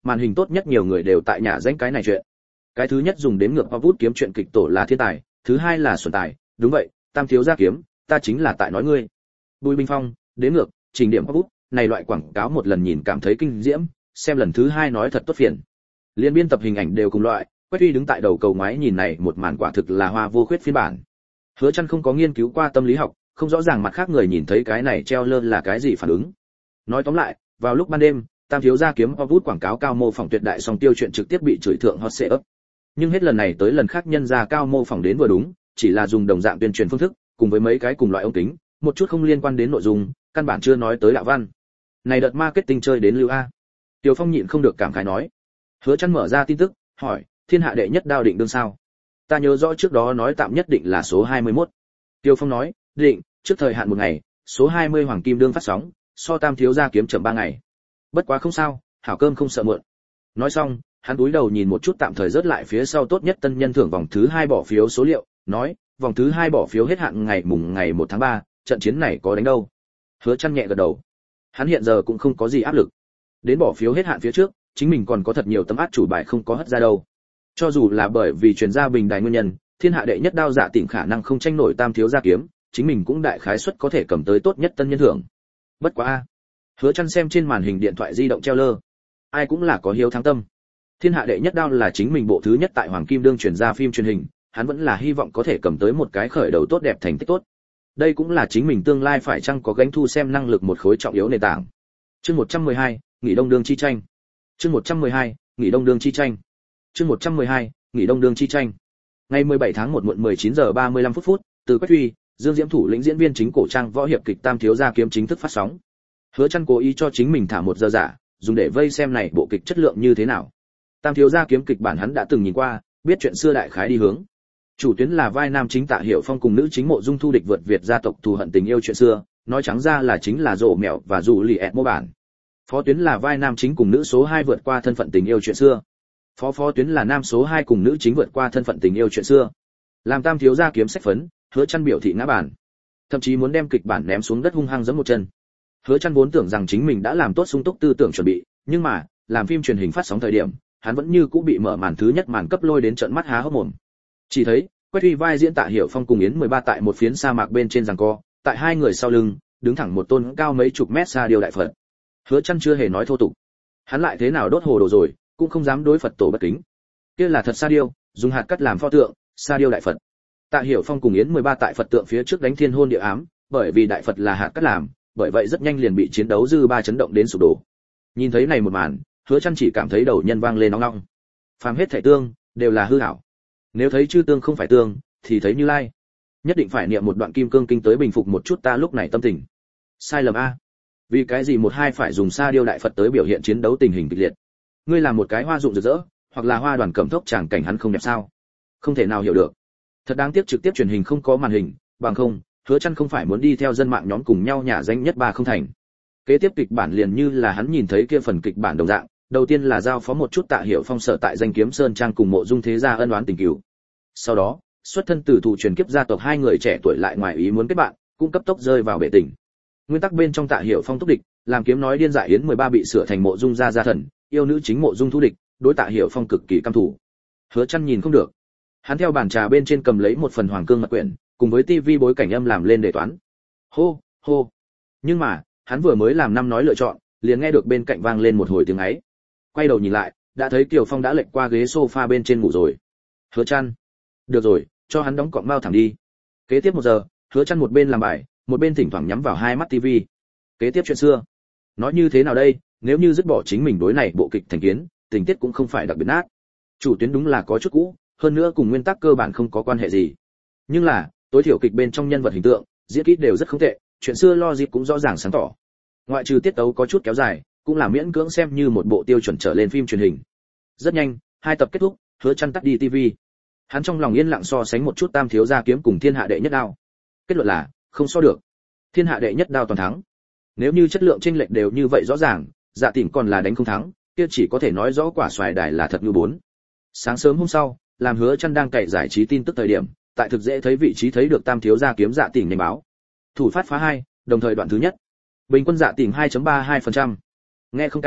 màn hình tốt nhất nhiều người đều tại nhà danh cái này chuyện. Cái thứ nhất dùng đếm ngược Hollywood kiếm chuyện kịch tổ là thiên tài, thứ hai là xuẩn tài, đúng vậy, tam thiếu gia kiếm, ta chính là tại nói ngươi. Bùi Bình Phong, đếm ngược, trình điểm Hollywood, này loại quảng cáo một lần nhìn cảm thấy kinh diễm, xem lần thứ hai nói thật tốt phiền. Liên biên tập hình ảnh đều cùng loại, Quách Uy đứng tại đầu cầu ngoái nhìn này một màn quả thực là hoa vô khuyết phiên bản. Hứa Chân không có nghiên cứu qua tâm lý học, không rõ ràng mặt khác người nhìn thấy cái này treo lơ là cái gì phản ứng. Nói tóm lại, vào lúc ban đêm, tam thiếu gia kiếm Hollywood quảng cáo cao mô phỏng tuyệt đại song tiêu chuyện trực tiếp bị chửi thượng hot search. Nhưng hết lần này tới lần khác nhân ra cao mô phỏng đến vừa đúng, chỉ là dùng đồng dạng tuyên truyền phương thức, cùng với mấy cái cùng loại ống kính, một chút không liên quan đến nội dung, căn bản chưa nói tới đạo văn. Này đợt marketing chơi đến lưu a. Tiêu Phong nhịn không được cảm khái nói. Hứa Chân mở ra tin tức, hỏi, thiên hạ đệ nhất đao định đương sao? Ta nhớ rõ trước đó nói tạm nhất định là số 21. Tiêu Phong nói, định, trước thời hạn một ngày, số 20 hoàng kim đương phát sóng, so tam thiếu gia kiếm chậm 3 ngày. Bất quá không sao, hảo cơm không sợ muộn. Nói xong, hắn cúi đầu nhìn một chút tạm thời rớt lại phía sau tốt nhất tân nhân thưởng vòng thứ 2 bỏ phiếu số liệu, nói, vòng thứ 2 bỏ phiếu hết hạn ngày 1 tháng 3, trận chiến này có đánh đâu? Hứa Chân nhẹ gật đầu. Hắn hiện giờ cũng không có gì áp lực. Đến bỏ phiếu hết hạn phía trước, chính mình còn có thật nhiều tấm át chủ bài không có hất ra đâu. Cho dù là bởi vì truyền gia bình đài nguyên nhân, thiên hạ đệ nhất đao Dạ Tỉnh khả năng không tranh nổi tam thiếu gia kiếm, chính mình cũng đại khái suất có thể cầm tới tốt nhất tân nhân thưởng. Bất quá a. Hứa Chân xem trên màn hình điện thoại di động treo lơ. Ai cũng là có hiếu thắng tâm. Thiên hạ đệ nhất đao là chính mình bộ thứ nhất tại Hoàng Kim đương truyền ra phim truyền hình, hắn vẫn là hy vọng có thể cầm tới một cái khởi đầu tốt đẹp thành tích tốt. Đây cũng là chính mình tương lai phải chăng có gánh thu xem năng lực một khối trọng yếu nền tảng. Chương 112, nghỉ đông đương chi tranh. Chương 112, nghỉ đông đương chi tranh. Chương 112, nghỉ đông đương chi tranh. Ngày 17 tháng 1 muộn 19 giờ 35 phút, từ Quách Uy, Dương Diễm thủ lĩnh diễn viên chính cổ trang võ hiệp kịch Tam thiếu gia kiếm chính thức phát sóng. Hứa Chân cố ý cho chính mình thả 1 giờ giả, dùng để vây xem này bộ kịch chất lượng như thế nào. Tam thiếu gia kiếm kịch bản hắn đã từng nhìn qua, biết chuyện xưa đại khái đi hướng. Chủ tuyến là vai nam chính Tạ Hiểu Phong cùng nữ chính Mộ Dung Thu địch vượt Việt gia tộc thù hận tình yêu chuyện xưa, nói trắng ra là chính là rổ mèo và dù lì ẹt mô bản. Phó tuyến là vai nam chính cùng nữ số 2 vượt qua thân phận tình yêu chuyện xưa. Phó tuyến là nam số 2 cùng nữ chính vượt qua thân phận tình yêu chuyện xưa. Làm Tam thiếu gia kiếm sách phấn, Hứa Chân biểu thị ngã bản. Thậm chí muốn đem kịch bản ném xuống đất hung hăng giẫm một chân. Hứa Chân vốn tưởng rằng chính mình đã làm tốt sung túc tư tưởng chuẩn bị, nhưng mà, làm phim truyền hình phát sóng thời điểm, hắn vẫn như cũ bị mở màn thứ nhất màn cấp lôi đến trợn mắt há hốc mồm. Chỉ thấy, Quách Uy vai diễn Tạ Hiểu Phong cùng Yến 13 tại một phiến sa mạc bên trên giằng co, tại hai người sau lưng, đứng thẳng một tôn cao mấy chục mét xa điêu đại Phật. Hứa Chân chưa hề nói thô tục. Hắn lại thế nào đốt hồ đồ rồi, cũng không dám đối Phật tổ bất kính. Kia là thật sa điêu, dùng hạt cắt làm pho tượng, sa điêu đại Phật. Tạ Hiểu Phong cùng Yến 13 tại Phật tượng phía trước đánh thiên hôn địa ám, bởi vì đại Phật là hạt cắt làm, bởi vậy rất nhanh liền bị chiến đấu dư ba chấn động đến sụp đổ. Nhìn thấy này một màn, Hứa Chân chỉ cảm thấy đầu nhân vang lên nóng nóng. Phàm hết thể tương, đều là hư ảo. Nếu thấy chư tương không phải tương, thì thấy Như Lai. Nhất định phải niệm một đoạn Kim Cương kinh tới bình phục một chút ta lúc này tâm tình. Sai lầm a. Vì cái gì một hai phải dùng sa điêu đại Phật tới biểu hiện chiến đấu tình hình kịch liệt? Ngươi làm một cái hoa dụng rực rỡ, hoặc là hoa đoàn cẩm thốc tràng cảnh hắn không đẹp sao? Không thể nào hiểu được. Thật đáng tiếc trực tiếp truyền hình không có màn hình, bằng không, Hứa Chân không phải muốn đi theo dân mạng nhóm cùng nhau nhả danh nhất ba không thành. Kế tiếp kịch bản liền như là hắn nhìn thấy kia phần kịch bản đồng dạng, đầu tiên là giao phó một chút Tạ Hiểu Phong sở tại danh kiếm sơn trang cùng Mộ Dung thế gia ân oán tình cừu. Sau đó, xuất thân từ thủ truyền kiếp gia tộc hai người trẻ tuổi lại ngoài ý muốn kết bạn, cũng cấp tốc rơi vào bể tình. Nguyên tắc bên trong Tạ Hiểu Phong túc địch, làm kiếm nói điên dại Yến 13 bị sửa thành Mộ Dung gia gia thần, yêu nữ chính Mộ Dung Thu địch, đối Tạ Hiểu Phong cực kỳ căm thù. Hứa Chân nhìn không được. Hắn theo bàn trà bên trên cầm lấy một phần hoàng cương mật quyển, cùng với tivi bối cảnh âm làm lên đề toán. Hô, hô. Nhưng mà, hắn vừa mới làm năm nói lựa chọn, liền nghe được bên cạnh vang lên một hồi tiếng ấy. Quay đầu nhìn lại, đã thấy Kiều Phong đã lệch qua ghế sofa bên trên ngủ rồi. Hứa Chân, được rồi, cho hắn đóng cọng mao thẳng đi. Kế tiếp 1 giờ, Hứa Chân một bên làm bài, một bên thỉnh thoảng nhắm vào hai mắt tivi. Kế tiếp chuyện xưa. Nói như thế nào đây, nếu như dứt bỏ chính mình đối này bộ kịch thành kiến, tình tiết cũng không phải đặc biệt nát. Chủ tuyến đúng là có chút cũ, hơn nữa cùng nguyên tắc cơ bản không có quan hệ gì. Nhưng là, tối thiểu kịch bên trong nhân vật hình tượng, diễn kỹ đều rất không tệ, chuyện xưa logic cũng rõ ràng sáng tỏ. Ngoại trừ tiết tấu có chút kéo dài, cũng là miễn cưỡng xem như một bộ tiêu chuẩn trở lên phim truyền hình. Rất nhanh, 2 tập kết thúc, Hứa Chân tắt đi tivi. Hắn trong lòng yên lặng so sánh một chút Tam thiếu gia kiếm cùng Thiên hạ đệ nhất đao. Kết luận là, không so được. Thiên hạ đệ nhất đao toàn thắng. Nếu như chất lượng chênh lệch đều như vậy rõ ràng, Dạ Tỉnh còn là đánh không thắng, kia chỉ có thể nói rõ quả xoài đài là thật như bốn. Sáng sớm hôm sau, làm Hứa Chân đang cày giải trí tin tức thời điểm, tại thực dễ thấy vị trí thấy được Tam thiếu gia kiếm Dạ Tỉnh nhanh báo. Thủ phát phá 2, đồng thời đoạn thứ nhất. Bình quân Dạ Tỉnh 2.32%. Nghe không cao,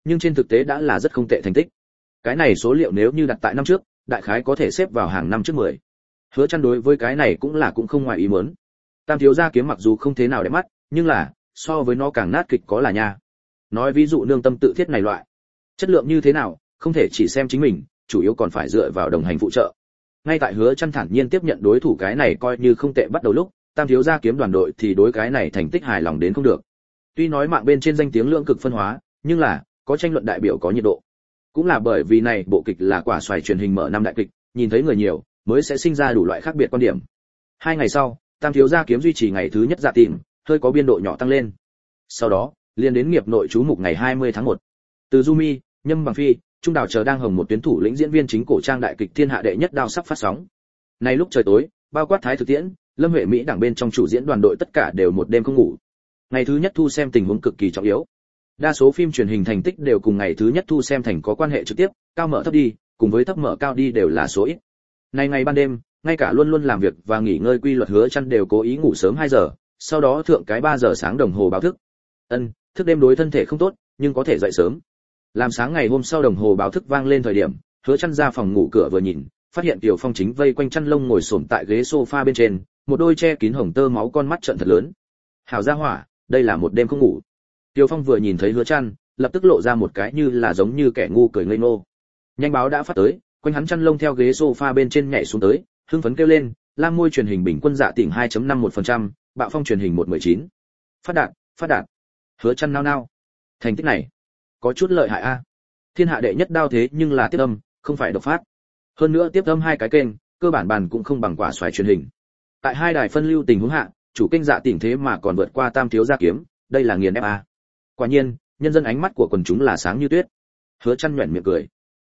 nhưng trên thực tế đã là rất không tệ thành tích. Cái này số liệu nếu như đặt tại năm trước, đại khái có thể xếp vào hàng năm trước 10. Hứa Chân đối với cái này cũng không ngoài ý muốn. Tam thiếu gia kiếm mặc dù không thế nào đẹp mắt, nhưng là so với nó càng nát kịch có là nha. Nói ví dụ nương tâm tự thiết này loại, chất lượng như thế nào, không thể chỉ xem chính mình, chủ yếu còn phải dựa vào đồng hành phụ trợ. Ngay tại Hứa Chân thản nhiên tiếp nhận đối thủ cái này coi như không tệ bắt đầu lúc, Tam thiếu gia kiếm đoàn đội thì đối cái này thành tích hài lòng đến không được. Tuy nói mạng bên trên danh tiếng lượng cực phân hóa, nhưng là có tranh luận đại biểu có nhiệt độ. Cũng là bởi vì này bộ kịch là quả xoài truyền hình mở năm đại kịch, nhìn thấy người nhiều mới sẽ sinh ra đủ loại khác biệt quan điểm. 2 ngày sau, Tam thiếu gia kiếm duy trì ngày thứ nhất dạ tìm, hơi có biên độ nhỏ tăng lên. Sau đó, liền đến nghiệp nội chú mục ngày 20 tháng 1. Từ Jumi, Nhâm Bằng Phi, Trung Đào chờ đang hồng một tuyến thủ lĩnh diễn viên chính cổ trang đại kịch Thiên Hạ Đệ Nhất Đao sắp phát sóng. Nay lúc trời tối, bao quát Thái Thực Tiễn, Lâm Huệ Mỹ đảng bên trong chủ diễn đoàn đội tất cả đều một đêm không ngủ. Ngày thứ nhất thu xem tình huống cực kỳ trọng yếu. Đa số phim truyền hình thành tích đều cùng ngày thứ nhất thu xem thành có quan hệ trực tiếp, cao mở thấp đi, cùng với thấp mở cao đi đều là số ít. Nay ngày ban đêm, ngay cả luôn luôn làm việc và nghỉ ngơi quy luật Hứa Chân đều cố ý ngủ sớm 2 giờ, sau đó thượng cái 3 giờ sáng đồng hồ báo thức. Thức đêm đối thân thể không tốt, nhưng có thể dậy sớm. Làm sáng ngày hôm sau đồng hồ báo thức vang lên thời điểm, Hứa Chân ra phòng ngủ cửa vừa nhìn, phát hiện Tiểu Phong chính vây quanh chăn lông ngồi xổm tại ghế sofa bên trên, một đôi che kín hồng tơ máu con mắt trợn thật lớn. Hảo gia hỏa, đây là một đêm không ngủ. Tiểu Phong vừa nhìn thấy Hứa Chân, lập tức lộ ra một cái như là giống như kẻ ngu cười ngây ngô. Nhanh báo đã phát tới, quanh hắn chăn lông theo ghế sofa bên trên nhảy xuống tới, hưng phấn kêu lên, Lam Môi truyền hình bình quân dạ tỉnh 2.51%, Bạo Phong truyền hình 1.19. Phát đạt. Hứa Chân nao nao. Thành tích này, có chút lợi hại a. Thiên Hạ Đệ Nhất Đao thế nhưng là tiếp âm, không phải độc phát. Hơn nữa tiếp âm 2 cái kênh, cơ bản bàn cũng không bằng quả xoài truyền hình. Tại 2 đài phân lưu tình huống hạ, chủ kênh dạ tỉnh thế mà còn vượt qua Tam thiếu gia kiếm, đây là nghiền ép a. Quả nhiên, nhân dân ánh mắt của quần chúng là sáng như tuyết. Hứa Chân nhuyễn miệng cười.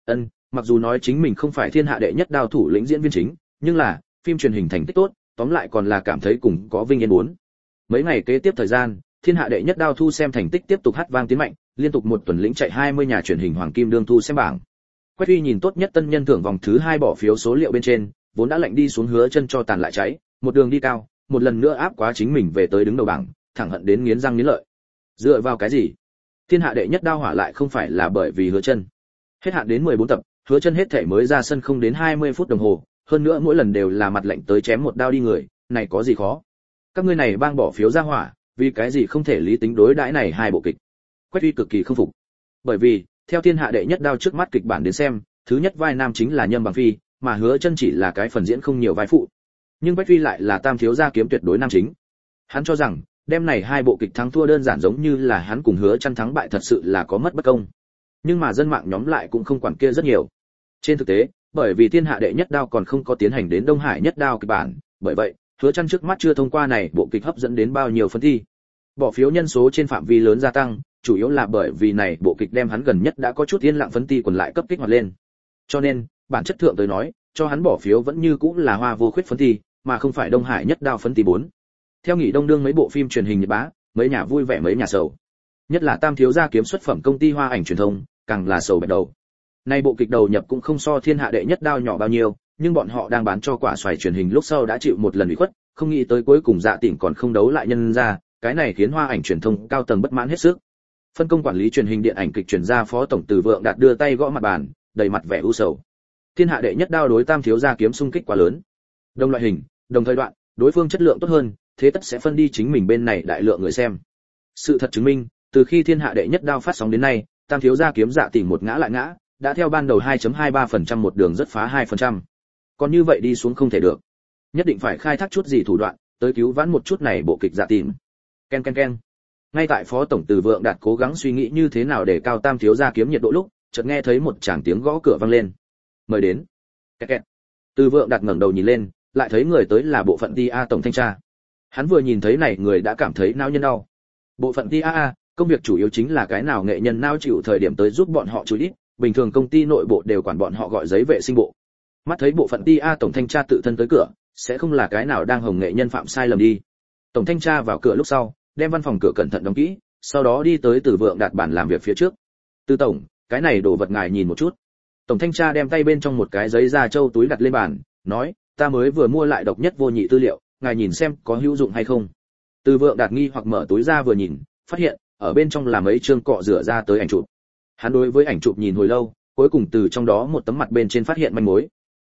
Mặc dù nói chính mình không phải Thiên Hạ Đệ Nhất Đao thủ lĩnh diễn viên chính, nhưng là phim truyền hình thành tích tốt, tóm lại còn là cảm thấy cùng có vinh yên muốn. Mấy ngày kế tiếp thời gian, Thiên Hạ Đệ Nhất Đao thu xem thành tích tiếp tục hát vang tiến mạnh, liên tục một tuần lĩnh chạy 20 nhà truyền hình hoàng kim đương thu xem bảng. Quách Huy nhìn tốt nhất tân nhân thưởng vòng thứ 2 bỏ phiếu số liệu bên trên, vốn đã lạnh đi xuống Hứa Chân cho tàn lại cháy, một đường đi cao, một lần nữa áp quá chính mình về tới đứng đầu bảng, thẳng hận đến nghiến răng nghiến lợi. Dựa vào cái gì? Thiên Hạ Đệ Nhất Đao hỏa lại không phải là bởi vì Hứa Chân. Hết hạn đến 14 tập, Hứa Chân hết thể mới ra sân không đến 20 phút đồng hồ, hơn nữa mỗi lần đều là mặt lạnh tới chém một đao đi người, này có gì khó? Các ngươi này bang bỏ phiếu ra hỏa, vì cái gì không thể lý tính đối đãi này 2 bộ kịch? Quách Huy cực kỳ không phục. Bởi vì, theo Thiên Hạ Đệ Nhất Đao trước mắt kịch bản đến xem, thứ nhất vai nam chính là Nhâm Bằng Phi, mà Hứa Chân chỉ là cái phần diễn không nhiều vai phụ. Nhưng Quách Huy lại là Tam thiếu gia kiếm tuyệt đối nam chính. Hắn cho rằng, đêm này 2 bộ kịch thắng thua đơn giản giống như là hắn cùng Hứa Chân thắng bại thật sự là có mất bất công. Nhưng mà dân mạng nhóm lại cũng không quản kia rất nhiều. Trên thực tế, bởi vì Thiên Hạ Đệ Nhất Đao còn không có tiến hành đến Đông Hải Nhất Đao kịch bản, bởi vậy, Hứa Chân trước mắt chưa thông qua này bộ kịch hấp dẫn đến bao nhiêu phân thi. Bỏ phiếu nhân số trên phạm vi lớn gia tăng, chủ yếu là bởi vì này bộ kịch đem hắn gần nhất đã có chút yên lặng phân thi còn lại cấp kích hoạt lên. Cho nên, bản chất thượng tới nói, cho hắn bỏ phiếu vẫn như cũng là Hoa Vô Khuyết phân thi, mà không phải Đông Hải Nhất Đao phân thi 4. Theo nghỉ đông đương mấy bộ phim truyền hình Nhật bá, mấy nhà vui vẻ mấy nhà sầu. Nhất là Tam thiếu gia kiếm xuất phẩm công ty Hoa Ảnh truyền thông, càng là sầu bẹt đầu. Nay bộ kịch đầu nhập cũng không so Thiên Hạ Đệ Nhất Đao nhỏ bao nhiêu, nhưng bọn họ đang bán cho quả xoài truyền hình lúc sau đã chịu một lần ủy khuất, không nghĩ tới cuối cùng dạ tỉnh còn không đấu lại nhân ra, cái này khiến Hoa Ảnh truyền thông cao tầng bất mãn hết sức. Phân công quản lý truyền hình điện ảnh kịch truyền ra phó tổng Từ Vượng Đạt đưa tay gõ mặt bàn, đầy mặt vẻ u sầu. Thiên Hạ Đệ Nhất Đao đối Tam thiếu gia kiếm xung kích quá lớn. Đồng loại hình, đồng thời đoạn, đối phương chất lượng tốt hơn, thế tất sẽ phân đi chính mình bên này đại lượng người xem. Sự thật chứng minh, từ khi Thiên Hạ Đệ Nhất Đao phát sóng đến nay, Tam thiếu gia kiếm dạ tỉnh một ngã lại ngã, đã theo ban đầu 2.23% một đường rất phá 2%. Còn như vậy đi xuống không thể được. Nhất định phải khai thác chút gì thủ đoạn, tới cứu vãn một chút này bộ kịch dạ tỉnh. Ken. Ngay tại phó tổng Từ Vượng Đạt cố gắng suy nghĩ như thế nào để cao Tam thiếu gia kiếm nhiệt độ lúc, chợt nghe thấy một tràng tiếng gõ cửa vang lên. Mời đến. Kẹt. Từ Vượng Đạt ngẩng đầu nhìn lên, lại thấy người tới là bộ phận TA tổng thanh tra. Hắn vừa nhìn thấy này người đã cảm thấy não nhân đau. Bộ phận TA, công việc chủ yếu chính là cái nào nghệ nhân nao chịu thời điểm tới giúp bọn họ chú ý, bình thường công ty nội bộ đều quản bọn họ gọi giấy vệ sinh bộ. Mắt thấy bộ phận TA tổng thanh tra tự thân tới cửa, sẽ không là cái nào đang hồng nghệ nhân phạm sai lầm đi. Tổng thanh tra vào cửa lúc sau, đem văn phòng cửa cẩn thận đóng kỹ, sau đó đi tới Từ Vượng Đạt bàn làm việc phía trước. Từ tổng, cái này đồ vật ngài nhìn một chút. Tổng thanh tra đem tay bên trong một cái giấy da trâu túi đặt lên bàn, nói, ta mới vừa mua lại độc nhất vô nhị tư liệu, ngài nhìn xem có hữu dụng hay không. Từ Vượng Đạt nghi hoặc mở túi ra vừa nhìn, phát hiện ở bên trong là mấy chương cọ rửa ra tới ảnh chụp. Hắn đối với ảnh chụp nhìn hồi lâu, cuối cùng từ trong đó một tấm mặt bên trên phát hiện manh mối.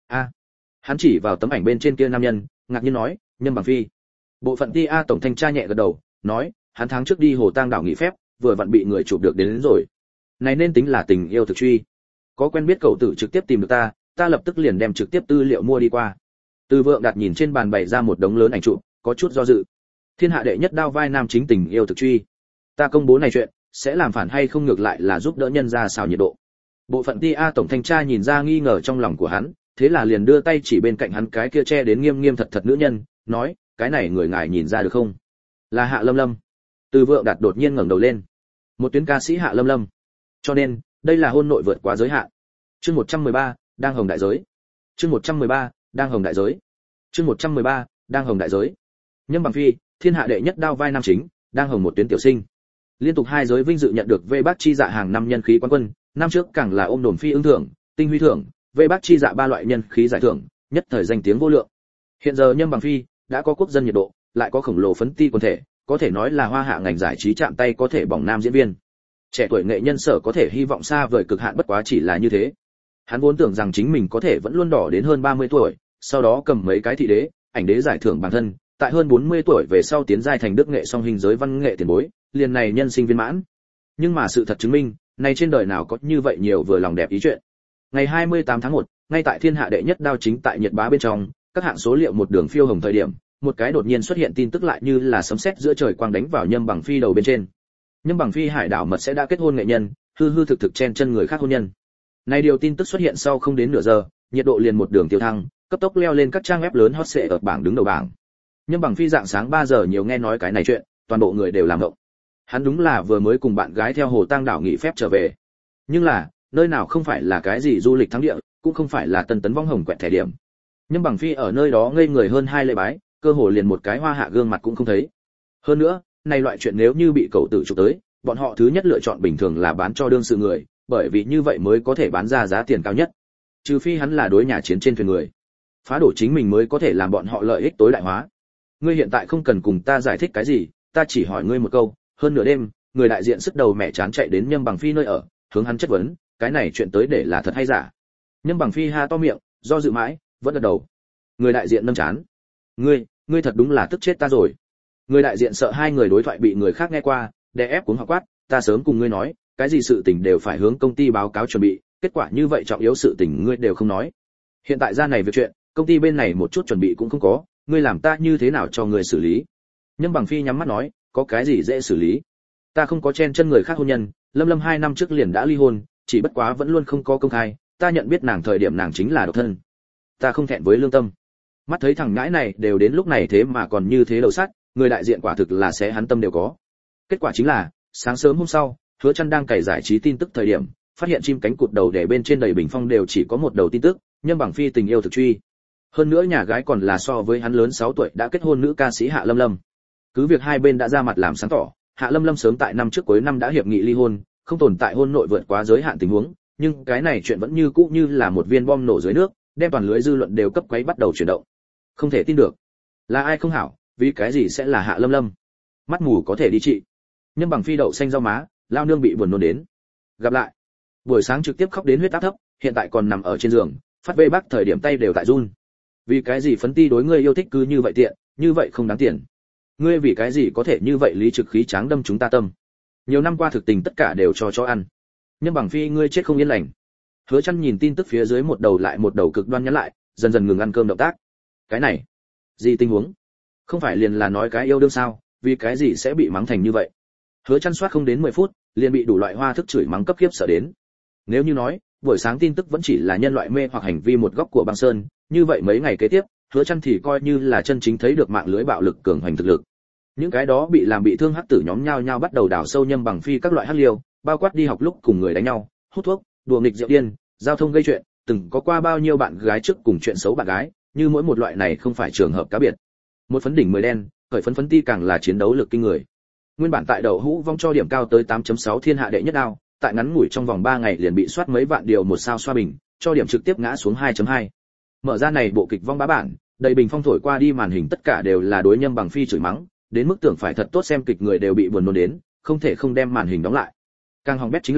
Hắn chỉ vào tấm ảnh bên trên kia nam nhân, ngạc nhiên nói, Nhâm Bằng Phi. Bộ phận TA tổng thanh tra nhẹ gật đầu, nói, hắn tháng trước đi Hồ Tang đảo nghỉ phép, vừa vặn bị người chụp được đến rồi. Này nên tính là tình yêu thực truy. Có quen biết cậu tử trực tiếp tìm được ta lập tức liền đem trực tiếp tư liệu mua đi qua. Từ Vượng Đạt nhìn trên bàn bày ra một đống lớn ảnh chụp, có chút do dự. Thiên hạ đệ nhất đao vai nam chính tình yêu thực truy. Ta công bố này chuyện, sẽ làm phản hay không, ngược lại là giúp đỡ nhân ra xào nhiệt độ. Bộ phận TA tổng thanh tra nhìn ra nghi ngờ trong lòng của hắn, thế là liền đưa tay chỉ bên cạnh hắn cái kia che đến nghiêm nghiêm thật thật nữ nhân, nói, cái này người ngài nhìn ra được không? Là Hạ Lâm Lâm. Từ Vượng Đạt đột nhiên ngẩng đầu lên. Một tuyến ca sĩ Hạ Lâm Lâm. Cho nên, đây là hôn nội vượt quá giới hạn. Chương 113, đang hồng đại giới. Chương 113, đang hồng đại giới. Chương 113, đang hồng đại giới. Nhâm Bằng Phi, thiên hạ đệ nhất đao vai nam chính, đang hồng một tuyến tiểu sinh. Liên tục 2 giới vinh dự nhận được V Bác chi dạ hàng năm nhân khí quán quân, năm trước càng là ôm đồn phi ứng thưởng, tinh huy thưởng, V Bác chi dạ 3 loại nhân khí giải thưởng, nhất thời danh tiếng vô lượng. Hiện giờ Nhâm Bằng Phi đã có quốc dân nhiệt độ, lại có khổng lồ phấn ti quần thể, có thể nói là hoa hạ ngành giải trí chạm tay có thể bỏng nam diễn viên. Trẻ tuổi nghệ nhân sở có thể hy vọng xa vời cực hạn bất quá chỉ là như thế. Hắn vốn tưởng rằng chính mình có thể vẫn luôn đỏ đến hơn 30 tuổi, sau đó cầm mấy cái thị đế, ảnh đế giải thưởng bản thân, tại hơn 40 tuổi về sau tiến giai thành đức nghệ song hình giới văn nghệ tiền bối, liền này nhân sinh viên mãn. Nhưng mà sự thật chứng minh, này trên đời nào có như vậy nhiều vừa lòng đẹp ý chuyện. Ngày 28 tháng 1, ngay tại thiên hạ đệ nhất đao chính tại nhiệt bá bên trong, các hạng số liệu một đường phiêu hồng thời điểm, một cái đột nhiên xuất hiện tin tức lại như là sấm sét giữa trời quang đánh vào Nhâm Bằng Phi đầu bên trên. Nhâm Bằng Phi hải đảo mật sẽ đã kết hôn nghệ nhân, hư hư thực thực chen chân người khác hôn nhân. Này điều tin tức xuất hiện sau không đến nửa giờ, nhiệt độ liền một đường tiêu thăng, cấp tốc leo lên các trang web lớn hot search ở bảng đứng đầu bảng. Nhâm Bằng Phi dạng sáng 3 giờ nhiều nghe nói cái này chuyện, toàn bộ người đều làm động. Hắn đúng là vừa mới cùng bạn gái theo Hồ Tang đảo nghỉ phép trở về. Nhưng là, nơi nào không phải là cái gì du lịch thắng địa, cũng không phải là tân tấn vong hồng quẹt thẻ điểm. Nhâm Bằng Phi ở nơi đó ngây người hơn 2 lễ bái, cơ hồ liền một cái hoa hạ gương mặt cũng không thấy. Hơn nữa, này loại chuyện nếu như bị cậu tử chụp tới, bọn họ thứ nhất lựa chọn bình thường là bán cho đương sự người, bởi vì như vậy mới có thể bán ra giá tiền cao nhất. Trừ phi hắn là đối nhà chiến trên thuyền người, phá đổ chính mình mới có thể làm bọn họ lợi ích tối đại hóa. Ngươi hiện tại không cần cùng ta giải thích cái gì, ta chỉ hỏi ngươi một câu. Hơn nửa đêm, người đại diện sức đầu mẹ chán chạy đến Nhâm Bằng Phi nơi ở, hướng hắn chất vấn, cái này chuyện tới để là thật hay giả? Nhâm Bằng Phi ha to miệng, do dự mãi, vẫn gật đầu. Người đại diện nâng chán, ngươi thật đúng là tức chết ta rồi. Người đại diện sợ hai người đối thoại bị người khác nghe qua, đè ép cuống học quát, ta sớm cùng ngươi nói, cái gì sự tình đều phải hướng công ty báo cáo chuẩn bị, kết quả như vậy trọng yếu sự tình ngươi đều không nói. Hiện tại ra này việc chuyện, công ty bên này một chút chuẩn bị cũng không có, ngươi làm ta như thế nào cho ngươi xử lý? Nhâm Bằng Phi nhắm mắt nói, có cái gì dễ xử lý? Ta không có chen chân người khác hôn nhân, Lâm Lâm 2 năm trước liền đã ly hôn, chỉ bất quá vẫn luôn không có công khai, ta nhận biết nàng thời điểm nàng chính là độc thân. Ta không thẹn với lương tâm. Mắt thấy thằng ngãi này đều đến lúc này thế mà còn như thế đầu sắt, người đại diện quả thực là sẽ hắn tâm đều có. Kết quả chính là, sáng sớm hôm sau, Hứa Chân đang cày giải trí tin tức thời điểm, phát hiện chim cánh cụt đầu để bên trên đầy bình phong đều chỉ có một đầu tin tức, Nhâm Bằng Phi tình yêu thực truy. Hơn nữa nhà gái còn là so với hắn lớn 6 tuổi đã kết hôn nữ ca sĩ Hạ Lâm Lâm. Cứ việc hai bên đã ra mặt làm sáng tỏ, Hạ Lâm Lâm sớm tại năm trước cuối năm đã hiệp nghị ly hôn, không tồn tại hôn nội vượt quá giới hạn tình huống, nhưng cái này chuyện vẫn như cũ như là một viên bom nổ dưới nước, đem toàn lưới dư luận đều cấp quấy bắt đầu chuyển động. Không thể tin được, là ai không hảo, vì cái gì sẽ là Hạ Lâm Lâm? Mắt mù có thể đi trị. Nhâm Bằng Phi đậu xanh rau má, lao nương bị buồn nôn đến. Gặp lại. Buổi sáng trực tiếp khóc đến huyết áp thấp, hiện tại còn nằm ở trên giường, phát vê bác thời điểm tay đều tại run. Vì cái gì phấn ti đối ngươi yêu thích cứ như vậy tiện, như vậy không đáng tiền. Ngươi vì cái gì có thể như vậy lý trực khí tráng đâm chúng ta tâm. Nhiều năm qua thực tình tất cả đều cho ăn. Nhâm Bằng Phi ngươi chết không yên lành. Hứa Chân nhìn tin tức phía dưới một đầu lại một đầu cực đoan nhắn lại, dần dần ngừng ăn cơm động tác. Cái này, gì tình huống? Không phải liền là nói cái yêu đương sao, vì cái gì sẽ bị mắng thành như vậy? Hứa Chân soát không đến 10 phút, liền bị đủ loại hoa thức chửi mắng cấp khiếp sợ đến. Nếu như nói, buổi sáng tin tức vẫn chỉ là nhân loại mê hoặc hành vi một góc của băng sơn, như vậy mấy ngày kế tiếp, Hứa Chân thì coi như là chân chính thấy được mạng lưới bạo lực cường hành thực lực. Những cái đó bị làm bị thương hắc tử nhóm nhao nhao bắt đầu đào sâu Nhâm Bằng Phi các loại hắc liêu, bao quát đi học lúc cùng người đánh nhau, hút thuốc, đùa nghịch rượu điên, giao thông gây chuyện, từng có qua bao nhiêu bạn gái trước cùng chuyện xấu bạn gái, như mỗi một loại này không phải trường hợp cá biệt. Một phấn đỉnh 10 đen, khởi phấn ti càng là chiến đấu lực kinh người. Nguyên bản tại đậu hũ vong cho điểm cao tới 8.6 thiên hạ đệ nhất đao, tại ngắn ngủi trong vòng 3 ngày liền bị soát mấy vạn điều một sao xoa bình, cho điểm trực tiếp ngã xuống 2.2. Mở ra này bộ kịch vong bá bản, đầy bình phong thổi qua đi màn hình tất cả đều là đối Nhâm Bằng Phi chửi mắng, đến mức tưởng phải thật tốt xem kịch người đều bị buồn nôn đến, không thể không đem màn hình đóng lại. Càng hỏng bét chính là,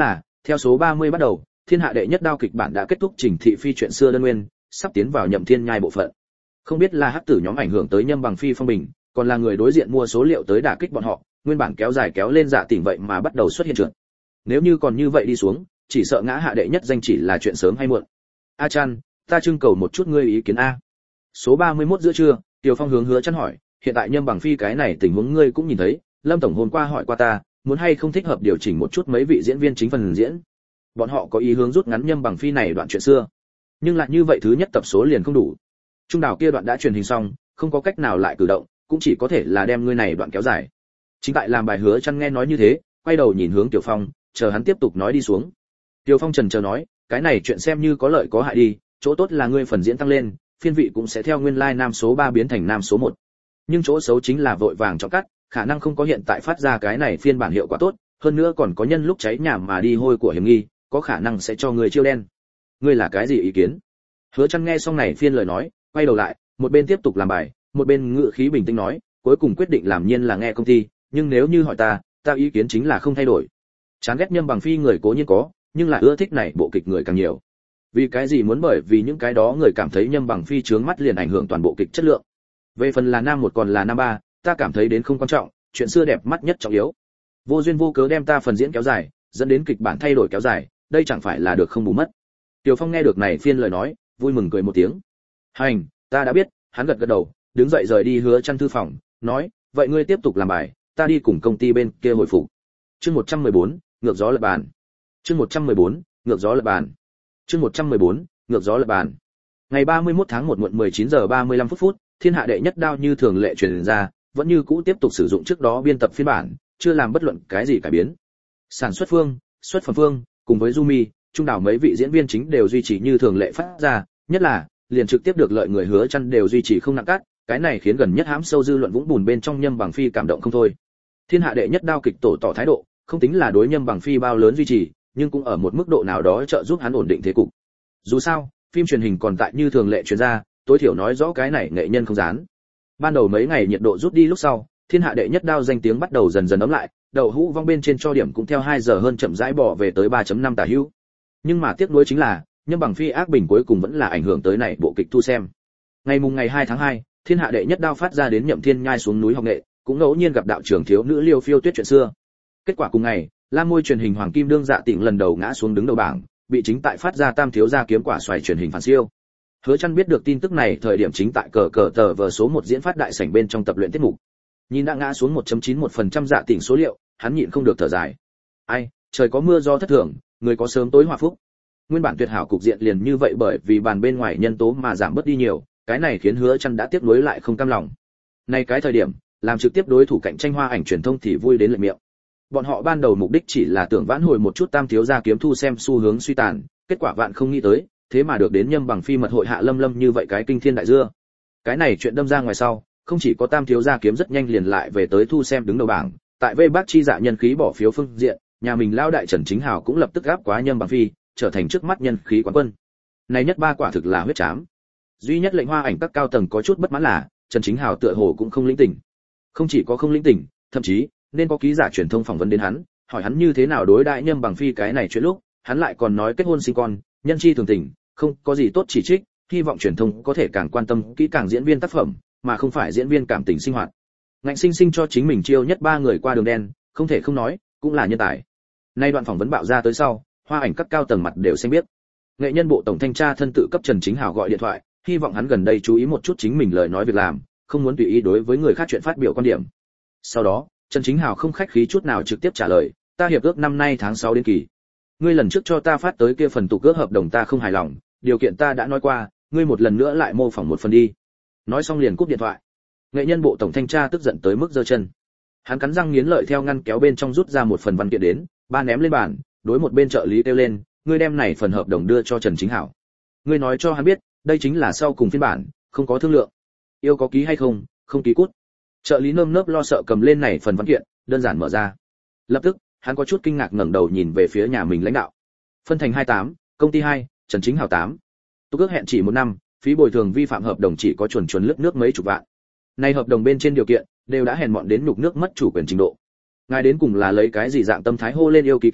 Theo số 30 bắt đầu, thiên hạ đệ nhất đao kịch bản đã kết thúc trình thị phi chuyện xưa đơn nguyên, sắp tiến vào nhậm thiên nhai bộ phận. Không biết là hắc tử nhóm ảnh hưởng tới Nhâm Bằng Phi phong bình, còn là người đối diện mua số liệu tới đả kích bọn họ, nguyên bản kéo dài kéo lên dạ tỉnh vậy mà bắt đầu xuất hiện trượt. Nếu như còn như vậy đi xuống, chỉ sợ ngã hạ đệ nhất danh chỉ là chuyện sớm hay muộn. A Chan, ta trưng cầu một chút ngươi ý kiến a. Số 31 giữa trưa, Tiểu Phong hướng Hứa Chân hỏi, hiện tại Nhâm Bằng Phi cái này tình huống ngươi cũng nhìn thấy, Lâm tổng hôm qua hỏi qua ta, muốn hay không thích hợp điều chỉnh một chút mấy vị diễn viên chính phần diễn. Bọn họ có ý hướng rút ngắn Nhâm Bằng Phi này đoạn chuyện xưa. Nhưng lại như vậy thứ nhất tập số liền không đủ. Trung đảo kia đoạn đã truyền hình xong, không có cách nào lại cử động, cũng chỉ có thể là đem ngươi này đoạn kéo dài. Chính tại làm bài Hứa Chân nghe nói như thế, quay đầu nhìn hướng Tiểu Phong, chờ hắn tiếp tục nói đi xuống. Tiểu Phong chần chờ nói, cái này chuyện xem như có lợi có hại đi, chỗ tốt là ngươi phần diễn tăng lên, phiên vị cũng sẽ theo nguyên lai nam số 3 biến thành nam số 1. Nhưng chỗ xấu chính là vội vàng chọn cắt, khả năng không có hiện tại phát ra cái này phiên bản hiệu quả tốt, hơn nữa còn có nhân lúc cháy nhà mà đi hôi của hiểm nghi, có khả năng sẽ cho người chiêu đen. Ngươi là cái gì ý kiến? Hứa Chân nghe xong này phiên lời nói, quay đầu lại, một bên tiếp tục làm bài, một bên ngữ khí bình tĩnh nói, cuối cùng quyết định làm nhiên là nghe công ty, nhưng nếu như hỏi ta ý kiến chính là không thay đổi. Chán ghét Nhâm Bằng Phi người cố nhiên có, nhưng là ưa thích này bộ kịch người càng nhiều. Vì cái gì muốn bởi vì những cái đó người cảm thấy Nhâm Bằng Phi chướng mắt liền ảnh hưởng toàn bộ kịch chất lượng. Về phần là nam một còn là nam ba, ta cảm thấy đến không quan trọng, chuyện xưa đẹp mắt nhất trọng yếu. Vô duyên vô cớ đem ta phần diễn kéo dài, dẫn đến kịch bản thay đổi kéo dài, đây chẳng phải là được không bù mất. Tiểu Phong nghe được này phiên lời nói, vui mừng cười một tiếng. Hành, ta đã biết, hắn gật gật đầu, đứng dậy rời đi Hứa Chân thư phòng, nói, vậy ngươi tiếp tục làm bài, ta đi cùng công ty bên kia hồi phục. Chương 114, ngược gió lật bàn. Chương 114, ngược gió lật bàn. Chương 114, ngược gió lật bàn. Ngày 31 tháng 1 muộn 19 giờ 35 phút, thiên hạ đệ nhất đao như thường lệ truyền ra, vẫn như cũ tiếp tục sử dụng trước đó biên tập phiên bản, chưa làm bất luận cái gì cải biến. Sản xuất phương, xuất phẩm phương, cùng với Jumi, trung đảo mấy vị diễn viên chính đều duy trì như thường lệ phát ra, nhất là liền trực tiếp được lợi người Hứa Chân đều duy trì không nặng cắt, cái này khiến gần nhất hãm sâu dư luận vũng bùn bên trong Nhâm Bằng Phi cảm động không thôi. Thiên hạ đệ nhất đao kịch tổ tỏ thái độ, không tính là đối Nhâm Bằng Phi bao lớn duy trì, nhưng cũng ở một mức độ nào đó trợ giúp hắn ổn định thế cục. Dù sao, phim truyền hình còn tại như thường lệ truyền ra, tối thiểu nói rõ cái này nghệ nhân không dán. Ban đầu mấy ngày nhiệt độ rút đi lúc sau, thiên hạ đệ nhất đao danh tiếng bắt đầu dần dần ấm lại, đậu hũ vong bên trên cho điểm cũng theo 2 giờ hơn chậm rãi bỏ về tới 3.5 tả hữu. Nhưng mà tiếc nuối chính là, Nhâm Bằng Phi ác bình cuối cùng vẫn là ảnh hưởng tới này bộ kịch thu xem. Ngày 2 tháng 2, thiên hạ đệ nhất đao phát ra đến Nhậm Thiên Nhai xuống núi học nghệ, cũng ngẫu nhiên gặp đạo trưởng thiếu nữ Liêu Phiêu Tuyết chuyện xưa. Kết quả cùng ngày, Lam Môi truyền hình Hoàng Kim Đương Dạ Tịnh lần đầu ngã xuống đứng đầu bảng, bị chính tại phát ra Tam thiếu gia kiếm quả xoài truyền hình phản siêu. Hứa Chân biết được tin tức này thời điểm chính tại cờ tờ vở số 1 diễn phát đại sảnh bên trong tập luyện tiết mục. Nhìn đã ngã xuống 1.91% Dạ Tịnh số liệu, hắn nhịn không được thở dài. Ai, trời có mưa gió thất thường, người có sớm tối hòa phúc. Nguyên bản tuyệt hảo cục diện liền như vậy bởi vì bàn bên ngoài nhân tố mà giảm bớt đi nhiều, cái này khiến Hứa Chân đã tiếc nuối lại không cam lòng. Nay cái thời điểm, làm trực tiếp đối thủ cạnh tranh hoa ảnh truyền thông thì vui đến lệ miệng. Bọn họ ban đầu mục đích chỉ là tưởng vãn hồi một chút Tam thiếu gia kiếm thu xem xu hướng suy tàn, kết quả vạn không nghĩ tới, thế mà được đến Nhâm Bằng Phi mật hội hạ Lâm như vậy cái kinh thiên đại dưa. Cái này chuyện đâm ra ngoài sau, không chỉ có Tam thiếu gia kiếm rất nhanh liền lại về tới thu xem đứng đầu bảng, tại Vê Bác chi dạ nhân khí bỏ phiếu phương diện, nhà mình lao đại Trần Chính Hào cũng lập tức gáp quá Nhâm Bằng Phi, trở thành trước mắt nhân khí quán quân. Này nhất ba quả thực là huyết chám. Duy nhất lệnh hoa ảnh các cao tầng có chút bất mãn là, Trần Chính Hào tựa hồ cũng không lĩnh tỉnh. Không chỉ có không lĩnh tỉnh, thậm chí nên có ký giả truyền thông phỏng vấn đến hắn, hỏi hắn như thế nào đối đãi Nhâm Bằng Phi cái này chuyện lúc, hắn lại còn nói kết hôn sinh con, nhân chi thường tình, không có gì tốt chỉ trích, hy vọng truyền thông có thể càng quan tâm kỹ càng diễn viên tác phẩm, mà không phải diễn viên cảm tình sinh hoạt. Ngạnh sinh sinh cho chính mình chiêu nhất 3 người qua đường đen, không thể không nói, cũng là nhân tài. Nay đoạn phỏng vấn bạo ra tới sau, hoa ảnh các cao tầng mặt đều xanh biết. Nghệ nhân bộ tổng thanh tra thân tự cấp Trần Chính Hào gọi điện thoại, hy vọng hắn gần đây chú ý một chút chính mình lời nói việc làm, không muốn tùy ý đối với người khác chuyện phát biểu quan điểm. Sau đó, Trần Chính Hào không khách khí chút nào trực tiếp trả lời, ta hiệp ước năm nay tháng 6 đến kỳ. Ngươi lần trước cho ta phát tới kia phần tục ước hợp đồng ta không hài lòng, điều kiện ta đã nói qua, ngươi một lần nữa lại mô phỏng một phần đi. Nói xong liền cúp điện thoại. Nghệ nhân bộ tổng thanh tra tức giận tới mức giơ chân. Hắn cắn răng nghiến lợi theo ngăn kéo bên trong rút ra một phần văn kiện đến, ba ném lên bàn, đối một bên trợ lý kêu lên, ngươi đem này phần hợp đồng đưa cho Trần Chính Hảo. Ngươi nói cho hắn biết, đây chính là sau cùng phiên bản, không có thương lượng. Yêu có ký hay không, không ký cút. Trợ lý nơm nớp lo sợ cầm lên này phần văn kiện, đơn giản mở ra. Lập tức, hắn có chút kinh ngạc ngẩng đầu nhìn về phía nhà mình lãnh đạo. Phân thành 28, công ty 2, Trần Chính Hảo 8. Tục ước hẹn chỉ 1 năm, phí bồi thường vi phạm hợp đồng chỉ có chuẩn lướt nước mấy chục vạn. Này hợp đồng bên trên điều kiện đều đã hèn mọn đến nhục nước mất chủ quyền trình độ. Ngài đến cùng là lấy cái gì dạng tâm thái hô lên yêu ký ký,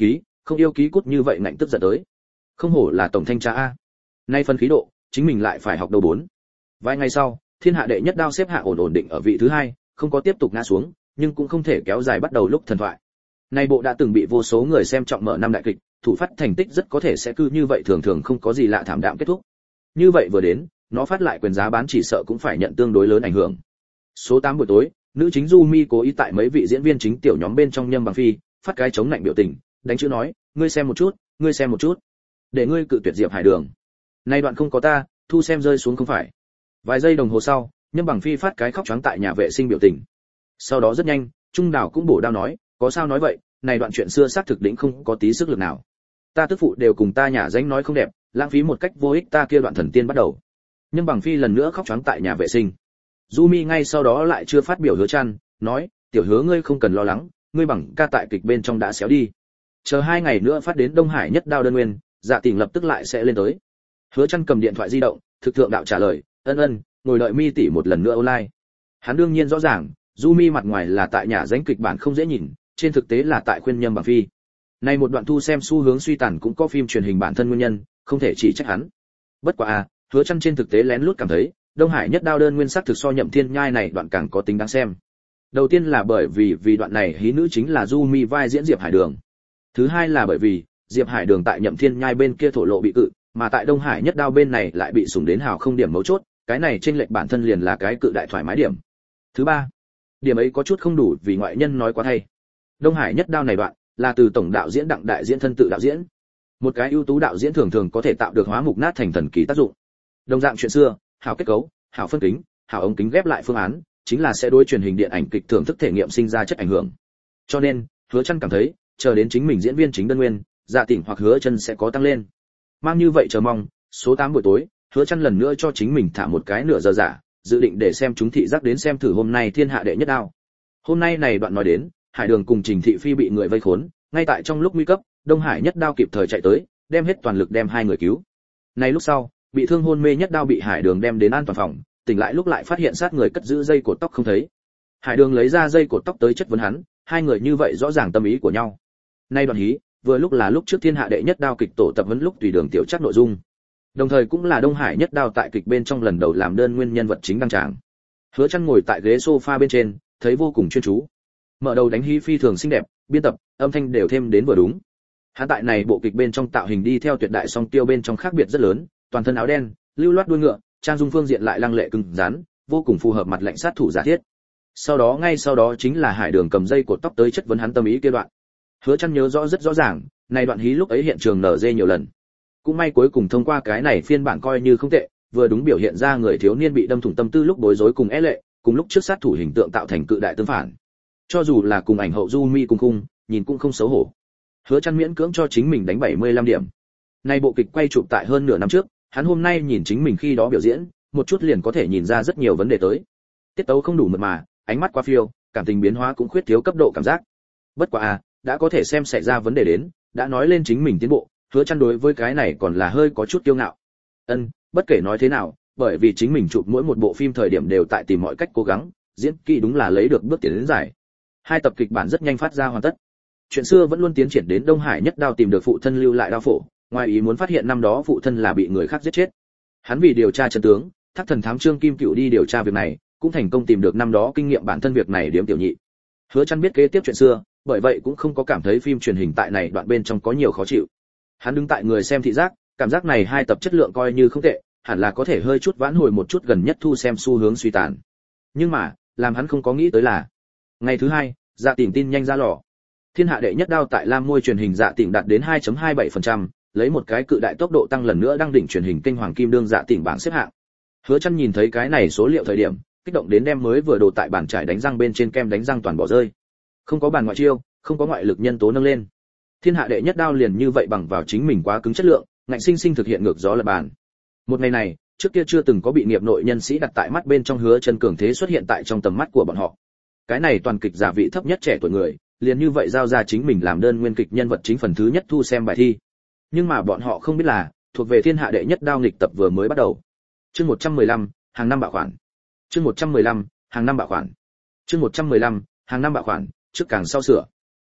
không yêu ký cút như vậy ngạnh tức giận tới. Không hổ là tổng thanh tra a. Nay phân khí độ, chính mình lại phải học đầu 4. Vài ngày sau, thiên hạ đệ nhất đao xếp hạng ổn định ở vị thứ 2, không có tiếp tục ngã xuống, nhưng cũng không thể kéo dài bắt đầu lúc thần thoại. Nay bộ đã từng bị vô số người xem trọng mở năm đại kịch, thủ phát thành tích rất có thể sẽ cứ như vậy thường thường không có gì lạ thảm đạm kết thúc. Như vậy vừa đến, nó phát lại quyền giá bán chỉ sợ cũng phải nhận tương đối lớn ảnh hưởng. Số 8 buổi tối, nữ chính Yumi cố ý tại mấy vị diễn viên chính tiểu nhóm bên trong Nhâm Bằng Phi, phát cái chống lạnh biểu tình, đánh chữ nói, ngươi xem một chút, ngươi xem một chút. Để ngươi cự tuyệt Diệp Hải Đường. Nay đoạn không có ta, thu xem rơi xuống không phải. Vài giây đồng hồ sau, Nhâm Bằng Phi phát cái khóc choáng tại nhà vệ sinh biểu tình. Sau đó rất nhanh, Trung Đảo cũng bổ đao nói, có sao nói vậy, này đoạn chuyện xưa xác thực đỉnh không có tí sức lực nào. Ta tức phụ đều cùng ta nhả danh nói không đẹp, lãng phí một cách vô ích ta kia đoạn thần tiên bắt đầu. Nhâm Bằng Phi lần nữa khóc choáng tại nhà vệ sinh. Yumi ngay sau đó lại chưa phát biểu Hứa Chân, nói, tiểu Hứa ngươi không cần lo lắng, ngươi bằng ca tại kịch bên trong đã xéo đi. Chờ 2 ngày nữa phát đến Đông Hải nhất đao đơn nguyên, Dạ Tỉnh lập tức lại sẽ lên tới. Hứa Chân cầm điện thoại di động, thực thượng đạo trả lời, ân, ngồi đợi Mi tỷ một lần nữa online. Hắn đương nhiên rõ ràng, Yumi mặt ngoài là tại nhà danh kịch bản không dễ nhìn, trên thực tế là tại khuyên Nhâm Bằng Phi. Này một đoạn thu xem xu hướng suy tàn cũng có phim truyền hình bản thân nguyên nhân, không thể chỉ trách hắn. Bất quá Hứa Chân trên thực tế lén lút cảm thấy, Đông Hải nhất đao đơn nguyên sắc thực so Nhậm Thiên Nhai này đoạn càng có tính đáng xem. Đầu tiên là bởi vì đoạn này hí nữ chính là Yumi vai diễn Diệp Hải Đường. Thứ hai là bởi vì Diệp Hải Đường tại Nhậm Thiên Nhai bên kia thổ lộ bị cự, mà tại Đông Hải nhất đao bên này lại bị sủng đến hào không điểm mấu chốt, cái này chênh lệch bản thân liền là cái cự đại thoải mái điểm. Thứ ba, điểm ấy có chút không đủ vì ngoại nhân nói quá thay. Đông Hải nhất đao này đoạn là từ tổng đạo diễn Đặng Đại Diễn thân tự đạo diễn. Một cái ưu tú đạo diễn thường thường có thể tạo được hóa mục nát thành thần kỳ tác dụng. Đồng dạng chuyện xưa, hảo kết cấu, hảo phân kính, hảo ống kính ghép lại phương án, chính là sẽ đối truyền hình điện ảnh kịch thưởng thức thể nghiệm sinh ra chất ảnh hưởng. Cho nên, Hứa Chân cảm thấy, chờ đến chính mình diễn viên chính đơn nguyên, Dạ Tỉnh hoặc Hứa Chân sẽ có tăng lên. Mang như vậy chờ mong, số 8 buổi tối, Hứa Chân lần nữa cho chính mình thả một cái nửa giờ giả, dự định để xem chúng thị giác đến xem thử hôm nay thiên hạ đệ nhất đao. Hôm nay này đoạn nói đến, Hải Đường cùng Trình Thị Phi bị người vây khốn, ngay tại trong lúc nguy cấp, Đông Hải nhất đao kịp thời chạy tới, đem hết toàn lực đem hai người cứu. Này lúc sau, bị thương hôn mê nhất đao bị Hải Đường đem đến an toàn phòng, tỉnh lại lúc lại phát hiện sát người cất giữ dây cột tóc không thấy. Hải Đường lấy ra dây cột tóc tới chất vấn hắn, hai người như vậy rõ ràng tâm ý của nhau. Nay đoạn hí, vừa lúc là lúc trước thiên hạ đệ nhất đao kịch tổ tập huấn lúc tùy đường tiểu chắc nội dung. Đồng thời cũng là Đông Hải nhất đao tại kịch bên trong lần đầu làm đơn nguyên nhân vật chính đăng tràng. Hứa Chân ngồi tại ghế sofa bên trên, thấy vô cùng chuyên chú. Mở đầu đánh hí phi thường xinh đẹp, biên tập, âm thanh đều thêm đến vừa đúng. Hắn tại này bộ kịch bên trong tạo hình đi theo tuyệt đại song tiêu bên trong khác biệt rất lớn, toàn thân áo đen, lưu loát đuôi ngựa, trang dung phương diện lại lăng lệ cứng rắn, vô cùng phù hợp mặt lệnh sát thủ giả thiết. Ngay sau đó chính là Hải Đường cầm dây cột tóc tới chất vấn hắn tâm ý kia đoạn. Hứa Chân nhớ rõ rất rõ ràng, này đoạn hí lúc ấy hiện trường nở dê nhiều lần. Cũng may cuối cùng thông qua cái này phiên bản coi như không tệ, vừa đúng biểu hiện ra người thiếu niên bị đâm thủng tâm tư lúc bối rối cùng é lệ, cùng lúc trước sát thủ hình tượng tạo thành cự đại tương phản. Cho dù là cùng ảnh hậu Yumi cùng khung, nhìn cũng không xấu hổ. Hứa Chân miễn cưỡng cho chính mình đánh 75 điểm. Nay bộ kịch quay chụp tại hơn nửa năm trước, hắn hôm nay nhìn chính mình khi đó biểu diễn, một chút liền có thể nhìn ra rất nhiều vấn đề tới. Tiết tấu không đủ mượt mà, ánh mắt quá phiêu, cảm tình biến hóa cũng khuyết thiếu cấp độ cảm giác. Bất quá đã có thể xem xảy ra vấn đề đến, đã nói lên chính mình tiến bộ, Hứa Chân đối với cái này còn là hơi có chút kiêu ngạo. Bất kể nói thế nào, bởi vì chính mình chụp mỗi một bộ phim thời điểm đều tại tìm mọi cách cố gắng, diễn kỹ đúng là lấy được bước tiến đến giải. Hai tập kịch bản rất nhanh phát ra hoàn tất. Chuyện xưa vẫn luôn tiến triển đến Đông Hải nhất đao tìm được phụ thân lưu lại đao phổ, ngoài ý muốn phát hiện năm đó phụ thân là bị người khác giết chết. Hắn vì điều tra chân tướng, Thác Thần Thám Trương Kim Cựu đi điều tra việc này, cũng thành công tìm được năm đó kinh nghiệm bản thân việc này điểm tiểu nhị. Hứa Chân biết kế tiếp chuyện xưa, bởi vậy cũng không có cảm thấy phim truyền hình tại này đoạn bên trong có nhiều khó chịu. Hắn đứng tại người xem thị giác, cảm giác này hai tập chất lượng coi như không tệ, hẳn là có thể hơi chút vãn hồi một chút gần nhất thu xem xu hướng suy tàn. Nhưng mà, làm hắn không có nghĩ tới là, ngày thứ hai, Dạ Tỉnh tin nhanh ra lò. Thiên hạ đệ nhất đao tại Lam Môi truyền hình Dạ Tỉnh đạt đến 2.27%, lấy một cái cự đại tốc độ tăng lần nữa đăng đỉnh truyền hình kênh Hoàng Kim đương Dạ Tỉnh bảng xếp hạng. Hứa Chân nhìn thấy cái này số liệu thời điểm, kích động đến đem mới vừa đồ tại bàn trải đánh răng bên trên kem đánh răng toàn bỏ rơi. Không có bàn ngoại chiêu, không có ngoại lực nhân tố nâng lên. Thiên hạ đệ nhất đao liền như vậy bằng vào chính mình quá cứng chất lượng, ngạnh sinh sinh thực hiện ngược gió lật bàn. Một ngày này, trước kia chưa từng có bị nghiệp nội nhân sĩ đặt tại mắt bên trong Hứa Chân cường thế xuất hiện tại trong tầm mắt của bọn họ. Cái này toàn kịch giả vị thấp nhất trẻ tuổi người, liền như vậy giao ra chính mình làm đơn nguyên kịch nhân vật chính phần thứ nhất thu xem bài thi. Nhưng mà bọn họ không biết là, thuộc về thiên hạ đệ nhất đao nghịch tập vừa mới bắt đầu. Chương 115, hàng năm bạo khoản. Chương 115, hàng năm bạo khoản. Chương 115, hàng năm bạo khoản, trước càng sau sửa.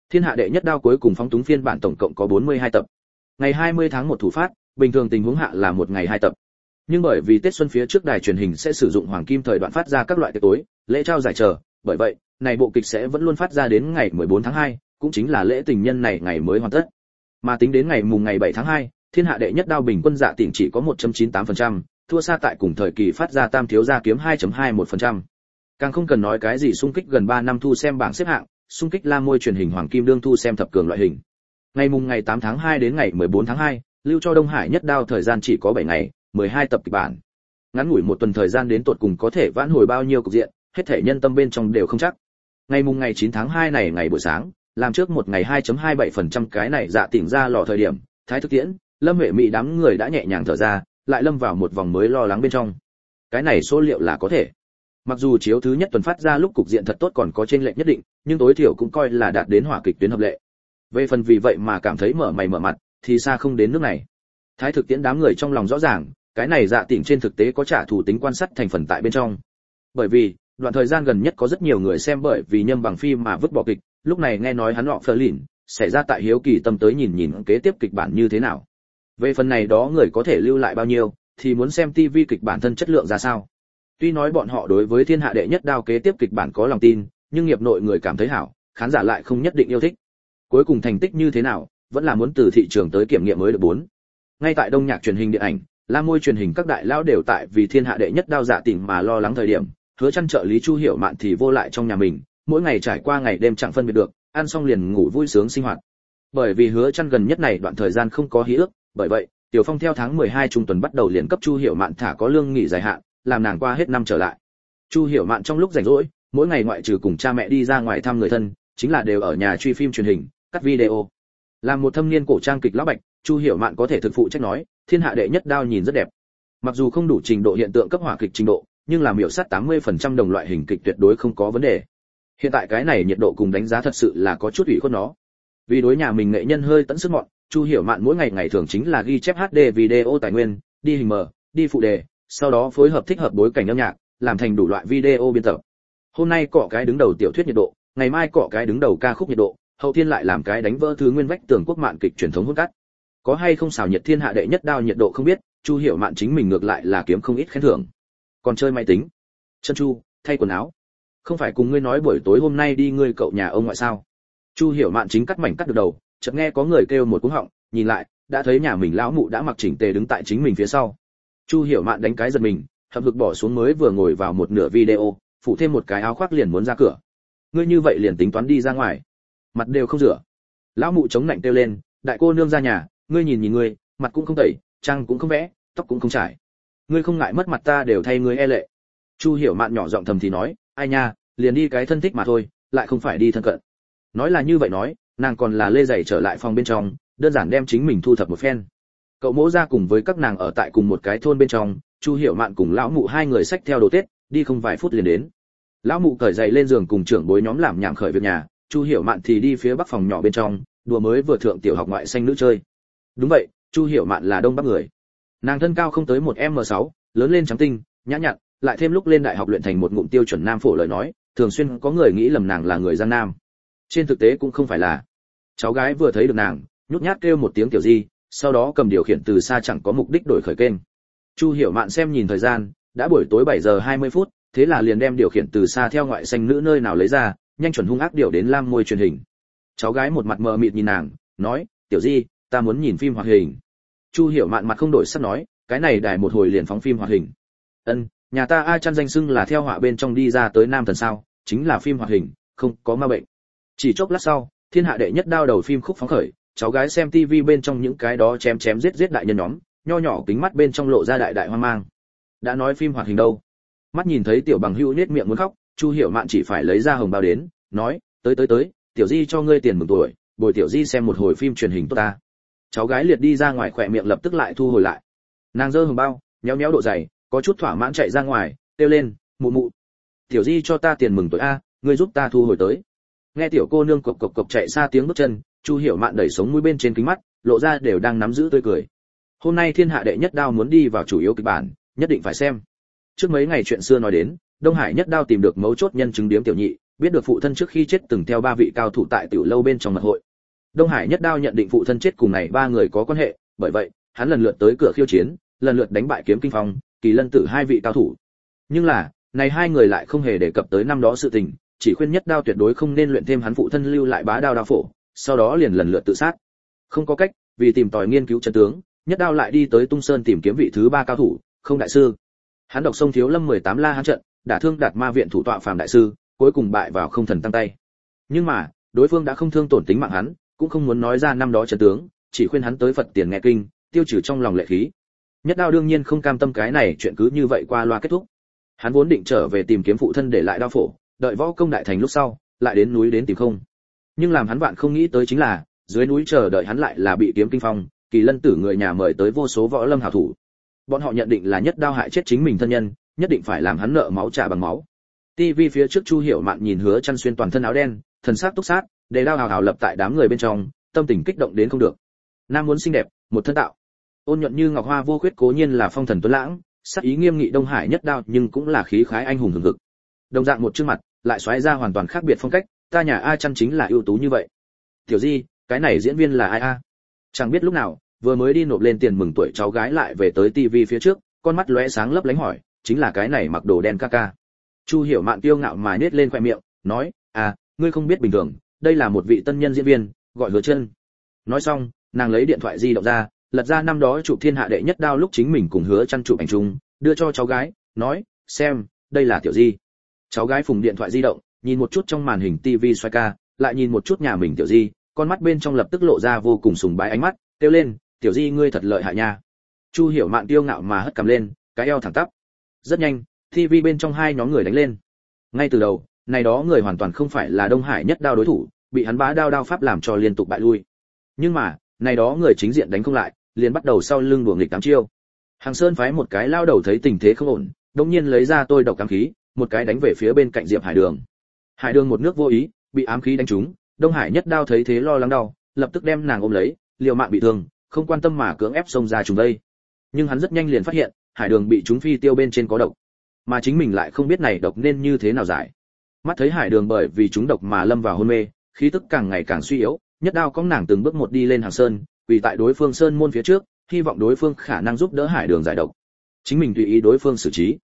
Thiên hạ đệ nhất đao cuối cùng phóng túng phiên bản tổng cộng có 42 tập. Ngày 20 tháng 1 thủ phát, bình thường tình huống hạ là một ngày 2 tập. Nhưng bởi vì Tết xuân phía trước đài truyền hình sẽ sử dụng hoàng kim thời đoạn phát ra các loại tiệc tối, lễ trao giải chờ, bởi vậy, này bộ kịch sẽ vẫn luôn phát ra đến ngày 14 tháng 2, cũng chính là lễ tình nhân này ngày mới hoàn tất. Mà tính đến ngày 7 tháng 2, thiên hạ đệ nhất đao bình quân dạ tỉnh chỉ có 1.98%, thua xa tại cùng thời kỳ phát ra Tam thiếu gia kiếm 2.21%. Càng không cần nói cái gì xung kích gần 3 năm thu xem bảng xếp hạng, xung kích la môi truyền hình hoàng kim đương thu xem thập cường loại hình. Ngày 8 tháng 2 đến ngày 14 tháng 2, lưu cho Đông Hải nhất đao thời gian chỉ có 7 ngày, 12 tập kịch bản. Ngắn ngủi một tuần thời gian đến tột cùng có thể vãn hồi bao nhiêu cục diện, hết thể nhân tâm bên trong đều không chắc. Ngày 9 tháng 2 này ngày buổi sáng, làm trước một ngày 2.27% cái này dạ tỉnh ra lò thời điểm, Thái Thực Tiễn, Lâm Huệ Mỹ đám người đã nhẹ nhàng thở ra, lại lâm vào một vòng mới lo lắng bên trong. Cái này số liệu là có thể. Mặc dù chiếu thứ nhất tuần phát ra lúc cục diện thật tốt còn có chênh lệch nhất định, nhưng tối thiểu cũng coi là đạt đến hỏa kịch tuyến hợp lệ. Về phần vì vậy mà cảm thấy mở mày mở mặt, thì xa không đến nước này. Thái Thực Tiễn đám người trong lòng rõ ràng, cái này dạ tỉnh trên thực tế có trả thù tính quan sát thành phần tại bên trong. Bởi vì, đoạn thời gian gần nhất có rất nhiều người xem bởi vì nhâm bằng phim mà vứt bỏ kịch, lúc này nghe nói hắn họ phờ lìn, xảy ra tại hiếu kỳ tâm tới nhìn kế tiếp kịch bản như thế nào. Về phần này đó người có thể lưu lại bao nhiêu, thì muốn xem TV kịch bản thân chất lượng ra sao. Tuy nói bọn họ đối với thiên hạ đệ nhất đao kế tiếp kịch bản có lòng tin, nhưng nghiệp nội người cảm thấy hảo, khán giả lại không nhất định yêu thích. Cuối cùng thành tích như thế nào, vẫn là muốn từ thị trường tới kiểm nghiệm mới được bốn. Ngay tại Đông Nhạc truyền hình điện ảnh, La Môi truyền hình các đại lão đều tại vì thiên hạ đệ nhất đao dạ tỉnh mà lo lắng thời điểm, Hứa Chân trợ lý Chu Hiểu Mạn thì vô lại trong nhà mình, mỗi ngày trải qua ngày đêm chẳng phân biệt được, ăn xong liền ngủ vui sướng sinh hoạt. Bởi vì Hứa Chân gần nhất này đoạn thời gian không có hí ước, bởi vậy, Tiểu Phong theo tháng 12 trung tuần bắt đầu liền cấp Chu Hiểu Mạn thả có lương nghỉ dài hạn, làm nàng qua hết năm trở lại. Chu Hiểu Mạn trong lúc rảnh rỗi, mỗi ngày ngoại trừ cùng cha mẹ đi ra ngoài thăm người thân, chính là đều ở nhà truy phim truyền hình, cắt video. Làm một thâm niên cổ trang kịch lão bạch, Chu Hiểu Mạn có thể thực phụ trách nói, thiên hạ đệ nhất đao nhìn rất đẹp. Mặc dù không đủ trình độ hiện tượng cấp hỏa kịch trình độ, nhưng làm miểu sát 80% đồng loại hình kịch tuyệt đối không có vấn đề. Hiện tại cái này nhiệt độ cùng đánh giá thật sự là có chút ủy khuất nó. Vì đối nhà mình nghệ nhân hơi tận sức mọn, Chu Hiểu Mạn mỗi ngày thường chính là ghi chép HD video tài nguyên, đi hình mờ, đi phụ đề, sau đó phối hợp thích hợp bối cảnh âm nhạc, làm thành đủ loại video biên tập. Hôm nay cọ cái đứng đầu tiểu thuyết nhiệt độ, ngày mai cọ cái đứng đầu ca khúc nhiệt độ, hậu thiên lại làm cái đánh vỡ thứ nguyên vách tường quốc mạn kịch truyền thống hỗn cắt. Có hay không xào nhiệt thiên hạ đệ nhất đao nhiệt độ không biết, Chu Hiểu Mạn chính mình ngược lại là kiếm không ít khen thưởng. Còn chơi máy tính, chân chu, thay quần áo. Không phải cùng ngươi nói buổi tối hôm nay đi ngươi cậu nhà ông ngoại sao? Chu Hiểu Mạn chính cắt mảnh cắt được đầu, chợt nghe có người kêu một cú họng, nhìn lại, đã thấy nhà mình lão mụ đã mặc chỉnh tề đứng tại chính mình phía sau. Chu Hiểu Mạn đánh cái giật mình, hậm hực bỏ xuống mới vừa ngồi vào một nửa video, phủ thêm một cái áo khoác liền muốn ra cửa. Ngươi như vậy liền tính toán đi ra ngoài, mặt đều không rửa. Lão mụ chống lạnh kêu lên, đại cô nương ra nhà, ngươi nhìn ngươi, mặt cũng không tẩy, trang cũng không vẽ, tóc cũng không trải. Ngươi không ngại mất mặt ta đều thay ngươi e lệ. Chu Hiểu Mạn nhỏ giọng thầm thì nói, ai nha, liền đi cái thân thích mà thôi, lại không phải đi thân cận. Nói là như vậy nói, nàng còn là lê giày trở lại phòng bên trong, đơn giản đem chính mình thu thập một phen. Cậu mỗ ra cùng với các nàng ở tại cùng một cái thôn bên trong, Chu Hiểu Mạn cùng lão mụ hai người xách theo đồ Tết, đi không vài phút liền đến. Lão mụ cởi giày lên giường cùng trưởng bối nhóm làm nhảm khởi việc nhà, Chu Hiểu Mạn thì đi phía bắc phòng nhỏ bên trong, đùa mới vừa thượng tiểu học ngoại xanh nữ chơi. Đúng vậy, Chu Hiểu Mạn là đông bắc người. Nàng thân cao không tới 1m6, lớn lên trắng tinh, nhã nhặn, lại thêm lúc lên đại học luyện thành một ngụm tiêu chuẩn nam phổ lời nói, thường xuyên có người nghĩ lầm nàng là người Giang Nam. Trên thực tế cũng không phải là. Cháu gái vừa thấy được nàng, nhút nhát kêu một tiếng tiểu di, sau đó cầm điều khiển từ xa chẳng có mục đích đổi khởi kênh. Chu Hiểu Mạn xem nhìn thời gian, đã buổi tối 7 giờ 20 phút, thế là liền đem điều khiển từ xa theo ngoại xanh nữ nơi nào lấy ra, nhanh chuẩn hung ác điều đến Lam Môi truyền hình. Cháu gái một mặt mờ mịt nhìn nàng, nói, tiểu di, ta muốn nhìn phim hoạt hình. Chu Hiểu Mạn mặt không đổi sắc nói, cái này đài một hồi liền phóng phim hoạt hình. Ân, nhà ta ai chăn danh xưng là theo họa bên trong đi ra tới nam thần sao, chính là phim hoạt hình, không có ma bệnh. Chỉ chốc lát sau, thiên hạ đệ nhất đao đầu phim khúc phóng khởi, cháu gái xem tivi bên trong những cái đó chém chém giết đại nhân nhóm, nho nhỏ kính mắt bên trong lộ ra đại hoang mang. Đã nói phim hoạt hình đâu? Mắt nhìn thấy tiểu bằng hữu nhếch miệng muốn khóc, Chu Hiểu Mạn chỉ phải lấy ra hồng bao đến, nói, tới, tiểu di cho ngươi tiền mừng tuổi, bồi tiểu di xem một hồi phim truyền hình tốt ta. Cháu gái liệt đi ra ngoài khỏe miệng lập tức lại thu hồi lại. Nàng giơ hồng bao, nhéo nhéo độ dày, có chút thỏa mãn chạy ra ngoài, kêu lên, mụ mụ, tiểu di cho ta tiền mừng tuổi a, ngươi giúp ta thu hồi tới. Nghe tiểu cô nương cộc cộc cộc chạy xa tiếng bước chân, Chu Hiểu Mạn đẩy sống mũi bên trên kính mắt, lộ ra đều đang nắm giữ tươi cười. Hôm nay thiên hạ đệ nhất đao muốn đi vào chủ yếu kịch bản, nhất định phải xem. Trước mấy ngày chuyện xưa nói đến, Đông Hải nhất đao tìm được mấu chốt nhân chứng điếm tiểu nhị, biết được phụ thân trước khi chết từng theo 3 vị cao thủ tại tiểu lâu bên trong mật hội. Đông Hải Nhất Đao nhận định phụ thân chết cùng này 3 người có quan hệ, bởi vậy, hắn lần lượt tới cửa khiêu chiến, lần lượt đánh bại Kiếm Kinh Phong, Kỳ Lân Tử 2 vị cao thủ. Nhưng là, này 2 người lại không hề đề cập tới năm đó sự tình, chỉ khuyên Nhất Đao tuyệt đối không nên luyện thêm hắn phụ thân lưu lại bá đao đao phổ, sau đó liền lần lượt tự sát. Không có cách, vì tìm tòi nghiên cứu chân tướng, Nhất Đao lại đi tới Tung Sơn tìm kiếm vị thứ 3 cao thủ, Không đại sư. Hắn độc sông Thiếu Lâm 18 La Hán trận, đả thương Đạt Ma viện thủ tọa Phàm đại sư, cuối cùng bại vào Không Thần tăng tay. Nhưng mà, đối phương đã không thương tổn tính mạng hắn, cũng không muốn nói ra năm đó chân tướng, chỉ khuyên hắn tới Phật tiền nghe kinh, tiêu trừ trong lòng lệ khí. Nhất Đao đương nhiên không cam tâm cái này chuyện cứ như vậy qua loa kết thúc. Hắn vốn định trở về tìm kiếm phụ thân để lại đao phổ, đợi võ công đại thành lúc sau, lại đến núi đến tìm không. Nhưng làm hắn vạn không nghĩ tới chính là, dưới núi chờ đợi hắn lại là bị Kiếm Kinh Phong, Kỳ Lân Tử người nhà mời tới vô số võ lâm hảo thủ. Bọn họ nhận định là Nhất Đao hại chết chính mình thân nhân, nhất định phải làm hắn nợ máu trả bằng máu. TV phía trước Chu Hiểu Mạn nhìn Hứa Chân xuyên toàn thân áo đen, thần sắc túc sát, đề đao hào hào lập tại đám người bên trong, tâm tình kích động đến không được. Nam muốn xinh đẹp, một thân tạo. Ôn nhuận như ngọc hoa vô khuyết cố nhiên là phong thần tuấn lãng, sắc ý nghiêm nghị Đông Hải Nhất Đao nhưng cũng là khí khái anh hùng hừng hực. Đồng dạng một chương mặt, lại xoáy ra hoàn toàn khác biệt phong cách, ta nhà A Chân chính là ưu tú như vậy. Tiểu Di, cái này diễn viên là ai a? Chẳng biết lúc nào, vừa mới đi nộp lên tiền mừng tuổi cháu gái lại về tới TV phía trước, con mắt lóe sáng lấp lánh hỏi, chính là cái này mặc đồ đen ca ca. Chu Hiểu Mạn kiêu ngạo mà nhếch lên khoe miệng, nói, à, ngươi không biết bình thường, đây là một vị tân nhân diễn viên, gọi Hứa Chân. Nói xong, nàng lấy điện thoại di động ra, lật ra năm đó chụp thiên hạ đệ nhất đao lúc chính mình cùng Hứa Chân chụp ảnh chung, đưa cho cháu gái, nói, xem, đây là Tiểu Di. Cháu gái phùng điện thoại di động, nhìn một chút trong màn hình TV xoay ca, lại nhìn một chút nhà mình Tiểu Di, con mắt bên trong lập tức lộ ra vô cùng sùng bái ánh mắt, kêu lên, Tiểu Di ngươi thật lợi hại nha. Chu Hiểu Mạn kiêu ngạo mà hất cằm lên, cái eo thẳng tắp. Rất nhanh, TV bên trong hai nhóm người đánh lên. Ngay từ đầu, này đó người hoàn toàn không phải là Đông Hải Nhất Đao đối thủ, bị hắn bá đao đao pháp làm cho liên tục bại lui. Nhưng mà, này đó người chính diện đánh không lại, liền bắt đầu sau lưng đùa nghịch tám chiêu. Hàng Sơn phái một cái lao đầu thấy tình thế không ổn, đột nhiên lấy ra tôi độc ám khí, một cái đánh về phía bên cạnh Diệp Hải Đường. Hải Đường một nước vô ý, bị ám khí đánh trúng, Đông Hải Nhất Đao thấy thế lo lắng đau, lập tức đem nàng ôm lấy, liều mạng bị thương, không quan tâm mà cưỡng ép xông ra trùng đây. Nhưng hắn rất nhanh liền phát hiện, Hải Đường bị trúng phi tiêu bên trên có độc, mà chính mình lại không biết này độc nên như thế nào giải. Mắt thấy Hải Đường bởi vì trúng độc mà lâm vào hôn mê, khí tức càng ngày càng suy yếu, Nhất Đao cõng nàng từng bước một đi lên Hàng Sơn, quỳ tại đối phương sơn môn phía trước, hy vọng đối phương khả năng giúp đỡ Hải Đường giải độc. Chính mình tùy ý đối phương xử trí.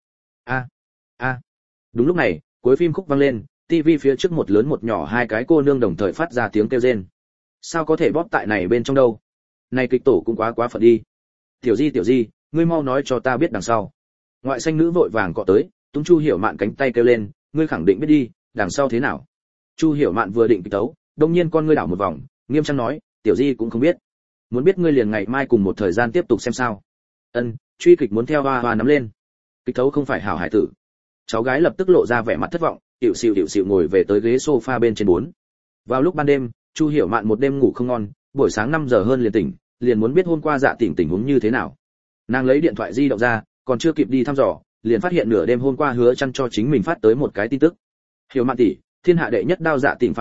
A. Đúng lúc này, cuối phim khúc vang lên, TV phía trước một lớn một nhỏ hai cái cô nương đồng thời phát ra tiếng kêu rên. Sao có thể bóp tại này bên trong đâu? Này kịch tổ cũng quá phận đi. Tiểu Di, ngươi mau nói cho ta biết đằng sau. Ngoại xanh nữ vội vàng cọ tới, túm Chu Hiểu Mạn cánh tay kêu lên, ngươi khẳng định biết đi, đằng sau thế nào? Chu Hiểu Mạn vừa định kịch tấu, đột nhiên con ngươi đảo một vòng, nghiêm trang nói, Tiểu Di cũng không biết. Muốn biết ngươi liền ngày mai cùng một thời gian tiếp tục xem sao? Ân, truy kịch muốn theo hoa nắm lên. Kịch tấu không phải hảo hải tử. Cháu gái lập tức lộ ra vẻ mặt thất vọng, tiểu xỉu ngồi về tới ghế sofa bên trên 4. Vào lúc ban đêm, Chu Hiểu Mạn một đêm ngủ không ngon, buổi sáng 5 giờ hơn liền tỉnh, liền muốn biết hôm qua Dạ Tỉnh tình huống như thế nào. Nàng lấy điện thoại di động ra, còn chưa kịp đi thăm dò, liền phát hiện nửa đêm hôm qua Hứa Chân cho chính mình phát tới một cái tin tức. Hiểu Mạn tỷ, thiên hạ đệ nhất đao Dạ Tỉnh phá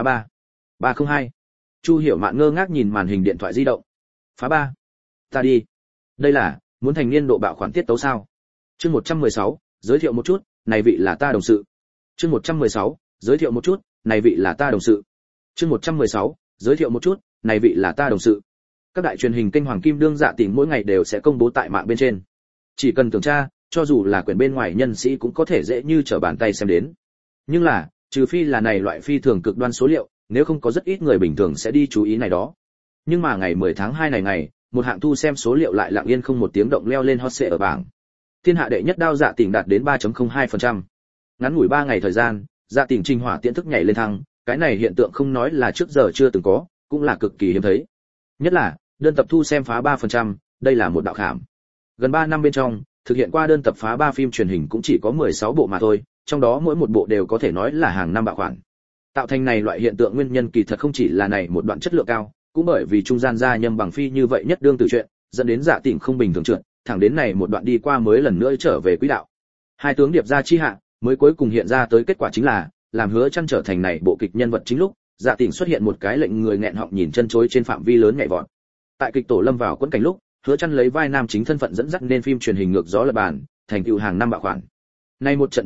302. Chu Hiểu Mạn ngơ ngác nhìn màn hình điện thoại di động. Phá 3. Ta đi. Đây là muốn thành niên độ bạo khoản tiết tấu sao? Chương 116, giới thiệu một chút, này vị là ta đồng sự. Chương 116, giới thiệu một chút, này vị là ta đồng sự. Chương 116, giới thiệu một chút, này vị là ta đồng sự. Các đại truyền hình kênh Hoàng Kim đương Dạ Tỉnh mỗi ngày đều sẽ công bố tại mạng bên trên. Chỉ cần tưởng tra, cho dù là quyển bên ngoài nhân sĩ cũng có thể dễ như trở bàn tay xem đến. Nhưng là, trừ phi là này loại phi thường cực đoan số liệu, nếu không có rất ít người bình thường sẽ đi chú ý này đó. Nhưng mà ngày 10 tháng 2 này, một hạng thu xem số liệu lại lặng yên không một tiếng động leo lên hot search ở bảng. Thiên hạ đệ nhất đao Dạ Tỉnh đạt đến 3.02%. Ngắn ngủi 3 ngày thời gian, Dạ Tỉnh trình hỏa tiễn thức nhảy lên thăng, cái này hiện tượng không nói là trước giờ chưa từng có, cũng là cực kỳ hiếm thấy. Nhất là, đơn tập thu xem phá 3%, đây là một đạo khảm. Gần 3 năm bên trong, thực hiện qua đơn tập phá 3 phim truyền hình cũng chỉ có 16 bộ mà thôi, trong đó mỗi một bộ đều có thể nói là hàng năm bạo khoản. Tạo thành này loại hiện tượng nguyên nhân kỳ thật không chỉ là này một đoạn chất lượng cao, cũng bởi vì trung gian gia nhâm bằng phi như vậy nhất đương từ chuyện, dẫn đến Dạ Tỉnh không bình thường trượt, thẳng đến này một đoạn đi qua mới lần nữa trở về quỹ đạo. Hai tướng điệp ra chi hạ, mới cuối cùng hiện ra tới kết quả chính là, làm Hứa Chân trở thành này bộ kịch nhân vật chính lúc, Dạ Tỉnh xuất hiện một cái lệnh người nghẹn họng nhìn chân chối trên phạm vi lớn nhảy vọt. Tại kịch tổ lâm vào quẫn cảnh lúc, Hứa Chân lấy vai nam chính thân phận dẫn dắt nên phim truyền hình ngược gió lập bàn, thành tựu hàng năm bạo khoản. Nay một trận chiến tích,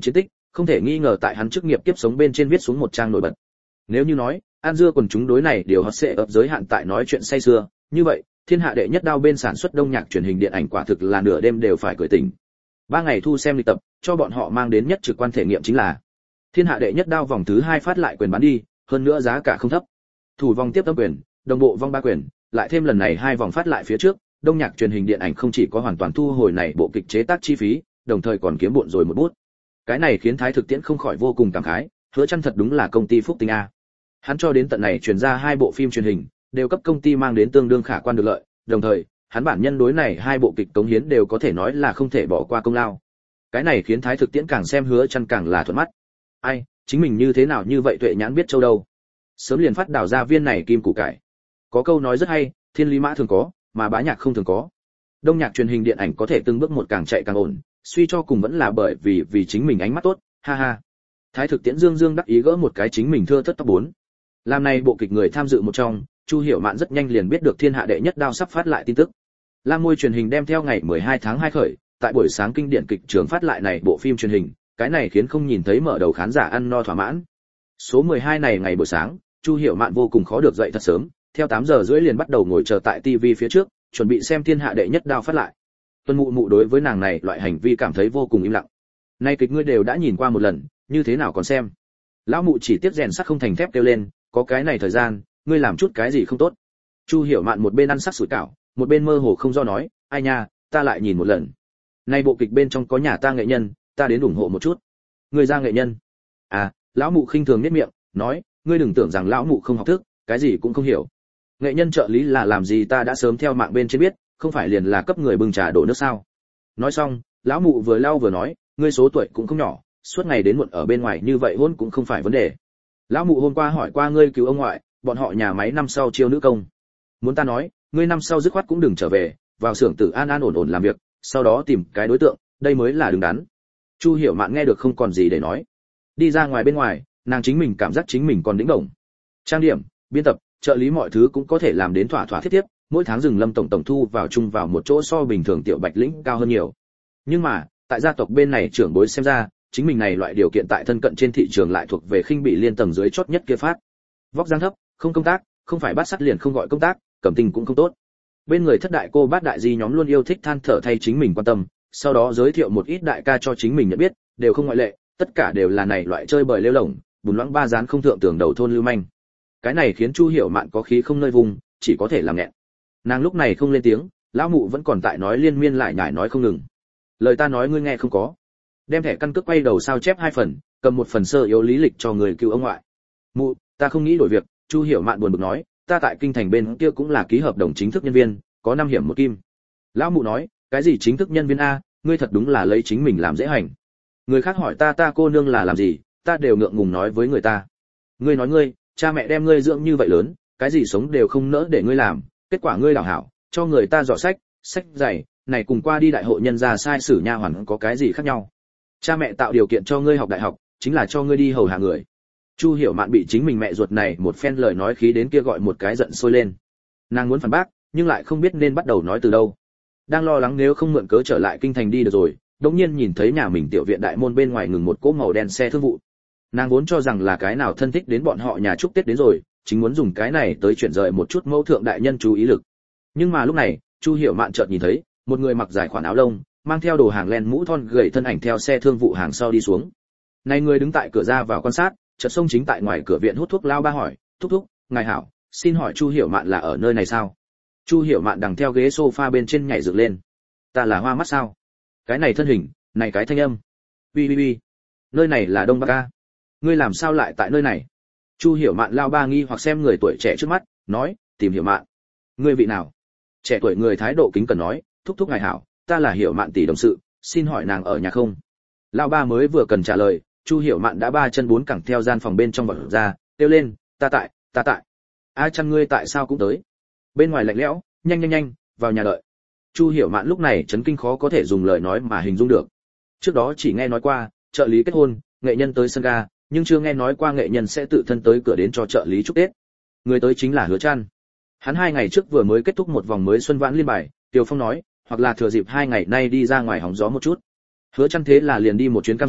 không thể nghi ngờ tại hắn chức nghiệp kiếp sống bên trên viết xuống một trang nổi bật. Nếu như nói An Dưa quần chúng đối này điều hot sẽ ập giới hạn tại nói chuyện say sưa, như vậy thiên hạ đệ nhất đao bên sản xuất đông nhạc truyền hình điện ảnh quả thực là nửa đêm đều phải cười tỉnh. 3 ngày thu xem lịch tập cho bọn họ mang đến nhất trực quan thể nghiệm chính là thiên hạ đệ nhất đao vòng thứ 2 phát lại quyền bán đi, hơn nữa giá cả không thấp. Thủ vòng tiếp tâm quyền, đồng bộ vòng 3 quyền, lại thêm lần này 2 vòng phát lại phía trước, đông nhạc truyền hình điện ảnh không chỉ có hoàn toàn thu hồi này bộ kịch chế tác chi phí, đồng thời còn kiếm bộn rồi một bút. Cái này khiến Thái Thực Tiễn không khỏi vô cùng cảm khái, Hứa Chân thật đúng là công ty phúc tinh a. Hắn cho đến tận này truyền ra 2 bộ phim truyền hình, đều cấp công ty mang đến tương đương khả quan được lợi, đồng thời, hắn bản nhân đối này 2 bộ kịch cống hiến đều có thể nói là không thể bỏ qua công lao. Cái này khiến Thái Thực Tiễn càng xem Hứa Chân càng là thuận mắt. Ai, chính mình như thế nào như vậy tuệ nhãn biết châu đâu. Sớm liền phát đào ra viên này kim củ cải. Có câu nói rất hay, thiên lý mã thường có, mà bá nhạc không thường có. Đông nhạc truyền hình điện ảnh có thể từng bước một càng chạy càng ổn, suy cho cùng vẫn là bởi vì chính mình ánh mắt tốt, ha ha. Thái Thực Tiễn dương dương đắc ý gỡ một cái chính mình thưa thất tóc 4. Làm này bộ kịch người tham dự một trong, Chu Hiểu Mạn rất nhanh liền biết được thiên hạ đệ nhất đao sắp phát lại tin tức. Lam Môi truyền hình đem theo ngày 12 tháng 2 khởi, tại buổi sáng kinh điển kịch trường phát lại này bộ phim truyền hình, cái này khiến không nhìn thấy mở đầu khán giả ăn no thỏa mãn. Số 12 này ngày buổi sáng, Chu Hiểu Mạn vô cùng khó được dậy thật sớm, theo 8 giờ rưỡi liền bắt đầu ngồi chờ tại TV phía trước, chuẩn bị xem thiên hạ đệ nhất đao phát lại. Tuân Mụ Mụ đối với nàng này loại hành vi cảm thấy vô cùng im lặng. Nay kịch ngươi đều đã nhìn qua một lần, như thế nào còn xem? Lão mụ chỉ tiếp rèn sắt không thành thép kêu lên, có cái này thời gian, ngươi làm chút cái gì không tốt? Chu Hiểu Mạn một bên ăn sắc sủi cảo, một bên mơ hồ không do nói, ai nha, ta lại nhìn một lần. Nay bộ kịch bên trong có nhà ta nghệ nhân, ta đến ủng hộ một chút. Ngươi ra nghệ nhân? À, lão mụ khinh thường nhếch miệng, nói, ngươi đừng tưởng rằng lão mụ không học thức, cái gì cũng không hiểu. Nghệ nhân trợ lý là làm gì ta đã sớm theo mạng bên trên biết, không phải liền là cấp người bưng trà đổ nước sao? Nói xong, lão mụ vừa lau vừa nói, ngươi số tuổi cũng không nhỏ, suốt ngày đến muộn ở bên ngoài như vậy hôn cũng không phải vấn đề. Lão mụ hôm qua hỏi qua ngươi cứu ông ngoại, bọn họ nhà máy năm sau chiêu nữ công. Muốn ta nói, ngươi năm sau dứt khoát cũng đừng trở về, vào xưởng Tử an an ổn ổn làm việc, sau đó tìm cái đối tượng, đây mới là đứng đắn. Chu Hiểu Mạn nghe được không còn gì để nói. Đi ra ngoài bên ngoài, nàng chính mình cảm giác chính mình còn đĩnh động. Trang điểm, biên tập, trợ lý mọi thứ cũng có thể làm đến thỏa thỏa thiết tiếp, mỗi tháng rừng Lâm tổng thu vào chung vào một chỗ so bình thường tiểu Bạch lĩnh cao hơn nhiều. Nhưng mà, tại gia tộc bên này trưởng bối xem ra, chính mình này loại điều kiện tại thân cận trên thị trường lại thuộc về khinh bị liên tầng dưới chót nhất kia phát. Vóc dáng thấp, không công tác, không phải bát sắt liền không gọi công tác, cẩm tình cũng không tốt. Bên người thất đại cô bát đại di nhóm luôn yêu thích than thở thay chính mình quan tâm, sau đó giới thiệu một ít đại ca cho chính mình nhận biết, đều không ngoại lệ, tất cả đều là này loại chơi bời lêu lổng, bùn loãng ba dán không thượng tường đầu thôn lưu manh. Cái này khiến Chu Hiểu Mạn có khí không nơi vùng, chỉ có thể làm nghẹn. Nàng lúc này không lên tiếng, lão mụ vẫn còn tại nói liên miên lại nhải nói không ngừng. Lời ta nói ngươi nghe không có. Đem thẻ căn cước quay đầu sao chép 2 phần, cầm một phần sơ yếu lý lịch cho người cứu ông ngoại. Mụ, ta không nghĩ đổi việc, Chu Hiểu Mạn buồn bực nói, ta tại kinh thành bên kia cũng là ký hợp đồng chính thức nhân viên, có 5 hiểm 1 kim. Lão mụ nói, cái gì chính thức nhân viên a, ngươi thật đúng là lấy chính mình làm dễ hành. Người khác hỏi ta cô nương là làm gì, ta đều ngượng ngùng nói với người ta. Ngươi nói ngươi, cha mẹ đem ngươi dưỡng như vậy lớn, cái gì sống đều không nỡ để ngươi làm, kết quả ngươi đảo hảo, cho người ta dọ sách, sách dày, này cùng qua đi đại hội nhân gia sai sử nha hoàn có cái gì khác nhau. Cha mẹ tạo điều kiện cho ngươi học đại học, chính là cho ngươi đi hầu hạ người. Chu Hiểu Mạn bị chính mình mẹ ruột này một phen lời nói khí đến kia gọi một cái giận sôi lên. Nàng muốn phản bác, nhưng lại không biết nên bắt đầu nói từ đâu. Đang lo lắng nếu không mượn cớ trở lại kinh thành đi được rồi, đột nhiên nhìn thấy nhà mình tiểu viện đại môn bên ngoài ngừng một cỗ màu đen xe thương vụ. Nàng vốn cho rằng là cái nào thân thích đến bọn họ nhà chúc Tết đến rồi, chính muốn dùng cái này tới chuyển rời một chút mẫu thượng đại nhân chú ý lực. Nhưng mà lúc này, Chu Hiểu Mạn chợt nhìn thấy một người mặc dài khoản áo lông, mang theo đồ hàng len mũ thon gầy thân ảnh theo xe thương vụ hàng sau đi xuống. Này người đứng tại cửa ra vào quan sát, chợt xông chính tại ngoài cửa viện hút thuốc lao ba hỏi, thúc thúc, ngài hảo, xin hỏi Chu Hiểu Mạn là ở nơi này sao? Chu Hiểu Mạn đằng theo ghế sofa bên trên nhảy dựng lên. Ta là hoa mắt sao? Cái này thân hình, này cái thanh âm. Uy, nơi này là Đông Bắc a. Ngươi làm sao lại tại nơi này? Chu Hiểu Mạn lao ba nghi hoặc xem người tuổi trẻ trước mắt, nói, tìm Hiểu Mạn. Ngươi vị nào? Trẻ tuổi người thái độ kính cẩn nói, thúc thúc ngài hảo, ta là Hiểu Mạn tỷ đồng sự, xin hỏi nàng ở nhà không? Lao ba mới vừa cần trả lời, Chu Hiểu Mạn đã 3 chân 4 cẳng theo gian phòng bên trong vọt ra, kêu lên, ta tại. A chăn ngươi tại sao cũng tới? Bên ngoài lạnh lẽo, nhanh, vào nhà đợi. Chu Hiểu Mạn lúc này chấn kinh khó có thể dùng lời nói mà hình dung được. Trước đó chỉ nghe nói qua, trợ lý kết hôn, nghệ nhân tới sân ga, nhưng chưa nghe nói qua nghệ nhân sẽ tự thân tới cửa đến cho trợ lý chúc Tết. Người tới chính là Hứa Trăn. Hắn 2 ngày trước vừa mới kết thúc một vòng mới xuân vãn liên bài, Tiêu Phong nói, hoặc là thừa dịp 2 ngày nay đi ra ngoài hóng gió một chút. Hứa Trăn thế là liền đi một chuyến Cam Châu,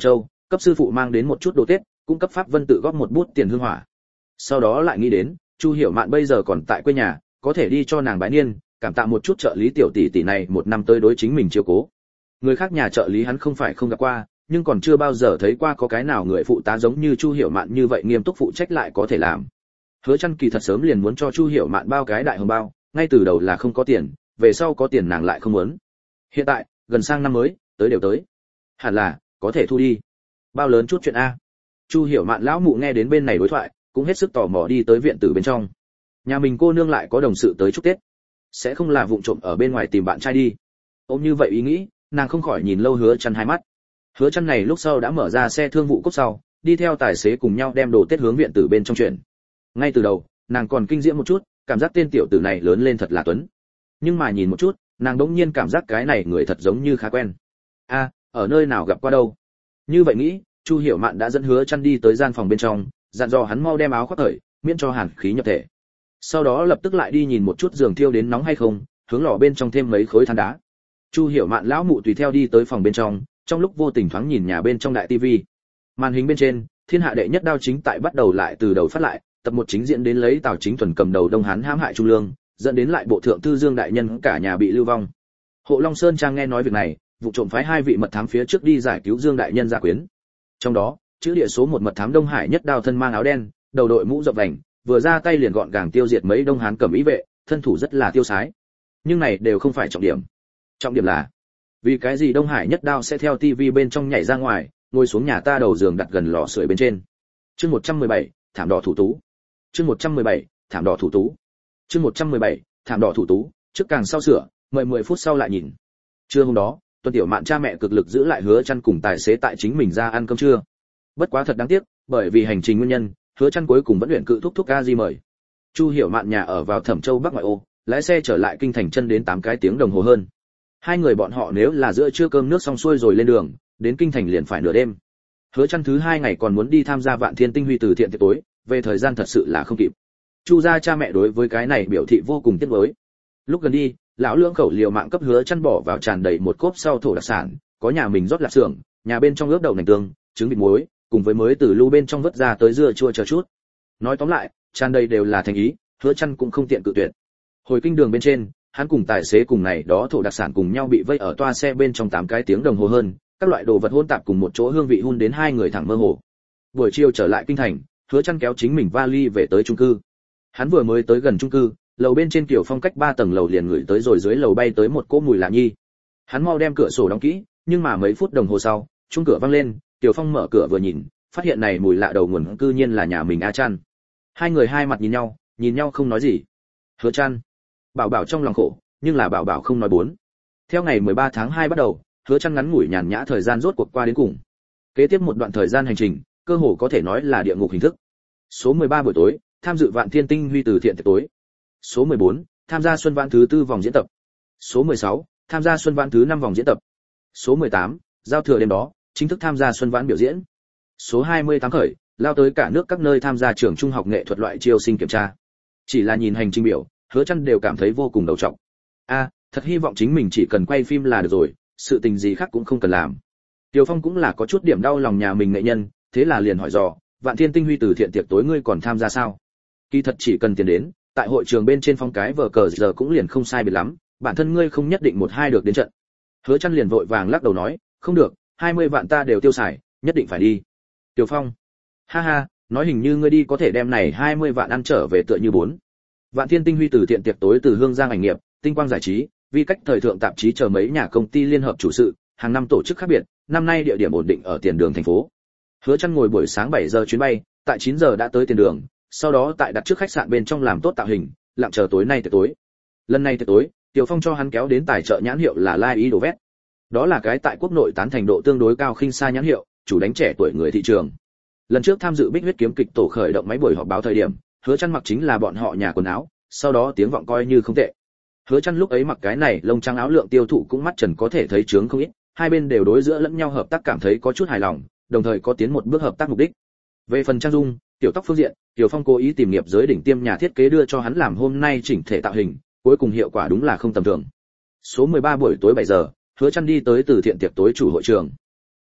cấp sư phụ mang đến một chút đồ tết, cũng cấp Pháp Vân tự góp một bút tiền hương hỏa. Sau đó lại nghĩ đến, Chu Hiểu Mạn bây giờ còn tại quê nhà, có thể đi cho nàng bái niên, cảm tạ một chút trợ lý tiểu tỷ tỷ này một năm tới đối chính mình chiếu cố. Người khác nhà trợ lý hắn không phải không gặp qua, nhưng còn chưa bao giờ thấy qua có cái nào người phụ tá giống như Chu Hiểu Mạn như vậy nghiêm túc phụ trách lại có thể làm. Hứa Chân kỳ thật sớm liền muốn cho Chu Hiểu Mạn bao cái đại hồng bao, ngay từ đầu là không có tiền, về sau có tiền nàng lại không muốn. Hiện tại, gần sang năm mới, tới đều tới. Hẳn là có thể thu đi. Bao lớn chút chuyện a. Chu Hiểu Mạn lão mụ nghe đến bên này đối thoại, cũng hết sức tò mò đi tới viện tử bên trong. Nhà mình cô nương lại có đồng sự tới chúc Tết, sẽ không là vụng trộm ở bên ngoài tìm bạn trai đi. Ôm như vậy ý nghĩ, nàng không khỏi nhìn lâu Hứa Chân hai mắt. Hứa Chân này lúc sau đã mở ra xe thương vụ cốc sau, đi theo tài xế cùng nhau đem đồ Tết hướng viện tử bên trong chuyển. Ngay từ đầu, nàng còn kinh diễm một chút, cảm giác tên tiểu tử này lớn lên thật là tuấn. Nhưng mà nhìn một chút, nàng đống nhiên cảm giác cái này người thật giống như khá quen. A, ở nơi nào gặp qua đâu? Như vậy nghĩ, Chu Hiểu Mạn đã dẫn Hứa Chân đi tới gian phòng bên trong, dặn dò hắn mau đem áo khoác cởi, miễn cho hàn khí nhập thể. Sau đó lập tức lại đi nhìn một chút giường thiêu đến nóng hay không, hướng lò bên trong thêm mấy khối than đá. Chu Hiểu Mạn lão mụ tùy theo đi tới phòng bên trong lúc vô tình thoáng nhìn nhà bên trong đại tivi. Màn hình bên trên, thiên hạ đệ nhất đao chính tại bắt đầu lại từ đầu phát lại, tập 1 chính diễn đến lấy Tào Chính Thuần cầm đầu Đông Hán hãm hại Trung Lương, dẫn đến lại bộ thượng thư Dương đại nhân cả nhà bị lưu vong. Hộ Long Sơn Trang nghe nói việc này, vụ trộm phái 2 vị mật thám phía trước đi giải cứu Dương đại nhân gia quyến. Trong đó, chữ địa số 1 mật thám Đông Hải nhất đao thân mang áo đen, đầu đội mũ rộng vành, vừa ra tay liền gọn gàng tiêu diệt mấy Đông Hán cẩm ý vệ, thân thủ rất là tiêu sái. Nhưng này đều không phải trọng điểm. Trọng điểm là, vì cái gì Đông Hải nhất đao sẽ theo tivi bên trong nhảy ra ngoài, ngồi xuống nhà ta đầu giường đặt gần lò sưởi bên trên. Chương 117, thảm đỏ thủ tú. Chương 117, thảm đỏ thủ tú. Chương 117, thảm đỏ thủ tú, trước càng sau sửa, mời 10 phút sau lại nhìn. Trưa hôm đó, Tuân Tiểu Mạn cha mẹ cực lực giữ lại Hứa Chân cùng tài xế tại chính mình ra ăn cơm trưa. Bất quá thật đáng tiếc, bởi vì hành trình nguyên nhân, Hứa Chân cuối cùng vẫn luyện cự thúc a di mời. Chu Hiểu Mạn nhà ở vào Thẩm Châu Bắc ngoại ô, lái xe trở lại kinh thành chân đến 8 cái tiếng đồng hồ hơn. Hai người bọn họ nếu là giữa trưa cơm nước xong xuôi rồi lên đường, đến kinh thành liền phải nửa đêm. Hứa Chân thứ 2 ngày còn muốn đi tham gia Vạn Thiên Tinh Huy từ thiện tiệc tối, về thời gian thật sự là không kịp. Chu gia cha mẹ đối với cái này biểu thị vô cùng tiếc nuối. Lúc gần đi, lão lưỡng khẩu liều mạng cấp Hứa Chân bỏ vào tràn đầy một cốp sau thổ đặc sản, có nhà mình rót lạp xưởng, nhà bên trong ướp đậu nành tương, trứng vịt muối, cùng với mới từ lưu bên trong vớt ra tới dưa chua chờ chút. Nói tóm lại, tràn đầy đều là thành ý, Hứa Chân cũng không tiện cự tuyệt. Hồi kinh đường bên trên, hắn cùng tài xế cùng này đó thổ đặc sản cùng nhau bị vây ở toa xe bên trong 8 cái tiếng đồng hồ hơn, các loại đồ vật hỗn tạp cùng một chỗ hương vị hun đến hai người thẳng mơ hồ. Buổi chiều trở lại kinh thành, Hứa Chân kéo chính mình vali về tới chung cư. Hắn vừa mới tới gần chung cư, lầu bên trên kiểu phong cách 3 tầng lầu liền ngửi tới rồi dưới lầu bay tới một cỗ mùi lạ nhi. Hắn mau đem cửa sổ đóng kỹ, nhưng mà mấy phút đồng hồ sau, chung cửa vang lên, Tiểu Phong mở cửa vừa nhìn, phát hiện này mùi lạ đầu nguồn cư nhiên là nhà mình A Chân. Hai người hai mặt nhìn nhau không nói gì. Hứa Chân, Bảo Bảo trong lòng khổ, nhưng là Bảo Bảo không nói bốn. Theo ngày 13 tháng 2 bắt đầu, Hứa Chân ngắn ngủi nhàn nhã thời gian rốt cuộc qua đến cùng. Kế tiếp một đoạn thời gian hành trình, cơ hồ có thể nói là địa ngục hình thức. Số 13 buổi tối, tham dự Vạn Thiên Tinh Huy từ thiện tiệc tối. Số 14, tham gia Xuân Vãn thứ 4 vòng diễn tập. Số 16, tham gia Xuân Vãn thứ 5 vòng diễn tập. Số 18, giao thừa đêm đó, chính thức tham gia Xuân Vãn biểu diễn. Số 28 khởi, lao tới cả nước các nơi tham gia trường trung học nghệ thuật loại chiêu sinh kiểm tra. Chỉ là nhìn hành trình biểu, Hứa Chân đều cảm thấy vô cùng đầu trọc. Thật hy vọng chính mình chỉ cần quay phim là được rồi, sự tình gì khác cũng không cần làm. Tiêu Phong cũng là có chút điểm đau lòng nhà mình nghệ nhân, thế là liền hỏi dò, Vạn Thiên Tinh Huy từ thiện tiệc tối ngươi còn tham gia sao? Kỳ thật chỉ cần tiền đến, tại hội trường bên trên phong cái vở cờ giờ cũng liền không sai biệt lắm, bản thân ngươi không nhất định một hai được đến trận. Hứa Chân liền vội vàng lắc đầu nói, không được, 20 vạn ta đều tiêu xài, nhất định phải đi. Tiêu Phong, ha ha, nói hình như ngươi đi có thể đem này 20 vạn ăn trở về tựa như bốn. Vạn Thiên Tinh Huy từ thiện tiệc tối từ Hương Giang ảnh nghiệp, Tinh Quang giải trí, Vi cách thời thượng tạp chí chờ mấy nhà công ty liên hợp chủ sự, hàng năm tổ chức khác biệt, năm nay địa điểm ổn định ở Tiền Đường thành phố. Hứa Chân ngồi buổi sáng 7 giờ chuyến bay, tại 9 giờ đã tới Tiền Đường, sau đó tại đặt trước khách sạn bên trong làm tốt tạo hình, lặng chờ tối nay tiệc tối. Lần này tiệc tối, Tiểu Phong cho hắn kéo đến tài trợ nhãn hiệu là Lai Ý Đồ Vét. Đó là cái tại quốc nội tán thành độ tương đối cao khinh xa nhãn hiệu, chủ đánh trẻ tuổi người thị trường. Lần trước tham dự Bích Huyết kiếm kịch tổ khởi động máy buổi họp báo thời điểm, Hứa Chân mặc chính là bọn họ nhà quần áo, sau đó tiếng vọng coi như không tệ. Hứa Chân lúc ấy mặc cái này lông trắng áo lượng tiêu thụ cũng mắt trần có thể thấy chướng không ít, hai bên đều đối giữa lẫn nhau hợp tác cảm thấy có chút hài lòng, đồng thời có tiến một bước hợp tác mục đích. Về phần trang dung, tiểu tóc phương diện, Tiểu Phong cố ý tìm nghiệp giới đỉnh tiêm nhà thiết kế đưa cho hắn làm hôm nay chỉnh thể tạo hình, cuối cùng hiệu quả đúng là không tầm thường. Số 13 buổi tối 7 giờ, Hứa Chân đi tới từ thiện tiệc tối chủ hội trường.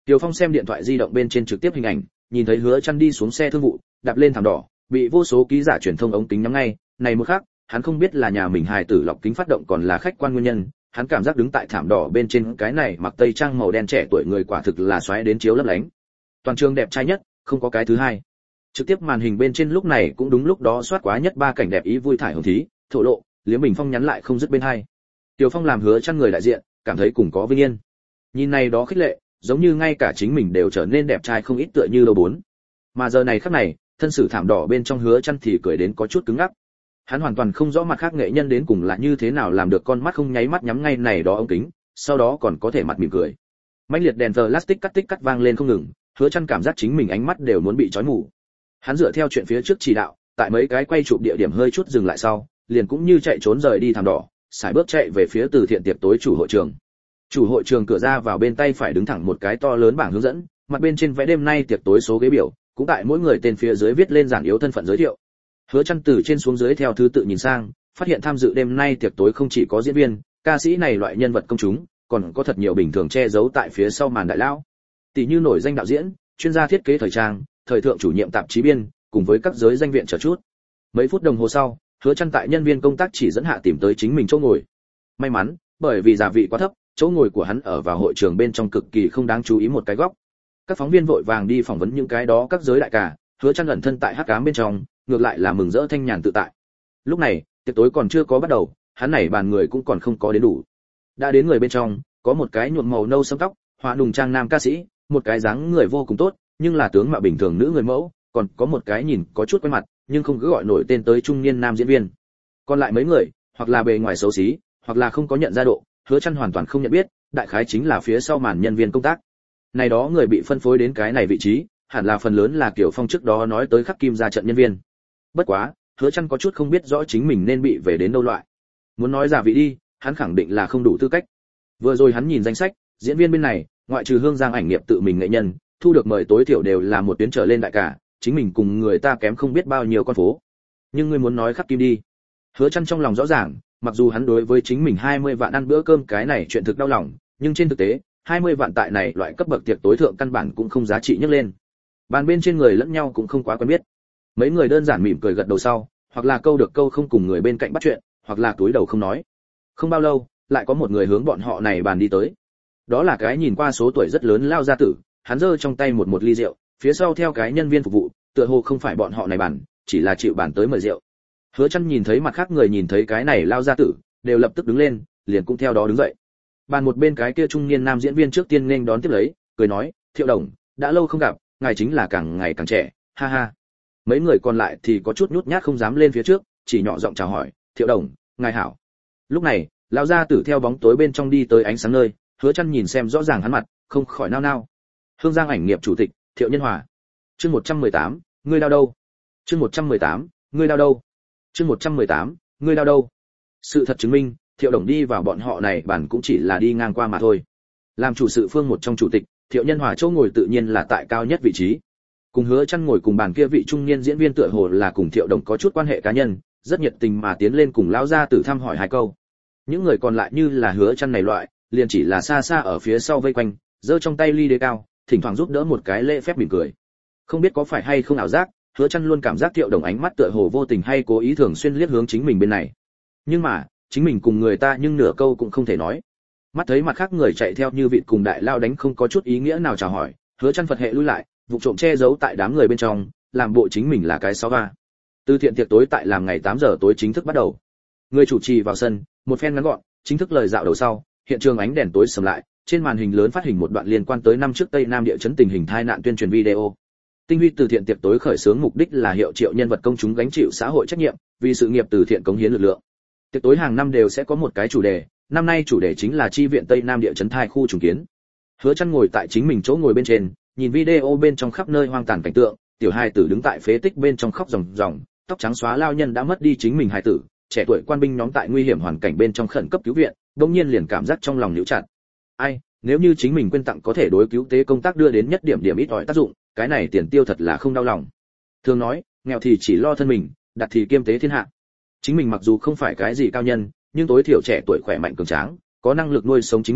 Tiểu Phong xem điện thoại di động bên trên trực tiếp hình ảnh, nhìn thấy Hứa Chân đi xuống xe thương vụ, đạp lên thảm đỏ, bị vô số ký giả truyền thông ống kính nhắm ngay, này một khắc, hắn không biết là nhà mình hài tử lọc kính phát động còn là khách quan nguyên nhân, hắn cảm giác đứng tại thảm đỏ bên trên cái này mặc tây trang màu đen trẻ tuổi người quả thực là xoáy đến chiếu lấp lánh. Toàn trường đẹp trai nhất, không có cái thứ hai. Trực tiếp màn hình bên trên lúc này cũng đúng lúc đó soát quá nhất ba cảnh đẹp ý vui thải hồng thí, thổ lộ, Liễu Bình Phong nhắn lại không dứt bên hai. Tiểu Phong làm Hứa Chân người đại diện, cảm thấy cùng có vinh yên. Nhìn này đó khích lệ, giống như ngay cả chính mình đều trở nên đẹp trai không ít tựa như lâu bốn. Mà giờ này khắc này, thân sử thảm đỏ bên trong Hứa Chân thì cười đến có chút cứng ngắc. Hắn hoàn toàn không rõ mặt khác nghệ nhân đến cùng là như thế nào làm được con mắt không nháy mắt nhắm ngay này đó ống kính, sau đó còn có thể mặt mỉm cười. Mãnh liệt đèn plastic cắt tích cắt vang lên không ngừng, Hứa Chân cảm giác chính mình ánh mắt đều muốn bị chói mù. Hắn dựa theo chuyện phía trước chỉ đạo, tại mấy cái quay chụp địa điểm hơi chút dừng lại sau, liền cũng như chạy trốn rời đi thảm đỏ, sải bước chạy về phía từ thiện tiệc tối chủ hội trường. Chủ hội trường cửa ra vào bên tay phải đứng thẳng một cái to lớn bảng hướng dẫn, mặt bên trên vẽ đêm nay tiệc tối số ghế biểu, cũng tại mỗi người tên phía dưới viết lên giản yếu thân phận giới thiệu. Hứa Chân từ trên xuống dưới theo thứ tự nhìn sang, phát hiện tham dự đêm nay tiệc tối không chỉ có diễn viên, ca sĩ này loại nhân vật công chúng, còn có thật nhiều bình thường che giấu tại phía sau màn đại lão. Tỷ như nổi danh đạo diễn, chuyên gia thiết kế thời trang, thời thượng chủ nhiệm tạp chí biên, cùng với các giới danh viện chờ chút. Mấy phút đồng hồ sau, Hứa Chân tại nhân viên công tác chỉ dẫn hạ tìm tới chính mình chỗ ngồi. May mắn, bởi vì giá vị quá thấp, chỗ ngồi của hắn ở vào hội trường bên trong cực kỳ không đáng chú ý một cái góc. Các phóng viên vội vàng đi phỏng vấn những cái đó các giới đại ca, Hứa Chân ẩn thân tại hắc ám bên trong, ngược lại là mừng rỡ thanh nhàn tự tại. Lúc này, tiệc tối còn chưa có bắt đầu, hắn này bàn người cũng còn không có đến đủ. Đã đến người bên trong, có một cái nhuộm màu nâu sẫm tóc, hoa nùng trang nam ca sĩ, một cái dáng người vô cùng tốt, nhưng là tướng mạo bình thường nữ người mẫu, còn có một cái nhìn có chút quen mặt, nhưng không cứ gọi nổi tên tới trung niên nam diễn viên. Còn lại mấy người, hoặc là bề ngoài xấu xí, hoặc là không có nhận ra độ, Hứa Chân hoàn toàn không nhận biết, đại khái chính là phía sau màn nhân viên công tác. Này đó người bị phân phối đến cái này vị trí, hẳn là phần lớn là Kiều Phong trước đó nói tới khắc kim ra trận nhân viên. Bất quá, Hứa Chân có chút không biết rõ chính mình nên bị về đến đâu loại. Muốn nói giả vị đi, hắn khẳng định là không đủ tư cách. Vừa rồi hắn nhìn danh sách, diễn viên bên này, ngoại trừ Hương Giang ảnh nghiệp tự mình nghệ nhân, thu được mời tối thiểu đều là một tuyến trở lên đại cả, chính mình cùng người ta kém không biết bao nhiêu con phố. Nhưng ngươi muốn nói khắc kim đi. Hứa Chân trong lòng rõ ràng, mặc dù hắn đối với chính mình 20 vạn ăn bữa cơm cái này chuyện thực đau lòng, nhưng trên thực tế, 20 vạn tại này loại cấp bậc tiệc tối thượng căn bản cũng không giá trị nhấc lên. Bàn bên trên người lẫn nhau cũng không quá quen biết. Mấy người đơn giản mỉm cười gật đầu sau, hoặc là câu được câu không cùng người bên cạnh bắt chuyện, hoặc là túi đầu không nói. Không bao lâu, lại có một người hướng bọn họ này bàn đi tới. Đó là cái nhìn qua số tuổi rất lớn lao gia tử, hắn giơ trong tay một ly rượu, phía sau theo cái nhân viên phục vụ, tựa hồ không phải bọn họ này bàn, chỉ là chịu bàn tới mời rượu. Hứa Chân nhìn thấy mặt khác người nhìn thấy cái này lao gia tử, đều lập tức đứng lên, liền cũng theo đó đứng dậy. Bàn một bên cái kia trung niên nam diễn viên trước tiên nghênh đón tiếp lấy, cười nói, "Thiệu đồng, đã lâu không gặp, ngài chính là càng ngày càng trẻ, ha ha." Mấy người còn lại thì có chút nhút nhát không dám lên phía trước, chỉ nhỏ giọng chào hỏi, "Thiệu đồng, ngài hảo." Lúc này, lão gia tử theo bóng tối bên trong đi tới ánh sáng nơi, Hứa Chân nhìn xem rõ ràng hắn mặt, không khỏi nao nao. Hương Giang ảnh nghiệp chủ tịch, Thiệu Nhân Hòa. Chương 118, ngươi đau đâu? Chương 118, ngươi đau đâu? Chương 118, ngươi đau đâu? Sự thật chứng minh, Thiệu đồng đi vào bọn họ này bản cũng chỉ là đi ngang qua mà thôi. Làm chủ sự phương một trong chủ tịch, Thiệu Nhân Hòa chỗ ngồi tự nhiên là tại cao nhất vị trí. Cùng Hứa Chân ngồi cùng bàn kia vị trung niên diễn viên tựa hồ là cùng Thiệu đồng có chút quan hệ cá nhân, rất nhiệt tình mà tiến lên cùng lão gia tử thăm hỏi hai câu. Những người còn lại như là Hứa Chân này loại, liền chỉ là xa xa ở phía sau vây quanh, giơ trong tay ly đế cao, thỉnh thoảng giúp đỡ một cái lễ phép mỉm cười. Không biết có phải hay không ảo giác, Hứa Chân luôn cảm giác Thiệu đồng ánh mắt tựa hồ vô tình hay cố ý thường xuyên liếc hướng chính mình bên này. Nhưng mà, chính mình cùng người ta nhưng nửa câu cũng không thể nói. Mắt thấy mặt khác người chạy theo như vịt cùng đại lao đánh không có chút ý nghĩa nào chào hỏi, Hứa Chân Phật hệ lui lại, vụ trộm che giấu tại đám người bên trong, làm bộ chính mình là cái xó ga. Từ thiện tiệc tối tại làm ngày 8 giờ tối chính thức bắt đầu. Người chủ trì vào sân, một phen ngắn gọn, chính thức lời dạo đầu sau, hiện trường ánh đèn tối sầm lại, trên màn hình lớn phát hình một đoạn liên quan tới năm trước Tây Nam địa chấn tình hình tai nạn tuyên truyền video. Tinh huy từ thiện tiệc tối khởi xướng mục đích là hiệu triệu nhân vật công chúng gánh chịu xã hội trách nhiệm, vì sự nghiệp từ thiện cống hiến lực lượng. Tiệc tối hàng năm đều sẽ có một cái chủ đề, năm nay chủ đề chính là chi viện Tây Nam địa chấn thai khu trùng kiến. Hứa Chân ngồi tại chính mình chỗ ngồi bên trên, nhìn video bên trong khắp nơi hoang tàn cảnh tượng, tiểu hài tử đứng tại phế tích bên trong khóc ròng ròng, tóc trắng xóa lao nhân đã mất đi chính mình hài tử, trẻ tuổi quan binh nhóm tại nguy hiểm hoàn cảnh bên trong khẩn cấp cứu viện, đột nhiên liền cảm giác trong lòng nhíu chặt. Ai, nếu như chính mình quyên tặng có thể đối cứu tế công tác đưa đến nhất điểm ít ỏi tác dụng, cái này tiền tiêu thật là không đau lòng. Thường nói, nghèo thì chỉ lo thân mình, đặt thì kiêm tế thiên hạ. Chính mình mặc dù không phải cái gì cao nhân, nhưng tối thiểu trẻ tuổi khỏe mạnh cường tráng, có năng lực nuôi sống chính mình,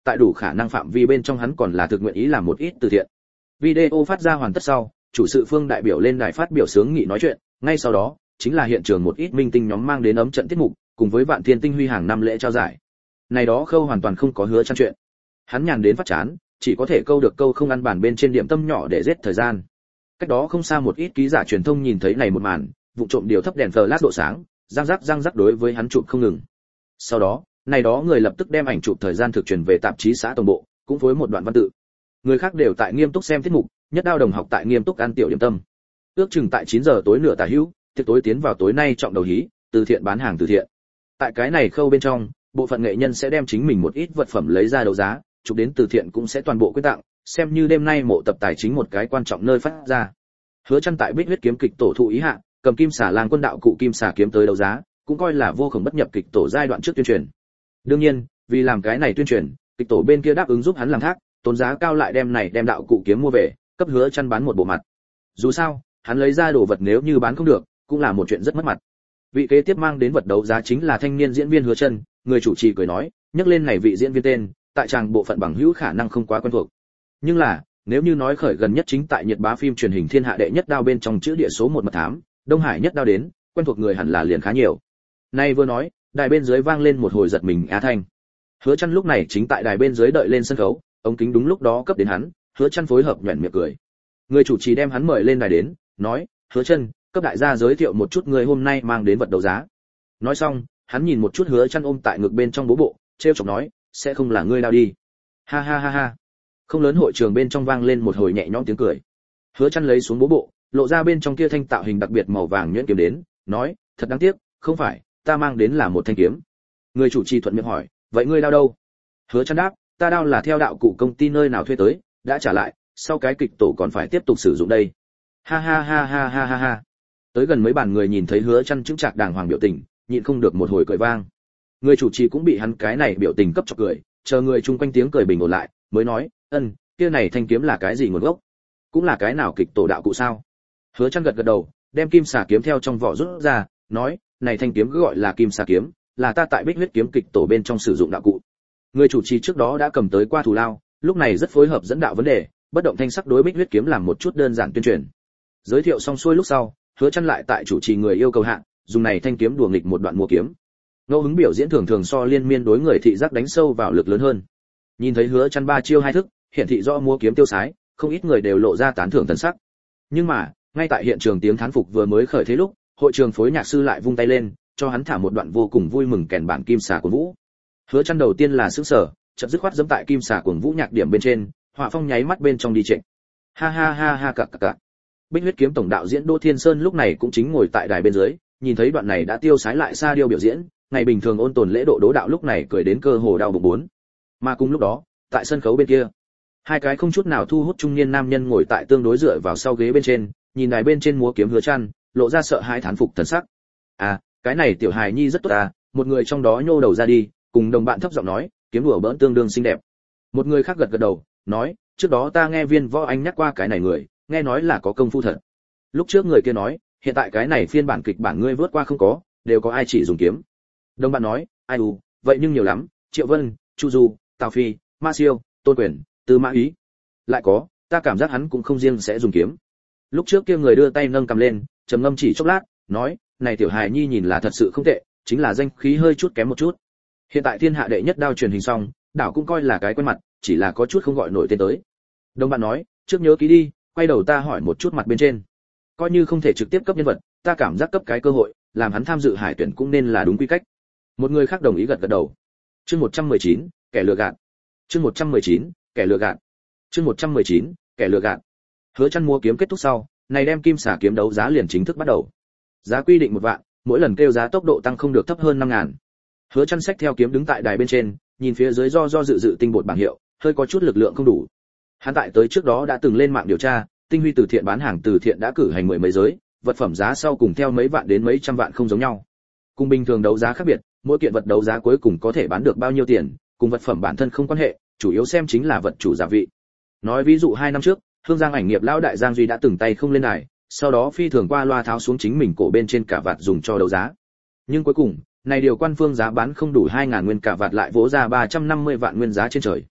tại đủ khả năng phạm vi bên trong hắn còn là thực nguyện ý làm một ít từ thiện. Video phát ra hoàn tất sau, chủ sự Phương đại biểu lên đài phát biểu sướng nghị nói chuyện, ngay sau đó chính là hiện trường một ít minh tinh nhóm mang đến ấm trận tiết mục, cùng với Vạn Thiên Tinh Huy hàng năm lễ trao giải. Này đó Khâu hoàn toàn không có Hứa Chân chuyện. Hắn nhàn đến phát chán, chỉ có thể câu được câu không ăn bàn bên trên điểm tâm nhỏ để giết thời gian. Cách đó không xa một ít ký giả truyền thông nhìn thấy này một màn, vụ trộm điều thấp đèn flash độ sáng, răng rắc đối với hắn chụp không ngừng. Sau đó, này đó người lập tức đem ảnh chụp thời gian thực truyền về tạp chí xã tổng bộ, cũng với một đoạn văn tự. Người khác đều tại nghiêm túc xem tiết mục, Nhất Đao đồng học tại nghiêm túc ăn tiểu điểm tâm. Ước chừng tại 9 giờ tối nửa tả hữu, tiệc tối tiến vào tối nay trọng đầu hí, từ thiện bán hàng từ thiện. Tại cái này khâu bên trong, bộ phận nghệ nhân sẽ đem chính mình một ít vật phẩm lấy ra đấu giá, chụp đến từ thiện cũng sẽ toàn bộ quyên tặng, xem như đêm nay mộ tập tài chính một cái quan trọng nơi phát ra. Hứa Chân tại Bích Huyết kiếm kịch tổ thụ ý hạ, cầm Kim Xà Lang quân đạo cụ Kim Xà kiếm tới đấu giá, cũng coi là vô cùng bất nhập kịch tổ giai đoạn trước tuyên truyền. Đương nhiên, vì làm cái này tuyên truyền, kịch tổ bên kia đáp ứng giúp hắn làm thác, tốn giá cao lại đem đạo cụ kiếm mua về, cấp Hứa Chân bán một bộ mặt. Dù sao, hắn lấy ra đồ vật nếu như bán không được, cũng là một chuyện rất mất mặt. Vị kế tiếp mang đến vật đấu giá chính là thanh niên diễn viên Hứa Chân, người chủ trì cười nói, nhắc lên này vị diễn viên tên, tại tràng bộ phận bằng hữu khả năng không quá quen thuộc. Nhưng là, nếu như nói khởi gần nhất chính tại Nhật bá phim truyền hình Thiên Hạ đệ nhất đao bên trong chữ địa số 1 mật thám, Đông Hải nhất đao đến, quen thuộc người hẳn là liền khá nhiều. Nay vừa nói, đài bên dưới vang lên một hồi giật mình á thanh. Hứa Chân lúc này chính tại đài bên dưới đợi lên sân khấu, ống kính đúng lúc đó cấp đến hắn, Hứa Chân phối hợp nhuyễn miệng cười. Người chủ trì đem hắn mời lên đài đến, nói, Hứa Chân, cấp đại gia giới thiệu một chút người hôm nay mang đến vật đấu giá. Nói xong, hắn nhìn một chút Hứa Chân ôm tại ngực bên trong bố bộ, trêu chọc nói, sẽ không là ngươi đao đi. Ha ha ha ha. Không lớn hội trường bên trong vang lên một hồi nhẹ nhõm tiếng cười. Hứa Chân lấy xuống bố bộ, lộ ra bên trong kia thanh tạo hình đặc biệt màu vàng nhuyễn kiếm đến, nói, thật đáng tiếc, không phải, ta mang đến là một thanh kiếm. Người chủ trì thuận miệng hỏi, vậy ngươi đao đâu? Hứa Chân đáp, ta đao là theo đạo cụ công ty nơi nào thuê tới, đã trả lại, sau cái kịch tổ còn phải tiếp tục sử dụng đây. Ha ha ha ha ha ha ha. Tới gần mấy bàn người nhìn thấy Hứa Chân chững chạc đàng hoàng biểu tình, nhịn không được một hồi cười vang. Người chủ trì cũng bị hắn cái này biểu tình cấp chọc cười, chờ người chung quanh tiếng cười bình ổn lại, mới nói, kia này thanh kiếm là cái gì nguồn gốc? Cũng là cái nào kịch tổ đạo cụ sao? Hứa Chân gật gật đầu, đem Kim Xà kiếm theo trong vỏ rút ra, nói, này thanh kiếm cứ gọi là Kim Xà kiếm, là ta tại Bích Huyết kiếm kịch tổ bên trong sử dụng đạo cụ. Người chủ trì trước đó đã cầm tới qua thù lao, lúc này rất phối hợp dẫn đạo vấn đề, bất động thanh sắc đối Bích Huyết kiếm làm một chút đơn giản tuyên truyền. Giới thiệu xong xuôi lúc sau, Hứa Chân lại tại chủ trì người yêu cầu hạ, dùng này thanh kiếm đùa nghịch một đoạn mua kiếm. Ngẫu hứng biểu diễn thường thường so liên miên đối người thị giác đánh sâu vào lực lớn hơn. Nhìn thấy Hứa Chân ba chiêu hai thức, hiện thị rõ mua kiếm tiêu sái, không ít người đều lộ ra tán thưởng thần sắc. Nhưng mà, ngay tại hiện trường tiếng thán phục vừa mới khởi thế lúc, hội trường phối nhạc sư lại vung tay lên, cho hắn thả một đoạn vô cùng vui mừng kèn bản Kim Xà Cuồng Vũ. Hứa Chân đầu tiên là sửng sở, chợt dứt khoát giẫm tại Kim Xà Cuồng Vũ nhạc điểm bên trên, họa phong nháy mắt bên trong đi trịnh. Ha ha ha ha cặc cặc cặc. Bích Huyết kiếm tổng đạo diễn Đỗ Thiên Sơn lúc này cũng chính ngồi tại đài bên dưới, nhìn thấy đoạn này đã tiêu sái lại xa điêu biểu diễn, ngày bình thường ôn tồn lễ độ Đỗ đạo lúc này cười đến cơ hồ đau bụng bốn. Mà cùng lúc đó, tại sân khấu bên kia, hai cái không chút nào thu hút trung niên nam nhân ngồi tại tương đối dựa vào sau ghế bên trên, nhìn đài bên trên múa kiếm Hứa Chân, lộ ra sợ hãi thán phục thần sắc. À, cái này tiểu hài nhi rất tốt à, một người trong đó nhô đầu ra đi, cùng đồng bạn thấp giọng nói, kiếm đùa bỡn tương đương xinh đẹp. Một người khác gật gật đầu, nói, trước đó ta nghe Viên Võ Anh nhắc qua cái này người, nghe nói là có công phu thật. Lúc trước người kia nói, hiện tại cái này phiên bản kịch bản ngươi vớt qua không có, đều có ai chỉ dùng kiếm. Đồng bạn nói, ai u, vậy nhưng nhiều lắm, Triệu Vân, Chu Du, Tào Phi, Ma Siêu, Tôn Quyền, Tư Mã Ý. Lại có, ta cảm giác hắn cũng không riêng sẽ dùng kiếm. Lúc trước kia người đưa tay nâng cầm lên, trầm ngâm chỉ chốc lát, nói, này tiểu hài nhi nhìn là thật sự không tệ, chính là danh khí hơi chút kém một chút. Hiện tại Thiên Hạ đệ nhất đao truyền hình xong, đảo cũng coi là cái quen mặt, chỉ là có chút không gọi nổi tên tới. Đồng bạn nói, trước nhớ ký đi, quay đầu ta hỏi một chút mặt bên trên. Coi như không thể trực tiếp cấp nhân vật, ta cảm giác cấp cái cơ hội, làm hắn tham dự hải tuyển cũng nên là đúng quy cách. Một người khác đồng ý gật gật đầu. Chương 119, kẻ lừa gạt. Chương 119, kẻ lừa gạt. Chương 119, kẻ lừa gạt. Hứa Chân mua kiếm kết thúc sau, này đem Kim Xà kiếm đấu giá liền chính thức bắt đầu. Giá quy định 1 vạn, mỗi lần kêu giá tốc độ tăng không được thấp hơn 5.000. Hứa Chân xách theo kiếm đứng tại đài bên trên, nhìn phía dưới do dự tinh bột bảng hiệu, hơi có chút lực lượng không đủ. Hắn tại tới trước đó đã từng lên mạng điều tra, Tinh Huy từ thiện bán hàng từ thiện đã cử hành mười mấy giới, vật phẩm giá sau cùng theo mấy vạn đến mấy trăm vạn không giống nhau. Cùng bình thường đấu giá khác biệt, mỗi kiện vật đấu giá cuối cùng có thể bán được bao nhiêu tiền, cùng vật phẩm bản thân không quan hệ, chủ yếu xem chính là vật chủ giá vị. Nói ví dụ 2 năm trước, Hương Giang ảnh nghiệp lão đại Giang Duy đã từng tay không lên đài, sau đó phi thường qua loa tháo xuống chính mình cổ bên trên cả vạt dùng cho đấu giá. Nhưng cuối cùng, này điều quan phương giá bán không đủ 2.000 nguyên cả vạt lại vỗ ra 350 vạn nguyên giá trên trời,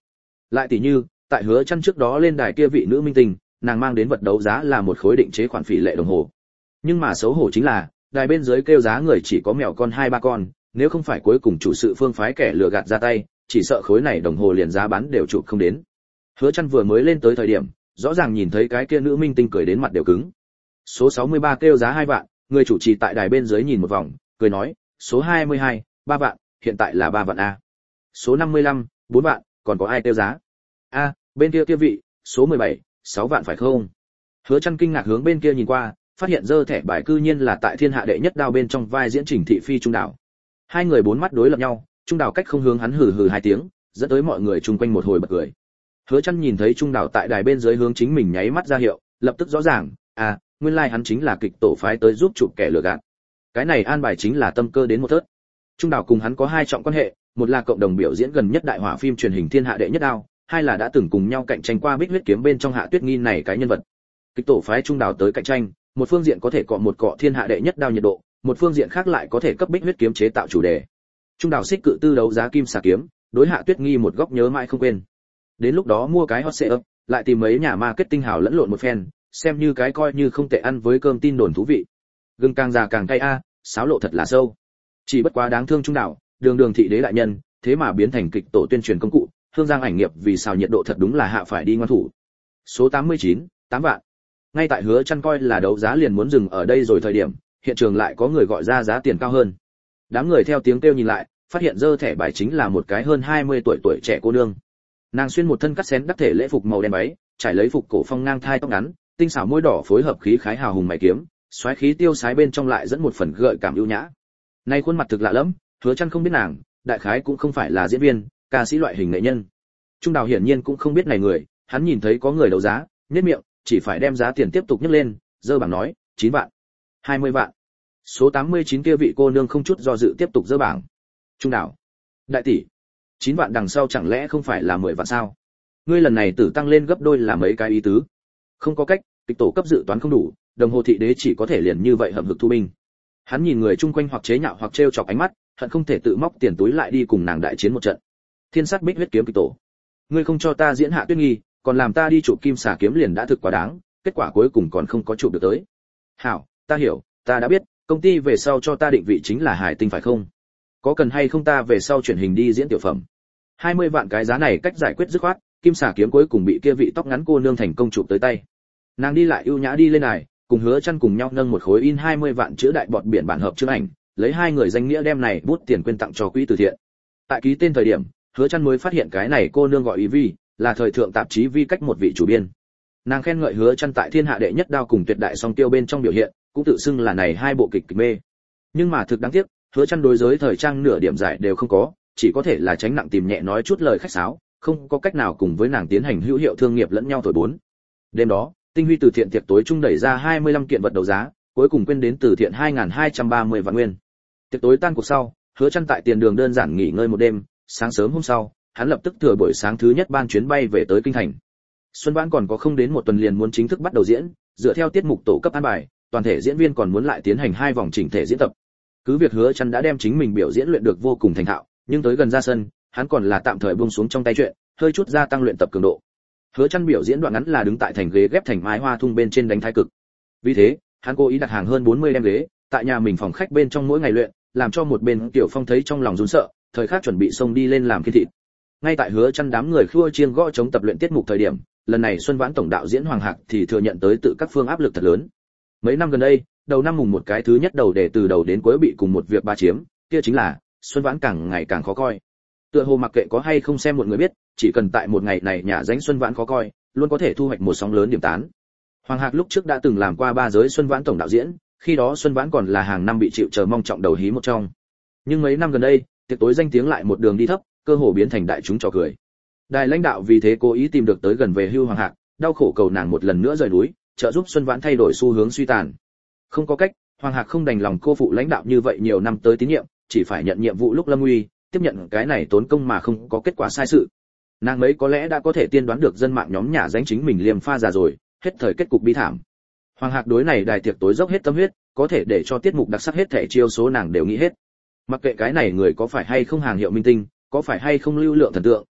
Lại tỷ như, tại Hứa Chân trước đó lên đài kia vị nữ minh tinh, nàng mang đến vật đấu giá là một khối định chế khoản phỉ lệ đồng hồ. Nhưng mà xấu hổ chính là, đài bên dưới kêu giá người chỉ có mèo con 2-3 con, nếu không phải cuối cùng chủ sự Phương phái kẻ lừa gạt ra tay, chỉ sợ khối này đồng hồ liền giá bán đều chụp không đến. Hứa Chân vừa mới lên tới thời điểm, rõ ràng nhìn thấy cái kia nữ minh tinh cười đến mặt đều cứng. Số 63 kêu giá 2 vạn, người chủ trì tại đài bên dưới nhìn một vòng, cười nói, số 22, 3 vạn, hiện tại là 3 vạn a. Số 55, 4 vạn, còn có ai kêu giá? A, bên kia kia vị, số 17, 6 vạn phải không? Hứa Chân kinh ngạc hướng bên kia nhìn qua, phát hiện dơ thẻ bài cư nhiên là tại Thiên Hạ đệ nhất đao bên trong vai diễn Trình Thị Phi Trung Đảo. Hai người bốn mắt đối lập nhau, Trung Đảo cách không hướng hắn hừ hừ 2 tiếng, dẫn tới mọi người chung quanh một hồi bật cười. Hứa Chân nhìn thấy Trung Đảo tại đài bên dưới hướng chính mình nháy mắt ra hiệu, lập tức rõ ràng, à, nguyên lai hắn chính là kịch tổ phái tới giúp chụp kẻ lừa gạt. Cái này an bài chính là tâm cơ đến một thớt. Trung Đảo cùng hắn có hai trọng quan hệ, một là cộng đồng biểu diễn gần nhất đại hỏa phim truyền hình Thiên Hạ đệ nhất đao, hai là đã từng cùng nhau cạnh tranh qua Bích huyết kiếm bên trong Hạ Tuyết Nghi này cái nhân vật. Kịch tổ phái Trung Đảo tới cạnh tranh, một phương diện có thể cọ một cọ Thiên Hạ đệ nhất đao nhiệt độ, một phương diện khác lại có thể cấp Bích huyết kiếm chế tạo chủ đề. Trung Đảo xích cự tư đấu giá kim xà kiếm, đối Hạ Tuyết Nghi một góc nhớ mãi không quên. Đến lúc đó mua cái hot sale, lại tìm mấy nhà marketing hào lẫn lộn một phen, xem như cái coi như không tệ ăn với cơm tin đồn thú vị. Gừng càng già càng cay a, sáo lộ thật là sâu. Chỉ bất quá đáng thương Trung Đảo, đường đường thị đế đại nhân, thế mà biến thành kịch tổ tuyên truyền công cụ, Hương Giang ảnh nghiệp vì sao nhiệt độ thật đúng là hạ phải đi ngoan thủ. Số 89, 8 vạn. Ngay tại Hứa Chân coi là đấu giá liền muốn dừng ở đây rồi thời điểm, hiện trường lại có người gọi ra giá tiền cao hơn. Đám người theo tiếng kêu nhìn lại, phát hiện dơ thẻ bài chính là một cái hơn 20 tuổi trẻ cô nương. Nàng xuyên một thân cắt xén đắc thể lễ phục màu đen váy, trải lấy phục cổ phong ngang thai tóc ngắn, tinh xảo môi đỏ phối hợp khí khái hào hùng mày kiếm, xoáy khí tiêu sái bên trong lại dẫn một phần gợi cảm ưu nhã. Nay khuôn mặt thực lạ lẫm, Hứa Chân không biết nàng, đại khái cũng không phải là diễn viên, ca sĩ loại hình nghệ nhân. Trung Đào hiển nhiên cũng không biết này người, hắn nhìn thấy có người đấu giá, nhếch miệng, chỉ phải đem giá tiền tiếp tục nhấc lên, dơ bảng nói, 9 vạn, 20 vạn. Số 89 kia vị cô nương không chút do dự tiếp tục dơ bảng. Trung Đào, đại tỷ, 9 vạn đằng sau chẳng lẽ không phải là 10 vạn sao? Ngươi lần này tử tăng lên gấp đôi là mấy cái ý tứ? Không có cách, kịch tổ cấp dự toán không đủ, đồng hồ thị đế chỉ có thể liền như vậy hậm hực thu binh. Hắn nhìn người chung quanh hoặc chế nhạo hoặc trêu chọc ánh mắt, hận không thể tự móc tiền túi lại đi cùng nàng đại chiến một trận. Thiên sát Bích huyết kiếm kịch tổ, ngươi không cho ta diễn Hạ Tuyết Nghi, còn làm ta đi chụp kim xà kiếm liền đã thực quá đáng, kết quả cuối cùng còn không có chụp được tới. Hảo, ta hiểu, ta đã biết, công ty về sau cho ta định vị chính là Hải Tinh phải không? Có cần hay không ta về sau chuyển hình đi diễn tiểu phẩm? 20 vạn cái giá này cách giải quyết dứt khoát, kim xà kiếm cuối cùng bị kia vị tóc ngắn cô nương thành công chụp tới tay. Nàng đi lại ưu nhã đi lên này, cùng Hứa Chân cùng nhau nâng một khối in 20 vạn chữ đại bọt biển bản hợp chương ảnh, lấy hai người danh nghĩa đem này bút tiền quyên tặng cho quỹ từ thiện. Tại ký tên thời điểm, Hứa Chân mới phát hiện cái này cô nương gọi Ý Vi, là thời thượng tạp chí Vi cách một vị chủ biên. Nàng khen ngợi Hứa Chân tại Thiên Hạ đệ nhất đao cùng Tuyệt đại song tiêu bên trong biểu hiện, cũng tự xưng là này hai bộ kịch mê. Nhưng mà thực đáng tiếc, Hứa Chân đối giới thời trang nửa điểm giải đều không có, chỉ có thể là tránh nặng tìm nhẹ nói chút lời khách sáo, không có cách nào cùng với nàng tiến hành hữu hiệu thương nghiệp lẫn nhau thổi bốn. Đêm đó, Tinh Huy từ thiện tiệc tối trung đẩy ra 25 kiện vật đấu giá, cuối cùng quyên đến từ thiện 2230 vạn nguyên. Tiệc tối tan cuộc sau, Hứa Chân tại tiền đường đơn giản nghỉ ngơi một đêm, sáng sớm hôm sau, hắn lập tức thừa buổi sáng thứ nhất ban chuyến bay về tới kinh thành. Xuân Vãn còn có không đến một tuần liền muốn chính thức bắt đầu diễn, dựa theo tiết mục tổ cấp an bài, toàn thể diễn viên còn muốn lại tiến hành 2 vòng chỉnh thể diễn tập. Cứ việc Hứa Chân đã đem chính mình biểu diễn luyện được vô cùng thành thạo, nhưng tới gần ra sân, hắn còn là tạm thời buông xuống trong tay chuyện, hơi chút gia tăng luyện tập cường độ. Hứa Chân biểu diễn đoạn ngắn là đứng tại thành ghế ghép thành mái hoa thung bên trên đánh thái cực. Vì thế, hắn cố ý đặt hàng hơn 40 đem ghế, tại nhà mình phòng khách bên trong mỗi ngày luyện, làm cho một bên Tiểu Phong thấy trong lòng run sợ, thời khắc chuẩn bị xông đi lên làm kiên thịt. Ngay tại Hứa Chân đám người khua chiêng gõ chống tập luyện tiết mục thời điểm, lần này Xuân Vãn tổng đạo diễn Hoàng Hạc thì thừa nhận tới tự các phương áp lực thật lớn. Mấy năm gần đây, đầu năm mùng một cái thứ nhất đầu đề từ đầu đến cuối bị cùng một việc ba chiếm, kia chính là Xuân Vãn càng ngày càng khó coi. Tựa hồ mặc kệ có hay không xem một người biết, chỉ cần tại một ngày này nhả danh Xuân Vãn khó coi, luôn có thể thu hoạch một sóng lớn điểm tán. Hoàng Hạc lúc trước đã từng làm qua 3 giới Xuân Vãn tổng đạo diễn, khi đó Xuân Vãn còn là hàng năm bị chịu chờ mong trọng đầu hí một trong. Nhưng mấy năm gần đây, tiệc tối danh tiếng lại một đường đi thấp, cơ hồ biến thành đại chúng trò cười. Đài lãnh đạo vì thế cố ý tìm được tới gần về hưu Hoàng Hạc, đau khổ cầu nàng một lần nữa rời núi, trợ giúp Xuân Vãn thay đổi xu hướng suy tàn. Không có cách, Hoàng Hạc không đành lòng cô phụ lãnh đạo như vậy nhiều năm tới tín nhiệm, chỉ phải nhận nhiệm vụ lúc lâm nguy, tiếp nhận cái này tốn công mà không có kết quả sai sự. Nàng ấy có lẽ đã có thể tiên đoán được dân mạng nhóm nhà danh chính mình liềm pha già rồi, hết thời kết cục bi thảm. Hoàng Hạc đối này đài tiệc tối dốc hết tâm huyết, có thể để cho tiết mục đặc sắc hết thảy chiêu số nàng đều nghĩ hết. Mặc kệ cái này người có phải hay không hàng hiệu minh tinh, có phải hay không lưu lượng thần tượng,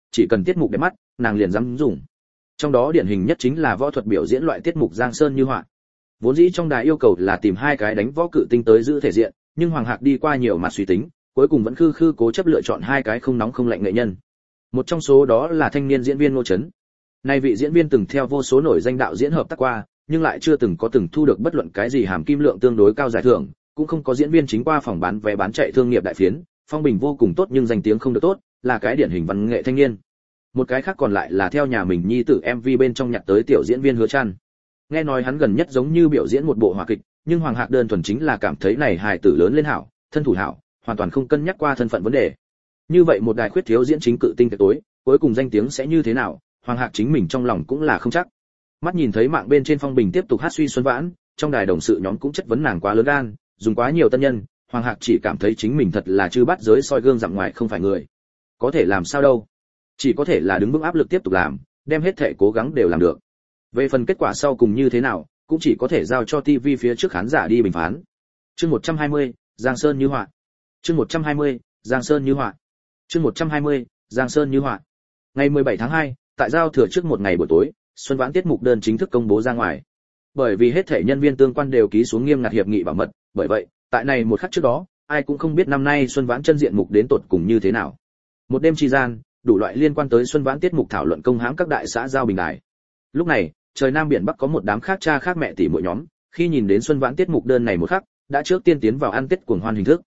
chỉ cần tiết mục đẹp mắt, nàng liền dám dùng. Trong đó điển hình nhất chính là võ thuật biểu diễn loại tiết mục Giang Sơn Như Họa. Vốn dĩ trong đài yêu cầu là tìm hai cái đánh võ cự tinh tới giữ thể diện, nhưng Hoàng Hạc đi qua nhiều mặt suy tính, cuối cùng vẫn khư cố chấp lựa chọn hai cái không nóng không lạnh nghệ nhân. Một trong số đó là thanh niên diễn viên Ngô Chấn. Nay vị diễn viên từng theo vô số nổi danh đạo diễn hợp tác qua, nhưng lại chưa từng có từng thu được bất luận cái gì hàm kim lượng tương đối cao giải thưởng, cũng không có diễn viên chính qua phòng bán vé bán chạy thương nghiệp đại phiến, phong bình vô cùng tốt nhưng danh tiếng không được tốt, là cái điển hình văn nghệ thanh niên. Một cái khác còn lại là theo nhà mình nhi tử MV bên trong nhặt tới tiểu diễn viên Hứa Trăn. Nghe nói hắn gần nhất giống như biểu diễn một bộ hỏa kịch, nhưng Hoàng Hạc đơn thuần chính là cảm thấy này hài tử lớn lên hảo, thân thủ hảo, hoàn toàn không cân nhắc qua thân phận vấn đề. Như vậy một đài khuyết thiếu diễn chính cự tinh tối, cuối cùng danh tiếng sẽ như thế nào, Hoàng Hạc chính mình trong lòng cũng là không chắc. Mắt nhìn thấy mạng bên trên phong bình tiếp tục hát suy Xuân Vãn, trong đài đồng sự nhóm cũng chất vấn nàng quá lớn gan, dùng quá nhiều tân nhân, Hoàng Hạc chỉ cảm thấy chính mình thật là chư bắt giới soi gương dặm ngoài không phải người. Có thể làm sao đâu? Chỉ có thể là đứng vững áp lực tiếp tục làm, đem hết thể cố gắng đều làm được. Về phần kết quả sau cùng như thế nào, cũng chỉ có thể giao cho TV phía trước khán giả đi bình phán. Chương 120, Giang Sơn Như Họa. Chương 120, Giang Sơn Như Họa. Chương 120, Giang Sơn Như Họa. Ngày 17 tháng 2, tại giao thừa trước một ngày buổi tối, Xuân Vãn tiết mục đơn chính thức công bố ra ngoài. Bởi vì hết thể nhân viên tương quan đều ký xuống nghiêm ngặt hiệp nghị bảo mật, bởi vậy, tại này một khắc trước đó, ai cũng không biết năm nay Xuân Vãn chân diện mục đến tột cùng như thế nào. Một đêm chi gian, đủ loại liên quan tới Xuân Vãn tiết mục thảo luận công hãm các đại xã giao bình đài. Lúc này, trời Nam biển Bắc có một đám khác cha khác mẹ tỷ muội nhóm, khi nhìn đến Xuân Vãn tiết mục đơn này một khắc, đã trước tiên tiến vào ăn Tết cuồng hoan hình thức.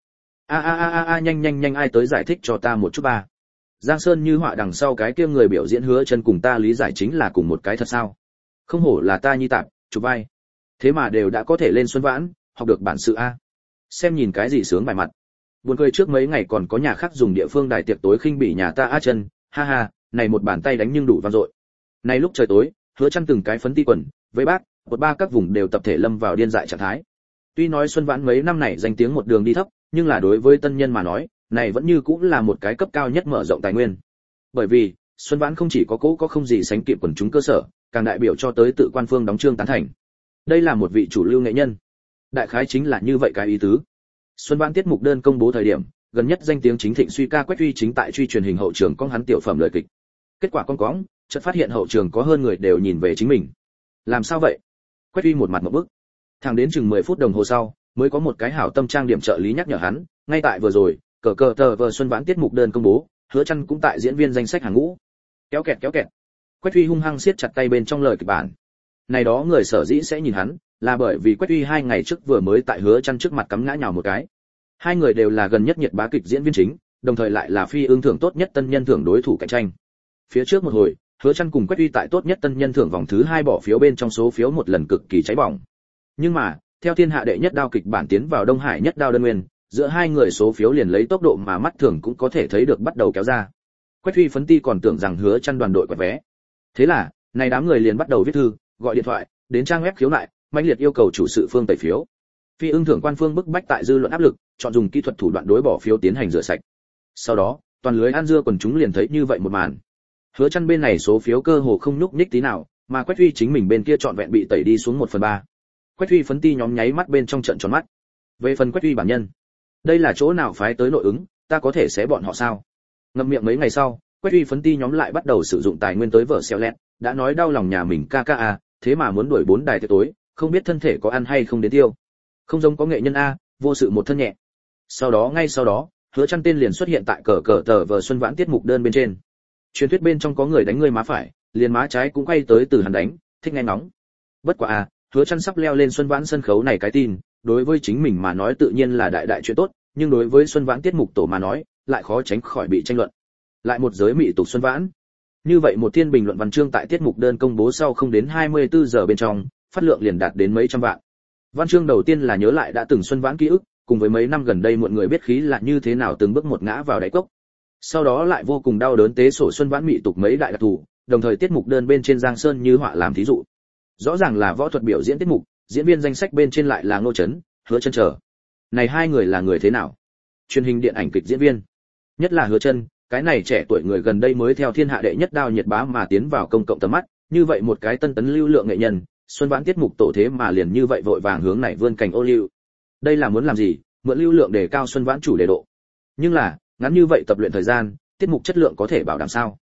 Nhanh ai tới giải thích cho ta một chút ba. Giang Sơn Như Họa đằng sau cái kia người biểu diễn Hứa Chân cùng ta lý giải chính là cùng một cái thật sao? Không hổ là ta nhi tạp, chụp vai. Thế mà đều đã có thể lên Xuân Vãn, học được bản sự a. Xem nhìn cái gì sướng bài mặt. Buồn cười trước mấy ngày còn có nhà khác dùng địa phương đài tiệc tối khinh bỉ nhà ta A Chân, ha ha, này một bàn tay đánh nhưng đủ vang dội. Này lúc trời tối, Hứa Chân từng cái phấn ti quần, với bác, một ba các vùng đều tập thể lâm vào điên dại trạng thái. Tuy nói Xuân Vãn mấy năm này danh tiếng một đường đi thấp, nhưng là đối với tân nhân mà nói, này vẫn như cũng là một cái cấp cao nhất mở rộng tài nguyên. Bởi vì, Xuân Vãn không chỉ có cố có không gì sánh kịp quần chúng cơ sở, càng đại biểu cho tới tự quan phương đóng chương tán thành. Đây là một vị chủ lưu nghệ nhân. Đại khái chính là như vậy cái ý tứ. Xuân Vãn tiết mục đơn công bố thời điểm, gần nhất danh tiếng chính thịnh suy ca Quách Duy chính tại truy truyền hình hậu trường con hắn tiểu phẩm lời kịch. Kết quả con cóng, chợt phát hiện hậu trường có hơn người đều nhìn về chính mình. Làm sao vậy? Quách Duy một mặt ngộp bức. Thẳng đến chừng 10 phút đồng hồ sau, mới có một cái hảo tâm trang điểm trợ lý nhắc nhở hắn, ngay tại vừa rồi, tờ Xuân Vãn tiết mục đơn công bố, Hứa Chân cũng tại diễn viên danh sách hàng ngũ. Kéo kẹt. Quách Duy hung hăng siết chặt tay bên trong lời kịch bản. Này đó người sở dĩ sẽ nhìn hắn, là bởi vì Quách Duy 2 ngày trước vừa mới tại Hứa Chân trước mặt cắm ngã nhào một cái. Hai người đều là gần nhất nhiệt bá kịch diễn viên chính, đồng thời lại là phi ương thưởng tốt nhất tân nhân thưởng đối thủ cạnh tranh. Phía trước một hồi, Hứa Chân cùng Quách Duy tại tốt nhất tân nhân thưởng vòng thứ 2 bỏ phiếu bên trong số phiếu một lần cực kỳ cháy bỏng. Nhưng mà, theo thiên hạ đệ nhất đao kịch bản tiến vào Đông Hải nhất đao đơn nguyên, giữa hai người số phiếu liền lấy tốc độ mà mắt thường cũng có thể thấy được bắt đầu kéo ra. Quách Duy phấn ti còn tưởng rằng Hứa Chân đoàn đội quẹt vé. Thế là, này đám người liền bắt đầu viết thư, gọi điện thoại, đến trang web khiếu nại, mãnh liệt yêu cầu chủ sự phương tẩy phiếu. Phi ưng thưởng quan phương bức bách tại dư luận áp lực, chọn dùng kỹ thuật thủ đoạn đối bỏ phiếu tiến hành rửa sạch. Sau đó, toàn lưới ăn dưa quần chúng liền thấy như vậy một màn. Hứa Chân bên này số phiếu cơ hồ không nhúc nhích tí nào, mà Quách Duy chính mình bên kia trọn vẹn bị tẩy đi xuống 1/3. Quách Duy phấn ti nhóm nháy mắt bên trong trận tròn mắt. Về phần Quách Duy bản nhân, đây là chỗ nào phái tới nội ứng, ta có thể xé bọn họ sao? Ngậm miệng mấy ngày sau, Quách Duy phấn ti nhóm lại bắt đầu sử dụng tài nguyên tới vở xéo lẹt, đã nói đau lòng nhà mình ca à, thế mà muốn đuổi 4 đài tiệc tối, không biết thân thể có ăn hay không đến tiêu. Không giống có nghệ nhân a, vô sự một thân nhẹ. Ngay sau đó, Hứa Chân tên liền xuất hiện tại tờ vở Xuân Vãn tiết mục đơn bên trên. Truyền thuyết bên trong có người đánh người má phải, liền má trái cũng quay tới từ hắn đánh, thích nghe nóng. Bất quá a, Hứa Chân sắp leo lên Xuân Vãn sân khấu này cái tin, đối với chính mình mà nói tự nhiên là đại chuyện tốt, nhưng đối với Xuân Vãn tiết mục tổ mà nói, lại khó tránh khỏi bị tranh luận. Lại một giới mỹ tục Xuân Vãn. Như vậy một thiên bình luận văn chương tại tiết mục đơn công bố sau không đến 24 giờ bên trong, phát lượng liền đạt đến mấy trăm vạn. Văn chương đầu tiên là nhớ lại đã từng Xuân Vãn ký ức, cùng với mấy năm gần đây muộn người biết khí là như thế nào từng bước một ngã vào đáy cốc. Sau đó lại vô cùng đau đớn tế sổ Xuân Vãn mỹ tục mấy đại đặc thù, đồng thời tiết mục đơn bên trên Giang Sơn Như Họa làm thí dụ. Rõ ràng là võ thuật biểu diễn tiết mục, diễn viên danh sách bên trên lại là Ngô Chấn, Hứa Chân chờ. Này hai người là người thế nào? Truyền hình điện ảnh kịch diễn viên. Nhất là Hứa Chân, cái này trẻ tuổi người gần đây mới theo thiên hạ đệ nhất đao nhiệt bá mà tiến vào công cộng tầm mắt, như vậy một cái tân tấn lưu lượng nghệ nhân, Xuân Vãn tiết mục tổ thế mà liền như vậy vội vàng hướng này vươn cảnh ô liu. Đây là muốn làm gì? Mượn lưu lượng để cao Xuân Vãn chủ đề độ. Nhưng là, ngắn như vậy tập luyện thời gian, tiết mục chất lượng có thể bảo đảm sao?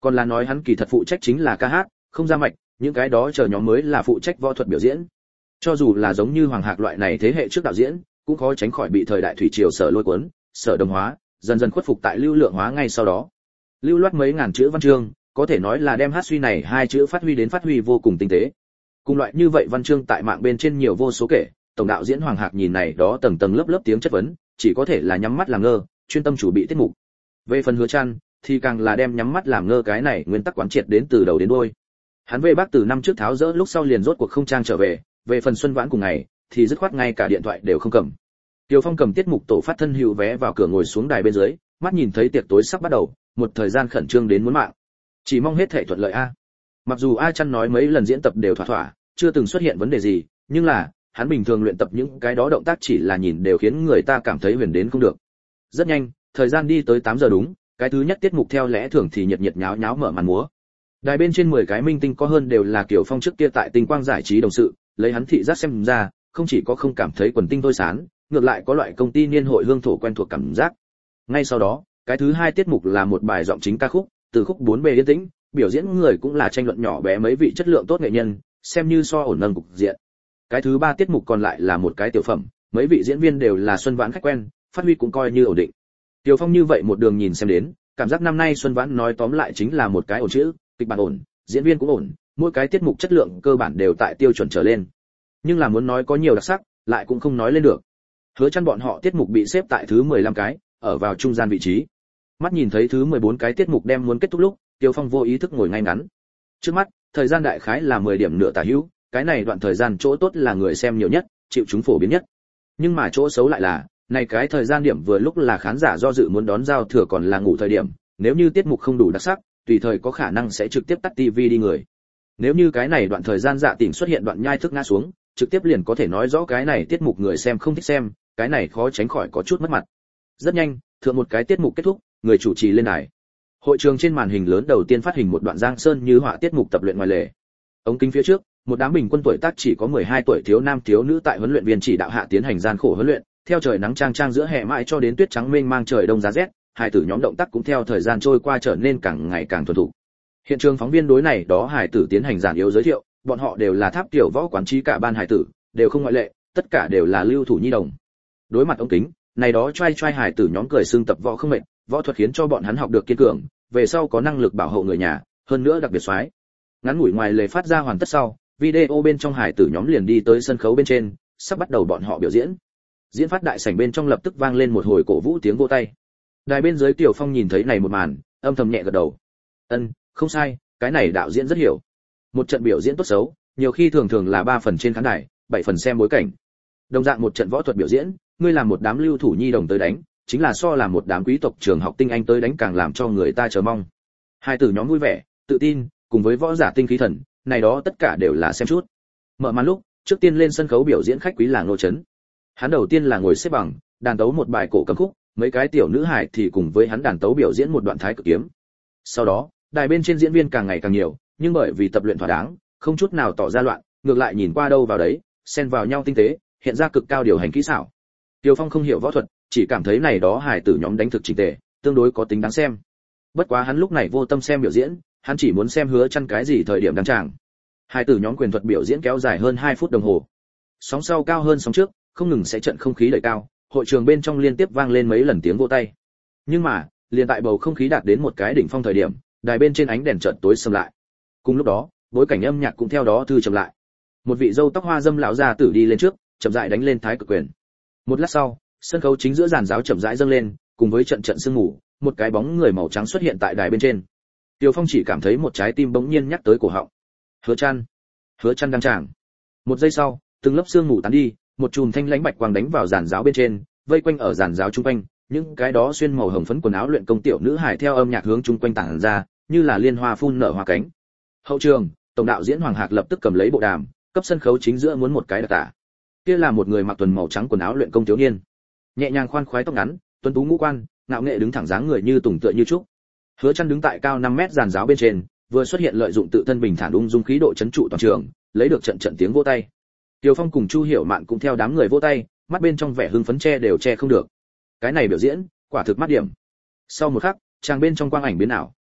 Còn là nói hắn kỳ thật phụ trách chính là ca hát, không ra mạch, những cái đó chờ nhóm mới là phụ trách võ thuật biểu diễn. Cho dù là giống như Hoàng Hạc loại này thế hệ trước đạo diễn, cũng khó tránh khỏi bị thời đại thủy triều sở lôi cuốn, sở đồng hóa, dần dần khuất phục tại lưu lượng hóa ngay sau đó. Lưu loát mấy ngàn chữ văn chương, có thể nói là đem hát suy này hai chữ phát huy vô cùng tinh tế. Cùng loại như vậy văn chương tại mạng bên trên nhiều vô số kể, tổng đạo diễn Hoàng Hạc nhìn này đó tầng tầng lớp lớp tiếng chất vấn, chỉ có thể là nhắm mắt làm ngơ, chuyên tâm chủ bị tiết mục. Về phần Hứa Trăn, thì càng là đem nhắm mắt làm ngơ cái này nguyên tắc quán triệt đến từ đầu đến đuôi. Hắn về Bắc từ năm trước tháo dỡ lúc sau liền rốt cuộc không trang trở về phần Xuân Vãn cùng ngày, thì dứt khoát ngay cả điện thoại đều không cầm. Tiêu Phong cầm tiết mục tổ phát thân hữu vé vào cửa ngồi xuống đài bên dưới, mắt nhìn thấy tiệc tối sắp bắt đầu, một thời gian khẩn trương đến muốn mạng. Chỉ mong hết thảy thuận lợi a. Mặc dù A Chân nói mấy lần diễn tập đều thỏa, chưa từng xuất hiện vấn đề gì, nhưng là, hắn bình thường luyện tập những cái đó động tác chỉ là nhìn đều khiến người ta cảm thấy huyền đến không được. Rất nhanh, thời gian đi tới 8 giờ đúng, cái thứ nhất tiết mục theo lẽ thường thì nhiệt nháo nháo mở màn múa. Đài bên trên 10 cái minh tinh có hơn đều là Kiều Phong trước kia tại Tinh Quang giải trí đồng sự, lấy hắn thị giác xem ra, không chỉ có không cảm thấy quần tinh thôi sán, ngược lại có loại công ty niên hội hương thổ quen thuộc cảm giác. Ngay sau đó, cái thứ hai tiết mục là một bài giọng chính ca khúc, từ khúc 4B yên tĩnh, biểu diễn người cũng là tranh luận nhỏ bé mấy vị chất lượng tốt nghệ nhân, xem như so ổn nâng cục diện. Cái thứ ba tiết mục còn lại là một cái tiểu phẩm, mấy vị diễn viên đều là Xuân Vãn khách quen, phát huy cũng coi như ổn định. Tiểu Phong như vậy một đường nhìn xem đến, cảm giác năm nay Xuân Vãn nói tóm lại chính là một cái ổn chữ, kịch bản ổn, diễn viên cũng ổn, mỗi cái tiết mục chất lượng cơ bản đều tại tiêu chuẩn trở lên. Nhưng là muốn nói có nhiều đặc sắc, lại cũng không nói lên được. Hứa Chân bọn họ tiết mục bị xếp tại thứ 15 cái, ở vào trung gian vị trí. Mắt nhìn thấy thứ 14 cái tiết mục đem muốn kết thúc lúc, Tiêu Phong vô ý thức ngồi ngay ngắn. Trước mắt, thời gian đại khái là 10 điểm nửa tả hữu, cái này đoạn thời gian chỗ tốt là người xem nhiều nhất, chịu chúng phổ biến nhất. Nhưng mà chỗ xấu lại là, này cái thời gian điểm vừa lúc là khán giả do dự muốn đón giao thừa còn là ngủ thời điểm, nếu như tiết mục không đủ đặc sắc, tùy thời có khả năng sẽ trực tiếp tắt tivi đi người. Nếu như cái này đoạn thời gian Dạ Tỉnh xuất hiện đoạn nhai thức ngã xuống, trực tiếp liền có thể nói rõ cái này tiết mục người xem không thích xem, cái này khó tránh khỏi có chút mất mặt. Rất nhanh, thượng một cái tiết mục kết thúc, người chủ trì lên đài. Hội trường trên màn hình lớn đầu tiên phát hình một đoạn Giang Sơn như họa tiết mục tập luyện ngoài lề. Ống kính phía trước, một đám bình quân tuổi tác chỉ có 12 tuổi thiếu nam thiếu nữ tại huấn luyện viên chỉ đạo hạ tiến hành gian khổ huấn luyện, theo trời nắng chang chang giữa hè mãi cho đến tuyết trắng mênh mang trời đông giá rét, hải tử nhóm động tác cũng theo thời gian trôi qua trở nên càng ngày càng thuần thục. Hiện trường phóng viên đối này đó hải tử tiến hành giản yếu giới thiệu, bọn họ đều là Tháp tiểu võ quán trí cả ban hải tử, đều không ngoại lệ, tất cả đều là lưu thủ nhi đồng. Đối mặt ống kính, này đó trai hải tử nhóm cười xương tập võ không mệt, võ thuật khiến cho bọn hắn học được kiên cường, về sau có năng lực bảo hộ người nhà, hơn nữa đặc biệt xoái. Ngắn ngủi ngoài lề phát ra hoàn tất sau, video bên trong hải tử nhóm liền đi tới sân khấu bên trên, sắp bắt đầu bọn họ biểu diễn. Diễn phát đại sảnh bên trong lập tức vang lên một hồi cổ vũ tiếng vỗ tay. Đài bên dưới Tiểu Phong nhìn thấy này một màn, âm thầm nhẹ gật đầu. Không sai, cái này đạo diễn rất hiểu. Một trận biểu diễn tốt xấu, nhiều khi thường là 3 phần trên khán đài, 7 phần xem bối cảnh. Đồng dạng một trận võ thuật biểu diễn, ngươi làm một đám lưu thủ nhi đồng tới đánh, chính là so làm một đám quý tộc trường học tinh anh tới đánh càng làm cho người ta chờ mong. Hai tử nhóm vui vẻ, tự tin, cùng với võ giả tinh khí thần, này đó tất cả đều là xem chút. Mở màn lúc, trước tiên lên sân khấu biểu diễn khách quý là Ngô Chấn. Hắn đầu tiên là ngồi xếp bằng, đàn tấu một bài cổ cầm khúc, mấy cái tiểu nữ hài thì cùng với hắn đàn tấu biểu diễn một đoạn thái cực kiếm. Sau đó, đài bên trên diễn viên càng ngày càng nhiều, nhưng bởi vì tập luyện thỏa đáng, không chút nào tỏ ra loạn, ngược lại nhìn qua đâu vào đấy, xen vào nhau tinh tế, hiện ra cực cao điều hành kỹ xảo. Tiêu Phong không hiểu võ thuật, chỉ cảm thấy này đó hài tử nhóm đánh thực chỉnh tề, tương đối có tính đáng xem. Bất quá hắn lúc này vô tâm xem biểu diễn, hắn chỉ muốn xem Hứa Chân cái gì thời điểm đăng tràng. Hài tử nhóm quyền thuật biểu diễn kéo dài hơn 2 phút đồng hồ. Sóng sau cao hơn sóng trước, không ngừng sẽ trận không khí đẩy cao, hội trường bên trong liên tiếp vang lên mấy lần tiếng vỗ tay. Nhưng mà, liền tại bầu không khí đạt đến một cái đỉnh phong thời điểm, đài bên trên ánh đèn chợt tối sầm lại. Cùng lúc đó, bối cảnh âm nhạc cũng theo đó thư chậm lại. Một vị râu tóc hoa dâm lão già tử đi lên trước, chậm rãi đánh lên thái cực quyền. Một lát sau, sân khấu chính giữa giàn giáo chậm rãi dâng lên, cùng với trận trận sương mù, một cái bóng người màu trắng xuất hiện tại đài bên trên. Tiêu Phong chỉ cảm thấy một trái tim bỗng nhiên nhắc tới cổ họng. Hứa Chân đang tràng. Một giây sau, từng lớp sương mù tán đi, một chùm thanh lãnh bạch quang đánh vào giàn giáo bên trên, vây quanh ở giàn giáo trung quanh, những cái đó xuyên màu hồng phấn quần áo luyện công tiểu nữ hài theo âm nhạc hướng trung quanh tản ra, như là liên hoa phun nở hoa cánh. Hậu trường, tổng đạo diễn Hoàng Hạc lập tức cầm lấy bộ đàm, cấp sân khấu chính giữa muốn một cái đặc tả. Kia là một người mặc tuần màu trắng quần áo luyện công thiếu niên, nhẹ nhàng khoan khoái tóc ngắn, tuấn tú ngũ quan, ngạo nghệ đứng thẳng dáng người như tùng tựa như trúc. Hứa Chân đứng tại cao 5 mét giàn giáo bên trên, vừa xuất hiện lợi dụng tự thân bình thản ung dung khí độ chấn trụ toàn trường, lấy được trận trận tiếng vỗ tay. Tiêu Phong cùng Chu Hiểu Mạn cũng theo đám người vỗ tay, mắt bên trong vẻ hưng phấn che đều che không được. Cái này biểu diễn, quả thực mắt điểm. Sau một khắc, trang bên trong quang ảnh biến ảo,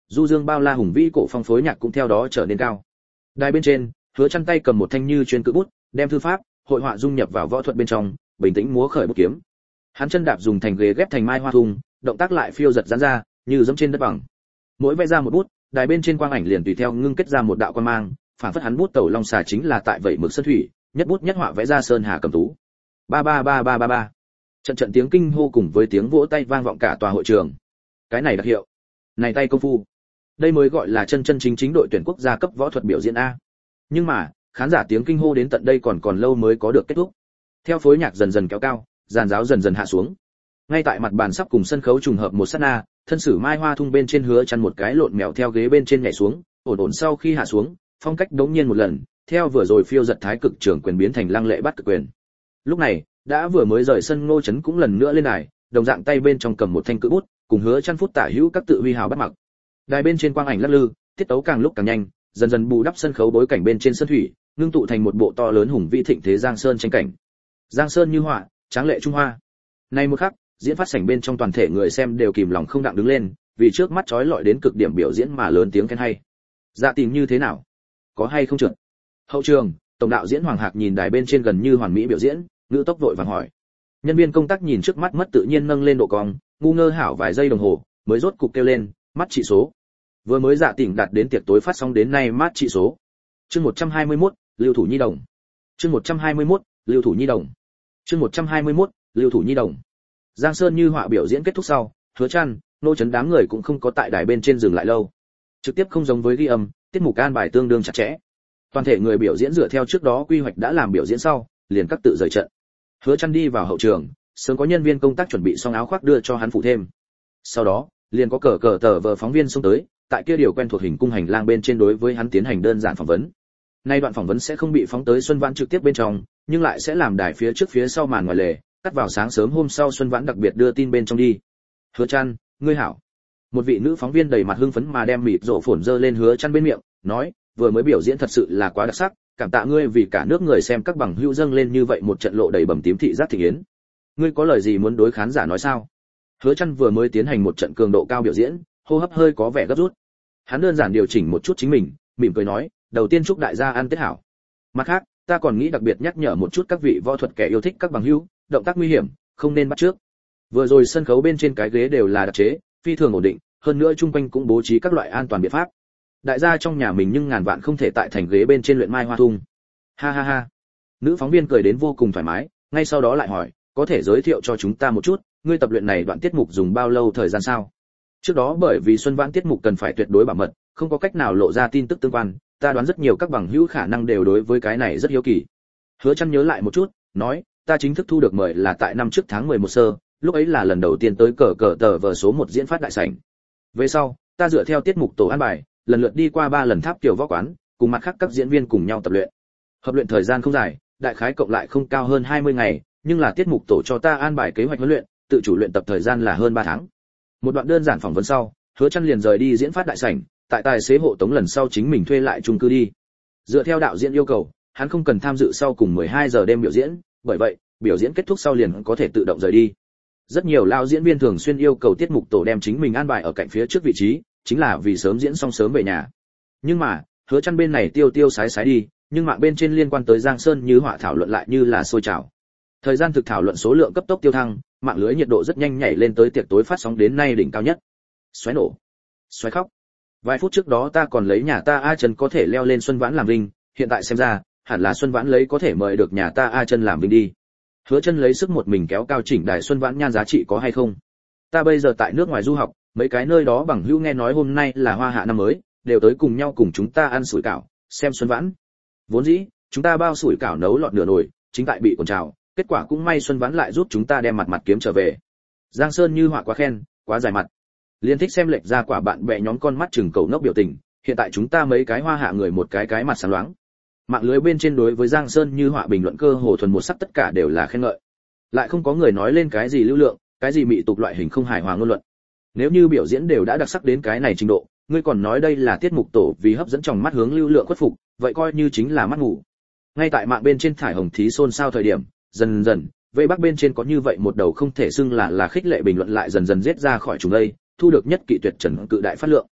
du dương bao la hùng vĩ cổ phong phối nhạc cũng theo đó trở nên cao. Đài bên trên, Hứa Chân tay cầm một thanh như chuyên cự bút, đem thư pháp, hội họa dung nhập vào võ thuật bên trong, bình tĩnh múa khởi bút kiếm. Hắn chân đạp dùng thành ghế ghép thành mai hoa thung, động tác lại phiêu giật giãn ra, như dẫm trên đất bằng. Mỗi vẽ ra một bút, đài bên trên quang ảnh liền tùy theo ngưng kết ra một đạo quang mang, phản phất hắn bút tẩu long xà chính là tại vậy mực sơn thủy, nhất bút nhất họa vẽ ra sơn hà cầm tú. Ba ba ba ba ba ba. Trận trận tiếng kinh hô cùng với tiếng vỗ tay vang vọng cả tòa hội trường. Cái này đặc hiệu, này tay công phu, đây mới gọi là chân chân chính chính đội tuyển quốc gia cấp võ thuật biểu diễn a. Nhưng mà, khán giả tiếng kinh hô đến tận đây còn lâu mới có được kết thúc. Theo phối nhạc dần dần kéo cao, giàn giáo dần dần hạ xuống. Ngay tại mặt bàn sắp cùng sân khấu trùng hợp một sát na, thân sử mai hoa thung bên trên Hứa Chân một cái lộn mèo theo ghế bên trên nhảy xuống, ổn sau khi hạ xuống, phong cách đống nhiên một lần, theo vừa rồi phiêu giật thái cực trưởng quyền biến thành lăng lệ bắt cực quyền. Lúc này, đã vừa mới rời sân Ngô Chấn cũng lần nữa lên đài, đồng dạng tay bên trong cầm một thanh cự bút, cùng Hứa Chân phút tả hữu các tự huy hào bắt mặc. Đài bên trên quang ảnh lắc lư, tiết tấu càng lúc càng nhanh, dần dần bù đắp sân khấu bối cảnh bên trên sân thủy, ngưng tụ thành một bộ to lớn hùng vĩ thịnh thế Giang Sơn tranh cảnh. Giang Sơn như họa, tráng lệ trung hoa. Nay một khắc, diễn phát sảnh bên trong toàn thể người xem đều kìm lòng không đặng đứng lên, vì trước mắt chói lọi đến cực điểm biểu diễn mà lớn tiếng khen hay. Dạ Tình như thế nào? Có hay không trượt? Hậu trường, tổng đạo diễn Hoàng Hạc nhìn đài bên trên gần như hoàn mỹ biểu diễn, ngữ tốc vội vàng hỏi. Nhân viên công tác nhìn trước mắt mất tự nhiên nâng lên độ cong, ngu ngơ hảo vài giây đồng hồ, mới rốt cục kêu lên, mắt trị số. Vừa mới Dạ Tình đạt đến tiệc tối phát sóng đến nay mắt trị số. Chương 121, Lưu Thủ Nhi Đồng. Chương 121, Lưu Thủ Nhi Đồng. Chương 121, Lưu Thủ Nhi Đồng. Giang Sơn như họa biểu diễn kết thúc sau, Hứa Chân, Nô Chấn đám người cũng không có tại đài bên trên dừng lại lâu. Trực tiếp không giống với ghi âm, tiết mục an bài tương đương chặt chẽ. Toàn thể người biểu diễn dựa theo trước đó quy hoạch đã làm biểu diễn sau, liền các tự rời trận. Hứa Chân đi vào hậu trường, sớm có nhân viên công tác chuẩn bị xong áo khoác đưa cho hắn phụ thêm. Sau đó, liền có cờ tờ vờ phóng viên xông tới, tại kia điều quen thuộc hình cung hành lang bên trên đối với hắn tiến hành đơn giản phỏng vấn. Nay đoạn phỏng vấn sẽ không bị phóng tới Xuân Vãn trực tiếp bên trong, nhưng lại sẽ làm đài phía trước phía sau màn ngoài lề, cắt vào sáng sớm hôm sau Xuân Vãn đặc biệt đưa tin bên trong đi. Hứa Chân, ngươi hảo. Một vị nữ phóng viên đầy mặt hưng phấn mà đem mịt rộ phồn dơ lên Hứa Chân bên miệng, nói, vừa mới biểu diễn thật sự là quá đặc sắc, cảm tạ ngươi vì cả nước người xem các bằng hữu dâng lên như vậy một trận lộ đầy bầm tím thị giác thị yến. Ngươi có lời gì muốn đối khán giả nói sao? Hứa Chân vừa mới tiến hành một trận cường độ cao biểu diễn, hô hấp hơi có vẻ gấp rút. Hắn đơn giản điều chỉnh một chút chính mình, mỉm cười nói, đầu tiên chúc đại gia ăn Tết hảo. Mặt khác, ta còn nghĩ đặc biệt nhắc nhở một chút các vị võ thuật kẻ yêu thích các bằng hữu, động tác nguy hiểm, không nên bắt trước. Vừa rồi sân khấu bên trên cái ghế đều là đặc chế, phi thường ổn định, hơn nữa chung quanh cũng bố trí các loại an toàn biện pháp. Đại gia trong nhà mình nhưng ngàn vạn không thể tại thành ghế bên trên luyện mai hoa thung. Ha ha ha. Nữ phóng viên cười đến vô cùng thoải mái, ngay sau đó lại hỏi, có thể giới thiệu cho chúng ta một chút, ngươi tập luyện này đoạn tiết mục dùng bao lâu thời gian sao? Trước đó bởi vì Xuân Vãn tiết mục cần phải tuyệt đối bảo mật, không có cách nào lộ ra tin tức tương quan, ta đoán rất nhiều các bằng hữu khả năng đều đối với cái này rất hiếu kỳ. Hứa Chân nhớ lại một chút, nói, ta chính thức thu được mời là tại năm trước tháng 11 sơ, lúc ấy là lần đầu tiên tới cờ tờ vở số 1 diễn phát đại sảnh. Về sau, ta dựa theo tiết mục tổ an bài, lần lượt đi qua 3 lần tháp tiểu võ quán, cùng mặt khác các diễn viên cùng nhau tập luyện. Hợp luyện thời gian không dài, đại khái cộng lại không cao hơn 20 ngày, nhưng là tiết mục tổ cho ta an bài kế hoạch huấn luyện, tự chủ luyện tập thời gian là hơn 3 tháng. Một đoạn đơn giản phỏng vấn sau, Hứa Chân liền rời đi diễn phát đại sảnh, tại tài xế hộ tống lần sau chính mình thuê lại chung cư đi. Dựa theo đạo diễn yêu cầu, hắn không cần tham dự sau cùng 12 giờ đêm biểu diễn, bởi vậy, biểu diễn kết thúc sau liền có thể tự động rời đi. Rất nhiều lao diễn viên thường xuyên yêu cầu tiết mục tổ đem chính mình an bài ở cạnh phía trước vị trí, chính là vì sớm diễn xong sớm về nhà. Nhưng mà, Hứa Chân bên này tiêu sái sái đi, nhưng mạng bên trên liên quan tới Giang Sơn như họa thảo luận lại như là sôi trào. Thời gian thực thảo luận số lượng cấp tốc tiêu thăng, mạng lưới nhiệt độ rất nhanh nhảy lên tới tiệc tối phát sóng đến nay đỉnh cao nhất. Xoáy nổ, xoáy khóc. Vài phút trước đó ta còn lấy nhà ta A Chân có thể leo lên Xuân Vãn làm vinh, hiện tại xem ra, hẳn là Xuân Vãn lấy có thể mời được nhà ta A Chân làm vinh đi. Hứa Chân lấy sức một mình kéo cao chỉnh đài Xuân Vãn nhan giá trị có hay không? Ta bây giờ tại nước ngoài du học, mấy cái nơi đó bằng hữu nghe nói hôm nay là hoa hạ năm mới, đều tới cùng nhau cùng chúng ta ăn sủi cảo, xem Xuân Vãn. Vốn dĩ, chúng ta bao sủi cảo nấu lọt nửa nồi, chính tại bị cồn trào, kết quả cũng may Xuân Vãn lại giúp chúng ta đem mặt kiếm trở về. Giang Sơn như họa quá khen, quá dài mặt. Liên thích xem lệch ra quả bạn bè nhóm con mắt chừng cầu nốc biểu tình, hiện tại chúng ta mấy cái hoa hạ người một cái mặt sáng loáng. Mạng lưới bên trên đối với Giang Sơn như họa bình luận cơ hồ thuần một sắc tất cả đều là khen ngợi. Lại không có người nói lên cái gì lưu lượng, cái gì mị tục loại hình không hài hòa ngôn luận. Nếu như biểu diễn đều đã đặc sắc đến cái này trình độ, ngươi còn nói đây là tiết mục tổ vì hấp dẫn trong mắt hướng lưu lượng khuất phục, vậy coi như chính là mắt ngủ. Ngay tại mạng bên trên thải hồng thí xôn xao thời điểm, dần dần, vây bắc bên trên có như vậy một đầu không thể xưng là khích lệ bình luận lại dần dần giết ra khỏi chúng đây, thu được nhất kỵ tuyệt trần cự đại phát lượng.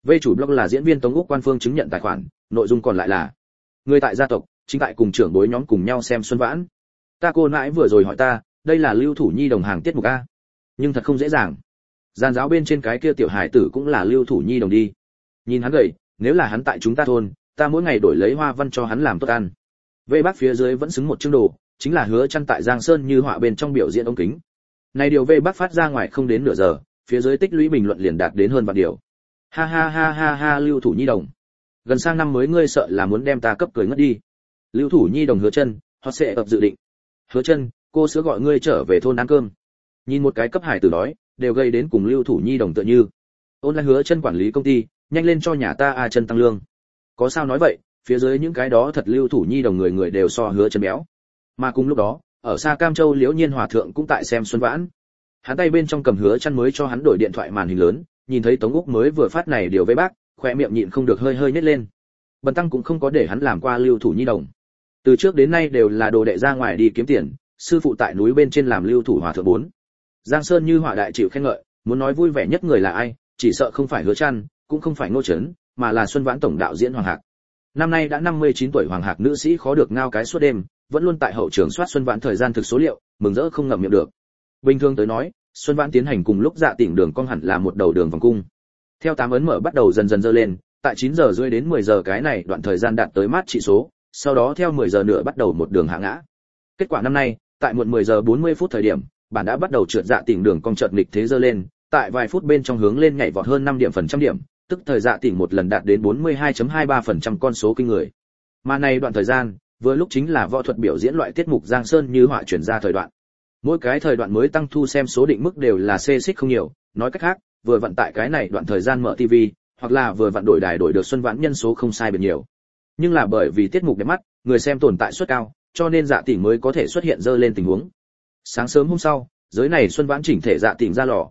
Vê chủ blog là diễn viên Tống Úc quan phương chứng nhận tài khoản, nội dung còn lại là người tại gia tộc, chính tại cùng trưởng bối nhóm cùng nhau xem Xuân Vãn. Ta cô nãi vừa rồi hỏi ta, đây là Lưu Thủ Nhi đồng hàng tiết mục a. Nhưng thật không dễ dàng. Gian giáo bên trên cái kia tiểu hải tử cũng là Lưu Thủ Nhi đồng đi. Nhìn hắn gầy, nếu là hắn tại chúng ta thôn, ta mỗi ngày đổi lấy hoa văn cho hắn làm tốt ăn. Vê Bắc phía dưới vẫn xứng một chương đồ, chính là Hứa Chân tại Giang Sơn Như Họa bên trong biểu diễn ống kính. Này điều Vê Bắc phát ra ngoài không đến nửa giờ, phía dưới tích lũy bình luận liền đạt đến hơn vạn điều. Ha ha ha ha ha, Lưu Thủ Nhi đồng. Gần sang năm mới ngươi sợ là muốn đem ta cấp cười ngất đi. Lưu Thủ Nhi đồng Hứa Chân, họ sẽ ập dự định. Hứa Chân, cô sẽ gọi ngươi trở về thôn ăn cơm. Nhìn một cái cấp hải tử đói, đều gây đến cùng Lưu Thủ Nhi đồng tựa như. Ôn lại Hứa Chân quản lý công ty, nhanh lên cho nhà ta Chân tăng lương. Có sao nói vậy, phía dưới những cái đó thật Lưu Thủ Nhi đồng người người đều so Hứa Chân béo. Mà cùng lúc đó, ở xa Cam Châu Liễu Nhiên Hòa thượng cũng tại xem Xuân Vãn. Hắn tay bên trong cầm Hứa Chân mới cho hắn đổi điện thoại màn hình lớn, nhìn thấy Tống Úc mới vừa phát này điều với bác, khóe miệng nhịn không được hơi hơi nhếch lên. Bần tăng cũng không có để hắn làm qua Lưu Thủ Nhi đồng. Từ trước đến nay đều là đồ đệ ra ngoài đi kiếm tiền, sư phụ tại núi bên trên làm Lưu Thủ Hòa thượng 4. Giang Sơn Như Họa đại chịu khen ngợi, muốn nói vui vẻ nhất người là ai, chỉ sợ không phải Hứa Chân, cũng không phải Ngô Chấn, mà là Xuân Vãn tổng đạo diễn Hoàng Hạc. Năm nay đã 59 tuổi Hoàng Hạc nữ sĩ khó được ngao cái suốt đêm, vẫn luôn tại hậu trường soát Xuân Vãn thời gian thực số liệu, mừng rỡ không ngậm miệng được. Bình thường tới nói, Xuân Vãn tiến hành cùng lúc Dạ Tỉnh đường cong hẳn là một đầu đường vòng cung. Theo 8 ấn mở bắt đầu dần dần dơ lên, tại 9 giờ rưỡi đến 10 giờ cái này đoạn thời gian đạt tới mát trị số, sau đó theo 10 giờ nữa bắt đầu một đường hạ ngã. Kết quả năm nay, tại muộn 10 giờ 40 phút thời điểm, bản đã bắt đầu trượt Dạ Tỉnh đường cong chợt nghịch thế dơ lên, tại vài phút bên trong hướng lên nhảy vọt hơn 5 điểm, tức thời Dạ Tỉnh một lần đạt đến 42.23% con số kinh người. Mà này đoạn thời gian, vừa lúc chính là võ thuật biểu diễn loại tiết mục Giang Sơn Như Họa chuyển ra thời đoạn. Mỗi cái thời đoạn mới tăng thu xem số định mức đều là xê xích không nhiều, nói cách khác, vừa vận tại cái này đoạn thời gian mở TV, hoặc là vừa vận đổi đài đổi được Xuân Vãn nhân số không sai biệt nhiều. Nhưng là bởi vì tiết mục đẹp mắt, người xem tồn tại suất cao, cho nên Dạ Tỉnh mới có thể xuất hiện dơ lên tình huống. Sáng sớm hôm sau, giới này Xuân Vãn chỉnh thể Dạ Tỉnh ra lò,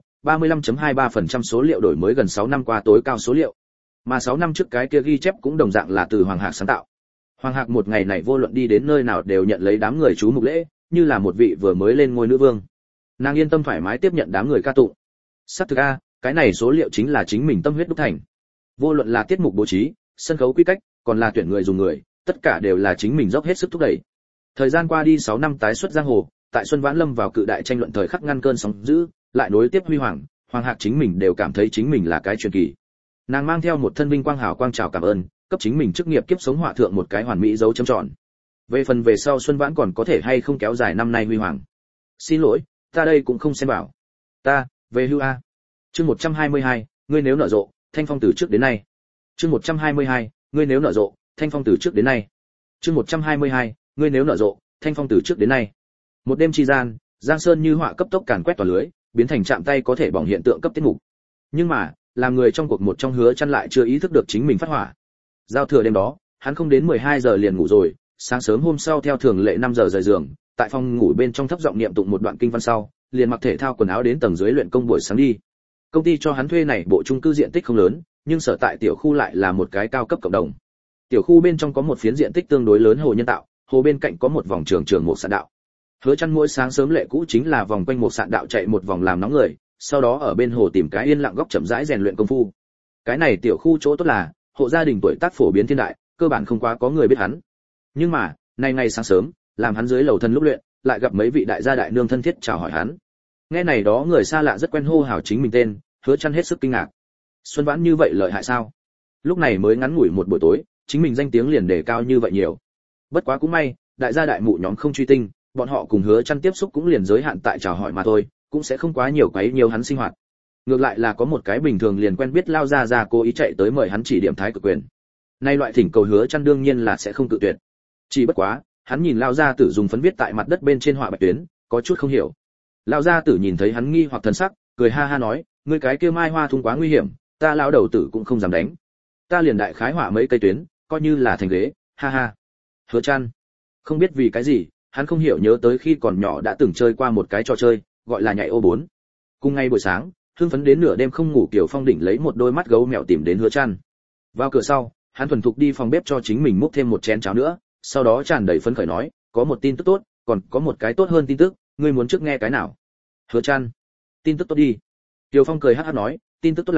35.23% số liệu đổi mới gần 6 năm qua tối cao số liệu. Mà 6 năm trước cái kia ghi chép cũng đồng dạng là từ Hoàng Hạc sáng tạo. Hoàng Hạc một ngày này vô luận đi đến nơi nào đều nhận lấy đám người chú mục lễ, như là một vị vừa mới lên ngôi nữ vương. Nàng yên tâm thoải mái tiếp nhận đám người ca tụng. Sắp thực a, cái này số liệu chính là chính mình tâm huyết đúc thành. Vô luận là tiết mục bố trí, sân khấu quy cách, còn là tuyển người dùng người, tất cả đều là chính mình dốc hết sức thúc đẩy. Thời gian qua đi 6 năm tái xuất giang hồ, tại Xuân Vãn lâm vào cự đại tranh luận thời khắc ngăn cơn sóng dữ, lại nối tiếp huy hoàng, Hoàng Hạc chính mình đều cảm thấy chính mình là cái truyền kỳ. Nàng mang theo một thân vinh quang hào quang chào cảm ơn, cấp chính mình chức nghiệp kiếp sống họa thượng một cái hoàn mỹ dấu chấm tròn. Về phần về sau Xuân Vãn còn có thể hay không kéo dài năm nay huy hoàng. Xin lỗi, ta đây cũng không xem bảo. Ta, về hưu a. Chương 122, ngươi nếu nở rộ, thanh phong từ trước đến nay. Chương 122, ngươi nếu nở rộ, thanh phong từ trước đến nay. Chương 122, ngươi nếu nở rộ, thanh phong từ trước đến nay. Một đêm chi gian, Giang Sơn Như Họa cấp tốc càn quét toàn lưới, biến thành chạm tay có thể bỏng hiện tượng cấp tiết mục. Nhưng mà, làm người trong cuộc một trong Hứa Chân lại chưa ý thức được chính mình phát hỏa. Giao thừa đêm đó, hắn không đến 12 giờ liền ngủ rồi, sáng sớm hôm sau theo thường lệ 5 giờ rời giường, tại phòng ngủ bên trong thấp giọng niệm tụng một đoạn kinh văn sau, liền mặc thể thao quần áo đến tầng dưới luyện công buổi sáng đi. Công ty cho hắn thuê này bộ chung cư diện tích không lớn, nhưng sở tại tiểu khu lại là một cái cao cấp cộng đồng. Tiểu khu bên trong có một phiến diện tích tương đối lớn hồ nhân tạo, hồ bên cạnh có một vòng trường một sạn đạo. Hứa Chân mỗi sáng sớm lệ cũ chính là vòng quanh một sạn đạo chạy một vòng làm nóng người, sau đó ở bên hồ tìm cái yên lặng góc chậm rãi rèn luyện công phu. Cái này tiểu khu chỗ tốt là, hộ gia đình tuổi tác phổ biến thiên đại, cơ bản không quá có người biết hắn. Nhưng mà, ngày sáng sớm, làm hắn dưới lầu thân lúc luyện, lại gặp mấy vị đại gia đại nương thân thiết chào hỏi hắn. Nghe này đó người xa lạ rất quen hô hào chính mình tên, Hứa Chân hết sức kinh ngạc. Xuân Vãn như vậy lợi hại sao? Lúc này mới ngắn ngủi một buổi tối, chính mình danh tiếng liền đề cao như vậy nhiều. Bất quá cũng may, đại gia đại mụ nhóm không truy tinh, bọn họ cùng Hứa Chân tiếp xúc cũng liền giới hạn tại chào hỏi mà thôi, cũng sẽ không quá nhiều quấy nhiều hắn sinh hoạt. Ngược lại là có một cái bình thường liền quen biết lao ra cố ý chạy tới mời hắn chỉ điểm thái cực quyền. Nay loại thỉnh cầu Hứa Chân đương nhiên là sẽ không cự tuyệt. Chỉ bất quá, hắn nhìn lao gia tử dùng phấn viết tại mặt đất bên trên họa bạch tuyến, có chút không hiểu. Lao gia tử nhìn thấy hắn nghi hoặc thần sắc, cười ha ha nói, ngươi cái kia mai hoa thung quá nguy hiểm, ta lão đầu tử cũng không dám đánh. Ta liền đại khái họa mấy cây tuyến, coi như là thành ghế, ha ha. Hứa Chân không biết vì cái gì, hắn không hiểu nhớ tới khi còn nhỏ đã từng chơi qua một cái trò chơi, gọi là nhảy ô 4. Cùng ngày buổi sáng, hưng phấn đến nửa đêm không ngủ Kiều Phong đỉnh lấy một đôi mắt gấu mèo tìm đến Hứa Chân. Vào cửa sau, hắn thuần thục đi phòng bếp cho chính mình múc thêm một chén cháo nữa, sau đó tràn đầy phấn khởi nói, có một tin tức tốt, còn có một cái tốt hơn tin tức, ngươi muốn trước nghe cái nào? Hứa Chân, tin tức tốt đi. Kiều Phong cười hắc hắc nói, tin tức tốt là,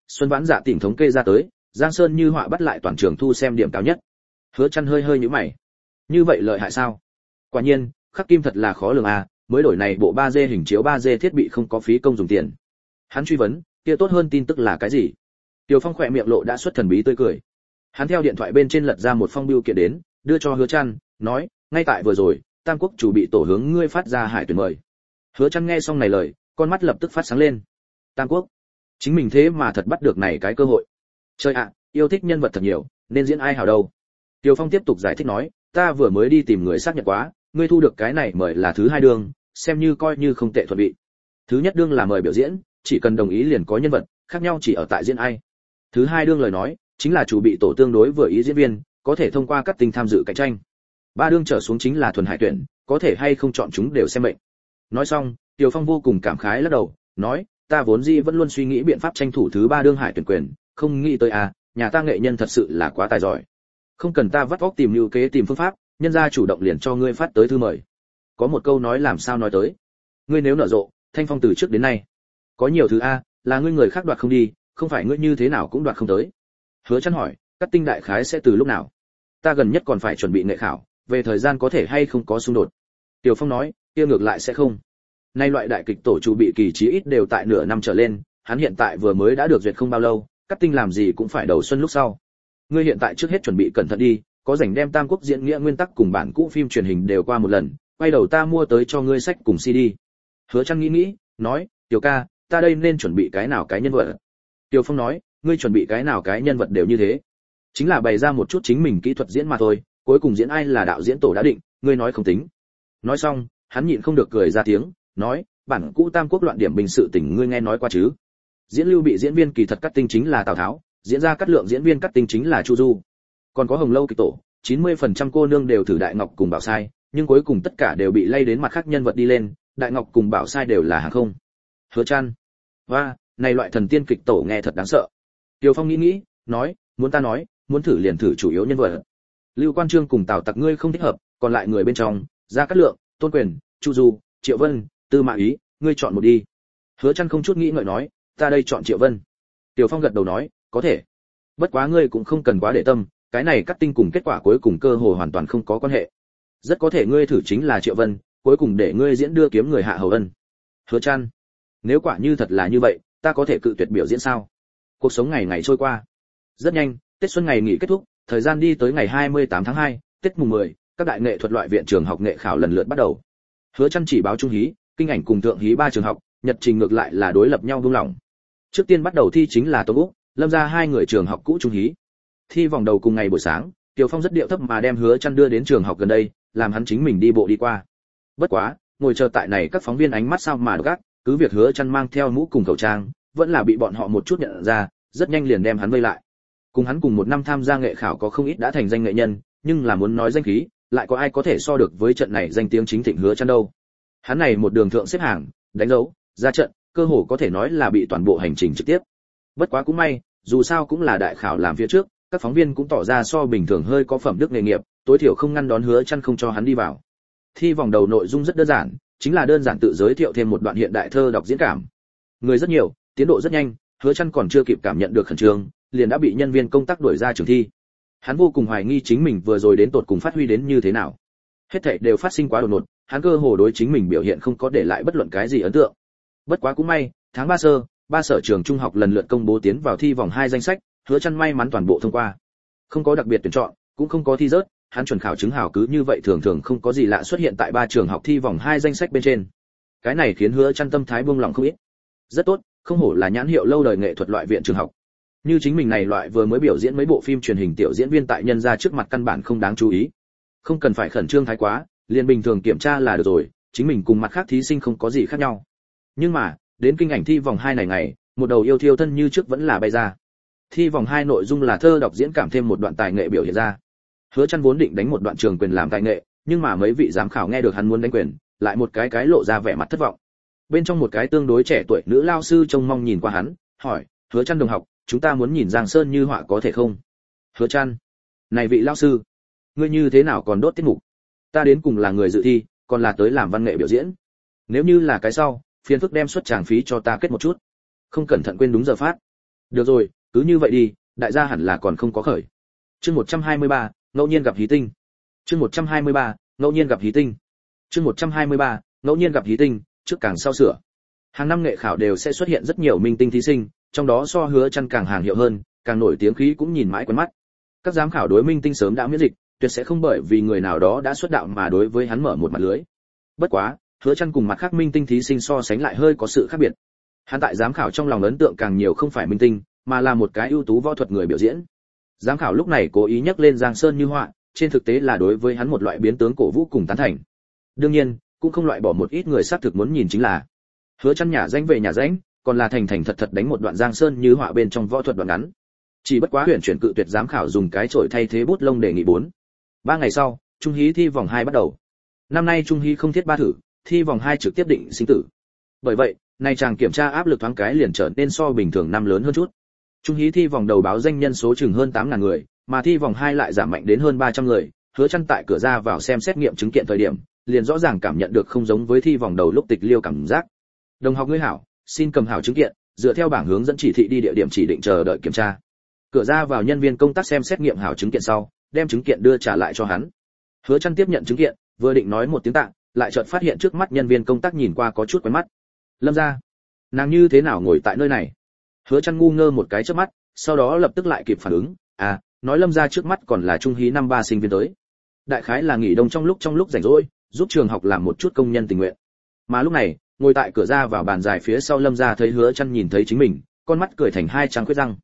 Xuân Vãn Dạ tỉnh thống kê ra tới, Giang Sơn Như Họa bắt lại toàn trường thu xem điểm cao nhất. Hứa Chân hơi hơi nhíu mày. Như vậy lợi hại sao? Quả nhiên, Khắc Kim thật là khó lường a, mới đổi này bộ 3D hình chiếu 3D thiết bị không có phí công dùng tiền. Hắn truy vấn, kia tốt hơn tin tức là cái gì? Tiêu Phong khỏe miệng lộ đã xuất thần bí tươi cười. Hắn theo điện thoại bên trên lật ra một phong bưu kiện đến, đưa cho Hứa Chân, nói, ngay tại vừa rồi, Tam Quốc chủ bị tổ hướng ngươi phát ra hải tuyển mời. Hứa Chân nghe xong này lời, con mắt lập tức phát sáng lên. Tam Quốc, chính mình thế mà thật bắt được này cái cơ hội. Trời ạ, yêu thích nhân vật thật nhiều, nên diễn ai hảo đâu. Tiêu Phong tiếp tục giải thích nói, ta vừa mới đi tìm người xác nhận quá, ngươi thu được cái này mời là thứ hai đương, xem như coi như không tệ thuận vị. Thứ nhất đương là mời biểu diễn, chỉ cần đồng ý liền có nhân vật, khác nhau chỉ ở tại diễn ai. Thứ hai đương lời nói, chính là chủ bị tổ tương đối vừa ý diễn viên, có thể thông qua các tình tham dự cạnh tranh. Ba đương trở xuống chính là thuần hải tuyển, có thể hay không chọn chúng đều xem mệnh. Nói xong, Tiêu Phong vô cùng cảm khái lắc đầu, nói, ta vốn dĩ vẫn luôn suy nghĩ biện pháp tranh thủ thứ ba đương hải tuyển quyền, không nghĩ tới nhà ta nghệ nhân thật sự là quá tài giỏi. Không cần ta vắt óc tìm lưu kế tìm phương pháp, nhân gia chủ động liền cho ngươi phát tới thư mời. Có một câu nói làm sao nói tới, ngươi nếu nở rộ, thanh phong từ trước đến nay, có nhiều thứ là ngươi người khác đoạt không đi, không phải ngươi như thế nào cũng đoạt không tới. Hứa Chân hỏi, cắt tinh đại khái sẽ từ lúc nào? Ta gần nhất còn phải chuẩn bị nghệ khảo, về thời gian có thể hay không có xung đột. Tiểu Phong nói, kia ngược lại sẽ không. Nay loại đại kịch tổ chủ bị kỳ chí ít đều tại nửa năm trở lên, hắn hiện tại vừa mới đã được duyệt không bao lâu, cắt tinh làm gì cũng phải đầu xuân lúc sau. Ngươi hiện tại trước hết chuẩn bị cẩn thận đi, có rảnh đem Tam Quốc diễn nghĩa nguyên tắc cùng bản cũ phim truyền hình đều qua một lần, quay đầu ta mua tới cho ngươi sách cùng CD. Hứa Chân nghĩ, nói, Tiểu ca, ta đây nên chuẩn bị cái nào cái nhân vật? Tiểu Phong nói, ngươi chuẩn bị cái nào cái nhân vật đều như thế, chính là bày ra một chút chính mình kỹ thuật diễn mà thôi, cuối cùng diễn ai là đạo diễn tổ đã định, ngươi nói không tính. Nói xong, hắn nhịn không được cười ra tiếng, nói, bản cũ Tam Quốc loạn điểm bình sự tình ngươi nghe nói qua chứ? Diễn Lưu Bị diễn viên kỳ thật cắt tinh chính là Tào Tháo, diễn ra cắt lượng diễn viên cắt tinh chính là Chu Du. Còn có Hồng Lâu kịch tổ, 90% cô nương đều thử Đại Ngọc cùng Bảo Sai, nhưng cuối cùng tất cả đều bị lay đến mặt khác nhân vật đi lên, Đại Ngọc cùng Bảo Sai đều là hàng không. Hứa Chân, và, này loại thần tiên kịch tổ nghe thật đáng sợ. Tiêu Phong nghĩ, nói, muốn ta nói, muốn thử liền thử chủ yếu nhân vật. Lưu Quan Trương cùng Tào Tặc ngươi không thích hợp, còn lại người bên trong, Gia Cát Lượng, Tôn Quyền, Chu Du, Triệu Vân, Tư Mã Ý, ngươi chọn một đi. Hứa Chân không chút nghĩ ngợi nói, ta đây chọn Triệu Vân. Tiêu Phong gật đầu nói, có thể. Bất quá ngươi cũng không cần quá để tâm, cái này cắt tinh cùng kết quả cuối cùng cơ hội hoàn toàn không có quan hệ. Rất có thể ngươi thử chính là Triệu Vân, cuối cùng để ngươi diễn đưa kiếm người Hạ Hầu Ân. Hứa Chân, nếu quả như thật là như vậy, ta có thể cự tuyệt biểu diễn sao? Cuộc sống ngày ngày trôi qua. Rất nhanh, Tết xuân ngày nghỉ kết thúc, thời gian đi tới ngày 28 tháng 2, Tết mùng 10, các đại nghệ thuật loại viện trường học nghệ khảo lần lượt bắt đầu. Hứa Chân chỉ báo trung hí, kinh ảnh cùng thượng hí ba trường học, nhật trình ngược lại là đối lập nhau buông lỏng. Trước tiên bắt đầu thi chính là Tô Úc, Lâm gia hai người trường học cũ trung hí. Thi vòng đầu cùng ngày buổi sáng, Tiêu Phong rất điệu thấp mà đem Hứa Chân đưa đến trường học gần đây, làm hắn chính mình đi bộ đi qua. Bất quá, ngồi chờ tại này các phóng viên ánh mắt sao mà gác, cứ việc Hứa Chân mang theo mũ cùng khẩu trang, vẫn là bị bọn họ một chút nhận ra, rất nhanh liền đem hắn vây lại. Cùng hắn cùng một năm tham gia nghệ khảo có không ít đã thành danh nghệ nhân, nhưng là muốn nói danh khí, lại có ai có thể so được với trận này danh tiếng chính thịnh Hứa Chân đâu. Hắn này một đường thượng xếp hàng, đánh dấu, ra trận, cơ hồ có thể nói là bị toàn bộ hành trình trực tiếp. Bất quá cũng may, dù sao cũng là đại khảo làm phía trước, các phóng viên cũng tỏ ra so bình thường hơi có phẩm đức nghề nghiệp, tối thiểu không ngăn đón Hứa Chân không cho hắn đi vào. Thi vòng đầu nội dung rất đơn giản, chính là đơn giản tự giới thiệu thêm một đoạn hiện đại thơ đọc diễn cảm. Người rất nhiều, tiến độ rất nhanh, Hứa Chân còn chưa kịp cảm nhận được khẩn trương, liền đã bị nhân viên công tác đuổi ra trường thi. Hắn vô cùng hoài nghi chính mình vừa rồi đến tột cùng phát huy đến như thế nào. Hết thảy đều phát sinh quá đột ngột, hắn cơ hồ đối chính mình biểu hiện không có để lại bất luận cái gì ấn tượng. Bất quá cũng may, tháng 3 sơ, ba sở trường trung học lần lượt công bố tiến vào thi vòng 2 danh sách, Hứa Chân may mắn toàn bộ thông qua. Không có đặc biệt tuyển chọn, cũng không có thi rớt, hắn chuẩn khảo chứng hảo cứ như vậy thường thường không có gì lạ xuất hiện tại ba trường học thi vòng 2 danh sách bên trên. Cái này khiến Hứa Chân tâm thái buông lỏng không ít. Rất tốt, không hổ là nhãn hiệu lâu đời nghệ thuật loại viện trường học. Như chính mình này loại vừa mới biểu diễn mấy bộ phim truyền hình tiểu diễn viên tại nhân gia trước mặt căn bản không đáng chú ý. Không cần phải khẩn trương thái quá, liền bình thường kiểm tra là được rồi, chính mình cùng mặt khác thí sinh không có gì khác nhau. Nhưng mà, đến kinh ảnh thi vòng 2 này ngày, một đầu yêu thiêu thân như trước vẫn là bay ra. Thi vòng 2 nội dung là thơ đọc diễn cảm thêm một đoạn tài nghệ biểu hiện ra. Hứa Chân vốn định đánh một đoạn trường quyền làm tài nghệ, nhưng mà mấy vị giám khảo nghe được hắn muốn đánh quyền, lại một cái lộ ra vẻ mặt thất vọng. Bên trong một cái tương đối trẻ tuổi nữ lao sư trông mong nhìn qua hắn, hỏi, Hứa Chân đồng học, chúng ta muốn nhìn Giang Sơn Như Họa có thể không? Hứa Chân, này vị lao sư, ngươi như thế nào còn đốt tiết mục? Ta đến cùng là người dự thi, còn là tới làm văn nghệ biểu diễn. Nếu như là cái sau, phiền phức đem suất tràng phí cho ta kết một chút. Không cẩn thận quên đúng giờ phát. Được rồi, cứ như vậy đi, đại gia hẳn là còn không có khởi. Chương 123, ngẫu nhiên gặp hí tinh. Chương 123, ngẫu nhiên gặp hí tinh. Chương 123, ngẫu nhiên gặp hí tinh, trước càng sau sửa. Hàng năm nghệ khảo đều sẽ xuất hiện rất nhiều minh tinh thí sinh, trong đó so Hứa Chân càng hàng hiệu hơn, càng nổi tiếng khí cũng nhìn mãi quen mắt. Các giám khảo đối minh tinh sớm đã miễn dịch, tuyệt sẽ không bởi vì người nào đó đã xuất đạo mà đối với hắn mở một mặt lưới. Bất quá, Hứa Chân cùng mặt khác minh tinh thí sinh so sánh lại hơi có sự khác biệt. Hắn tại giám khảo trong lòng ấn tượng càng nhiều không phải minh tinh, mà là một cái ưu tú võ thuật người biểu diễn. Giám khảo lúc này cố ý nhắc lên Giang Sơn Như Họa, trên thực tế là đối với hắn một loại biến tướng cổ vũ cùng tán thành. Đương nhiên, cũng không loại bỏ một ít người xác thực muốn nhìn chính là Hứa Chân nhà danh về nhà danh, còn là thành thành thật thật đánh một đoạn Giang Sơn Như Họa bên trong võ thuật đoạn ngắn. Chỉ bất quá huyền chuyển cự tuyệt giám khảo dùng cái chổi thay thế bút lông đề nghị 3 ngày sau, trung hí thi vòng 2 bắt đầu. Năm nay trung hí không thiết 3 thử, thi vòng 2 trực tiếp định sinh tử. Bởi vậy, nay chàng kiểm tra áp lực thoáng cái liền trở nên so bình thường năm lớn hơn chút. Trung hí thi vòng đầu báo danh nhân số chừng hơn 8.000 người, mà thi vòng 2 lại giảm mạnh đến hơn 300 người. Hứa Chân tại cửa ra vào xem xét nghiệm chứng kiện thời điểm, liền rõ ràng cảm nhận được không giống với thi vòng đầu lúc tịch liêu cảm giác. Đồng học ngươi hảo, xin cầm hảo chứng kiện, dựa theo bảng hướng dẫn chỉ thị đi địa điểm chỉ định chờ đợi kiểm tra. Cửa ra vào nhân viên công tác xem xét nghiệm hảo chứng kiện sau, đem chứng kiện đưa trả lại cho hắn. Hứa Chân tiếp nhận chứng kiện, vừa định nói một tiếng tạ, lại chợt phát hiện trước mắt nhân viên công tác nhìn qua có chút quen mắt. Lâm gia, nàng như thế nào ngồi tại nơi này? Hứa Chân ngu ngơ một cái chớp mắt, sau đó lập tức lại kịp phản ứng, à, nói Lâm gia trước mắt còn là trung hí năm 3 sinh viên tới. Đại khái là nghỉ đông trong lúc rảnh rỗi, giúp trường học làm một chút công nhân tình nguyện. Mà lúc này, ngồi tại cửa ra vào bàn dài phía sau Lâm gia thấy Hứa Chân nhìn thấy chính mình, con mắt cười thành hai trắng khuyết răng.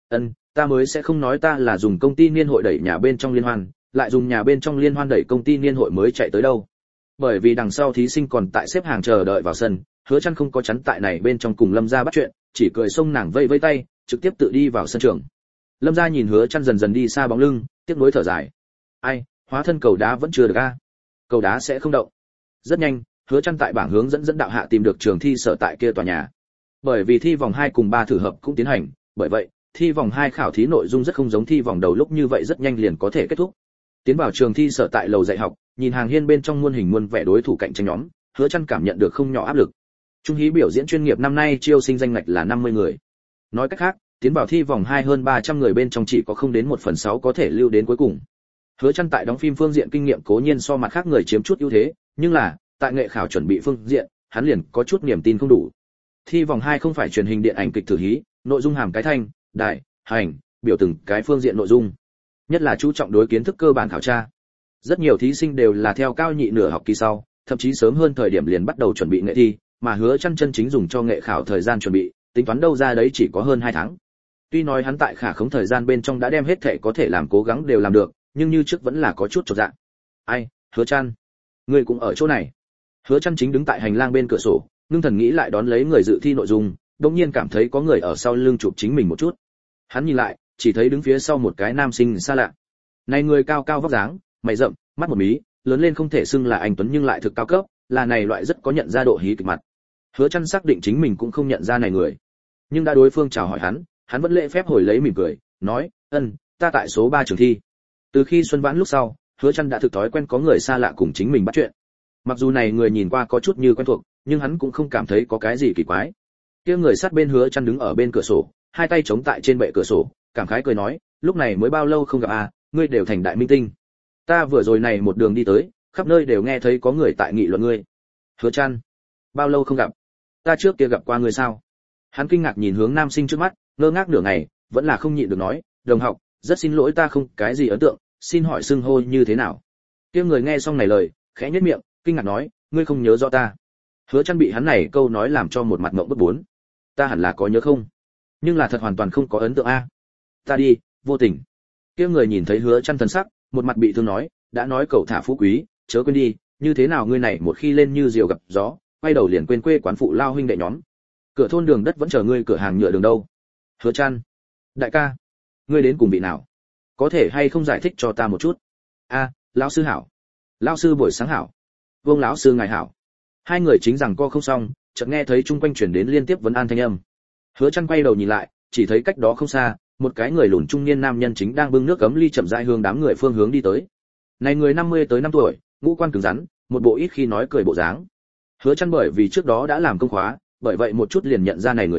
Ta mới sẽ không nói ta là dùng công ty niên hội đẩy nhà bên trong liên hoan, lại dùng nhà bên trong liên hoan đẩy công ty niên hội mới chạy tới đâu. Bởi vì đằng sau thí sinh còn tại xếp hàng chờ đợi vào sân, Hứa Chân không có chắn tại này bên trong cùng Lâm gia bắt chuyện, chỉ cười xông nàng vây vây tay, trực tiếp tự đi vào sân trường. Lâm gia nhìn Hứa Chân dần dần đi xa bóng lưng, tiếc nuối thở dài. Ai, hóa thân cầu đá vẫn chưa được a. Cầu đá sẽ không động. Rất nhanh, Hứa Chân tại bảng hướng dẫn đạo hạ tìm được trường thi sở tại kia tòa nhà. Bởi vì thi vòng 2 cùng 3 thử hợp cũng tiến hành, bởi vậy, thi vòng 2 khảo thí nội dung rất không giống thi vòng đầu lúc như vậy rất nhanh liền có thể kết thúc. Tiến vào trường thi sở tại lầu dạy học, nhìn hàng hiên bên trong muôn hình muôn vẻ đối thủ cạnh tranh nhóm, Hứa Chân cảm nhận được không nhỏ áp lực. Trung hí biểu diễn chuyên nghiệp năm nay chiêu sinh danh ngạch là 50 người. Nói cách khác, tiến vào thi vòng 2 hơn 300 người bên trong chỉ có không đến 1/6 có thể lưu đến cuối cùng. Hứa Chân tại đóng phim phương diện kinh nghiệm cố nhiên so mặt khác người chiếm chút ưu thế, nhưng là, tại nghệ khảo chuẩn bị phương diện, hắn liền có chút niềm tin không đủ. Thi vòng 2 không phải truyền hình điện ảnh kịch thử hí, nội dung hàm cái thanh, đại, hành, biểu từng cái phương diện nội dung. Nhất là chú trọng đối kiến thức cơ bản khảo tra. Rất nhiều thí sinh đều là theo cao nhị nửa học kỳ sau, thậm chí sớm hơn thời điểm liền bắt đầu chuẩn bị nghệ thi, mà Hứa Chân chân chính dùng cho nghệ khảo thời gian chuẩn bị, tính toán đâu ra đấy chỉ có hơn 2 tháng. Tuy nói hắn tại khả khống thời gian bên trong đã đem hết thể có thể làm cố gắng đều làm được, nhưng như trước vẫn là có chút chột dạ. Ai, Hứa Chân, ngươi cũng ở chỗ này. Hứa Chân chính đứng tại hành lang bên cửa sổ, ngưng thần nghĩ lại đón lấy người dự thi nội dung, đột nhiên cảm thấy có người ở sau lưng chụp chính mình một chút. Hắn nhìn lại, chỉ thấy đứng phía sau một cái nam sinh xa lạ. Này người cao cao vóc dáng, mày rậm, mắt một mí, lớn lên không thể xưng là anh tuấn nhưng lại thực cao cấp, là này loại rất có nhận ra độ hí kịch mặt. Hứa Chân xác định chính mình cũng không nhận ra này người. Nhưng đã đối phương chào hỏi hắn vẫn lễ phép hồi lấy mỉm cười, nói, ta tại số 3 trường thi." Từ khi xuân vãn lúc sau, Hứa Chân đã thực thói quen có người xa lạ cùng chính mình bắt chuyện. Mặc dù này người nhìn qua có chút như quen thuộc, nhưng hắn cũng không cảm thấy có cái gì kỳ quái. Kia người sát bên Hứa Chân đứng ở bên cửa sổ, hai tay chống tại trên bệ cửa sổ, cảm khái cười nói, "Lúc này mới bao lâu không gặp à, ngươi đều thành đại minh tinh. Ta vừa rồi này một đường đi tới, khắp nơi đều nghe thấy có người tại nghị luận ngươi." "Hứa Chân, bao lâu không gặp? Ta trước kia gặp qua ngươi sao?" Hắn kinh ngạc nhìn hướng nam sinh trước mắt, ngơ ngác nửa ngày, vẫn là không nhịn được nói, "Đồng học, rất xin lỗi ta không cái gì ấn tượng, xin hỏi xưng hô như thế nào?" Kia người nghe xong này lời, khẽ nhếch miệng, kinh ngạc nói, "Ngươi không nhớ rõ ta?" Hứa Chân bị hắn này câu nói làm cho một mặt ngộng bức bốn. "Ta hẳn là có nhớ không, nhưng là thật hoàn toàn không có ấn tượng a." "Ta đi, vô tình." Kia người nhìn thấy Hứa Chân thần sắc, một mặt bị thương nói, "Đã nói cậu thả phú quý, chớ quên đi, như thế nào ngươi này một khi lên như diều gặp gió, quay đầu liền quên quê quán phụ lao huynh đệ nhóm. Cửa thôn đường đất vẫn chờ ngươi cửa hàng nhựa đường đâu." "Hứa Chân, đại ca, ngươi đến cùng vị nào? Có thể hay không giải thích cho ta một chút?" "A, lão sư hảo." "Lão sư buổi sáng hảo." "Vương lão sư ngài hảo." Hai người chính rằng co không xong, chợt nghe thấy chung quanh truyền đến liên tiếp vấn an thanh âm. Hứa Chân quay đầu nhìn lại, chỉ thấy cách đó không xa, một cái người lùn trung niên nam nhân chính đang bưng nước cấm ly chậm rãi hướng đám người phương hướng đi tới. Này người 50 tới 5 tuổi, ngũ quan cứng rắn, một bộ ít khi nói cười bộ dáng. Hứa Chân bởi vì trước đó đã làm công khóa, bởi vậy một chút liền nhận ra này người tới,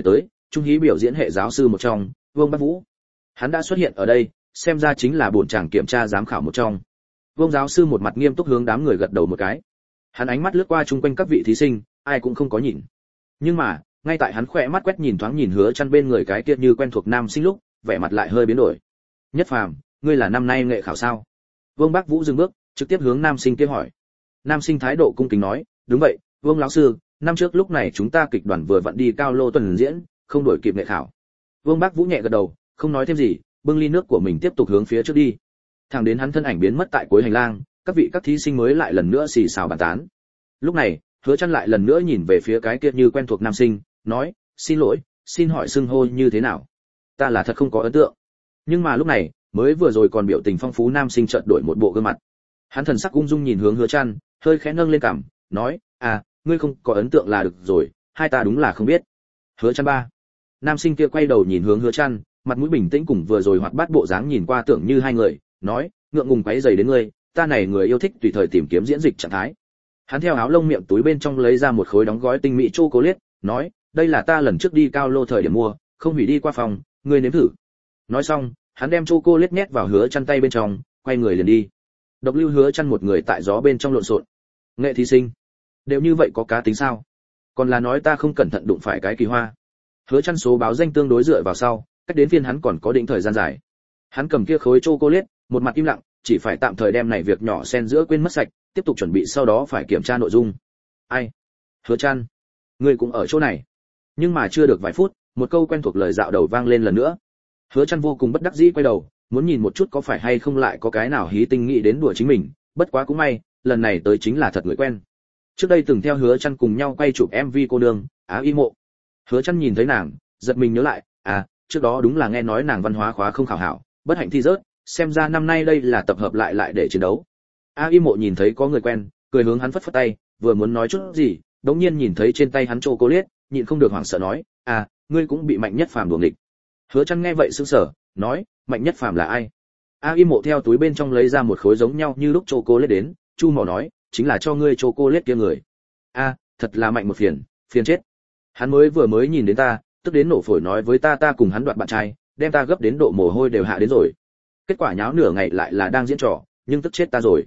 trung hí biểu diễn hệ giáo sư một trong, Vương Bắc Vũ. Hắn đã xuất hiện ở đây, xem ra chính là bổn chàng kiểm tra giám khảo một trong. Vương giáo sư một mặt nghiêm túc hướng đám người gật đầu một cái. Hắn ánh mắt lướt qua chung quanh các vị thí sinh, ai cũng không có nhìn. Nhưng mà, ngay tại hắn khỏe mắt quét nhìn thoáng nhìn Hứa Chân bên người cái kia như quen thuộc nam sinh lúc, vẻ mặt lại hơi biến đổi. Nhất Phàm, ngươi là năm nay nghệ khảo sao? Vương Bắc Vũ dừng bước, trực tiếp hướng nam sinh kia hỏi. Nam sinh thái độ cung kính nói, đúng vậy, Vương lão sư, năm trước lúc này chúng ta kịch đoàn vừa vặn đi Cao Lô tuần diễn, không đổi kịp nghệ khảo. Vương Bắc Vũ nhẹ gật đầu, không nói thêm gì, bưng ly nước của mình tiếp tục hướng phía trước đi. Thẳng đến hắn thân ảnh biến mất tại cuối hành lang, các vị các thí sinh mới lại lần nữa xì xào bàn tán. Lúc này, Hứa Chân lại lần nữa nhìn về phía cái kia như quen thuộc nam sinh, nói, xin lỗi, xin hỏi xưng hô như thế nào? Ta là thật không có ấn tượng. Nhưng mà lúc này, mới vừa rồi còn biểu tình phong phú nam sinh chợt đổi một bộ gương mặt. Hắn thần sắc ung dung nhìn hướng Hứa Chân, hơi khẽ nâng lên cằm, nói, ngươi không có ấn tượng là được rồi, hai ta đúng là không biết. Hứa Chân ba. Nam sinh kia quay đầu nhìn hướng Hứa Chân, mặt mũi bình tĩnh cùng vừa rồi hoạt bát bộ dáng nhìn qua tưởng như hai người, nói, ngượng ngùng quấy rầy đến ngươi, ta này người yêu thích tùy thời tìm kiếm diễn dịch trạng thái. Hắn theo áo lông miệng túi bên trong lấy ra một khối đóng gói tinh mỹ chocolate, nói, đây là ta lần trước đi Cao Lô thời điểm mua, không hủy đi qua phòng, ngươi nếm thử. Nói xong, hắn đem chocolate nhét vào Hứa Chân tay bên trong, quay người liền đi. Độc lưu Hứa Chân một người tại gió bên trong lộn xộn. Nghệ thí sinh, đều như vậy có cá tính sao? Còn là nói ta không cẩn thận đụng phải cái kỳ hoa. Hứa Chân số báo danh tương đối dựa vào sau, cách đến phiên hắn còn có định thời gian dài. Hắn cầm kia khối chocolate, một mặt im lặng, chỉ phải tạm thời đem này việc nhỏ xen giữa quên mất sạch, tiếp tục chuẩn bị sau đó phải kiểm tra nội dung. Ai? Hứa Chân, ngươi cũng ở chỗ này. Nhưng mà chưa được vài phút, một câu quen thuộc lời dạo đầu vang lên lần nữa. Hứa Chân vô cùng bất đắc dĩ quay đầu, muốn nhìn một chút có phải hay không lại có cái nào hí tinh nghĩ đến đùa chính mình, bất quá cũng may, lần này tới chính là thật người quen. Trước đây từng theo Hứa Chân cùng nhau quay chụp MV cô nương, Á Y Mộ. Hứa Chân nhìn thấy nàng, giật mình nhớ lại, trước đó đúng là nghe nói nàng văn hóa khóa không khảo hảo, bất hạnh thi rớt, xem ra năm nay đây là tập hợp lại để chiến đấu. A Y Mộ nhìn thấy có người quen, cười hướng hắn phất phất tay, vừa muốn nói chút gì, đống nhiên nhìn thấy trên tay hắn chocolate, nhịn không được hoảng sợ nói, ngươi cũng bị Mạnh Nhất Phàm đuổi nghịch. Hứa Chân nghe vậy sững sờ, nói, Mạnh Nhất Phàm là ai? A Y Mộ theo túi bên trong lấy ra một khối giống nhau như lúc chocolate đến, chu mỏ nói, chính là cho ngươi chocolate kia người. Thật là mạnh một phiền chết. Hắn mới nhìn đến ta, tức đến nổ phổi nói với ta cùng hắn đoạt bạn trai, đem ta gấp đến độ mồ hôi đều hạ đến rồi. Kết quả nháo nửa ngày lại là đang diễn trò, nhưng tức chết ta rồi.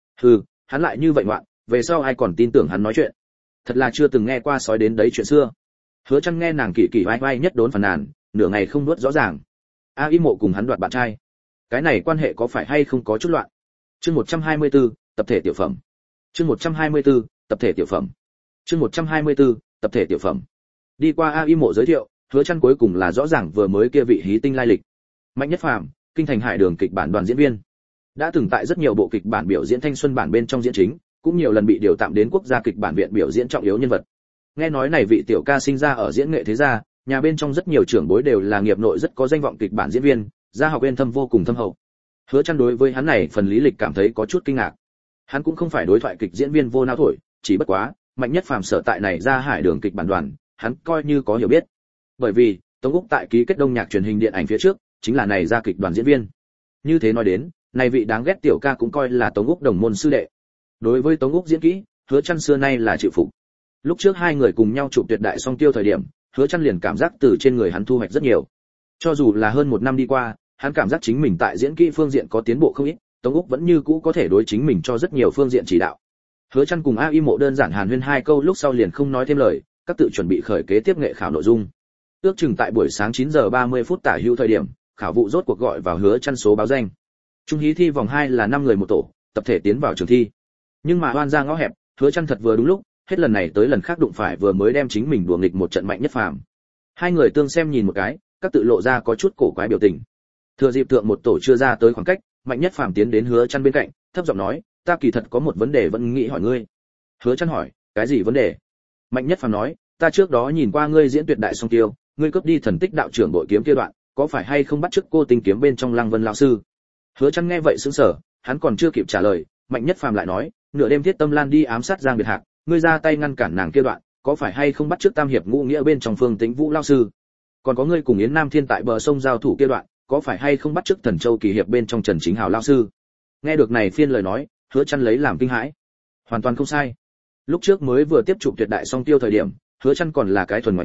Hắn lại như vậy ngoạn, về sau ai còn tin tưởng hắn nói chuyện. Thật là chưa từng nghe qua sói đến đấy chuyện xưa. Hứa Chân nghe nàng kỳ vai vai nhất đốn phàn nàn, nửa ngày không nuốt rõ ràng. A Y Mộ cùng hắn đoạt bạn trai, cái này quan hệ có phải hay không có chút loạn. Chương 124, tập thể tiểu phẩm. Chương 124, tập thể tiểu phẩm. Chương 124, tập thể tiểu phẩm. Đi qua A Y Mộ giới thiệu, Hứa Chân cuối cùng là rõ ràng vừa mới kia vị hí tinh lai lịch. Mạnh Nhất Phàm, Kinh Thành Hải Đường kịch bản đoàn diễn viên. Đã từng tại rất nhiều bộ kịch bản biểu diễn thanh xuân bản bên trong diễn chính, cũng nhiều lần bị điều tạm đến quốc gia kịch bản viện biểu diễn trọng yếu nhân vật. Nghe nói này vị tiểu ca sinh ra ở diễn nghệ thế gia, nhà bên trong rất nhiều trưởng bối đều là nghiệp nội rất có danh vọng kịch bản diễn viên, gia học uyên thâm vô cùng thâm hậu. Hứa Chân đối với hắn này phần lý lịch cảm thấy có chút kinh ngạc. Hắn cũng không phải đối thoại kịch diễn viên vô não thổi, chỉ bất quá, Mạnh Nhất Phàm sở tại này ra Hải Đường kịch bản đoàn, hắn coi như có hiểu biết. Bởi vì, Tống Úc tại ký kết đông nhạc truyền hình điện ảnh phía trước, chính là này ra kịch đoàn diễn viên. Như thế nói đến, này vị đáng ghét tiểu ca cũng coi là Tống Úc đồng môn sư đệ. Đối với Tống Úc diễn kỹ, Hứa Chân xưa nay là chịu phục. Lúc trước hai người cùng nhau chụp Tuyệt Đại Song Tiêu thời điểm, Hứa Chân liền cảm giác từ trên người hắn thu hoạch rất nhiều. Cho dù là hơn một năm đi qua, hắn cảm giác chính mình tại diễn kỹ phương diện có tiến bộ không ít, Tống Úc vẫn như cũ có thể đối chính mình cho rất nhiều phương diện chỉ đạo. Hứa Chân cùng A Y Mộ đơn giản hàn huyên hai câu lúc sau liền không nói thêm lời, các tự chuẩn bị khởi kế tiếp nghệ khảo nội dung. Ước chừng tại buổi sáng 9 giờ 30 phút tả hữu thời điểm, khảo vụ rốt cuộc gọi vào Hứa Chân số báo danh. Trung hí thi vòng 2 là 5 người một tổ, tập thể tiến vào trường thi. Nhưng mà oan ra ngõ hẹp, Hứa Chân thật vừa đúng lúc, hết lần này tới lần khác đụng phải vừa mới đem chính mình đùa nghịch một trận Mạnh Nhất Phàm. Hai người tương xem nhìn một cái, các tự lộ ra có chút cổ quái biểu tình. Thừa dịp thượng một tổ chưa ra tới khoảng cách, Mạnh Nhất Phàm tiến đến Hứa Chân bên cạnh, thấp giọng nói, ta kỳ thật có một vấn đề vẫn nghĩ hỏi ngươi. Hứa Chân hỏi, cái gì vấn đề? Mạnh Nhất Phàm nói, ta trước đó nhìn qua ngươi diễn Tuyệt Đại Song Tiêu, ngươi cướp đi thần tích đạo trưởng bội kiếm kia đoạn, có phải hay không bắt chước cô tinh kiếm bên trong Lăng Vân lão sư? Hứa Chân nghe vậy sững sờ, hắn còn chưa kịp trả lời, Mạnh Nhất Phàm lại nói, nửa đêm Thiết Tâm Lan đi ám sát Giang Biệt Hạc, ngươi ra tay ngăn cản nàng kia đoạn, có phải hay không bắt chước Tam hiệp ngũ nghĩa bên trong Phương Tĩnh Vũ lão sư? Còn có ngươi cùng Yến Nam Thiên tại bờ sông giao thủ kia đoạn, có phải hay không bắt chước Thần Châu kỳ hiệp bên trong Trần Chính Hào lão sư? Nghe được này phiên lời nói, Hứa Chân lấy làm kinh hãi. Hoàn toàn không sai. Lúc trước mới vừa tiếp chụp Tuyệt Đại Song Tiêu thời điểm, Hứa Chân còn là cái thuần ngoại nghề,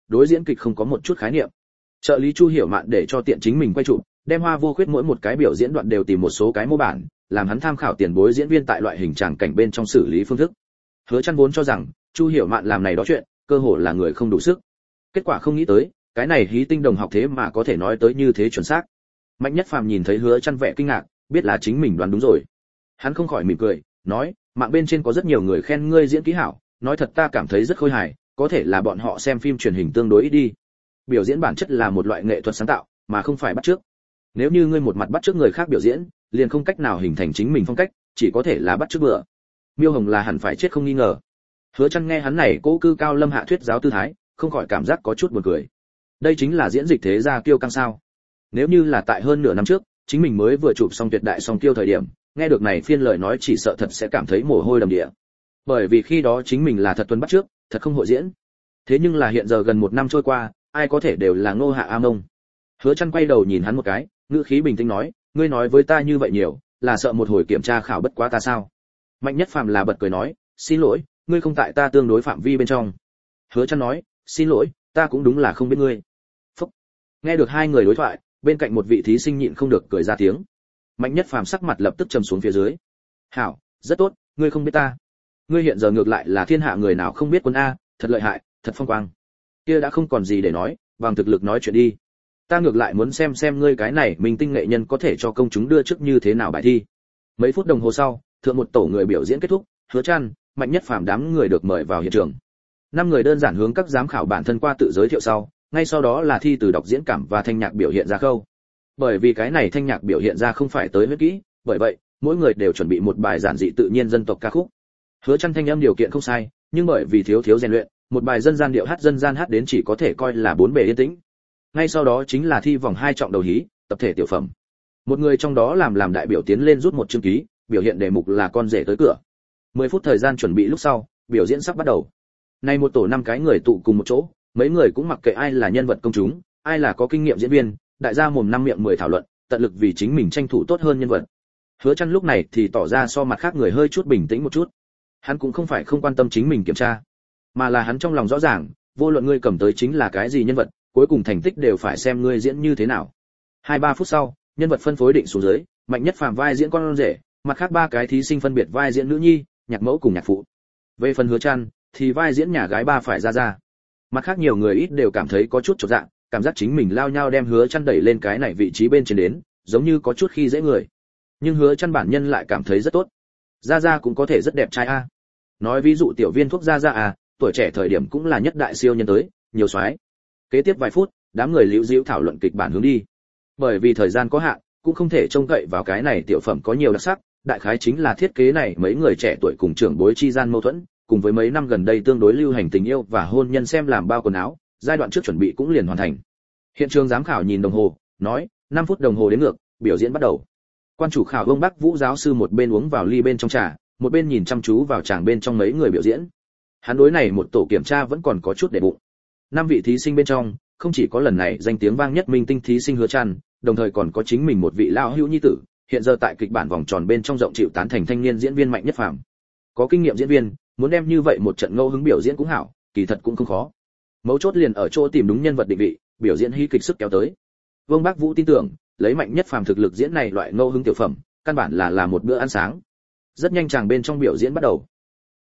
đối diễn kịch không có một chút khái niệm. Trợ lý Chu Hiểu Mạn để cho tiện chính mình quay chụp, đem Hoa Vô Khuyết mỗi một cái biểu diễn đoạn đều tìm một số cái mô bản, làm hắn tham khảo tiền bối diễn viên tại loại hình tràng cảnh bên trong xử lý phương thức. Hứa Chân vốn cho rằng Chu Hiểu Mạn làm này đó chuyện, cơ hồ là người không đủ sức. Kết quả không nghĩ tới, cái này hí tinh đồng học thế mà có thể nói tới như thế chuẩn xác. Mạnh Nhất Phàm nhìn thấy Hứa Chân vẻ kinh ngạc, biết là chính mình đoán đúng rồi. Hắn không khỏi mỉm cười, nói, mạng bên trên có rất nhiều người khen ngươi diễn kỹ hảo, nói thật ta cảm thấy rất khôi hài, có thể là bọn họ xem phim truyền hình tương đối ít đi. Biểu diễn bản chất là một loại nghệ thuật sáng tạo, mà không phải bắt chước. Nếu như ngươi một mặt bắt chước người khác biểu diễn, liền không cách nào hình thành chính mình phong cách, chỉ có thể là bắt chước bừa. Miêu Hồng là hẳn phải chết không nghi ngờ. Hứa Chân nghe hắn này cố cư cao lâm hạ thuyết giáo tư thái, không khỏi cảm giác có chút buồn cười. Đây chính là diễn dịch thế gia kiêu căng sao? Nếu như là tại hơn nửa năm trước, chính mình mới vừa chụp xong Tuyệt Đại Song Tiêu thời điểm, nghe được này phiên lời nói chỉ sợ thật sẽ cảm thấy mồ hôi đầm địa. Bởi vì khi đó chính mình là thật tuân bắt trước, thật không hội diễn. Thế nhưng là hiện giờ gần một năm trôi qua, ai có thể đều là Ngô Hạ A Mông. Hứa Chân quay đầu nhìn hắn một cái, ngữ khí bình tĩnh nói, ngươi nói với ta như vậy nhiều, là sợ một hồi kiểm tra khảo bất quá ta sao? Mạnh Nhất Phàm là bật cười nói, xin lỗi, ngươi không tại ta tương đối phạm vi bên trong. Hứa Chân nói, xin lỗi, ta cũng đúng là không biết ngươi. Phúc. Nghe được hai người đối thoại, bên cạnh một vị thí sinh nhịn không được cười ra tiếng. Mạnh Nhất Phàm sắc mặt lập tức trầm xuống phía dưới. Hảo, rất tốt, ngươi không biết ta. Ngươi hiện giờ ngược lại là thiên hạ người nào không biết quân a, thật lợi hại, thật phong quang. Kia đã không còn gì để nói, bằng thực lực nói chuyện đi. Ta ngược lại muốn xem ngươi cái này minh tinh nghệ nhân có thể cho công chúng đưa trước như thế nào bài thi. Mấy phút đồng hồ sau, thượng một tổ người biểu diễn kết thúc, Hứa Chân, Mạnh Nhất Phàm đám người được mời vào hiện trường. 5 người đơn giản hướng các giám khảo bản thân qua tự giới thiệu sau, ngay sau đó là thi từ đọc diễn cảm và thanh nhạc biểu hiện ra khâu. Bởi vì cái này thanh nhạc biểu hiện ra không phải tới huyết kỹ, bởi vậy, mỗi người đều chuẩn bị một bài giản dị tự nhiên dân tộc ca khúc. Hứa Chân thanh âm điều kiện không sai, nhưng bởi vì thiếu rèn luyện, một bài dân gian điệu hát dân gian hát đến chỉ có thể coi là bốn bề yên tĩnh. Ngay sau đó chính là thi vòng 2 trọng đầu hí, tập thể tiểu phẩm. Một người trong đó làm đại biểu tiến lên rút một chương ký, biểu hiện đề mục là con rể tới cửa. 10 phút thời gian chuẩn bị lúc sau, biểu diễn sắp bắt đầu. Nay một tổ 5 cái người tụ cùng một chỗ, mấy người cũng mặc kệ ai là nhân vật công chúng, ai là có kinh nghiệm diễn viên, đại gia mồm năm miệng 10 thảo luận, tận lực vì chính mình tranh thủ tốt hơn nhân vật. Hứa Chân lúc này thì tỏ ra so mặt khác người hơi chút bình tĩnh một chút. Hắn cũng không phải không quan tâm chính mình kiểm tra, mà là hắn trong lòng rõ ràng, vô luận ngươi cầm tới chính là cái gì nhân vật, cuối cùng thành tích đều phải xem ngươi diễn như thế nào. 2-3 phút sau, nhân vật phân phối định xuống dưới, Mạnh Nhất Phàm vai diễn con rể, mặt khác 3 cái thí sinh phân biệt vai diễn nữ nhi, nhạc mẫu cùng nhạc phụ. Về phần Hứa Chân thì vai diễn nhà gái ba phải ra. Mặt khác nhiều người ít đều cảm thấy có chút chột dạ, cảm giác chính mình lao nhau đem Hứa Chân đẩy lên cái này vị trí bên trên đến, giống như có chút khi dễ người. Nhưng Hứa Chân bản nhân lại cảm thấy rất tốt. Ra cũng có thể rất đẹp trai a. Nói ví dụ tiểu viên thuốc ra à, tuổi trẻ thời điểm cũng là nhất đại siêu nhân tới, nhiều soái. Kế tiếp vài phút, đám người liễu diễu thảo luận kịch bản hướng đi. Bởi vì thời gian có hạn, cũng không thể trông cậy vào cái này tiểu phẩm có nhiều đặc sắc, đại khái chính là thiết kế này mấy người trẻ tuổi cùng trưởng bối chi gian mâu thuẫn, cùng với mấy năm gần đây tương đối lưu hành tình yêu và hôn nhân xem làm bao quần áo, giai đoạn trước chuẩn bị cũng liền hoàn thành. Hiện trường giám khảo nhìn đồng hồ, nói, 5 phút đồng hồ đến ngược, biểu diễn bắt đầu. Quan chủ khảo Vương Bắc Vũ giáo sư một bên uống vào ly bên trong trà, một bên nhìn chăm chú vào tràng bên trong mấy người biểu diễn. Hắn đối này một tổ kiểm tra vẫn còn có chút để bụng. 5 vị thí sinh bên trong, không chỉ có lần này danh tiếng vang nhất minh tinh thí sinh Hứa Chân, đồng thời còn có chính mình một vị lão hữu nhi tử, hiện giờ tại kịch bản vòng tròn bên trong rộng chịu tán thành thanh niên diễn viên Mạnh Nhất Phàm. Có kinh nghiệm diễn viên, muốn đem như vậy một trận ngẫu hứng biểu diễn cũng hảo, kỳ thật cũng không khó. Mấu chốt liền ở chỗ tìm đúng nhân vật định vị, biểu diễn hí kịch sức kéo tới. Vương Bác Vũ tin tưởng, lấy Mạnh Nhất Phàm thực lực diễn này loại ngẫu hứng tiểu phẩm, căn bản là một bữa ăn sáng. Rất nhanh chàng bên trong biểu diễn bắt đầu.